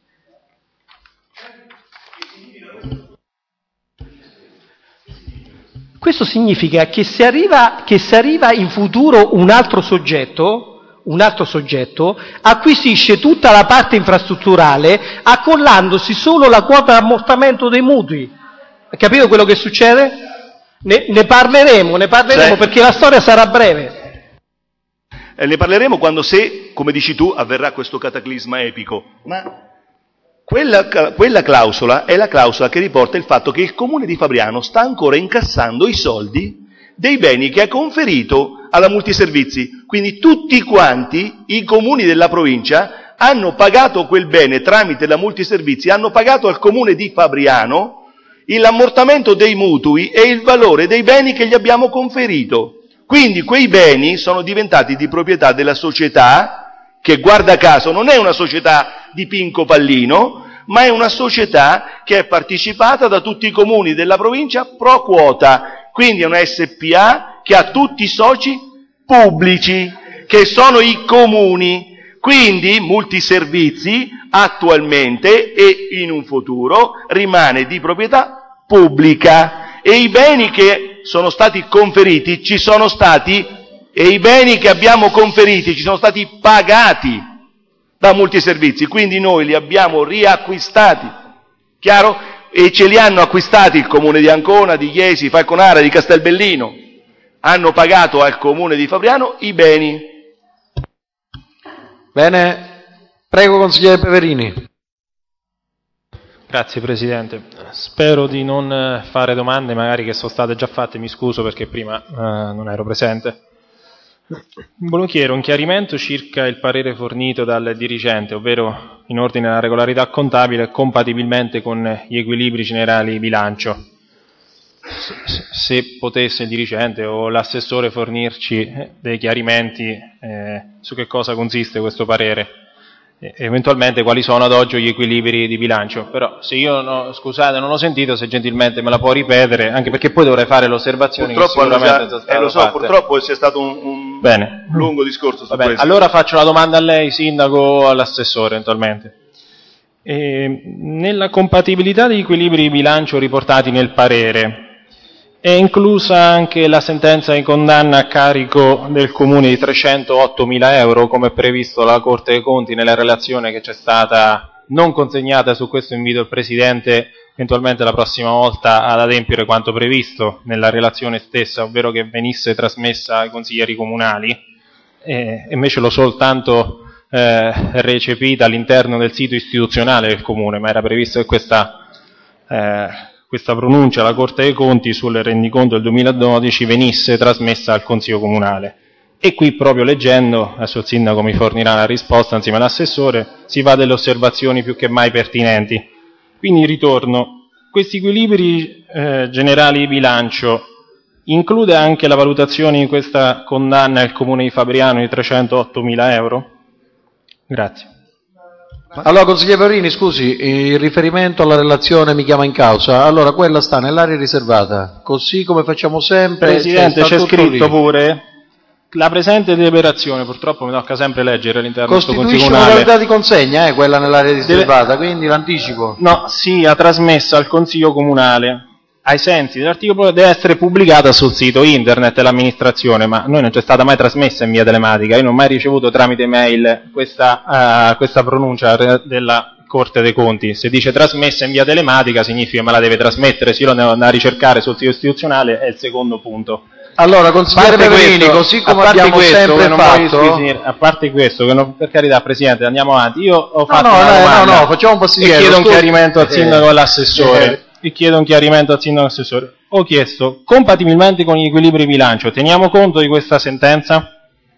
Speaker 12: Questo significa che se arriva, che se arriva in futuro un altro soggetto, un altro soggetto acquisisce tutta la parte infrastrutturale accollandosi solo la quota di ammortamento dei mutui. Hai capito quello che succede? Ne, ne parleremo, ne parleremo
Speaker 3: Sì.
Speaker 12: perché la storia sarà breve.
Speaker 3: Eh, ne parleremo quando, se, come dici tu, avverrà questo cataclisma epico. Ma quella, quella clausola è la clausola che riporta il fatto che il comune di Fabriano sta ancora incassando i soldi dei beni che ha conferito alla Multiservizi. Quindi tutti quanti i comuni della provincia hanno pagato quel bene tramite la Multiservizi, hanno pagato al comune di Fabriano l'ammortamento dei mutui e il valore dei beni che gli abbiamo conferito. Quindi quei beni sono diventati di proprietà della società, che guarda caso non è una società di Pinco Pallino, ma è una società che è partecipata da tutti i comuni della provincia pro quota. Quindi è una S P A che ha tutti i soci pubblici, che sono i comuni. Quindi Multiservizi attualmente e in un futuro rimane di proprietà pubblica e i beni che sono stati conferiti ci sono stati e i beni che abbiamo conferiti ci sono stati pagati da Multiservizi, quindi noi li abbiamo riacquistati, chiaro? E ce li hanno acquistati il comune di Ancona, di Chiesi, Falconara, di Castelbellino, hanno pagato al comune di Fabriano i beni.
Speaker 1: Bene, prego consigliere Peverini.
Speaker 13: Grazie Presidente. Spero di non fare domande magari che sono state già fatte, mi scuso perché prima eh, non ero presente. Volevo chiedere un chiarimento circa il parere fornito dal dirigente, ovvero in ordine alla regolarità contabile compatibilmente con gli equilibri generali di bilancio. Se potesse il dirigente o l'assessore fornirci dei chiarimenti eh, su che cosa consiste questo parere, e eventualmente quali sono ad oggi gli equilibri di bilancio. Però se io, no, scusate, non ho sentito, se gentilmente me la può ripetere, anche perché poi dovrei fare le osservazioni che sicuramente sono state
Speaker 3: eh, lo so,
Speaker 13: fatte.
Speaker 3: purtroppo c'è stato un, un
Speaker 13: Bene.
Speaker 3: lungo discorso su
Speaker 13: Vabbè,
Speaker 3: questo.
Speaker 13: allora faccio la domanda a lei, sindaco, o all'assessore eventualmente. E, nella compatibilità degli equilibri di bilancio riportati nel parere, è inclusa anche la sentenza di condanna a carico del Comune di trecentoottomila euro, come previsto dalla Corte dei Conti nella relazione che c'è stata non consegnata. Su questo invito il Presidente eventualmente la prossima volta ad adempiere quanto previsto nella relazione stessa, ovvero che venisse trasmessa ai consiglieri comunali, e invece l'ho soltanto eh, recepita all'interno del sito istituzionale del Comune, ma era previsto che questa... Eh, questa pronuncia alla Corte dei Conti sul rendiconto del duemiladodici venisse trasmessa al Consiglio Comunale. E qui, proprio leggendo, adesso il Sindaco mi fornirà la risposta insieme all'assessore, si va delle osservazioni più che mai pertinenti. Quindi ritorno, questi equilibri eh, generali di bilancio include anche la valutazione di questa condanna al Comune di Fabriano di trecentoottomila euro? Grazie.
Speaker 1: Allora, consigliere Peverini, scusi, il riferimento alla relazione mi chiama in causa. Allora, quella sta nell'area riservata, così come facciamo sempre.
Speaker 13: Presidente,
Speaker 1: c'è
Speaker 13: c'è scritto
Speaker 1: lì.
Speaker 13: pure la presente deliberazione, purtroppo mi tocca sempre leggere all'interno del Consiglio
Speaker 1: Costituisce
Speaker 13: Comunale.
Speaker 1: modalità di consegna, eh, quella nell'area riservata, Deve... quindi l'anticipo.
Speaker 13: No, sia trasmessa al Consiglio Comunale. Ai sensi dell'articolo deve essere pubblicata sul sito internet dell'amministrazione, ma noi non c'è stata mai trasmessa in via telematica. Io non ho mai ricevuto tramite mail questa, uh, questa pronuncia della Corte dei Conti. Se dice trasmessa in via telematica significa che me la deve trasmettere, se io la devo andare a ricercare sul sito istituzionale, è il secondo punto.
Speaker 1: Allora, consigliere Peverini, così come abbiamo
Speaker 13: questo,
Speaker 1: sempre
Speaker 13: non
Speaker 1: fatto...
Speaker 13: Finire, a parte questo, che non, per carità, Presidente, andiamo avanti. Io ho fatto
Speaker 1: no, no,
Speaker 13: una
Speaker 1: no,
Speaker 13: domanda
Speaker 1: no, no, facciamo un passo
Speaker 13: e
Speaker 1: indietro,
Speaker 13: chiedo un
Speaker 1: scusi.
Speaker 13: chiarimento al Sindaco e all'assessore.
Speaker 1: Eh.
Speaker 13: E chiedo un chiarimento al Sindaco e all'assessore. Ho chiesto, compatibilmente con gli equilibri di bilancio, teniamo conto di questa sentenza?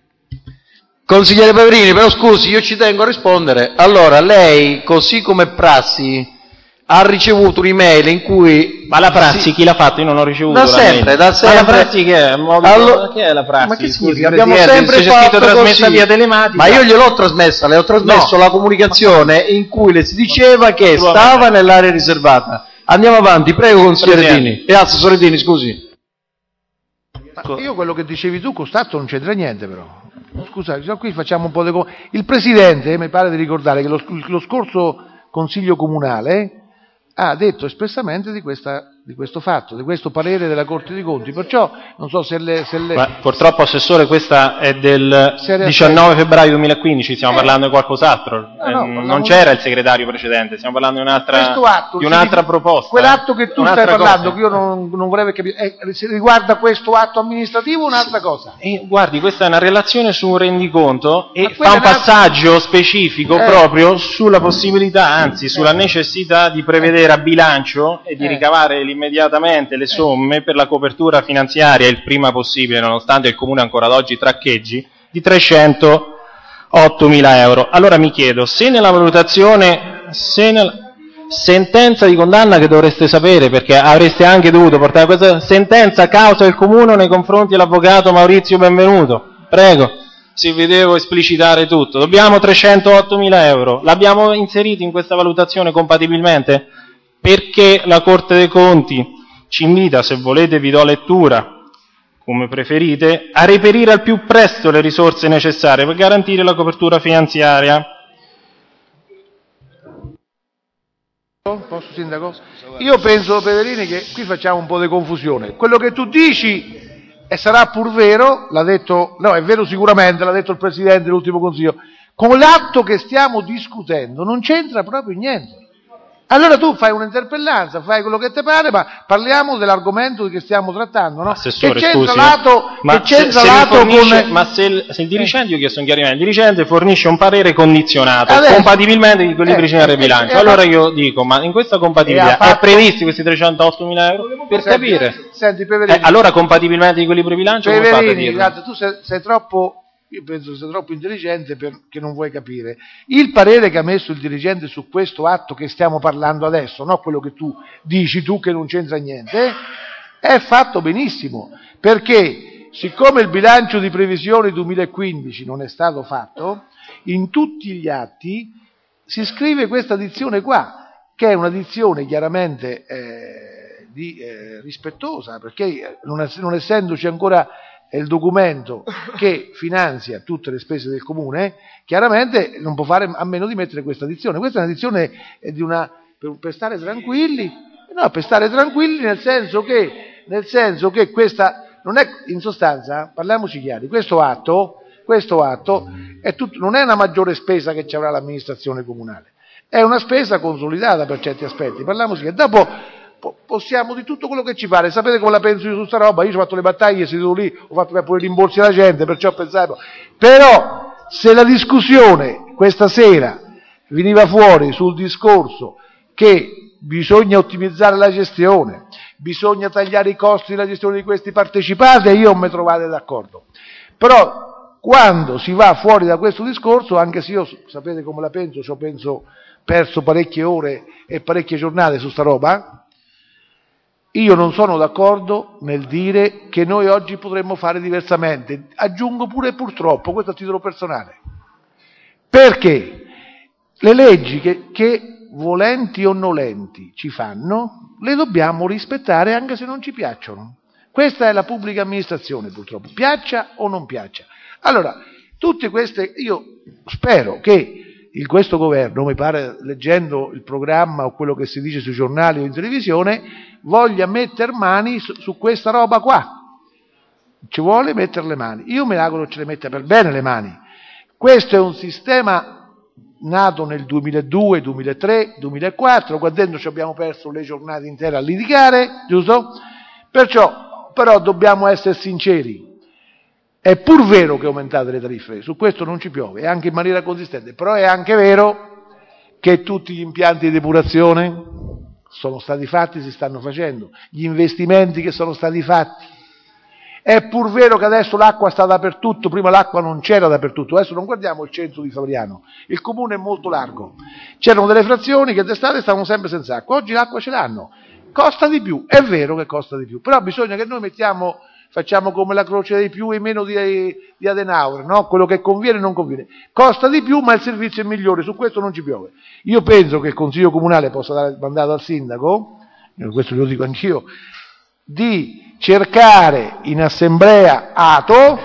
Speaker 1: Consigliere Peverini, però scusi, io ci tengo a rispondere. Allora, lei, così come prassi, ha ricevuto un'email in cui...
Speaker 13: Ma la prassi
Speaker 1: sì,
Speaker 13: chi l'ha fatto? Io non ho ricevuto
Speaker 1: da
Speaker 13: la
Speaker 1: sempre,
Speaker 13: mail.
Speaker 1: da sempre.
Speaker 13: Ma la prassi che è? Modo...
Speaker 1: Allora...
Speaker 13: Che è la prassi?
Speaker 1: Ma che
Speaker 13: Scusi,
Speaker 1: significa? Abbiamo
Speaker 13: Presidente,
Speaker 1: sempre
Speaker 13: se c'è scritto
Speaker 1: fatto
Speaker 13: trasmessa
Speaker 1: così.
Speaker 13: via telematica.
Speaker 1: Ma io gliel'ho trasmessa, le ho trasmesso
Speaker 13: No.
Speaker 1: la comunicazione in cui le si diceva che
Speaker 13: Sua
Speaker 1: stava
Speaker 13: mente.
Speaker 1: nell'area riservata. Andiamo avanti, prego consigliere
Speaker 13: Presidente.
Speaker 1: Dini. E assessore Dini, scusi.
Speaker 14: Ma io quello che dicevi tu con Stato non c'entra niente però. Scusa, qui facciamo un po' di... co- Il Presidente, mi pare di ricordare che lo, lo scorso Consiglio Comunale ha detto espressamente di, questa, di questo fatto, di questo parere della Corte dei Conti, perciò non so se le... Se le...
Speaker 13: Ma purtroppo, Assessore, questa è del
Speaker 14: Seria
Speaker 13: diciannove febbraio duemilaquindici, stiamo
Speaker 14: Eh.
Speaker 13: parlando di qualcos'altro.
Speaker 14: no,
Speaker 13: Eh,
Speaker 14: parliamo
Speaker 13: non
Speaker 14: di-
Speaker 13: c'era il segretario precedente, stiamo parlando di un'altra,
Speaker 14: Questo atto,
Speaker 13: di un'altra
Speaker 14: sì,
Speaker 13: proposta.
Speaker 14: quell'atto che tu
Speaker 13: Un'altra
Speaker 14: stai parlando,
Speaker 13: cosa.
Speaker 14: che io non, non vorrei capire, eh, se riguarda questo atto amministrativo o un'altra cosa?
Speaker 13: E, guardi, questa è una relazione su un rendiconto e
Speaker 14: Ma
Speaker 13: fa
Speaker 14: quella
Speaker 13: un
Speaker 14: è una-
Speaker 13: passaggio specifico
Speaker 14: Eh.
Speaker 13: proprio sulla possibilità, anzi sulla necessità di prevedere a bilancio e di
Speaker 14: Eh.
Speaker 13: ricavare immediatamente le somme per la copertura finanziaria il prima possibile, nonostante il Comune ancora ad oggi traccheggi, di trecentottomila euro. Allora mi chiedo, se nella valutazione, se nella sentenza di condanna che dovreste sapere, perché avreste anche dovuto portare questa sentenza a causa del Comune nei confronti dell'avvocato Maurizio Benvenuto, prego, se vi devo esplicitare tutto, dobbiamo trecentottomila euro, l'abbiamo inserito in questa valutazione compatibilmente? Perché la Corte dei Conti ci invita, se volete vi do lettura, come preferite, a reperire al più presto le risorse necessarie per garantire la copertura finanziaria.
Speaker 14: Posso, Sindaco? Io penso, Pederini, che qui facciamo un po' di confusione. Quello che tu dici e sarà pur vero, l'ha detto, no, è vero sicuramente, l'ha detto il Presidente dell'ultimo Consiglio, con l'atto che stiamo discutendo non c'entra proprio niente. Allora tu fai un'interpellanza, fai quello che ti pare, ma parliamo dell'argomento che stiamo trattando, no?
Speaker 13: Assessore,
Speaker 14: che c'entra
Speaker 13: scusi,
Speaker 14: lato,
Speaker 13: ma
Speaker 14: che c'entra
Speaker 13: se, se
Speaker 14: lato
Speaker 13: fornisce,
Speaker 14: con...
Speaker 13: ma se il, se il dirigente, io ho chiesto un chiarimento, il dirigente fornisce un parere condizionato,
Speaker 14: Adesso-
Speaker 13: compatibilmente di equilibri
Speaker 14: eh,
Speaker 13: generali
Speaker 14: eh,
Speaker 13: di bilancio,
Speaker 14: eh,
Speaker 13: allora
Speaker 14: ma-
Speaker 13: io dico, ma in questa compatibilità
Speaker 14: E ha fatto-
Speaker 13: è previsti questi trecentottomila euro? Per
Speaker 14: Senti-
Speaker 13: capire.
Speaker 14: Senti, Peverini,
Speaker 13: Eh, allora compatibilmente di equilibri di bilancio come fate a
Speaker 14: Peverini,
Speaker 13: dirlo?
Speaker 14: guarda, tu sei, sei troppo, io penso che sei troppo intelligente perché non vuoi capire. Il parere che ha messo il dirigente su questo atto che stiamo parlando adesso, no quello che tu dici tu che non c'entra niente, è fatto benissimo, perché siccome il bilancio di previsione duemilaquindici non è stato fatto, in tutti gli atti si scrive questa dizione qua, che è una dizione chiaramente eh, di, eh, rispettosa, perché non, ess- non essendoci ancora il documento che finanzia tutte le spese del Comune, chiaramente non può fare a meno di mettere questa dizione. Questa è una dizione eh, di una, per, per stare tranquilli, no, per stare tranquilli nel senso che, nel senso che questa non è, in sostanza, parliamoci chiari, questo atto, questo atto è tut- non è una maggiore spesa che ci avrà l'amministrazione comunale, è una spesa consolidata per certi aspetti, parliamoci chiari. Dopo po- possiamo di tutto quello che ci pare, sapete come la penso io su sta roba, io ho fatto le battaglie, seduto lì, ho fatto pure i rimborsi alla gente, perciò pensavo, però se la discussione questa sera veniva fuori sul discorso che bisogna ottimizzare la gestione, bisogna tagliare i costi della gestione di questi partecipati, io non mi trovate d'accordo. Però quando si va fuori da questo discorso, anche se io sapete come la penso, ci ho penso, perso parecchie ore e parecchie giornate su sta roba, io non sono d'accordo nel dire che noi oggi potremmo fare diversamente. Aggiungo pure purtroppo, questo a titolo personale, perché le leggi che, che volenti o nolenti ci fanno, le dobbiamo rispettare anche se non ci piacciono. Questa è la pubblica amministrazione, purtroppo, piaccia o non piaccia. Allora, tutte queste, io spero che in questo governo, mi pare, leggendo il programma o quello che si dice sui giornali o in televisione, voglia mettere mani su, su questa roba qua. Ci vuole mettere le mani. Io mi auguro che ce le metta per bene le mani. Questo è un sistema nato nel duemiladue, duemilatré, duemilaquattro, qua dentro ci abbiamo perso le giornate intere a litigare, giusto? Perciò, però dobbiamo essere sinceri. È pur vero che aumentate le tariffe, su questo non ci piove, e anche in maniera consistente, però è anche vero che tutti gli impianti di depurazione sono stati fatti, si stanno facendo, gli investimenti che sono stati fatti, È pur vero che adesso l'acqua sta dappertutto, prima l'acqua non c'era dappertutto, adesso non guardiamo il centro di Fabriano, il comune è molto largo, c'erano delle frazioni che d'estate stavano sempre senza acqua, oggi l'acqua ce l'hanno, costa di più, è vero che costa di più, però bisogna che noi mettiamo, facciamo come la croce dei più e meno di, di Adenauer, no? Quello che conviene non conviene, costa di più ma il servizio è migliore, su questo non ci piove. Io penso che il Consiglio Comunale possa dare mandato al Sindaco, questo lo dico anch'io, di cercare in assemblea A T O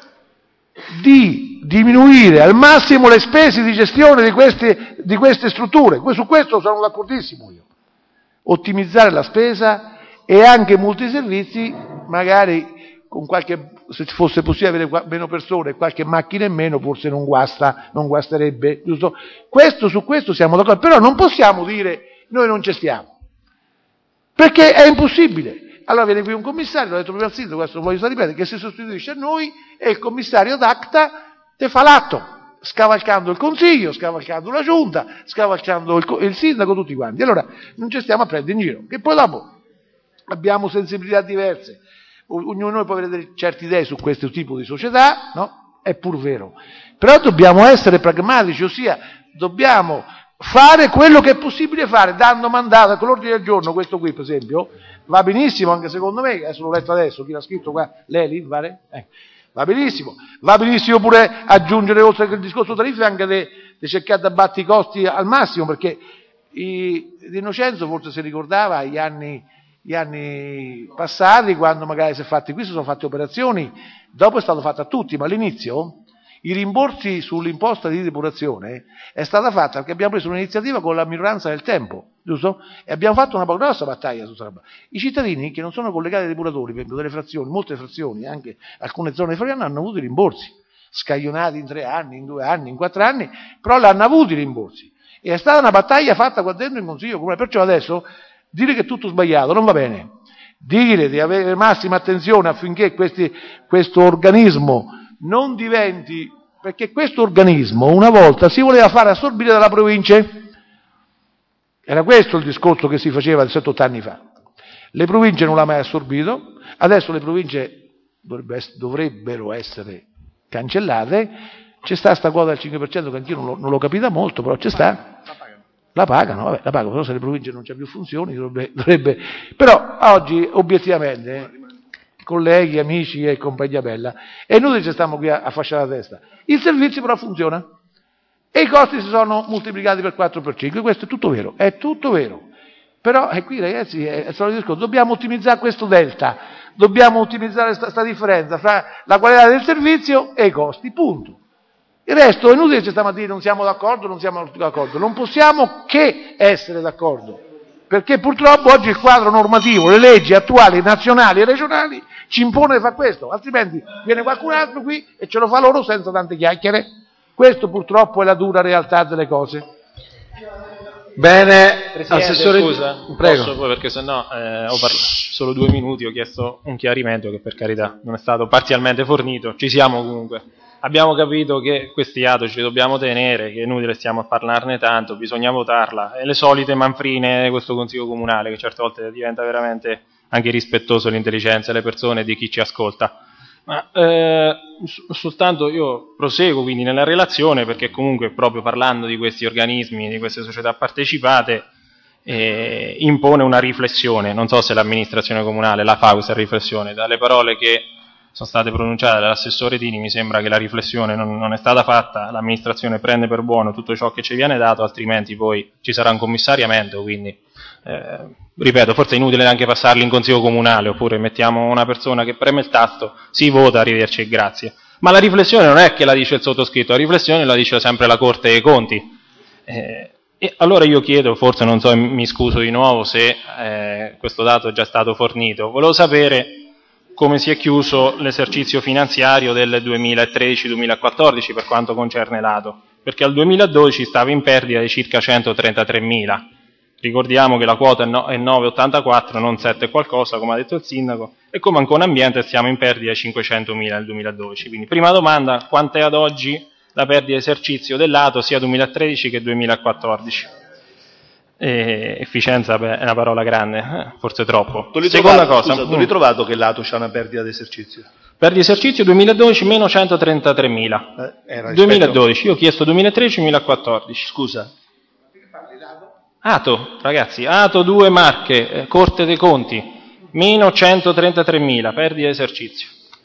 Speaker 14: di diminuire al massimo le spese di gestione di queste, di queste strutture, su questo sono d'accordissimo io, ottimizzare la spesa e anche multiservizi, magari con qualche, se fosse possibile avere meno persone e qualche macchina in meno, forse non guasta, non guasterebbe, giusto? Questo, su questo siamo d'accordo, però non possiamo dire noi non ci stiamo, perché è impossibile. Allora viene qui un commissario, l'ho detto prima al sindaco, questo lo voglio ripetere, che si sostituisce a noi e il commissario d'Acta te fa l'atto, scavalcando il consiglio, scavalcando la giunta, scavalcando il, il sindaco, tutti quanti. Allora non ci stiamo a prendere in giro, che poi dopo abbiamo sensibilità diverse, ognuno di noi può avere delle certe idee su questo tipo di società, no? È pur vero, però dobbiamo essere pragmatici, ossia dobbiamo fare quello che è possibile fare, dando mandato, ecco l'ordine del giorno, questo qui per esempio, va benissimo anche secondo me, adesso l'ho letto adesso, chi l'ha scritto qua, Leli, pare? Eh, va benissimo, va benissimo pure aggiungere oltre che il discorso tariffe anche di cercare di abbattere i costi al massimo, perché i, Di Innocenzo forse si ricordava gli anni, gli anni passati, quando magari si è fatti qui, si sono fatte operazioni, dopo è stato fatto a tutti, ma all'inizio i rimborsi sull'imposta di depurazione è stata fatta perché abbiamo preso un'iniziativa con la minoranza del tempo, giusto? E abbiamo fatto una grossa battaglia su questa roba. I cittadini che non sono collegati ai depuratori, per esempio delle frazioni, molte frazioni, anche alcune zone di Fabriano, hanno avuto i rimborsi, scaglionati in tre anni, in due anni, in quattro anni, però l'hanno avuti i rimborsi. E è stata una battaglia fatta qua dentro in Consiglio Comunale, perciò adesso dire che è tutto sbagliato non va bene. Dire di avere massima attenzione affinché questi, questo organismo non diventi, perché questo organismo una volta si voleva fare assorbire dalla provincia, era questo il discorso che si faceva sette otto anni fa, le province non l'ha mai assorbito, adesso le province dovrebbero essere cancellate, c'è sta sta quota del cinque per cento che anch'io non l'ho, non l'ho capita molto, però c'è sta, la pagano, vabbè, la pagano, però se le province non c'è più funzioni dovrebbe, dovrebbe, però oggi obiettivamente colleghi, amici e compagnia bella, e noi ci stiamo qui a, a fasciare la testa. Il servizio però funziona e i costi si sono moltiplicati per quattro per cinque, questo è tutto vero, è tutto vero. Però e qui ragazzi è il solito discorso, dobbiamo ottimizzare questo delta, dobbiamo ottimizzare questa differenza fra la qualità del servizio e i costi, punto. Il resto è inutile che stamattina non siamo d'accordo, non siamo d'accordo, non possiamo che essere d'accordo. Perché purtroppo oggi il quadro normativo, le leggi attuali, nazionali e regionali ci impone di fare questo, altrimenti viene qualcun altro qui e ce lo fa loro senza tante chiacchiere. Questo purtroppo è la dura realtà delle cose.
Speaker 5: Bene,
Speaker 13: Presidente,
Speaker 5: Assessore,
Speaker 13: scusa,
Speaker 5: prego.
Speaker 13: posso poi perché sennò eh, ho parlato solo due minuti, ho chiesto un chiarimento che per carità non è stato parzialmente fornito, ci siamo comunque. Abbiamo capito che questi atti ce li dobbiamo tenere, che è inutile stiamo a parlarne tanto, bisogna votarla, e le solite manfrine di questo Consiglio Comunale che certe volte diventa veramente anche rispettoso dell'intelligenza delle persone e di chi ci ascolta. Ma eh, soltanto io proseguo quindi nella relazione perché comunque proprio parlando di questi organismi, di queste società partecipate, eh, impone una riflessione, non so se l'amministrazione comunale la fa questa riflessione, dalle parole che sono state pronunciate dall'assessore Tini mi sembra che la riflessione non, non è stata fatta, l'amministrazione prende per buono tutto ciò che ci viene dato, altrimenti poi ci sarà un commissariamento, quindi eh, ripeto, forse è inutile anche passarli in consiglio comunale, oppure mettiamo una persona che preme il tasto, si vota, arrivederci e grazie. Ma la riflessione non è che la dice il sottoscritto, la riflessione la dice sempre la Corte dei Conti. Eh, e allora io chiedo, forse non so, mi scuso di nuovo se eh, questo dato è già stato fornito, volevo sapere come si è chiuso l'esercizio finanziario del duemilatredici duemilaquattordici per quanto concerne l'Ato, perché al duemiladodici stava in perdita di circa centotrentatremila. Ricordiamo che la quota è nove virgola ottantaquattro, non sette qualcosa, come ha detto il sindaco, e come Ancona Ambiente stiamo in perdita di cinquecentomila nel duemiladodici. Quindi, prima domanda, quant'è ad oggi la perdita di esercizio dell'Ato sia duemilatredici che duemilaquattordici? E efficienza beh, è una parola grande, eh, forse troppo.
Speaker 3: Tu
Speaker 13: Seconda
Speaker 3: trovato,
Speaker 13: cosa,
Speaker 3: scusa, tu hai trovato che l'A T O c'ha una perdita di esercizio?
Speaker 13: per di esercizio duemiladodici meno centotrentatremila.
Speaker 3: Eh, era
Speaker 13: duemiladodici, io ho chiesto duemilatredici duemilaquattordici.
Speaker 3: Scusa.
Speaker 13: A T O, ragazzi, A T O due Marche, eh, Corte dei Conti, meno centotrentatremila, perdita di esercizio.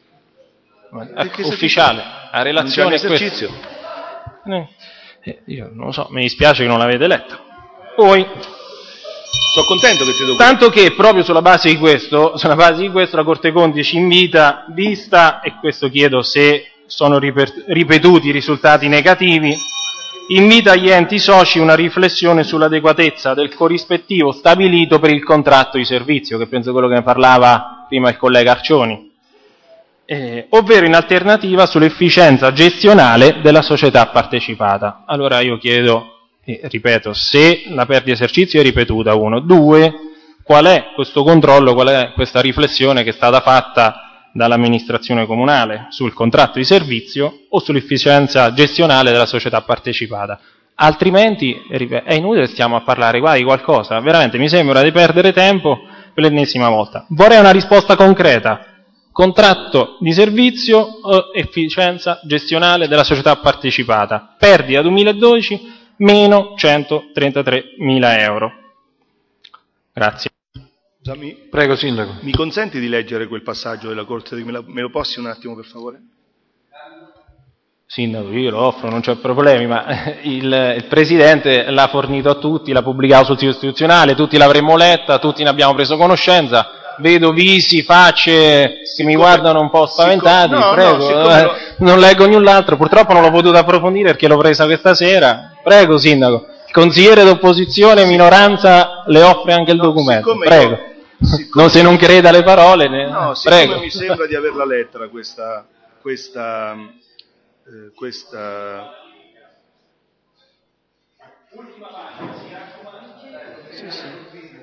Speaker 13: Ecco, ufficiale, la relazione è questa.
Speaker 3: Esercizio.
Speaker 13: Eh, eh, io non lo so, mi dispiace che non l'avete letta. Poi,
Speaker 3: sono contento che ti do
Speaker 13: tanto che proprio sulla base di questo, sulla base di questo la Corte dei Conti ci invita, vista, e questo chiedo se sono riper- ripetuti i risultati negativi, invita gli enti soci una riflessione sull'adeguatezza del corrispettivo stabilito per il contratto di servizio, che penso è quello che ne parlava prima il collega Arcioni, eh, ovvero in alternativa sull'efficienza gestionale della società partecipata. Allora io chiedo, e ripeto, se la perdita di esercizio è ripetuta, uno, due, qual è questo controllo, qual è questa riflessione che è stata fatta dall'amministrazione comunale sul contratto di servizio o sull'efficienza gestionale della società partecipata. Altrimenti ripeto, è inutile stiamo a parlare qua di qualcosa, veramente mi sembra di perdere tempo per l'ennesima volta. Vorrei una risposta concreta. Contratto di servizio o efficienza gestionale della società partecipata. Perdita duemiladodici meno centotrentatremila euro. Grazie.
Speaker 3: Scusami,
Speaker 1: Prego, Sindaco.
Speaker 3: Mi consenti di leggere quel passaggio della Corte? Me, la, me lo passi un attimo, per favore?
Speaker 13: Sindaco, io lo offro, non c'è problemi, ma il, il Presidente l'ha fornito a tutti, l'ha pubblicato sul sito istituzionale, tutti l'avremmo letta, tutti ne abbiamo preso conoscenza. Vedo visi, facce che mi guardano un po' spaventati,
Speaker 3: siccome, no,
Speaker 13: prego,
Speaker 3: no, siccome
Speaker 13: eh,
Speaker 3: lo...
Speaker 13: non leggo null'altro, purtroppo non l'ho potuto approfondire perché l'ho presa questa sera. Prego, Sindaco. Il consigliere d'opposizione, minoranza, le offre anche il no, documento, prego. Io, siccome... non se non creda alle parole, ne...
Speaker 3: no,
Speaker 13: prego.
Speaker 3: Mi sembra di averla lettera questa, questa, eh, questa... Sì, sì.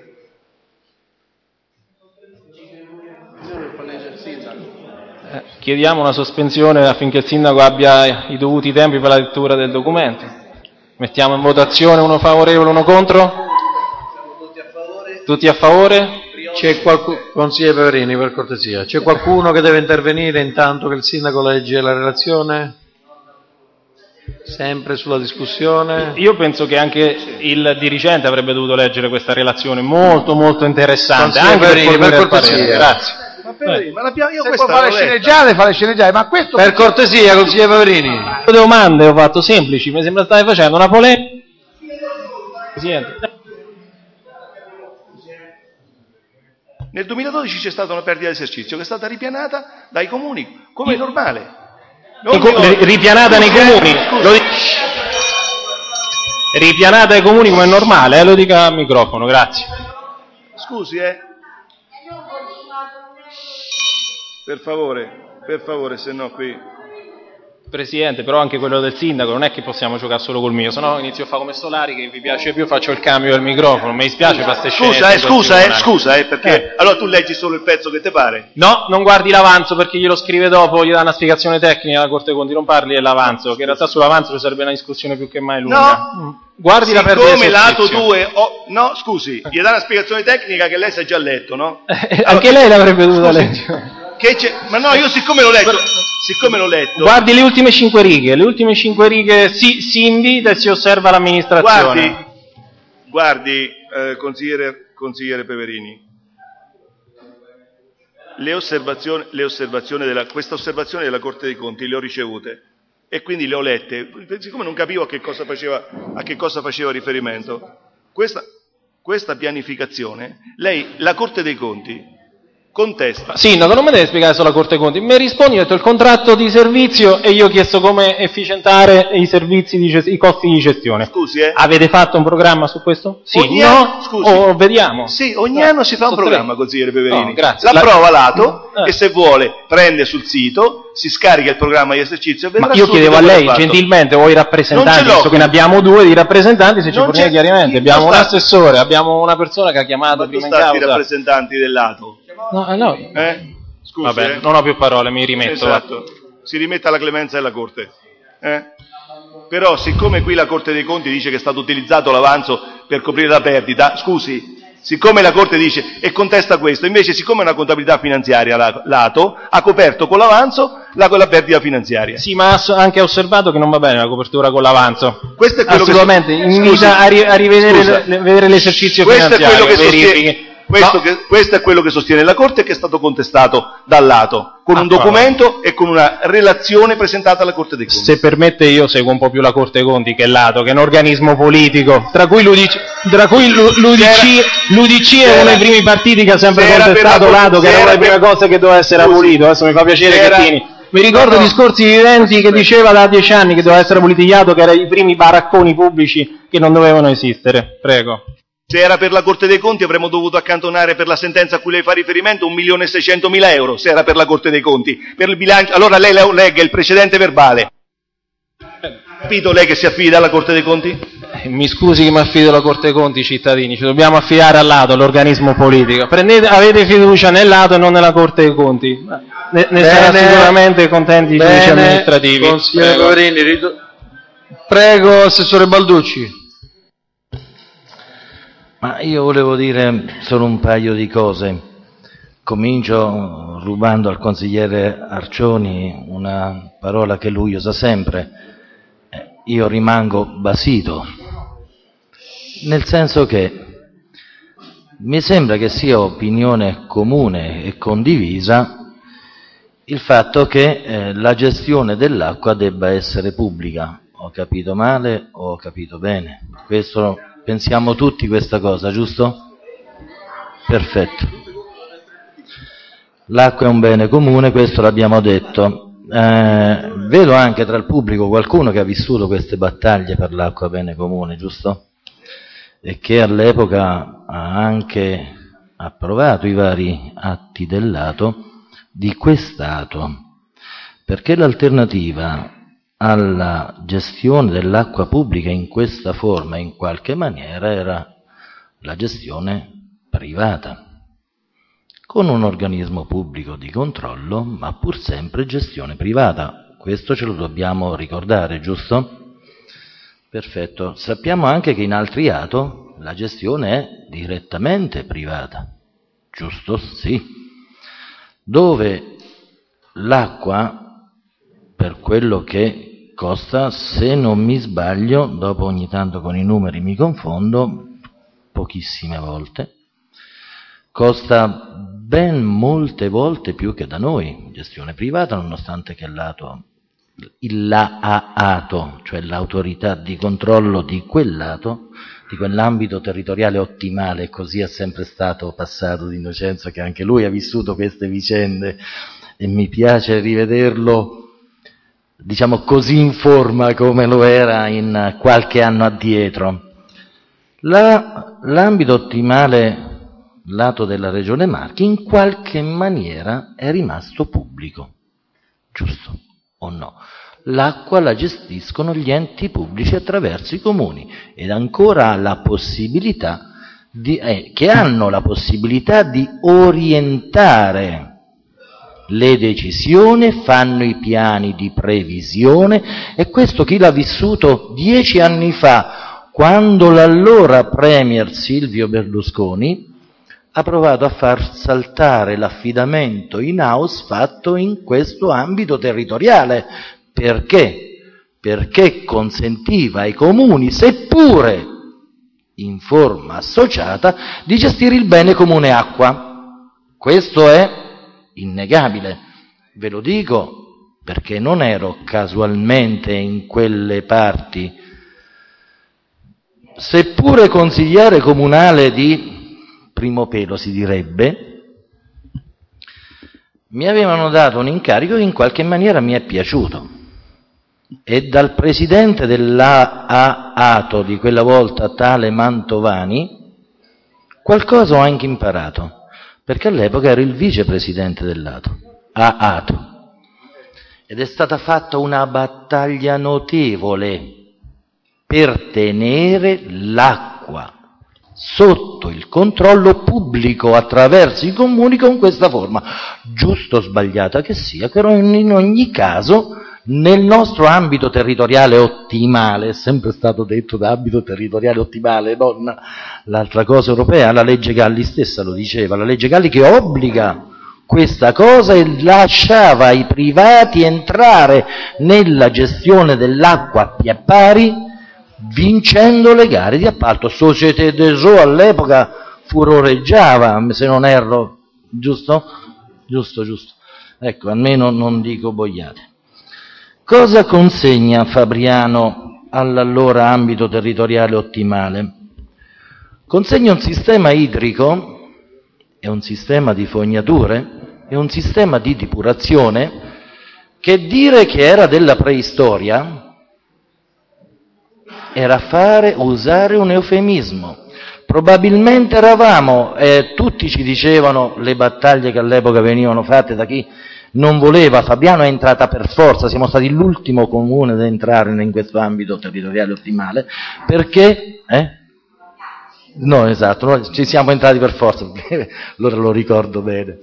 Speaker 13: Eh, chiediamo una sospensione affinché il Sindaco abbia i dovuti tempi per la lettura del documento. Mettiamo in votazione uno favorevole, uno contro? Tutti a favore? Tutti a favore?
Speaker 1: C'è qualcuno, consigliere Peverini, per cortesia, c'è qualcuno che deve intervenire intanto che il Sindaco legge la relazione? Sempre sulla discussione?
Speaker 13: Io penso che anche il dirigente avrebbe dovuto leggere questa relazione, molto molto interessante.
Speaker 1: Consigliere
Speaker 13: anche
Speaker 1: Peverini,
Speaker 13: per,
Speaker 1: per cortesia.
Speaker 13: parere. Grazie.
Speaker 3: Ma, Peverini, ma l'abbiamo, io
Speaker 14: se
Speaker 3: questa
Speaker 14: può fare sceneggiare, fare sceneggiare, ma questo...
Speaker 1: Per cortesia, consigliere Peverini.
Speaker 13: Le domande ho fatto semplici, mi sembra stai facendo una polemica. Presidente.
Speaker 3: Nel duemiladodici c'è stata una perdita di esercizio che è stata ripianata dai comuni, come è normale. Non
Speaker 13: Co- ripianata nei comuni, lo dico. Ripianata ai comuni come è normale, eh, lo dica al microfono, grazie.
Speaker 3: Scusi, eh. Per favore, per favore, se no qui...
Speaker 13: Presidente, però anche quello del sindaco, non è che possiamo giocare solo col mio, sennò inizio a fare come Solari, che vi piace più, faccio il cambio del microfono, mi dispiace per ste scene.
Speaker 3: Scusa, eh, scusa, eh, scusa, eh, perché eh. allora tu leggi solo il pezzo che ti pare?
Speaker 13: No, non guardi l'avanzo, perché glielo scrive dopo, gli dà una spiegazione tecnica alla Corte dei Conti, non parli dell'avanzo, che in realtà sull'avanzo ci sarebbe una discussione più che mai lunga.
Speaker 3: No,
Speaker 13: guardi la perdita
Speaker 3: come lato due, oh, no, scusi, gli dà una spiegazione tecnica che lei si è già letto, no?
Speaker 13: Allora, anche lei l'avrebbe dovuta leggere.
Speaker 3: Che c'è? Ma no, io siccome l'ho letto, siccome l'ho letto...
Speaker 13: Guardi le ultime cinque righe, le ultime cinque righe si, si invita e si osserva l'amministrazione.
Speaker 3: Guardi, guardi eh, consigliere, consigliere Peverini, le osservazioni, le osservazioni della, questa osservazione della Corte dei Conti le ho ricevute e quindi le ho lette, siccome non capivo a che cosa faceva, a che cosa faceva riferimento. Questa, questa pianificazione, lei, la Corte dei Conti... contesta.
Speaker 13: Sindaco, non mi deve spiegare solo la Corte dei Conti, mi rispondi, ho detto il contratto di servizio e io ho chiesto come efficientare i servizi di gest- i costi di gestione.
Speaker 3: Scusi, eh?
Speaker 13: Avete fatto un programma su questo? Sì,
Speaker 3: ogni
Speaker 13: no?
Speaker 3: Anno, scusi.
Speaker 13: O vediamo?
Speaker 3: Sì, ogni anno si fa un programma, consigliere Peverini.
Speaker 13: No, grazie.
Speaker 3: L'approva
Speaker 13: La...
Speaker 3: l'Ato eh. e se vuole prende sul sito, si scarica il programma di esercizio e vedrà.
Speaker 13: Ma io chiedevo a lei gentilmente o i rappresentanti, visto che ne abbiamo due di rappresentanti, se ci fornisce chiaramente. Abbiamo un assessore, abbiamo una persona che ha chiamato prima in causa.
Speaker 3: I rappresentanti dell'Ato.
Speaker 13: No, no.
Speaker 3: Eh? Scusi,
Speaker 13: Vabbè,
Speaker 3: eh?
Speaker 13: non ho più parole, mi rimetto.
Speaker 3: Esatto. Si rimetta alla clemenza della Corte. Eh? però siccome qui la Corte dei Conti dice che è stato utilizzato l'avanzo per coprire la perdita, scusi, siccome la Corte dice e contesta questo, invece siccome è una contabilità finanziaria lato, ha coperto con l'avanzo la, la perdita finanziaria.
Speaker 13: Sì, ma ha anche osservato che non va bene la copertura con l'avanzo.
Speaker 3: Questo è quello
Speaker 13: Assolutamente,
Speaker 3: che
Speaker 13: invita a, ri, a rivedere le, vedere l'esercizio
Speaker 3: questo
Speaker 13: finanziario,
Speaker 3: è quello che
Speaker 13: verifiche.
Speaker 3: Questo,
Speaker 13: No.
Speaker 3: che, questo è quello che sostiene la Corte e che è stato contestato dal lato, con
Speaker 13: Ah,
Speaker 3: un documento e con una relazione presentata alla Corte dei Conti.
Speaker 13: Se permette, io seguo un po' più la Corte dei Conti, che è lato, che è un organismo politico, tra cui l'U D C, tra cui l'U D C, l'U D C è uno dei primi partiti che ha sempre contestato lato, che era una delle prime cose che doveva essere abolito. Adesso mi fa piacere che tieni. Mi ricordo
Speaker 3: no, no.
Speaker 13: discorsi viventi che diceva da dieci anni che doveva essere abolito Iato, che era i primi baracconi pubblici che non dovevano esistere. Prego.
Speaker 3: Se era per la Corte dei Conti avremmo dovuto accantonare per la sentenza a cui lei fa riferimento un milione e seicentomila euro, se era per la Corte dei Conti. Per il bilancio, allora lei legga il precedente verbale. Ha capito lei che si affida alla Corte dei Conti?
Speaker 13: Eh, mi scusi che mi affido alla Corte dei Conti, cittadini, ci dobbiamo affidare al lato, l'organismo politico. Prendete, avete fiducia nel lato e non nella Corte dei Conti. Ne, ne saranno sicuramente contenti i giudici amministrativi.
Speaker 1: Consigliere Poverini, rido... prego, Assessore Balducci.
Speaker 9: Ma io volevo dire solo un paio di cose. Comincio rubando al consigliere Arcioni una parola che lui usa sempre. Io rimango basito, nel senso che mi sembra che sia opinione comune e condivisa il fatto che eh, la gestione dell'acqua debba essere pubblica. Ho capito male o ho capito bene? Questo... Pensiamo tutti questa cosa, giusto? Perfetto. L'acqua è un bene comune, questo l'abbiamo detto. Eh, vedo anche tra il pubblico qualcuno che ha vissuto queste battaglie per l'acqua bene comune, giusto? E che all'epoca ha anche approvato i vari atti del lato di quest'ato, perché l'alternativa alla gestione dell'acqua pubblica in questa forma, in qualche maniera, era la gestione privata, con un organismo pubblico di controllo, ma pur sempre gestione privata. Questo ce lo dobbiamo ricordare, giusto? Perfetto. Sappiamo anche che in altri ato la gestione è direttamente privata, giusto? Sì. Dove l'acqua, per quello che costa, se non mi sbaglio, dopo ogni tanto con i numeri mi confondo, pochissime volte, costa ben molte volte più che da noi, gestione privata, nonostante che lato, il l'AATO, cioè l'autorità di controllo di quel lato, di quell'ambito territoriale ottimale, così è sempre stato Passato d'Innocenzo, che anche lui ha vissuto queste vicende e mi piace rivederlo, diciamo così, in forma come lo era in qualche anno addietro. La, l'ambito ottimale lato della Regione Marche in qualche maniera è rimasto pubblico, giusto o no? L'acqua la gestiscono gli enti pubblici attraverso i comuni ed ancora ha la possibilità di, eh, che hanno la possibilità di orientare le decisioni, fanno i piani di previsione, e questo chi l'ha vissuto dieci anni fa, quando l'allora premier Silvio Berlusconi ha provato a far saltare l'affidamento in house fatto in questo ambito territoriale. Perché? Perché consentiva ai comuni, seppure in forma associata, di gestire il bene comune acqua. Questo è innegabile. Ve lo dico perché non ero casualmente in quelle parti. Seppure consigliere comunale di primo pelo, si direbbe, mi avevano dato un incarico che in qualche maniera mi è piaciuto, e dal presidente dell'AATO di quella volta, tale Mantovani, qualcosa ho anche imparato, perché all'epoca ero il vicepresidente dell'ATO, AATO, ed è stata fatta una battaglia notevole per tenere l'acqua sotto il controllo pubblico attraverso i comuni con questa forma, giusto o sbagliata che sia, però in ogni caso Nel nostro ambito territoriale ottimale, è sempre stato detto da ambito territoriale ottimale, non l'altra cosa europea, la legge Galli stessa lo diceva, la legge Galli che obbliga questa cosa e lasciava ai privati entrare nella gestione dell'acqua a pari, vincendo le gare di appalto. Société des Eaux all'epoca furoreggiava, se non erro, giusto? Giusto, giusto. Ecco, almeno non dico boiate. Cosa consegna Fabriano all'allora ambito territoriale ottimale? Consegna un sistema idrico e un sistema di fognature e un sistema di depurazione che dire che era della preistoria era fare, usare un eufemismo. Probabilmente eravamo, eh, tutti ci dicevano le battaglie che all'epoca venivano fatte da chi non voleva, Fabriano è entrata per forza, siamo stati l'ultimo comune ad entrare in questo ambito territoriale ottimale, perché, eh? No, esatto, noi ci siamo entrati per forza, allora lo ricordo bene.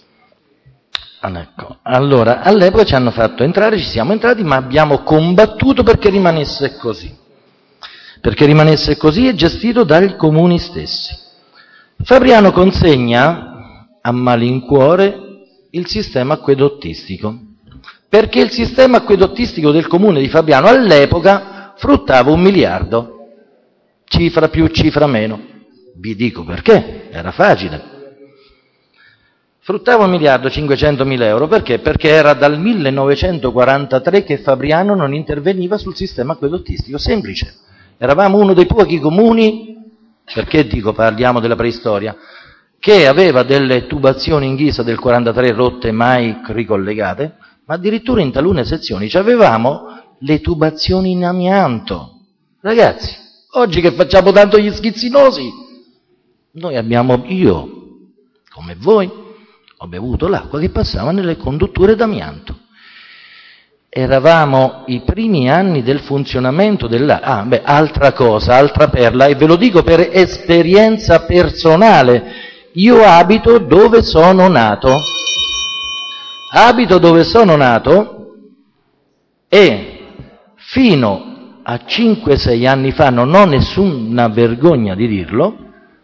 Speaker 9: Ecco. Allora, all'epoca ci hanno fatto entrare, ci siamo entrati, ma abbiamo combattuto perché rimanesse così. Perché rimanesse così e gestito dai comuni stessi. Fabriano consegna a malincuore il sistema acquedottistico, perché il sistema acquedottistico del comune di Fabriano all'epoca fruttava un miliardo, cifra più, cifra meno. Vi dico perché, era facile. Fruttava un miliardo cinquecentomila euro, perché? Perché era dal millenovecentoquarantatré che Fabriano non interveniva sul sistema acquedottistico, semplice. Eravamo uno dei pochi comuni, perché dico parliamo della preistoria, che aveva delle tubazioni in ghisa del quarantatré rotte mai ricollegate, ma addirittura in talune sezioni avevamo le tubazioni in amianto. Ragazzi, oggi che facciamo tanto gli schizzinosi, noi abbiamo, io, come voi, ho bevuto l'acqua che passava nelle condutture d'amianto. Eravamo i primi anni del funzionamento della... Ah, beh, altra cosa, altra perla, e ve lo dico per esperienza personale. Io abito dove sono nato. Abito dove sono nato e fino a cinque sei anni fa, non ho nessuna vergogna di dirlo,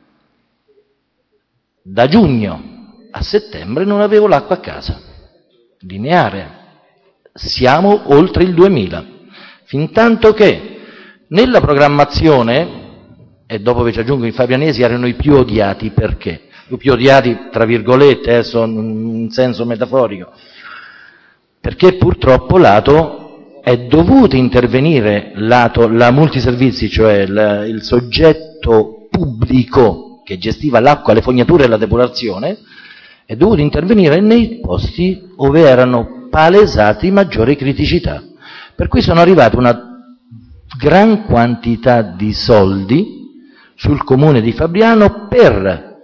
Speaker 9: da giugno a settembre non avevo l'acqua a casa, lineare. Siamo oltre il duemila, fintanto che nella programmazione, e dopo vi ci aggiungo i fabrianesi erano i più odiati, perché? I più odiati, tra virgolette, adesso in senso metaforico, perché purtroppo l'Ato è dovuto intervenire, l'Ato, la multiservizi, cioè la, il soggetto pubblico che gestiva l'acqua, le fognature e la depurazione, è dovuto intervenire nei posti dove erano palesati maggiori criticità. Per cui sono arrivate una gran quantità di soldi sul comune di Fabriano per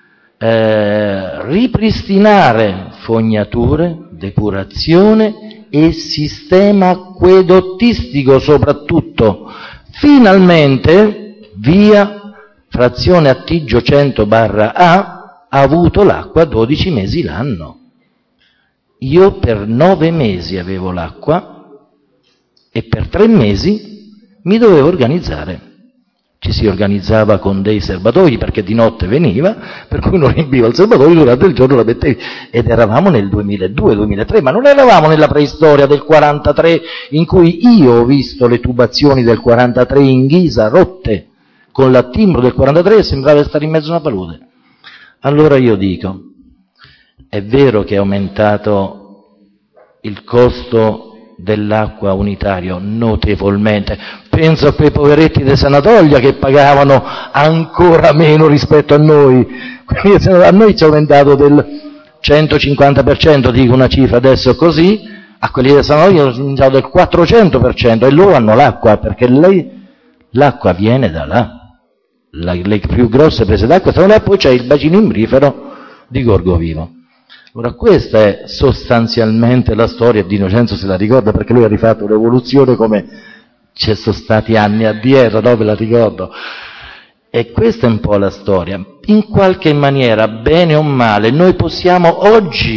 Speaker 9: eh, ripristinare fognature, depurazione e sistema acquedottistico soprattutto. Finalmente, via frazione Attigio cento barra A, ha avuto l'acqua dodici mesi l'anno. Io per nove mesi avevo l'acqua e per tre mesi mi dovevo organizzare. Ci si organizzava con dei serbatoi perché di notte veniva, per cui uno riempiva il serbatoio, durante il giorno la mettevi. Ed eravamo nel duemiladue duemilatré, ma non eravamo nella preistoria del quarantatré, in cui io ho visto le tubazioni del quarantatré in ghisa rotte con l'attimbro del quarantatré e sembrava stare in mezzo a una palude. Allora io dico, è vero che è aumentato il costo dell'acqua unitario notevolmente, penso a quei poveretti di Sanatolia che pagavano ancora meno rispetto a noi, quindi a noi ci è aumentato del centocinquanta per cento, dico una cifra adesso così, a quelli di Sanatolia è aumentato del quattrocento per cento e loro hanno l'acqua, perché lei, l'acqua viene da là, la, le più grosse prese d'acqua sono là, poi c'è il bacino imbrifero di Gorgovivo. Ora, questa è sostanzialmente la storia, Di Innocenzo se la ricorda perché lui ha rifatto l'evoluzione come ci sono stati anni addietro, no? Ve la ricordo. E questa è un po' la storia. In qualche maniera, bene o male, noi possiamo oggi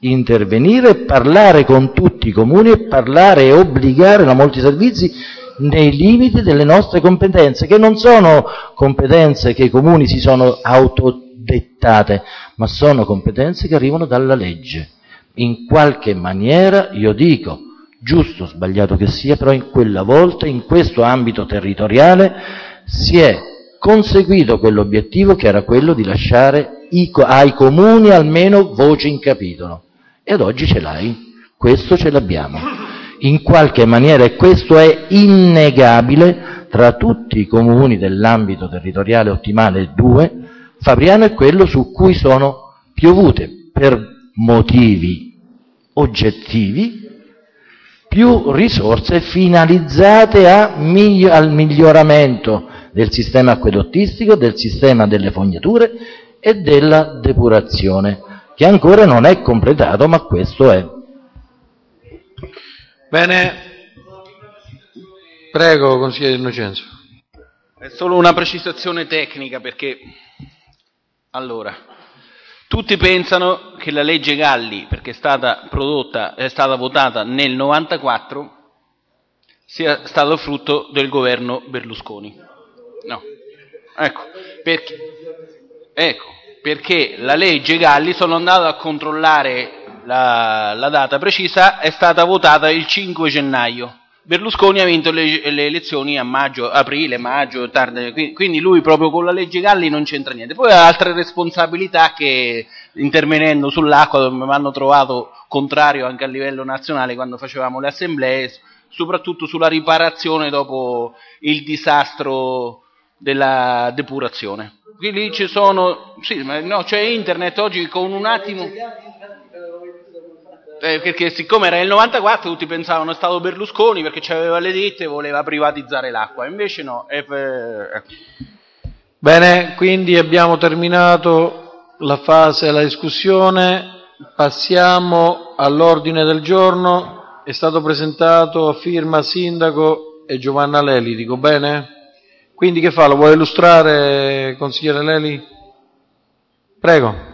Speaker 9: intervenire e parlare con tutti i comuni e parlare e obbligare a molti servizi nei limiti delle nostre competenze, che non sono competenze che i comuni si sono autodettate, ma sono competenze che arrivano dalla legge. In qualche maniera, io dico, giusto o sbagliato che sia, però in quella volta, in questo ambito territoriale, si è conseguito quell'obiettivo che era quello di lasciare i, ai comuni almeno voce in capitolo. E ad oggi ce l'hai, questo ce l'abbiamo. In qualche maniera, e questo è innegabile, tra tutti i comuni dell'ambito territoriale ottimale due, Fabriano è quello su cui sono piovute, per motivi oggettivi, più risorse finalizzate a migli- al miglioramento del sistema acquedottistico, del sistema delle fognature e della depurazione, che ancora non è completato, ma questo è.
Speaker 1: Bene, prego, consigliere Innocenzo.
Speaker 10: È solo una precisazione tecnica, perché allora tutti pensano che la legge Galli, perché è stata prodotta, è stata votata nel novantaquattro, sia stato frutto del governo Berlusconi. No, ecco perché, ecco perché la legge Galli, sono andato a controllare la, la data precisa, è stata votata il cinque gennaio. Berlusconi ha vinto le, le elezioni a maggio, aprile, maggio, tardi, quindi lui proprio con la legge Galli non c'entra niente. Poi ha altre responsabilità che, intervenendo sull'acqua, mi hanno trovato contrario anche a livello nazionale quando facevamo le assemblee, soprattutto sulla riparazione dopo il disastro della depurazione. Quindi ci sono, sì, ma no, c'è internet oggi con un attimo. Eh, perché siccome era il novantaquattro tutti pensavano è stato Berlusconi perché c'aveva le ditte e voleva privatizzare l'acqua, invece no. È per...
Speaker 1: Bene, quindi abbiamo terminato la fase della discussione, passiamo all'ordine del giorno. È stato presentato a firma Sindaco e Giovanna Leli, dico bene? Quindi che fa, lo vuole illustrare, consigliere Leli? Prego.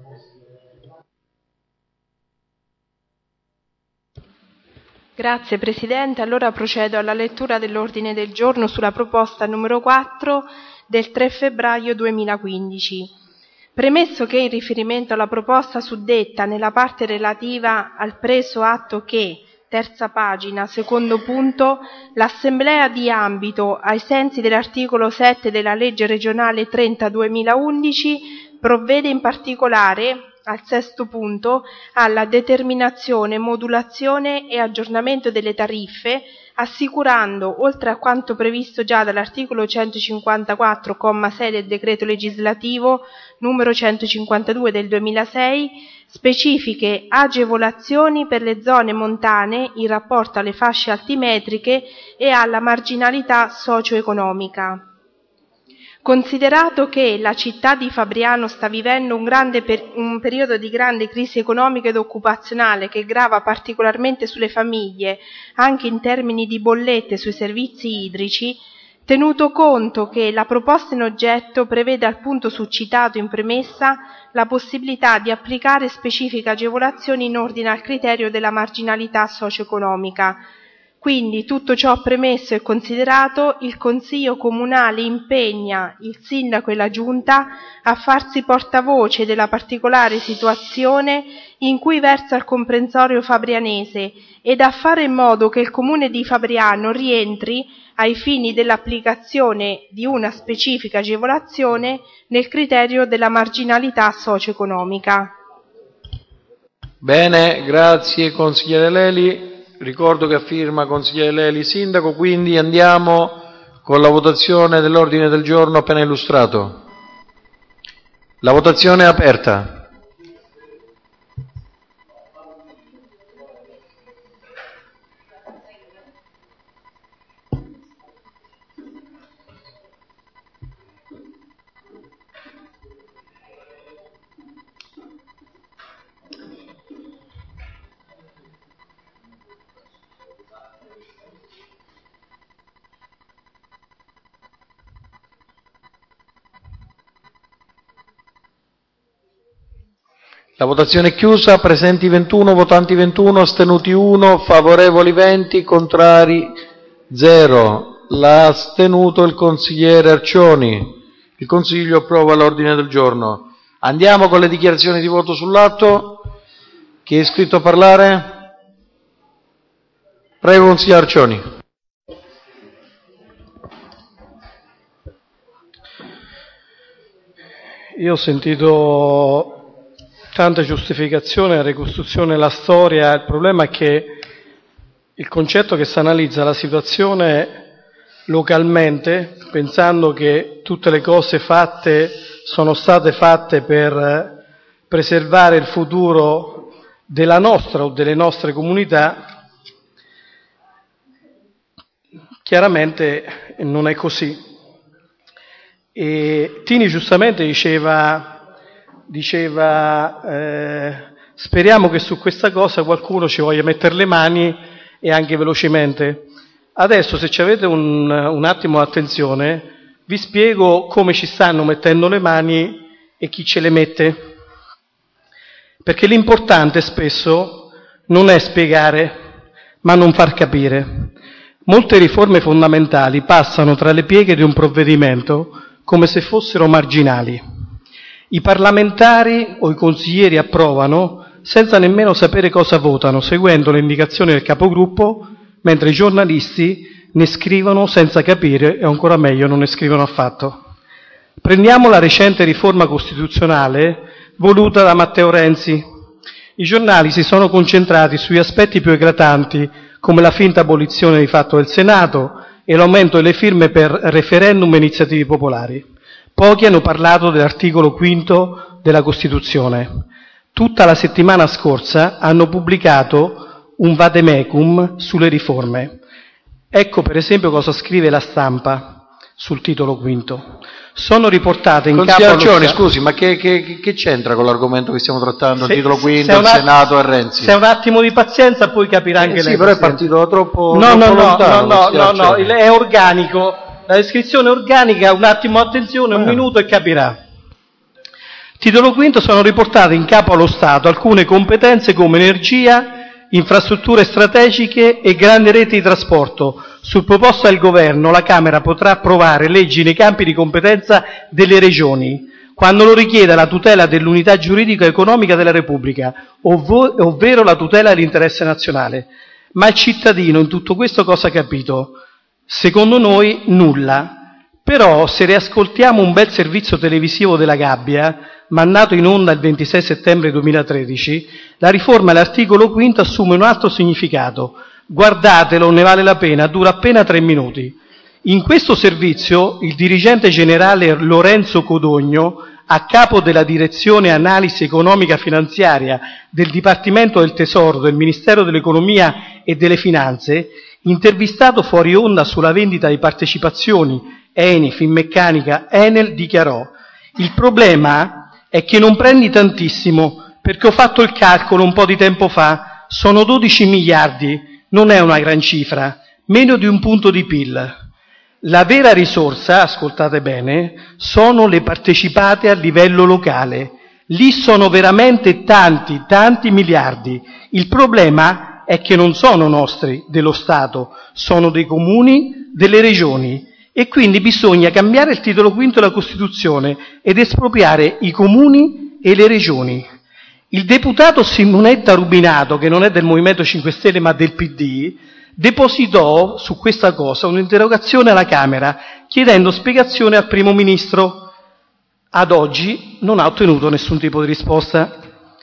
Speaker 6: Grazie Presidente, allora procedo alla lettura dell'ordine del giorno sulla proposta numero quattro del tre febbraio duemilaquindici. Premesso che in riferimento alla proposta suddetta nella parte relativa al preso atto che, terza pagina, secondo punto, l'Assemblea di ambito, ai sensi dell'articolo sette della legge regionale trenta duemilaundici, provvede in particolare al sesto punto, alla determinazione, modulazione e aggiornamento delle tariffe, assicurando, oltre a quanto previsto già dall'articolo centocinquantaquattro, comma sei del decreto legislativo numero centocinquantadue del duemilasei, specifiche agevolazioni per le zone montane in rapporto alle fasce altimetriche e alla marginalità socio-economica. Considerato che la città di Fabriano sta vivendo un, grande per, un periodo di grande crisi economica ed occupazionale che grava particolarmente sulle famiglie, anche in termini di bollette sui servizi idrici, tenuto conto che la proposta in oggetto prevede al punto succitato in premessa la possibilità di applicare specifiche agevolazioni in ordine al criterio della marginalità socio-economica. Quindi, tutto ciò premesso e considerato, il Consiglio Comunale impegna il Sindaco e la Giunta a farsi portavoce della particolare situazione in cui versa il comprensorio fabrianese ed a fare in modo che il Comune di Fabriano rientri, ai fini dell'applicazione di una specifica agevolazione, nel criterio della marginalità socio-economica.
Speaker 1: Bene, grazie consigliere Leli. Ricordo che firma consigliere Leli Sindaco, quindi andiamo con la votazione dell'ordine del giorno appena illustrato. La votazione è aperta. La votazione è chiusa, presenti ventuno, votanti ventuno, astenuti uno, favorevoli venti, contrari zero. L'ha astenuto il consigliere Arcioni. Il Consiglio approva l'ordine del giorno. Andiamo con le dichiarazioni di voto sull'atto. Chi è iscritto a parlare? Prego, consigliere Arcioni.
Speaker 5: Io ho sentito tante giustificazioni, la ricostruzione della storia. Il problema è che il concetto che si analizza la situazione localmente, pensando che tutte le cose fatte sono state fatte per preservare il futuro della nostra o delle nostre comunità, chiaramente non è così. E Tini giustamente diceva, diceva eh, speriamo che su questa cosa qualcuno ci voglia mettere le mani e anche velocemente. Adesso, se ci avete un, un attimo attenzione, vi spiego come ci stanno mettendo le mani e chi ce le mette. Perché l'importante spesso non è spiegare, ma non far capire. Molte riforme fondamentali passano tra le pieghe di un provvedimento come se fossero marginali. I parlamentari o i consiglieri approvano senza nemmeno sapere cosa votano, seguendo le indicazioni del capogruppo, mentre i giornalisti ne scrivono senza capire e ancora meglio non ne scrivono affatto. Prendiamo la recente riforma costituzionale voluta da Matteo Renzi. I giornali si sono concentrati sugli aspetti più eclatanti, come la finta abolizione di fatto del Senato e l'aumento delle firme per referendum e iniziative popolari. Pochi hanno parlato dell'articolo quinto della Costituzione. Tutta la settimana scorsa hanno pubblicato un vademecum sulle riforme. Ecco per esempio cosa scrive La Stampa sul titolo quinto. Sono riportate in capo allo
Speaker 1: Arcioni,
Speaker 5: Stato...
Speaker 1: scusi, ma che, che, che c'entra con l'argomento che stiamo trattando,
Speaker 5: se,
Speaker 1: il titolo quinto,
Speaker 5: il
Speaker 1: una... Senato e Renzi?
Speaker 5: Se un attimo di pazienza poi capirà anche
Speaker 1: eh,
Speaker 5: lei.
Speaker 1: Sì, però è partito da troppo,
Speaker 5: no,
Speaker 1: troppo
Speaker 5: no,
Speaker 1: lontano.
Speaker 5: No, no, no, no, no, è organico. La descrizione organica, un attimo attenzione, un minuto e capirà. Titolo quinto: sono riportate in capo allo Stato alcune competenze come energia, infrastrutture strategiche e grandi reti di trasporto. Su proposta del Governo, la Camera potrà approvare leggi nei campi di competenza delle regioni, quando lo richieda la tutela dell'unità giuridica e economica della Repubblica, ovvo- ovvero la tutela dell'interesse nazionale. Ma il cittadino in tutto questo cosa ha capito? Secondo noi nulla. Però se riascoltiamo un bel servizio televisivo della Gabbia, mandato in onda il ventisei settembre duemilatredici, la riforma all'articolo quinto assume un altro significato. Guardatelo, ne vale la pena, dura appena tre minuti. In questo servizio il dirigente generale Lorenzo Codogno, a capo della direzione analisi economica finanziaria del Dipartimento del Tesoro del Ministero dell'Economia e delle Finanze, intervistato fuori onda sulla vendita di partecipazioni Eni, Finmeccanica, Enel, dichiarò: il problema è che non prendi tantissimo, perché ho fatto il calcolo un po' di tempo fa, sono dodici miliardi, non è una gran cifra, meno di un punto di P I L. La vera risorsa, ascoltate bene, sono le partecipate a livello locale. Lì sono veramente tanti, tanti miliardi. Il problema è che non sono nostri, dello Stato, sono dei comuni, delle regioni. E quindi bisogna cambiare il titolo quinto della Costituzione ed espropriare i comuni e le regioni. Il deputato Simonetta Rubinato, che non è del Movimento cinque Stelle ma del P D, depositò su questa cosa un'interrogazione alla Camera chiedendo spiegazione al Primo Ministro. Ad oggi non ha ottenuto nessun tipo di risposta.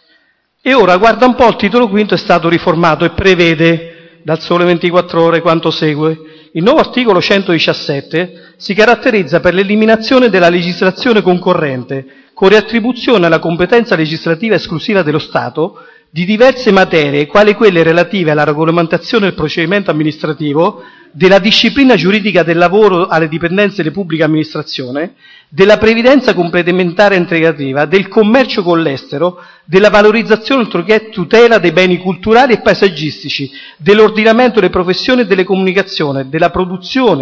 Speaker 5: E ora, guarda un po', il titolo quinto è stato riformato e prevede, dal Sole ventiquattro Ore, quanto segue. Il nuovo articolo centodiciassette si caratterizza per l'eliminazione della legislazione concorrente, con riattribuzione alla competenza legislativa esclusiva dello Stato di diverse materie, quali quelle relative alla regolamentazione del procedimento amministrativo, della disciplina giuridica del lavoro alle dipendenze delle pubbliche amministrazioni, della previdenza complementare integrativa, del commercio con l'estero, della valorizzazione e tutela dei beni culturali e paesaggistici, dell'ordinamento delle professioni e delle comunicazioni, della produzione,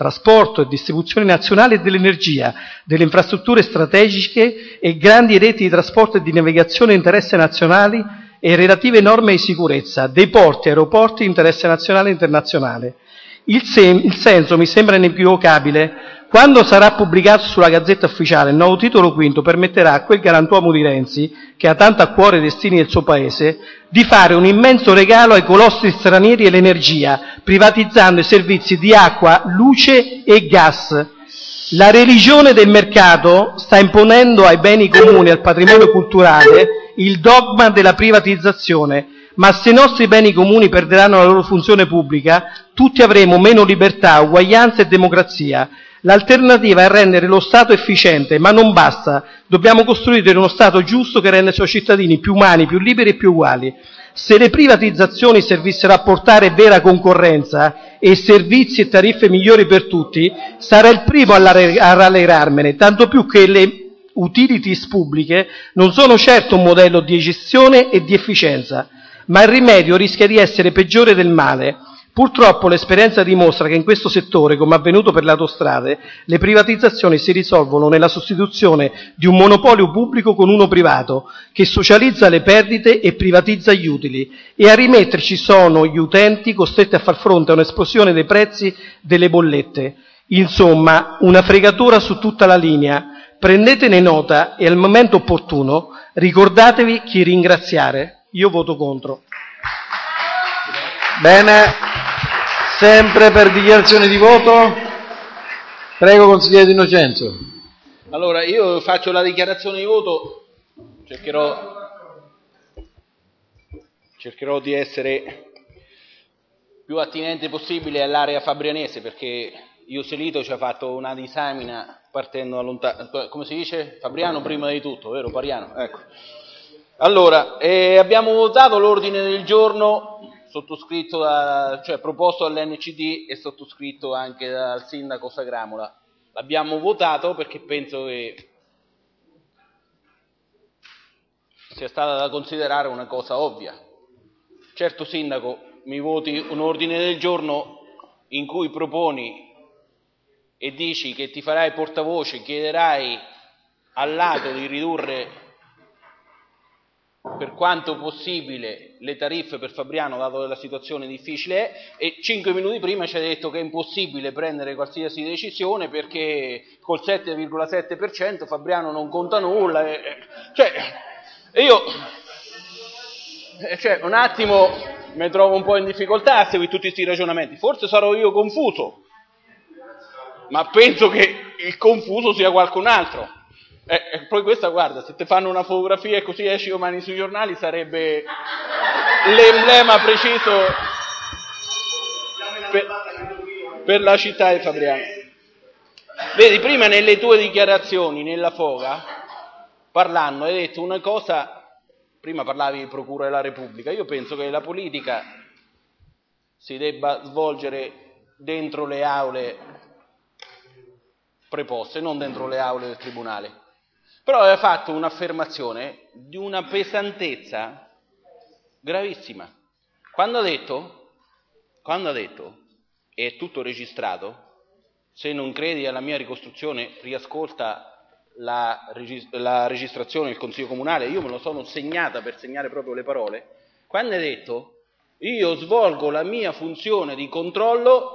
Speaker 5: trasporto e distribuzione nazionale dell'energia, delle infrastrutture strategiche e grandi reti di trasporto e di navigazione di interesse nazionali e relative norme di sicurezza, dei porti e aeroporti di interesse nazionale e internazionale. Il, sem- il senso mi sembra inequivocabile. Quando sarà pubblicato sulla Gazzetta Ufficiale, il nuovo titolo quinto permetterà a quel galantuomo di Renzi, che ha tanto a cuore i destini del suo paese, di fare un immenso regalo ai colossi stranieri e l'energia, privatizzando i servizi di acqua, luce e gas. La religione del mercato sta imponendo ai beni comuni e al patrimonio culturale il dogma della privatizzazione, ma se i nostri beni comuni perderanno la loro funzione pubblica, tutti avremo meno libertà, uguaglianza e democrazia. L'alternativa è rendere lo Stato efficiente, ma non basta. Dobbiamo costruire uno Stato giusto che renda i suoi cittadini più umani, più liberi e più uguali. Se le privatizzazioni servissero a portare vera concorrenza e servizi e tariffe migliori per tutti, sarei il primo a rallegrarmene, tanto più che le utilities pubbliche non sono certo un modello di gestione e di efficienza, ma il rimedio rischia di essere peggiore del male. Purtroppo l'esperienza dimostra che in questo settore, come avvenuto per le autostrade, le privatizzazioni si risolvono nella sostituzione di un monopolio pubblico con uno privato, che socializza le perdite e privatizza gli utili, e a rimetterci sono gli utenti costretti a far fronte a un'esplosione dei prezzi delle bollette. Insomma, una fregatura su tutta la linea. Prendetene nota e al momento opportuno ricordatevi chi ringraziare. Io voto contro.
Speaker 1: Bene, sempre per dichiarazione di voto. Prego, consigliere Di Innocenzo.
Speaker 10: Allora, io faccio la dichiarazione di voto, cercherò, cercherò di essere più attinente possibile all'area fabrianese, perché Ioselito ci ha fatto una disamina partendo da lontano, come si dice? Fabriano prima di tutto, vero Pariano? Ecco. Allora, eh, abbiamo votato l'ordine del giorno sottoscritto da, cioè proposto dall'N C D e sottoscritto anche dal sindaco Sagramola. L'abbiamo votato perché penso che sia stata da considerare una cosa ovvia. Certo, sindaco, mi voti un ordine del giorno in cui proponi e dici che ti farai portavoce, chiederai al lato di ridurre per quanto possibile le tariffe per Fabriano, dato che la situazione difficile è, e cinque minuti prima ci hai detto che è impossibile prendere qualsiasi decisione perché col sette virgola sette per cento Fabriano non conta nulla. E, cioè, io cioè, un attimo mi trovo un po' in difficoltà a seguire tutti questi ragionamenti. Forse sarò io confuso, ma penso che il confuso sia qualcun altro. E, e poi questa, guarda, se ti fanno una fotografia e così esci domani sui giornali, sarebbe l'emblema preciso per, per la città di Fabriano. Vedi, prima nelle tue dichiarazioni, nella foga, parlando, hai detto una cosa, prima parlavi di Procura della Repubblica. Io penso che la politica si debba svolgere dentro le aule preposte, non dentro le aule del Tribunale. Però aveva fatto un'affermazione di una pesantezza gravissima. Quando ha detto, quando ha detto, e è tutto registrato, se non credi alla mia ricostruzione, riascolta la, regis- la registrazione del Consiglio Comunale, io me lo sono segnata per segnare proprio le parole, quando ha detto, io svolgo la mia funzione di controllo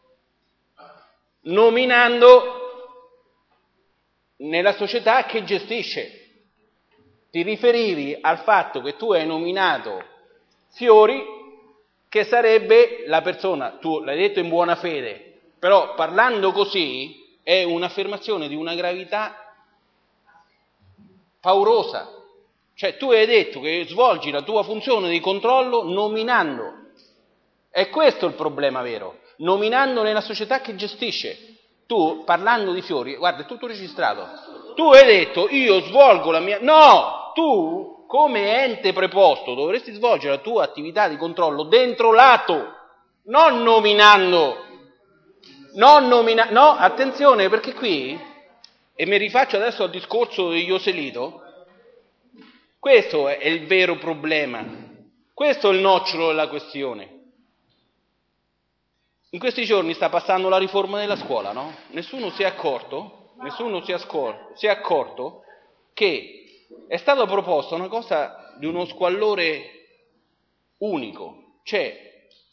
Speaker 10: nominando nella società che gestisce. Ti riferivi al fatto che tu hai nominato Fiori, che sarebbe la persona, tu l'hai detto in buona fede, però parlando così è un'affermazione di una gravità paurosa. Cioè tu hai detto che svolgi la tua funzione di controllo nominando. È questo il problema vero, nominando nella società che gestisce. Tu, parlando di Fiori, guarda, è tutto registrato, tu hai detto, io svolgo la mia... No! Tu, come ente preposto, dovresti svolgere la tua attività di controllo dentro l'atto, non nominando. Non nominando... No, attenzione, perché qui, e mi rifaccio adesso al discorso di Ioselito, questo è il vero problema, questo è il nocciolo della questione. In questi giorni sta passando la riforma della scuola, no? Nessuno si è accorto, nessuno si è, scor- si è accorto che è stata proposta una cosa di uno squallore unico. Cioè,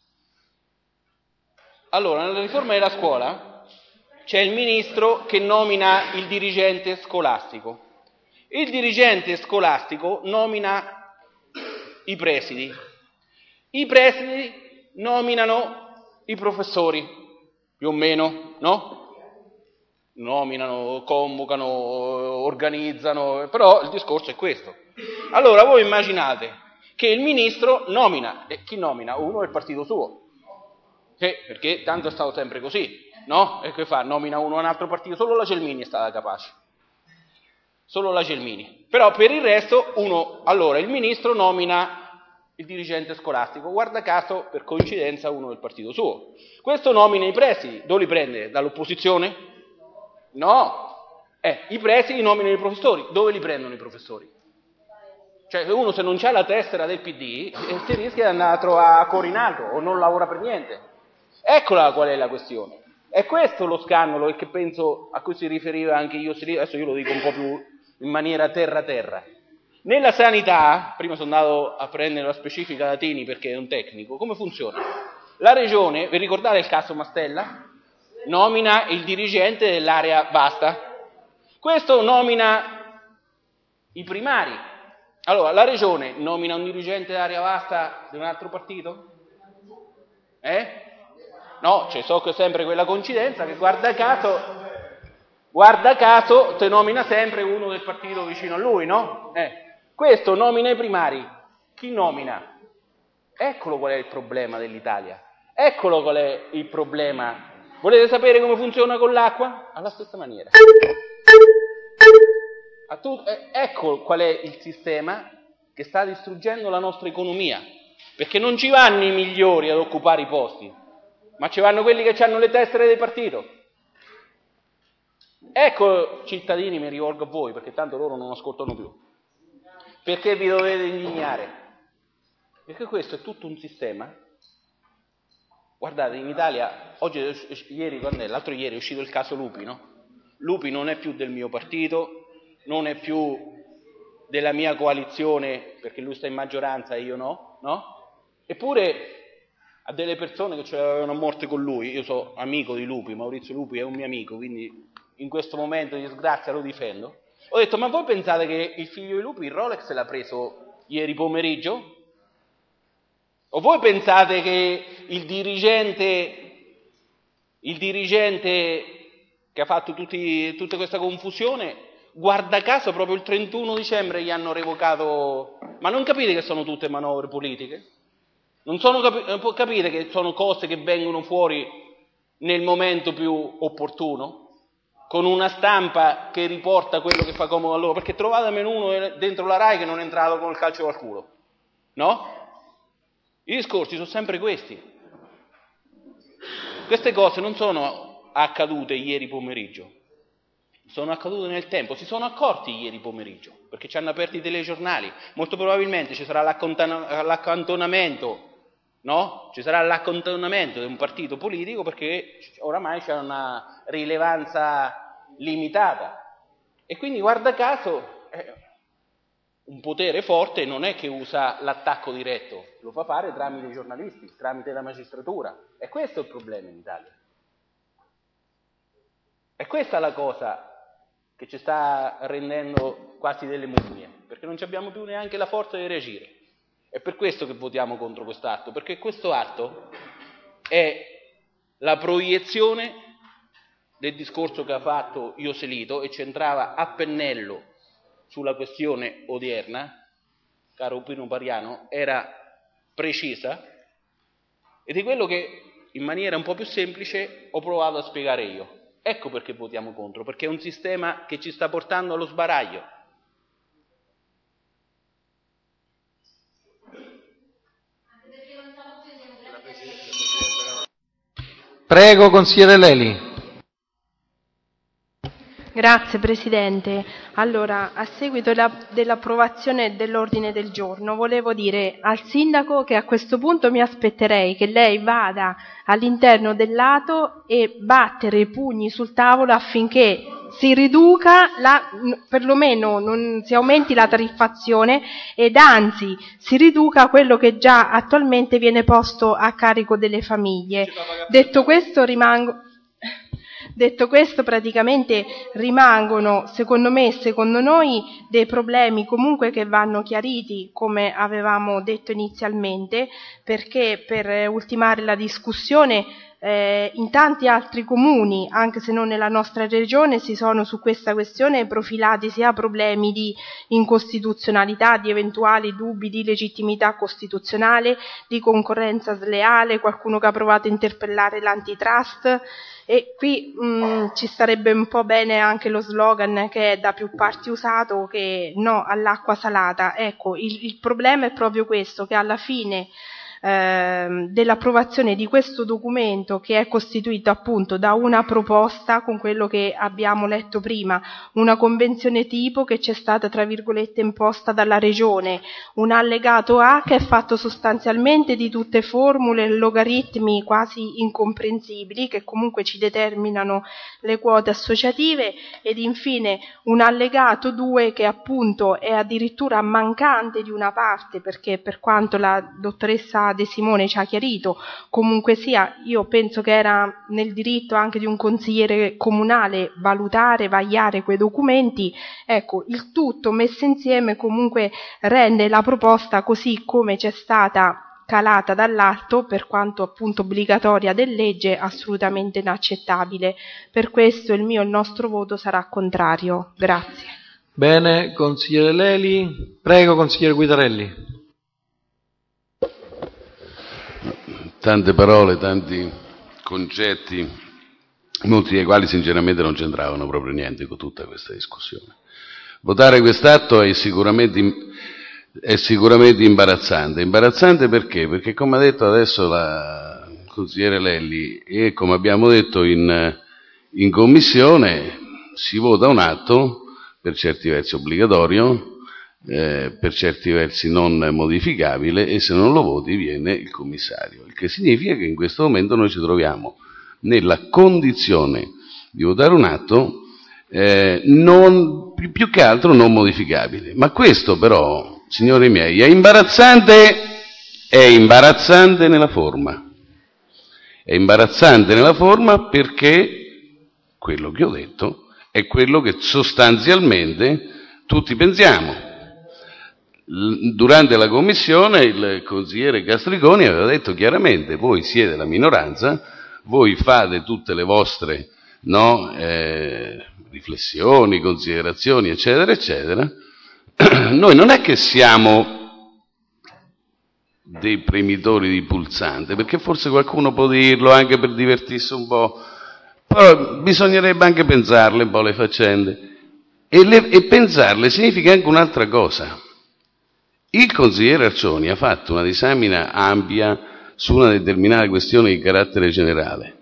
Speaker 10: allora, nella riforma della scuola c'è il ministro che nomina il dirigente scolastico. Il dirigente scolastico nomina i presidi. I presidi nominano i professori, più o meno, no? Nominano, convocano, organizzano, però il discorso è questo. Allora voi immaginate che il ministro nomina, e chi nomina? Uno del partito suo, che, perché tanto è stato sempre così, no? E che fa? Nomina uno a un altro partito, solo la Gelmini è stata capace, solo la Gelmini. Però per il resto uno, allora il ministro nomina il dirigente scolastico, guarda caso, per coincidenza, uno del partito suo. Questo nomina i presidi, dove li prende? Dall'opposizione? No, eh, i presidi nominano i professori, dove li prendono i professori? Cioè uno se non c'ha la tessera del P D eh, si rischia di andare a trovare a Corinato o non lavora per niente. Eccola qual è la questione. È questo lo scandalo e che penso a cui si riferiva anche io, adesso io lo dico un po' più in maniera terra-terra. Nella sanità, prima sono andato a prendere la specifica da Tini perché è un tecnico, come funziona? La regione, vi ricordate il caso Mastella? Nomina il dirigente dell'area vasta. Questo nomina i primari. Allora, la regione nomina un dirigente dell'area vasta di un altro partito? Eh? No, c'è so che è sempre quella coincidenza che guarda caso... Guarda caso, te nomina sempre uno del partito vicino a lui, no? Eh. Questo nomina i primari. Chi nomina? Eccolo qual è il problema dell'Italia. Eccolo qual è il problema. Volete sapere come funziona con l'acqua? Alla stessa maniera. A tu, eh, ecco qual è il sistema che sta distruggendo la nostra economia. Perché non ci vanno i migliori ad occupare i posti, ma ci vanno quelli che hanno le tessere del partito. Ecco, cittadini, mi rivolgo a voi, perché tanto loro non ascoltano più. Perché vi dovete indignare? Perché questo è tutto un sistema. Guardate, in Italia, oggi, ieri, quando è? L'altro ieri è uscito il caso Lupi, no? Lupi non è più del mio partito, non è più della mia coalizione, perché lui sta in maggioranza e io no, no? Eppure a delle persone che ce l'avevano a morte con lui, io sono amico di Lupi, Maurizio Lupi è un mio amico, quindi in questo momento di disgrazia lo difendo. Ho detto, ma voi pensate che il figlio di Lupi il Rolex l'ha preso ieri pomeriggio? O voi pensate che il dirigente, il dirigente che ha fatto tutti, tutta questa confusione, guarda caso proprio il trentuno dicembre gli hanno revocato... Ma non capite che sono tutte manovre politiche? Non sono capi- capite che sono cose che vengono fuori nel momento più opportuno? Con una stampa che riporta quello che fa comodo a loro, perché trovatemi uno dentro la Rai che non è entrato con il calcio al culo, no? I discorsi sono sempre questi. Queste cose non sono accadute ieri pomeriggio, sono accadute nel tempo, si sono accorti ieri pomeriggio, perché ci hanno aperto i telegiornali, molto probabilmente ci sarà l'accantonamento, no? Ci sarà l'accantonamento di un partito politico perché oramai c'è una rilevanza limitata e quindi guarda caso eh, un potere forte non è che usa l'attacco diretto, lo fa fare tramite i giornalisti, tramite la magistratura, e questo è il problema in Italia. E questa è la cosa che ci sta rendendo quasi delle mummie, perché non abbiamo più neanche la forza di reagire. È per questo che votiamo contro quest'atto, perché questo atto è la proiezione del discorso che ha fatto Ioselito e centrava a pennello sulla questione odierna, caro Pino Pariano, era precisa, ed è quello che in maniera un po' più semplice ho provato a spiegare io. Ecco perché votiamo contro, perché è un sistema che ci sta portando allo sbaraglio.
Speaker 1: Prego, consigliere Leli.
Speaker 6: Grazie Presidente. Allora, a seguito della, dell'approvazione dell'ordine del giorno, volevo dire al Sindaco che a questo punto mi aspetterei che lei vada all'interno dell'Ato e battere i pugni sul tavolo affinché si riduca, la, perlomeno non si aumenti la tariffazione ed anzi si riduca quello che già attualmente viene posto a carico delle famiglie. Detto questo, rimango... Detto questo, praticamente rimangono, secondo me e secondo noi, dei problemi comunque che vanno chiariti, come avevamo detto inizialmente, perché per ultimare la discussione eh, in tanti altri comuni, anche se non nella nostra regione, si sono su questa questione profilati sia problemi di incostituzionalità, di eventuali dubbi di legittimità costituzionale, di concorrenza sleale, qualcuno che ha provato a interpellare l'antitrust. E qui mh, ci starebbe un po' bene anche lo slogan che è da più parti usato, che no all'acqua salata. Ecco, il, il problema è proprio questo, che alla fine eh, dell'approvazione di questo documento, che è costituito appunto da una proposta, con quello che abbiamo letto prima, una convenzione tipo che ci è stata tra virgolette imposta dalla Regione, un allegato A che è fatto sostanzialmente di tutte formule, logaritmi quasi incomprensibili che comunque ci determinano le quote associative, ed infine un allegato due che appunto è addirittura mancante di una parte, perché per quanto la dottoressa De Simone ci ha chiarito, comunque sia, io penso che era nel diritto anche di un consigliere comunale valutare, vagliare quei documenti. Ecco, il tutto messo insieme comunque rende la proposta, così come c'è stata calata dall'alto, per quanto appunto obbligatoria del legge, assolutamente inaccettabile. Per questo il mio e il nostro voto sarà contrario. Grazie.
Speaker 1: Bene, consigliere Leli. Prego, consigliere Guidarelli.
Speaker 15: Tante parole, tanti concetti, molti dei quali sinceramente non c'entravano proprio niente con tutta questa discussione. Votare quest'atto è sicuramente, è sicuramente imbarazzante. Imbarazzante perché? Perché, come ha detto adesso la consigliere Lelli e come abbiamo detto in, in commissione, si vota un atto per certi versi obbligatorio, Eh, per certi versi non modificabile, e se non lo voti viene il commissario, il che significa che in questo momento noi ci troviamo nella condizione di votare un atto eh, non, più, più che altro non modificabile. Ma questo però, signori miei, è imbarazzante, è imbarazzante nella forma, è imbarazzante nella forma perché quello che ho detto è quello che sostanzialmente tutti pensiamo. Durante la commissione il consigliere Castriconi aveva detto chiaramente: voi siete la minoranza, voi fate tutte le vostre no, eh, riflessioni, considerazioni, eccetera, eccetera. Noi non è che siamo dei premitori di pulsante, perché forse qualcuno può dirlo anche per divertirsi un po', però bisognerebbe anche pensarle un po' le faccende, e, le, e pensarle significa anche un'altra cosa. Il consigliere Arcioni ha fatto una disamina ampia su una determinata questione di carattere generale,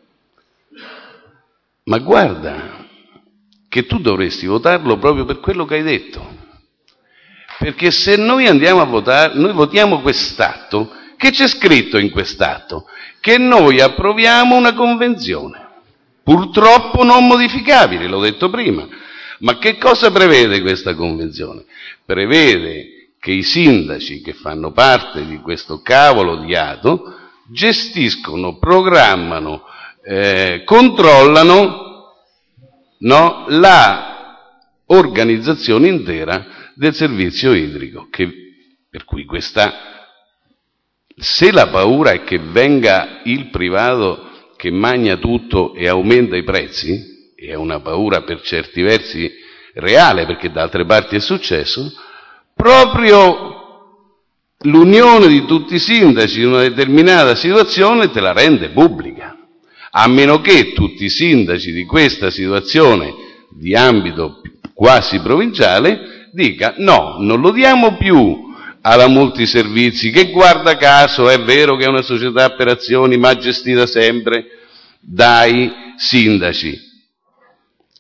Speaker 15: ma guarda che tu dovresti votarlo proprio per quello che hai detto, perché se noi andiamo a votare, noi votiamo quest'atto, che c'è scritto in quest'atto? Che noi approviamo una convenzione, purtroppo non modificabile, l'ho detto prima, ma che cosa prevede questa convenzione? Prevede che i sindaci che fanno parte di questo cavolo di atto gestiscono, programmano, eh, controllano no, la organizzazione intera del servizio idrico, che, per cui questa, se la paura è che venga il privato che magna tutto e aumenta i prezzi, e è una paura per certi versi reale, perché da altre parti è successo, proprio l'unione di tutti i sindaci in una determinata situazione te la rende pubblica, a meno che tutti i sindaci di questa situazione di ambito quasi provinciale dica: no, non lo diamo più alla Multiservizi, che guarda caso è vero che è una società per azioni ma gestita sempre dai sindaci,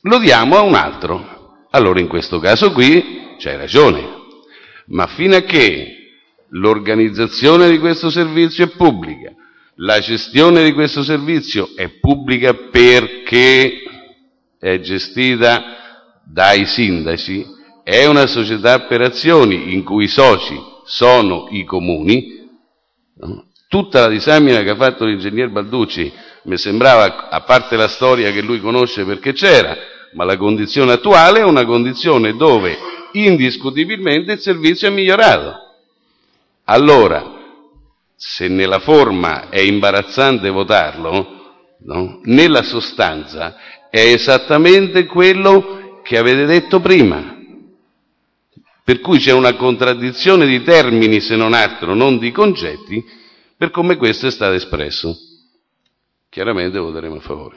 Speaker 15: lo diamo a un altro. Allora in questo caso qui c'hai ragione, ma fino a che l'organizzazione di questo servizio è pubblica, la gestione di questo servizio è pubblica perché è gestita dai sindaci, è una società per azioni in cui i soci sono i comuni, no? Tutta la disamina che ha fatto l'ingegner Balducci mi sembrava, a parte la storia che lui conosce perché c'era, ma la condizione attuale è una condizione dove indiscutibilmente il servizio è migliorato. Allora, se nella forma è imbarazzante votarlo, no? Nella sostanza è esattamente quello che avete detto prima. Per cui c'è una contraddizione di termini, se non altro, non di concetti, per come questo è stato espresso. Chiaramente voteremo a favore.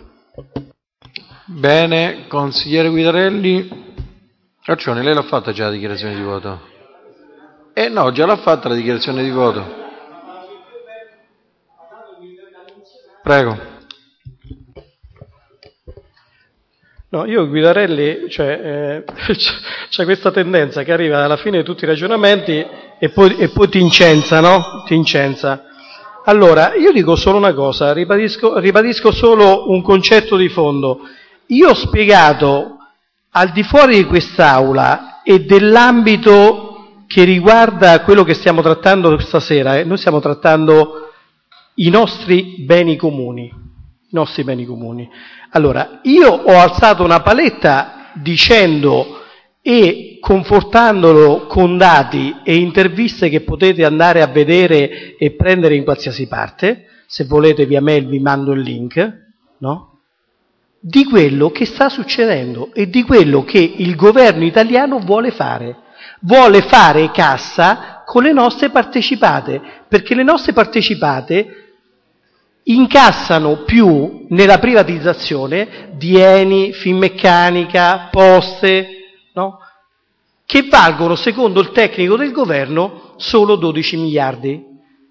Speaker 1: Bene, consigliere Guidarelli. Raccione, lei l'ha fatta già la dichiarazione di voto? Eh no, già l'ha fatta la dichiarazione di voto. Prego.
Speaker 5: No, io Guidarelli, cioè, eh, c'è questa tendenza che arriva alla fine di tutti i ragionamenti e poi, e poi ti incensa, no? Ti incensa. Allora, io dico solo una cosa, ribadisco, ribadisco solo un concetto di fondo. Io ho spiegato al di fuori di quest'aula e dell'ambito che riguarda quello che stiamo trattando stasera, eh, noi stiamo trattando i nostri beni comuni, i nostri beni comuni. Allora, io ho alzato una paletta dicendo e confortandolo con dati e interviste che potete andare a vedere e prendere in qualsiasi parte, se volete via mail vi mando il link, no? Di quello che sta succedendo e di quello che il governo italiano vuole fare. Vuole fare cassa con le nostre partecipate, perché le nostre partecipate incassano più nella privatizzazione di Eni, Finmeccanica, Poste, no? Che valgono, secondo il tecnico del governo, solo dodici miliardi.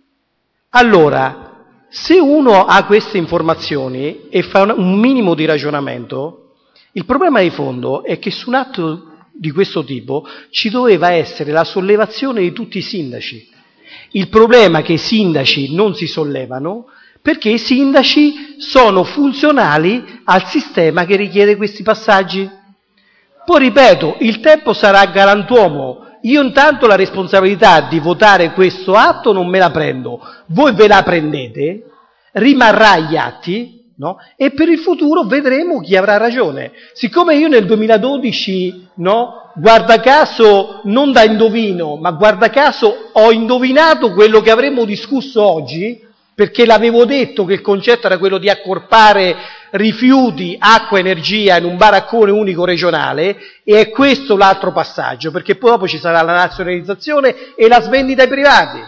Speaker 5: Allora, se uno ha queste informazioni e fa un minimo di ragionamento, il problema di fondo è che su un atto di questo tipo ci doveva essere la sollevazione di tutti i sindaci. Il problema è che i sindaci non si sollevano perché i sindaci sono funzionali al sistema che richiede questi passaggi. Poi ripeto, il tempo sarà galantuomo. Io intanto la responsabilità di votare questo atto non me la prendo, voi ve la prendete, rimarrà agli atti, no? E per il futuro vedremo chi avrà ragione. Siccome io nel duemiladodici, no, guarda caso, non da indovino, ma guarda caso ho indovinato quello che avremmo discusso oggi, perché l'avevo detto che il concetto era quello di accorpare rifiuti, acqua e energia in un baraccone unico regionale, e è questo l'altro passaggio, perché poi dopo ci sarà la nazionalizzazione e la svendita ai privati.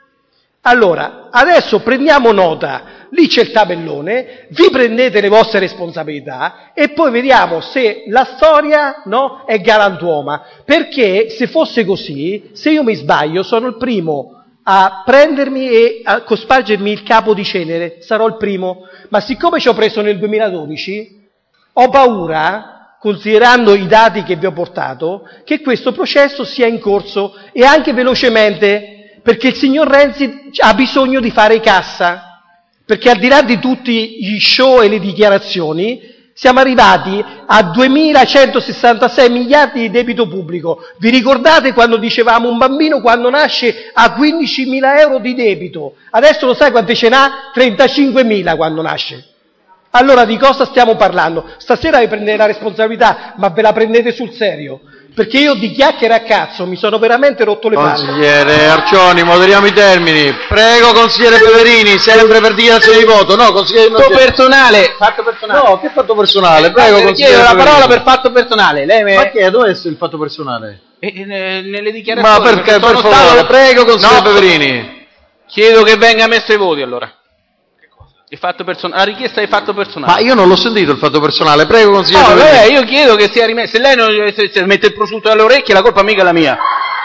Speaker 5: Allora, adesso prendiamo nota, lì c'è il tabellone, vi prendete le vostre responsabilità e poi vediamo se la storia, no, è galantuoma, perché se fosse così, se io mi sbaglio, sono il primo a prendermi e a cospargermi il capo di cenere, sarò il primo, ma siccome ci ho preso nel duemiladodici, ho paura, considerando i dati che vi ho portato, che questo processo sia in corso e anche velocemente, perché il signor Renzi ha bisogno di fare cassa, perché al di là di tutti gli show e le dichiarazioni, siamo arrivati a duemilacentosessantasei miliardi di debito pubblico. Vi ricordate quando dicevamo un bambino quando nasce ha quindicimila euro di debito? Adesso lo sai quante ce n'ha? trentacinquemila quando nasce. Allora di cosa stiamo parlando? Stasera vi prendete la responsabilità, ma ve la prendete sul serio? Perché io di chiacchiere a cazzo mi sono veramente rotto le palle.
Speaker 1: Consigliere Arcioni, moderiamo i termini. Prego, consigliere Peverini, sempre per dichiarazione di voto. No, consigliere
Speaker 10: Fatto personale. Fatto personale.
Speaker 1: No, che fatto personale? Prego,
Speaker 10: eh,
Speaker 1: consigliere
Speaker 10: chiedo la
Speaker 1: Peverini.
Speaker 10: parola per fatto personale. Lei me...
Speaker 1: Ma che è? Dove è il fatto personale?
Speaker 10: E, e, nelle dichiarazioni.
Speaker 1: Ma perché, per
Speaker 10: sono
Speaker 1: favore,
Speaker 10: stato...
Speaker 1: prego, consigliere
Speaker 10: no,
Speaker 1: Peverini.
Speaker 10: Chiedo che venga messo ai voti, allora. Il fatto person- la richiesta di fatto personale.
Speaker 1: Ma io non l'ho sentito il fatto personale, prego consigliere.
Speaker 10: No,
Speaker 1: Peverini.
Speaker 10: vabbè, io chiedo che sia rimesso. Se lei non se, se mette il prosciutto alle orecchie, la colpa mica è la mia.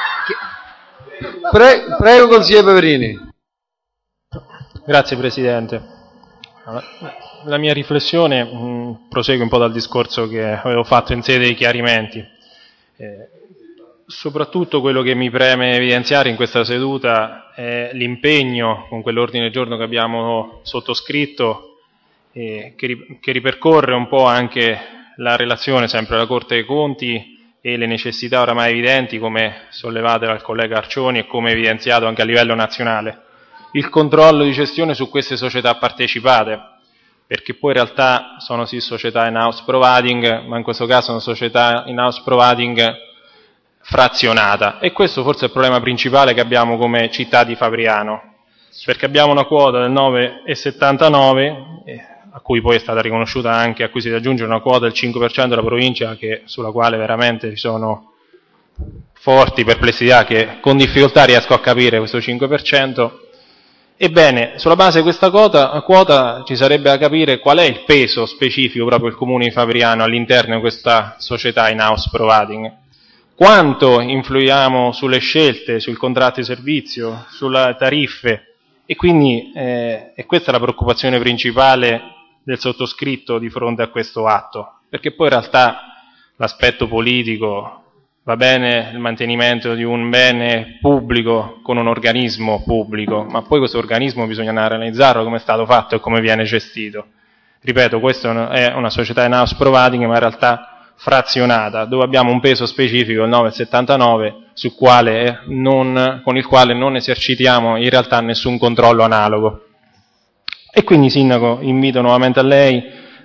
Speaker 1: Pre- prego consigliere Peverini.
Speaker 13: Grazie Presidente. Allora, la mia riflessione mh, prosegue un po' dal discorso che avevo fatto in sede di chiarimenti. Eh, soprattutto quello che mi preme evidenziare in questa seduta è l'impegno con quell'ordine del giorno che abbiamo sottoscritto, eh, che, ri- che ripercorre un po' anche la relazione sempre alla Corte dei Conti e le necessità oramai evidenti, come sollevate dal collega Arcioni e come evidenziato anche a livello nazionale. Il controllo di gestione su queste società partecipate, perché poi in realtà sono sì società in-house providing, ma in questo caso sono società in-house providing frazionata, e questo forse è il problema principale che abbiamo come città di Fabriano, perché abbiamo una quota del nove virgola settantanove, eh, a cui poi è stata riconosciuta anche, a cui si aggiunge una quota del cinque per cento della provincia, che, sulla quale veramente ci sono forti perplessità, che con difficoltà riesco a capire questo cinque per cento. Ebbene, sulla base di questa quota, quota ci sarebbe da capire qual è il peso specifico proprio del Comune di Fabriano all'interno di questa società in-house providing. Quanto influiamo sulle scelte, sul contratto di servizio, sulle tariffe, e quindi eh, e questa è la preoccupazione principale del sottoscritto di fronte a questo atto, perché poi in realtà l'aspetto politico, va bene il mantenimento di un bene pubblico con un organismo pubblico, ma poi questo organismo bisogna analizzarlo come è stato fatto e come viene gestito. Ripeto, questa è una società in-house providing, ma in realtà frazionata, dove abbiamo un peso specifico, il nove virgola settantanove, sul quale non, con il quale non esercitiamo in realtà nessun controllo analogo. E quindi, Sindaco, invito nuovamente a lei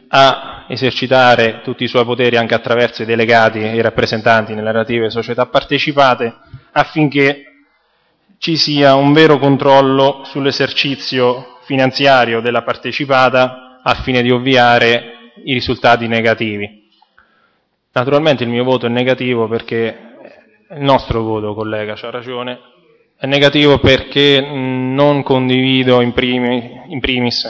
Speaker 13: a esercitare tutti i suoi poteri anche attraverso i delegati e i rappresentanti nelle relative società partecipate, affinché ci sia un vero controllo sull'esercizio finanziario della partecipata, al fine di ovviare i risultati negativi. Naturalmente il mio voto è negativo perché, il nostro voto, collega, c'ha ragione, è negativo perché non condivido in, primi, in primis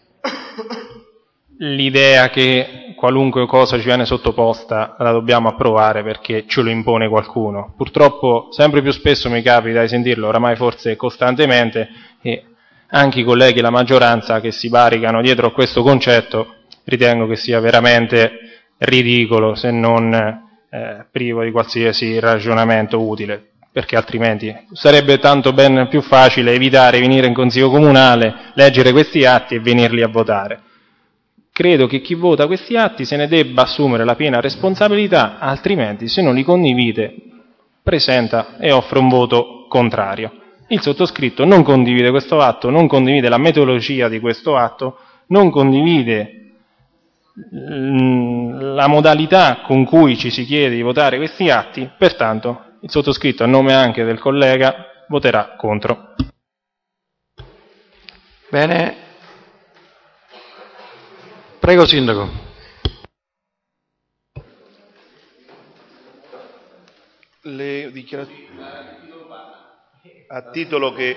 Speaker 13: l'idea che qualunque cosa ci viene sottoposta la dobbiamo approvare perché ce lo impone qualcuno. Purtroppo sempre più spesso mi capita di sentirlo, oramai forse costantemente, e anche i colleghi della maggioranza che si barricano dietro a questo concetto ritengo che sia veramente ridicolo, se non eh, privo di qualsiasi ragionamento utile, perché altrimenti sarebbe tanto ben più facile evitare di venire in Consiglio Comunale, leggere questi atti e venirli a votare. Credo che chi vota questi atti se ne debba assumere la piena responsabilità, altrimenti se non li condivide presenta e offre un voto contrario. Il sottoscritto non condivide questo atto, non condivide la metodologia di questo atto, non condivide la modalità con cui ci si chiede di votare questi atti, pertanto il sottoscritto, a nome anche del collega, voterà contro.
Speaker 1: Bene. Prego, Sindaco.
Speaker 3: Le dichiarazioni a titolo che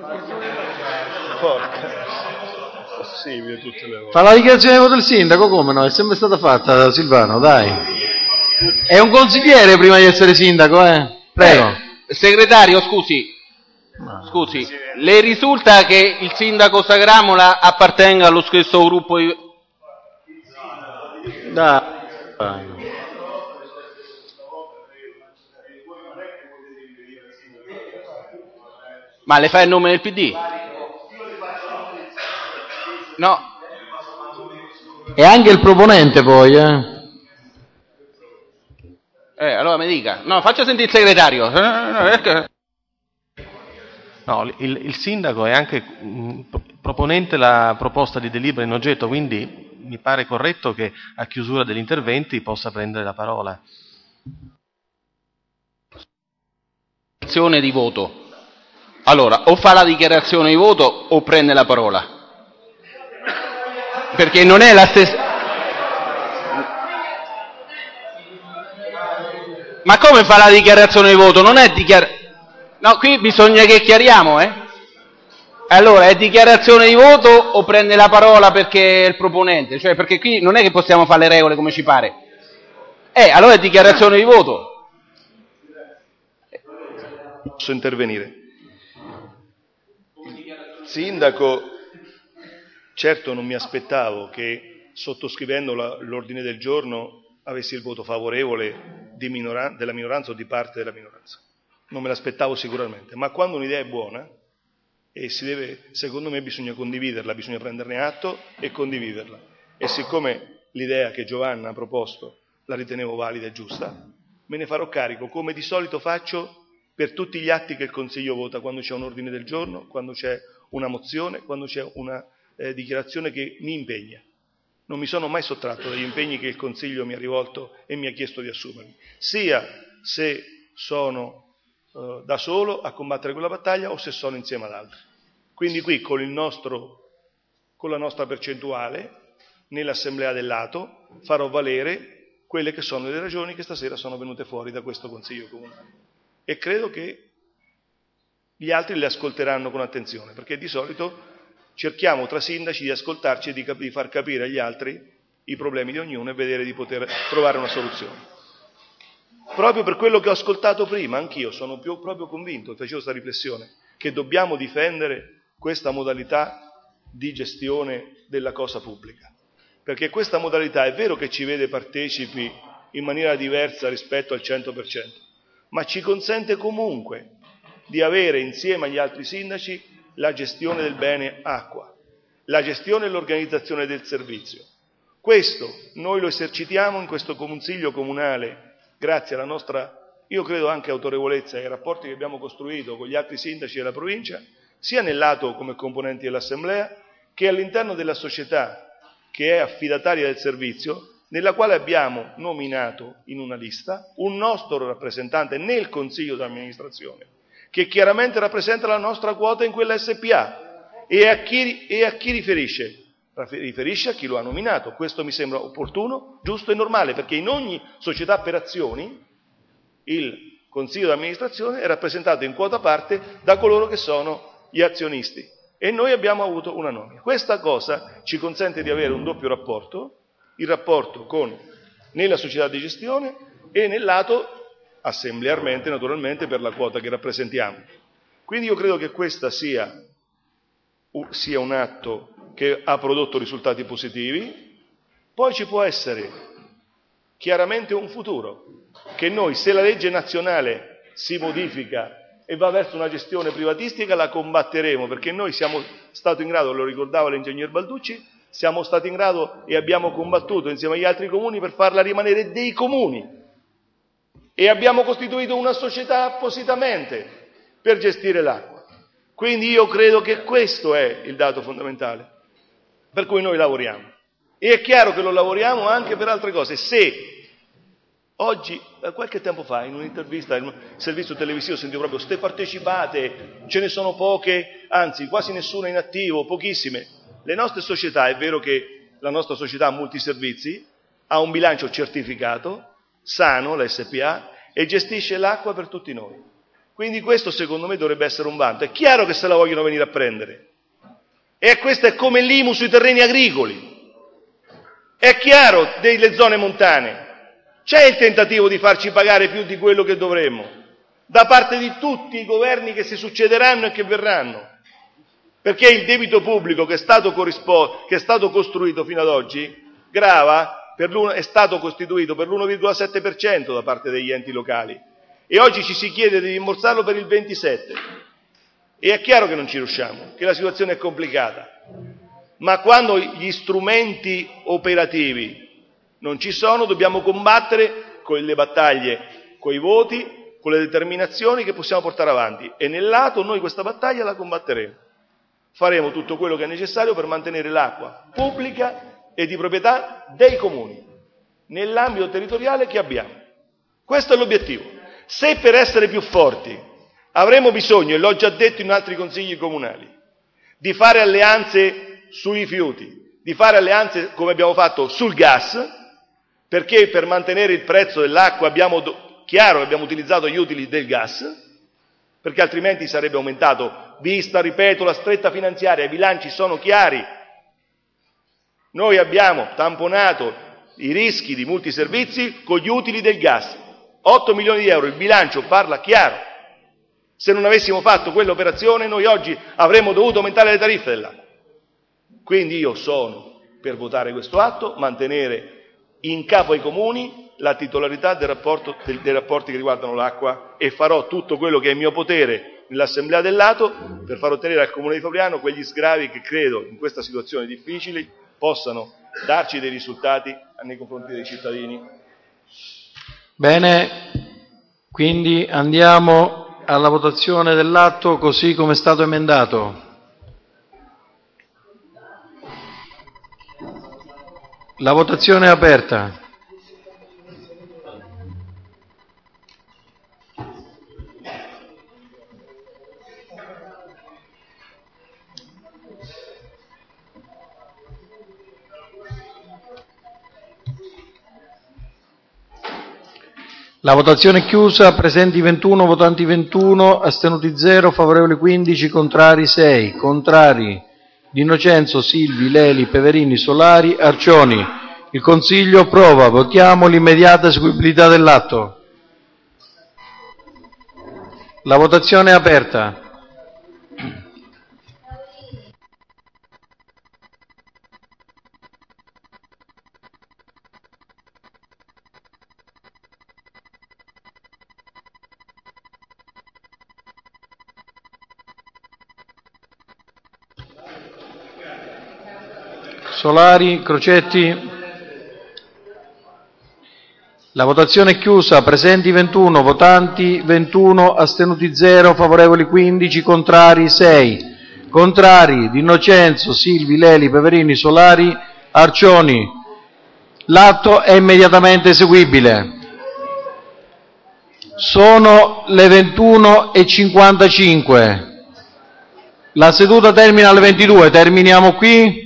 Speaker 3: porca possibile tutte le volte.
Speaker 1: Fa la dichiarazione di voto del sindaco, come no? È sempre stata fatta, Silvano, dai. È un consigliere prima di essere sindaco, eh? Prego.
Speaker 10: Eh, segretario, scusi. Scusi, le risulta che il sindaco Sagramola appartenga allo stesso gruppo di...
Speaker 1: Dai.
Speaker 10: Ma le fa il nome del P D? No.
Speaker 1: E anche il proponente poi, eh?
Speaker 10: Eh, allora mi dica. No, faccia sentire il segretario.
Speaker 2: No, il, il sindaco è anche mh, proponente la proposta di delibera in oggetto, quindi mi pare corretto che a chiusura degli interventi possa prendere la parola.
Speaker 10: Dichiarazione di voto. Allora, o fa la dichiarazione di voto o prende la parola. Perché non è la stessa... Ma come fa la dichiarazione di voto? Non è dichiarazione... No, qui bisogna che chiariamo, eh? Allora, è dichiarazione di voto o prende la parola perché è il proponente? Cioè, perché qui non è che possiamo fare le regole come ci pare. Eh, allora è dichiarazione di voto.
Speaker 3: Posso intervenire? Il sindaco certo non mi aspettavo che sottoscrivendo la, l'ordine del giorno avessi il voto favorevole di minoran- della minoranza o di parte della minoranza. Non me l'aspettavo sicuramente, ma quando un'idea è buona, e si deve, secondo me bisogna condividerla, bisogna prenderne atto e condividerla. E siccome l'idea che Giovanna ha proposto la ritenevo valida e giusta, me ne farò carico, come di solito faccio per tutti gli atti che il Consiglio vota, quando c'è un ordine del giorno, quando c'è una mozione, quando c'è una eh, dichiarazione che mi impegna. Non mi sono mai sottratto dagli impegni che il Consiglio mi ha rivolto e mi ha chiesto di assumermi, sia se sono eh, da solo a combattere quella battaglia o se sono insieme ad altri. Quindi qui con, il nostro, con la nostra percentuale, nell'Assemblea del Lato, farò valere quelle che sono le ragioni che stasera sono venute fuori da questo Consiglio Comunale. E credo che gli altri le ascolteranno con attenzione, perché di solito cerchiamo tra sindaci di ascoltarci e di, cap- di far capire agli altri i problemi di ognuno e vedere di poter trovare una soluzione. Proprio per quello che ho ascoltato prima, anch'io sono più, proprio convinto, facevo questa riflessione, che dobbiamo difendere questa modalità di gestione della cosa pubblica. Perché questa modalità è vero che ci vede partecipi in maniera diversa rispetto al cento per cento, ma ci consente comunque di avere insieme agli altri sindaci la gestione del bene acqua, la gestione e l'organizzazione del servizio. Questo noi lo esercitiamo in questo Consiglio Comunale, grazie alla nostra, io credo anche autorevolezza e ai rapporti che abbiamo costruito con gli altri sindaci della provincia, sia nel lato come componenti dell'Assemblea, che all'interno della società che è affidataria del servizio, nella quale abbiamo nominato in una lista un nostro rappresentante nel Consiglio d'amministrazione, che chiaramente rappresenta la nostra quota in quella S P A. E a chi, e a chi riferisce? Riferisce a chi lo ha nominato. Questo mi sembra opportuno, giusto e normale, perché in ogni società per azioni il Consiglio d'amministrazione è rappresentato in quota parte da coloro che sono gli azionisti. E noi abbiamo avuto una nomina. Questa cosa ci consente di avere un doppio rapporto, il rapporto con, nella società di gestione e nel lato assemblearmente, naturalmente, per la quota che rappresentiamo. Quindi io credo che questo sia, sia un atto che ha prodotto risultati positivi. Poi ci può essere chiaramente un futuro, che noi, se la legge nazionale si modifica e va verso una gestione privatistica, la combatteremo, perché noi siamo stati in grado, lo ricordava l'ingegner Balducci, siamo stati in grado e abbiamo combattuto insieme agli altri comuni per farla rimanere dei comuni. E abbiamo costituito una società appositamente per gestire l'acqua. Quindi io credo che questo è il dato fondamentale per cui noi lavoriamo. E è chiaro che lo lavoriamo anche per altre cose. Se oggi, qualche tempo fa, in un'intervista in un servizio televisivo sentivo proprio ste partecipate, ce ne sono poche, anzi quasi nessuna in attivo, pochissime. Le nostre società, è vero che la nostra società ha multiservizi, ha un bilancio certificato, sano, la S P A, e gestisce l'acqua per tutti noi. Quindi questo secondo me dovrebbe essere un vanto. È chiaro che se la vogliono venire a prendere. E questo è come l'I M U sui terreni agricoli. È chiaro delle zone montane. C'è il tentativo di farci pagare più di quello che dovremmo, da parte di tutti i governi che si succederanno e che verranno. Perché il debito pubblico che è stato, corrispo- che è stato costruito fino ad oggi grava Per è stato costituito per l'uno virgola sette per cento da parte degli enti locali e oggi ci si chiede di rimborsarlo per il ventisette per cento. E è chiaro che non ci riusciamo, che la situazione è complicata, ma quando gli strumenti operativi non ci sono dobbiamo combattere con le battaglie, con i voti, con le determinazioni che possiamo portare avanti, e nel lato noi questa battaglia la combatteremo. Faremo tutto quello che è necessario per mantenere l'acqua pubblica e di proprietà dei comuni, nell'ambito territoriale che abbiamo. Questo è l'obiettivo. Se per essere più forti avremo bisogno, e l'ho già detto in altri consigli comunali, di fare alleanze sui rifiuti, di fare alleanze come abbiamo fatto sul gas, perché per mantenere il prezzo dell'acqua abbiamo, chiaro che abbiamo utilizzato gli utili del gas, perché altrimenti sarebbe aumentato, vista, ripeto, la stretta finanziaria, i bilanci sono chiari. Noi abbiamo tamponato i rischi di multiservizi con gli utili del gas, otto milioni di euro, il bilancio parla chiaro. Se non avessimo fatto quell'operazione noi oggi avremmo dovuto aumentare le tariffe dell'acqua. Quindi io sono per votare questo atto, mantenere in capo ai comuni la titolarità del rapporto, del, dei rapporti che riguardano l'acqua, e farò tutto quello che è in mio potere nell'Assemblea del Lato per far ottenere al Comune di Fabriano quegli sgravi che credo in questa situazione difficile possano darci dei risultati nei confronti dei cittadini.
Speaker 1: Bene, quindi andiamo alla votazione dell'atto così come è stato emendato. La votazione è aperta. La votazione è chiusa, presenti ventuno, votanti ventuno, astenuti zero, favorevoli quindici, contrari sei. Contrari: Di Innocenzo, Silvi, Leli, Peverini, Solari, Arcioni. Il Consiglio approva. Votiamo l'immediata eseguibilità dell'atto. La votazione è aperta. Solari, Crocetti. La votazione è chiusa, presenti ventuno, votanti ventuno, astenuti zero, favorevoli quindici, contrari sei. Contrari: Di Innocenzo, Silvi, Leli, Peverini, Solari, Arcioni. L'atto è immediatamente eseguibile. Sono le ventuno e cinquantacinque. La seduta termina alle ventidue, terminiamo qui.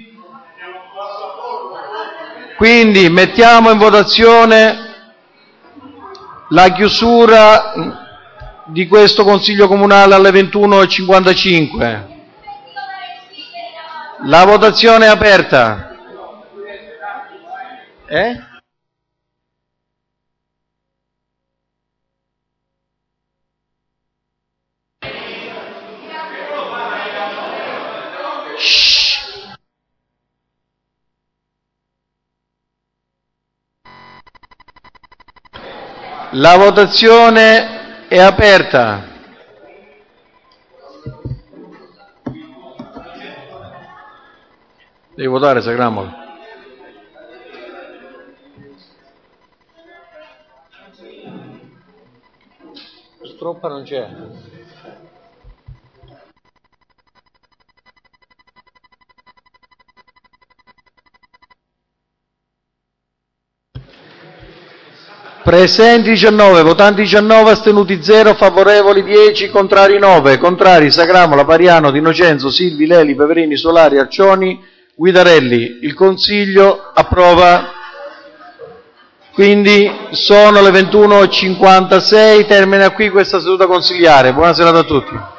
Speaker 1: Quindi mettiamo in votazione la chiusura di questo Consiglio Comunale alle ventuno e cinquantacinque. La votazione è aperta. Eh? Shh. La votazione è aperta. Devi votare, Sagramolo. Stroppa non c'è. Presenti diciannove, votanti diciannove, astenuti zero, favorevoli dieci, contrari nove. Contrari: Sagramola, Pariano, Di Innocenzo, Silvi, Leli, Peverini, Solari, Arcioni, Guidarelli. Il Consiglio approva. Quindi sono le ventuno e cinquantasei, termina qui questa seduta consigliare. Buona serata a tutti.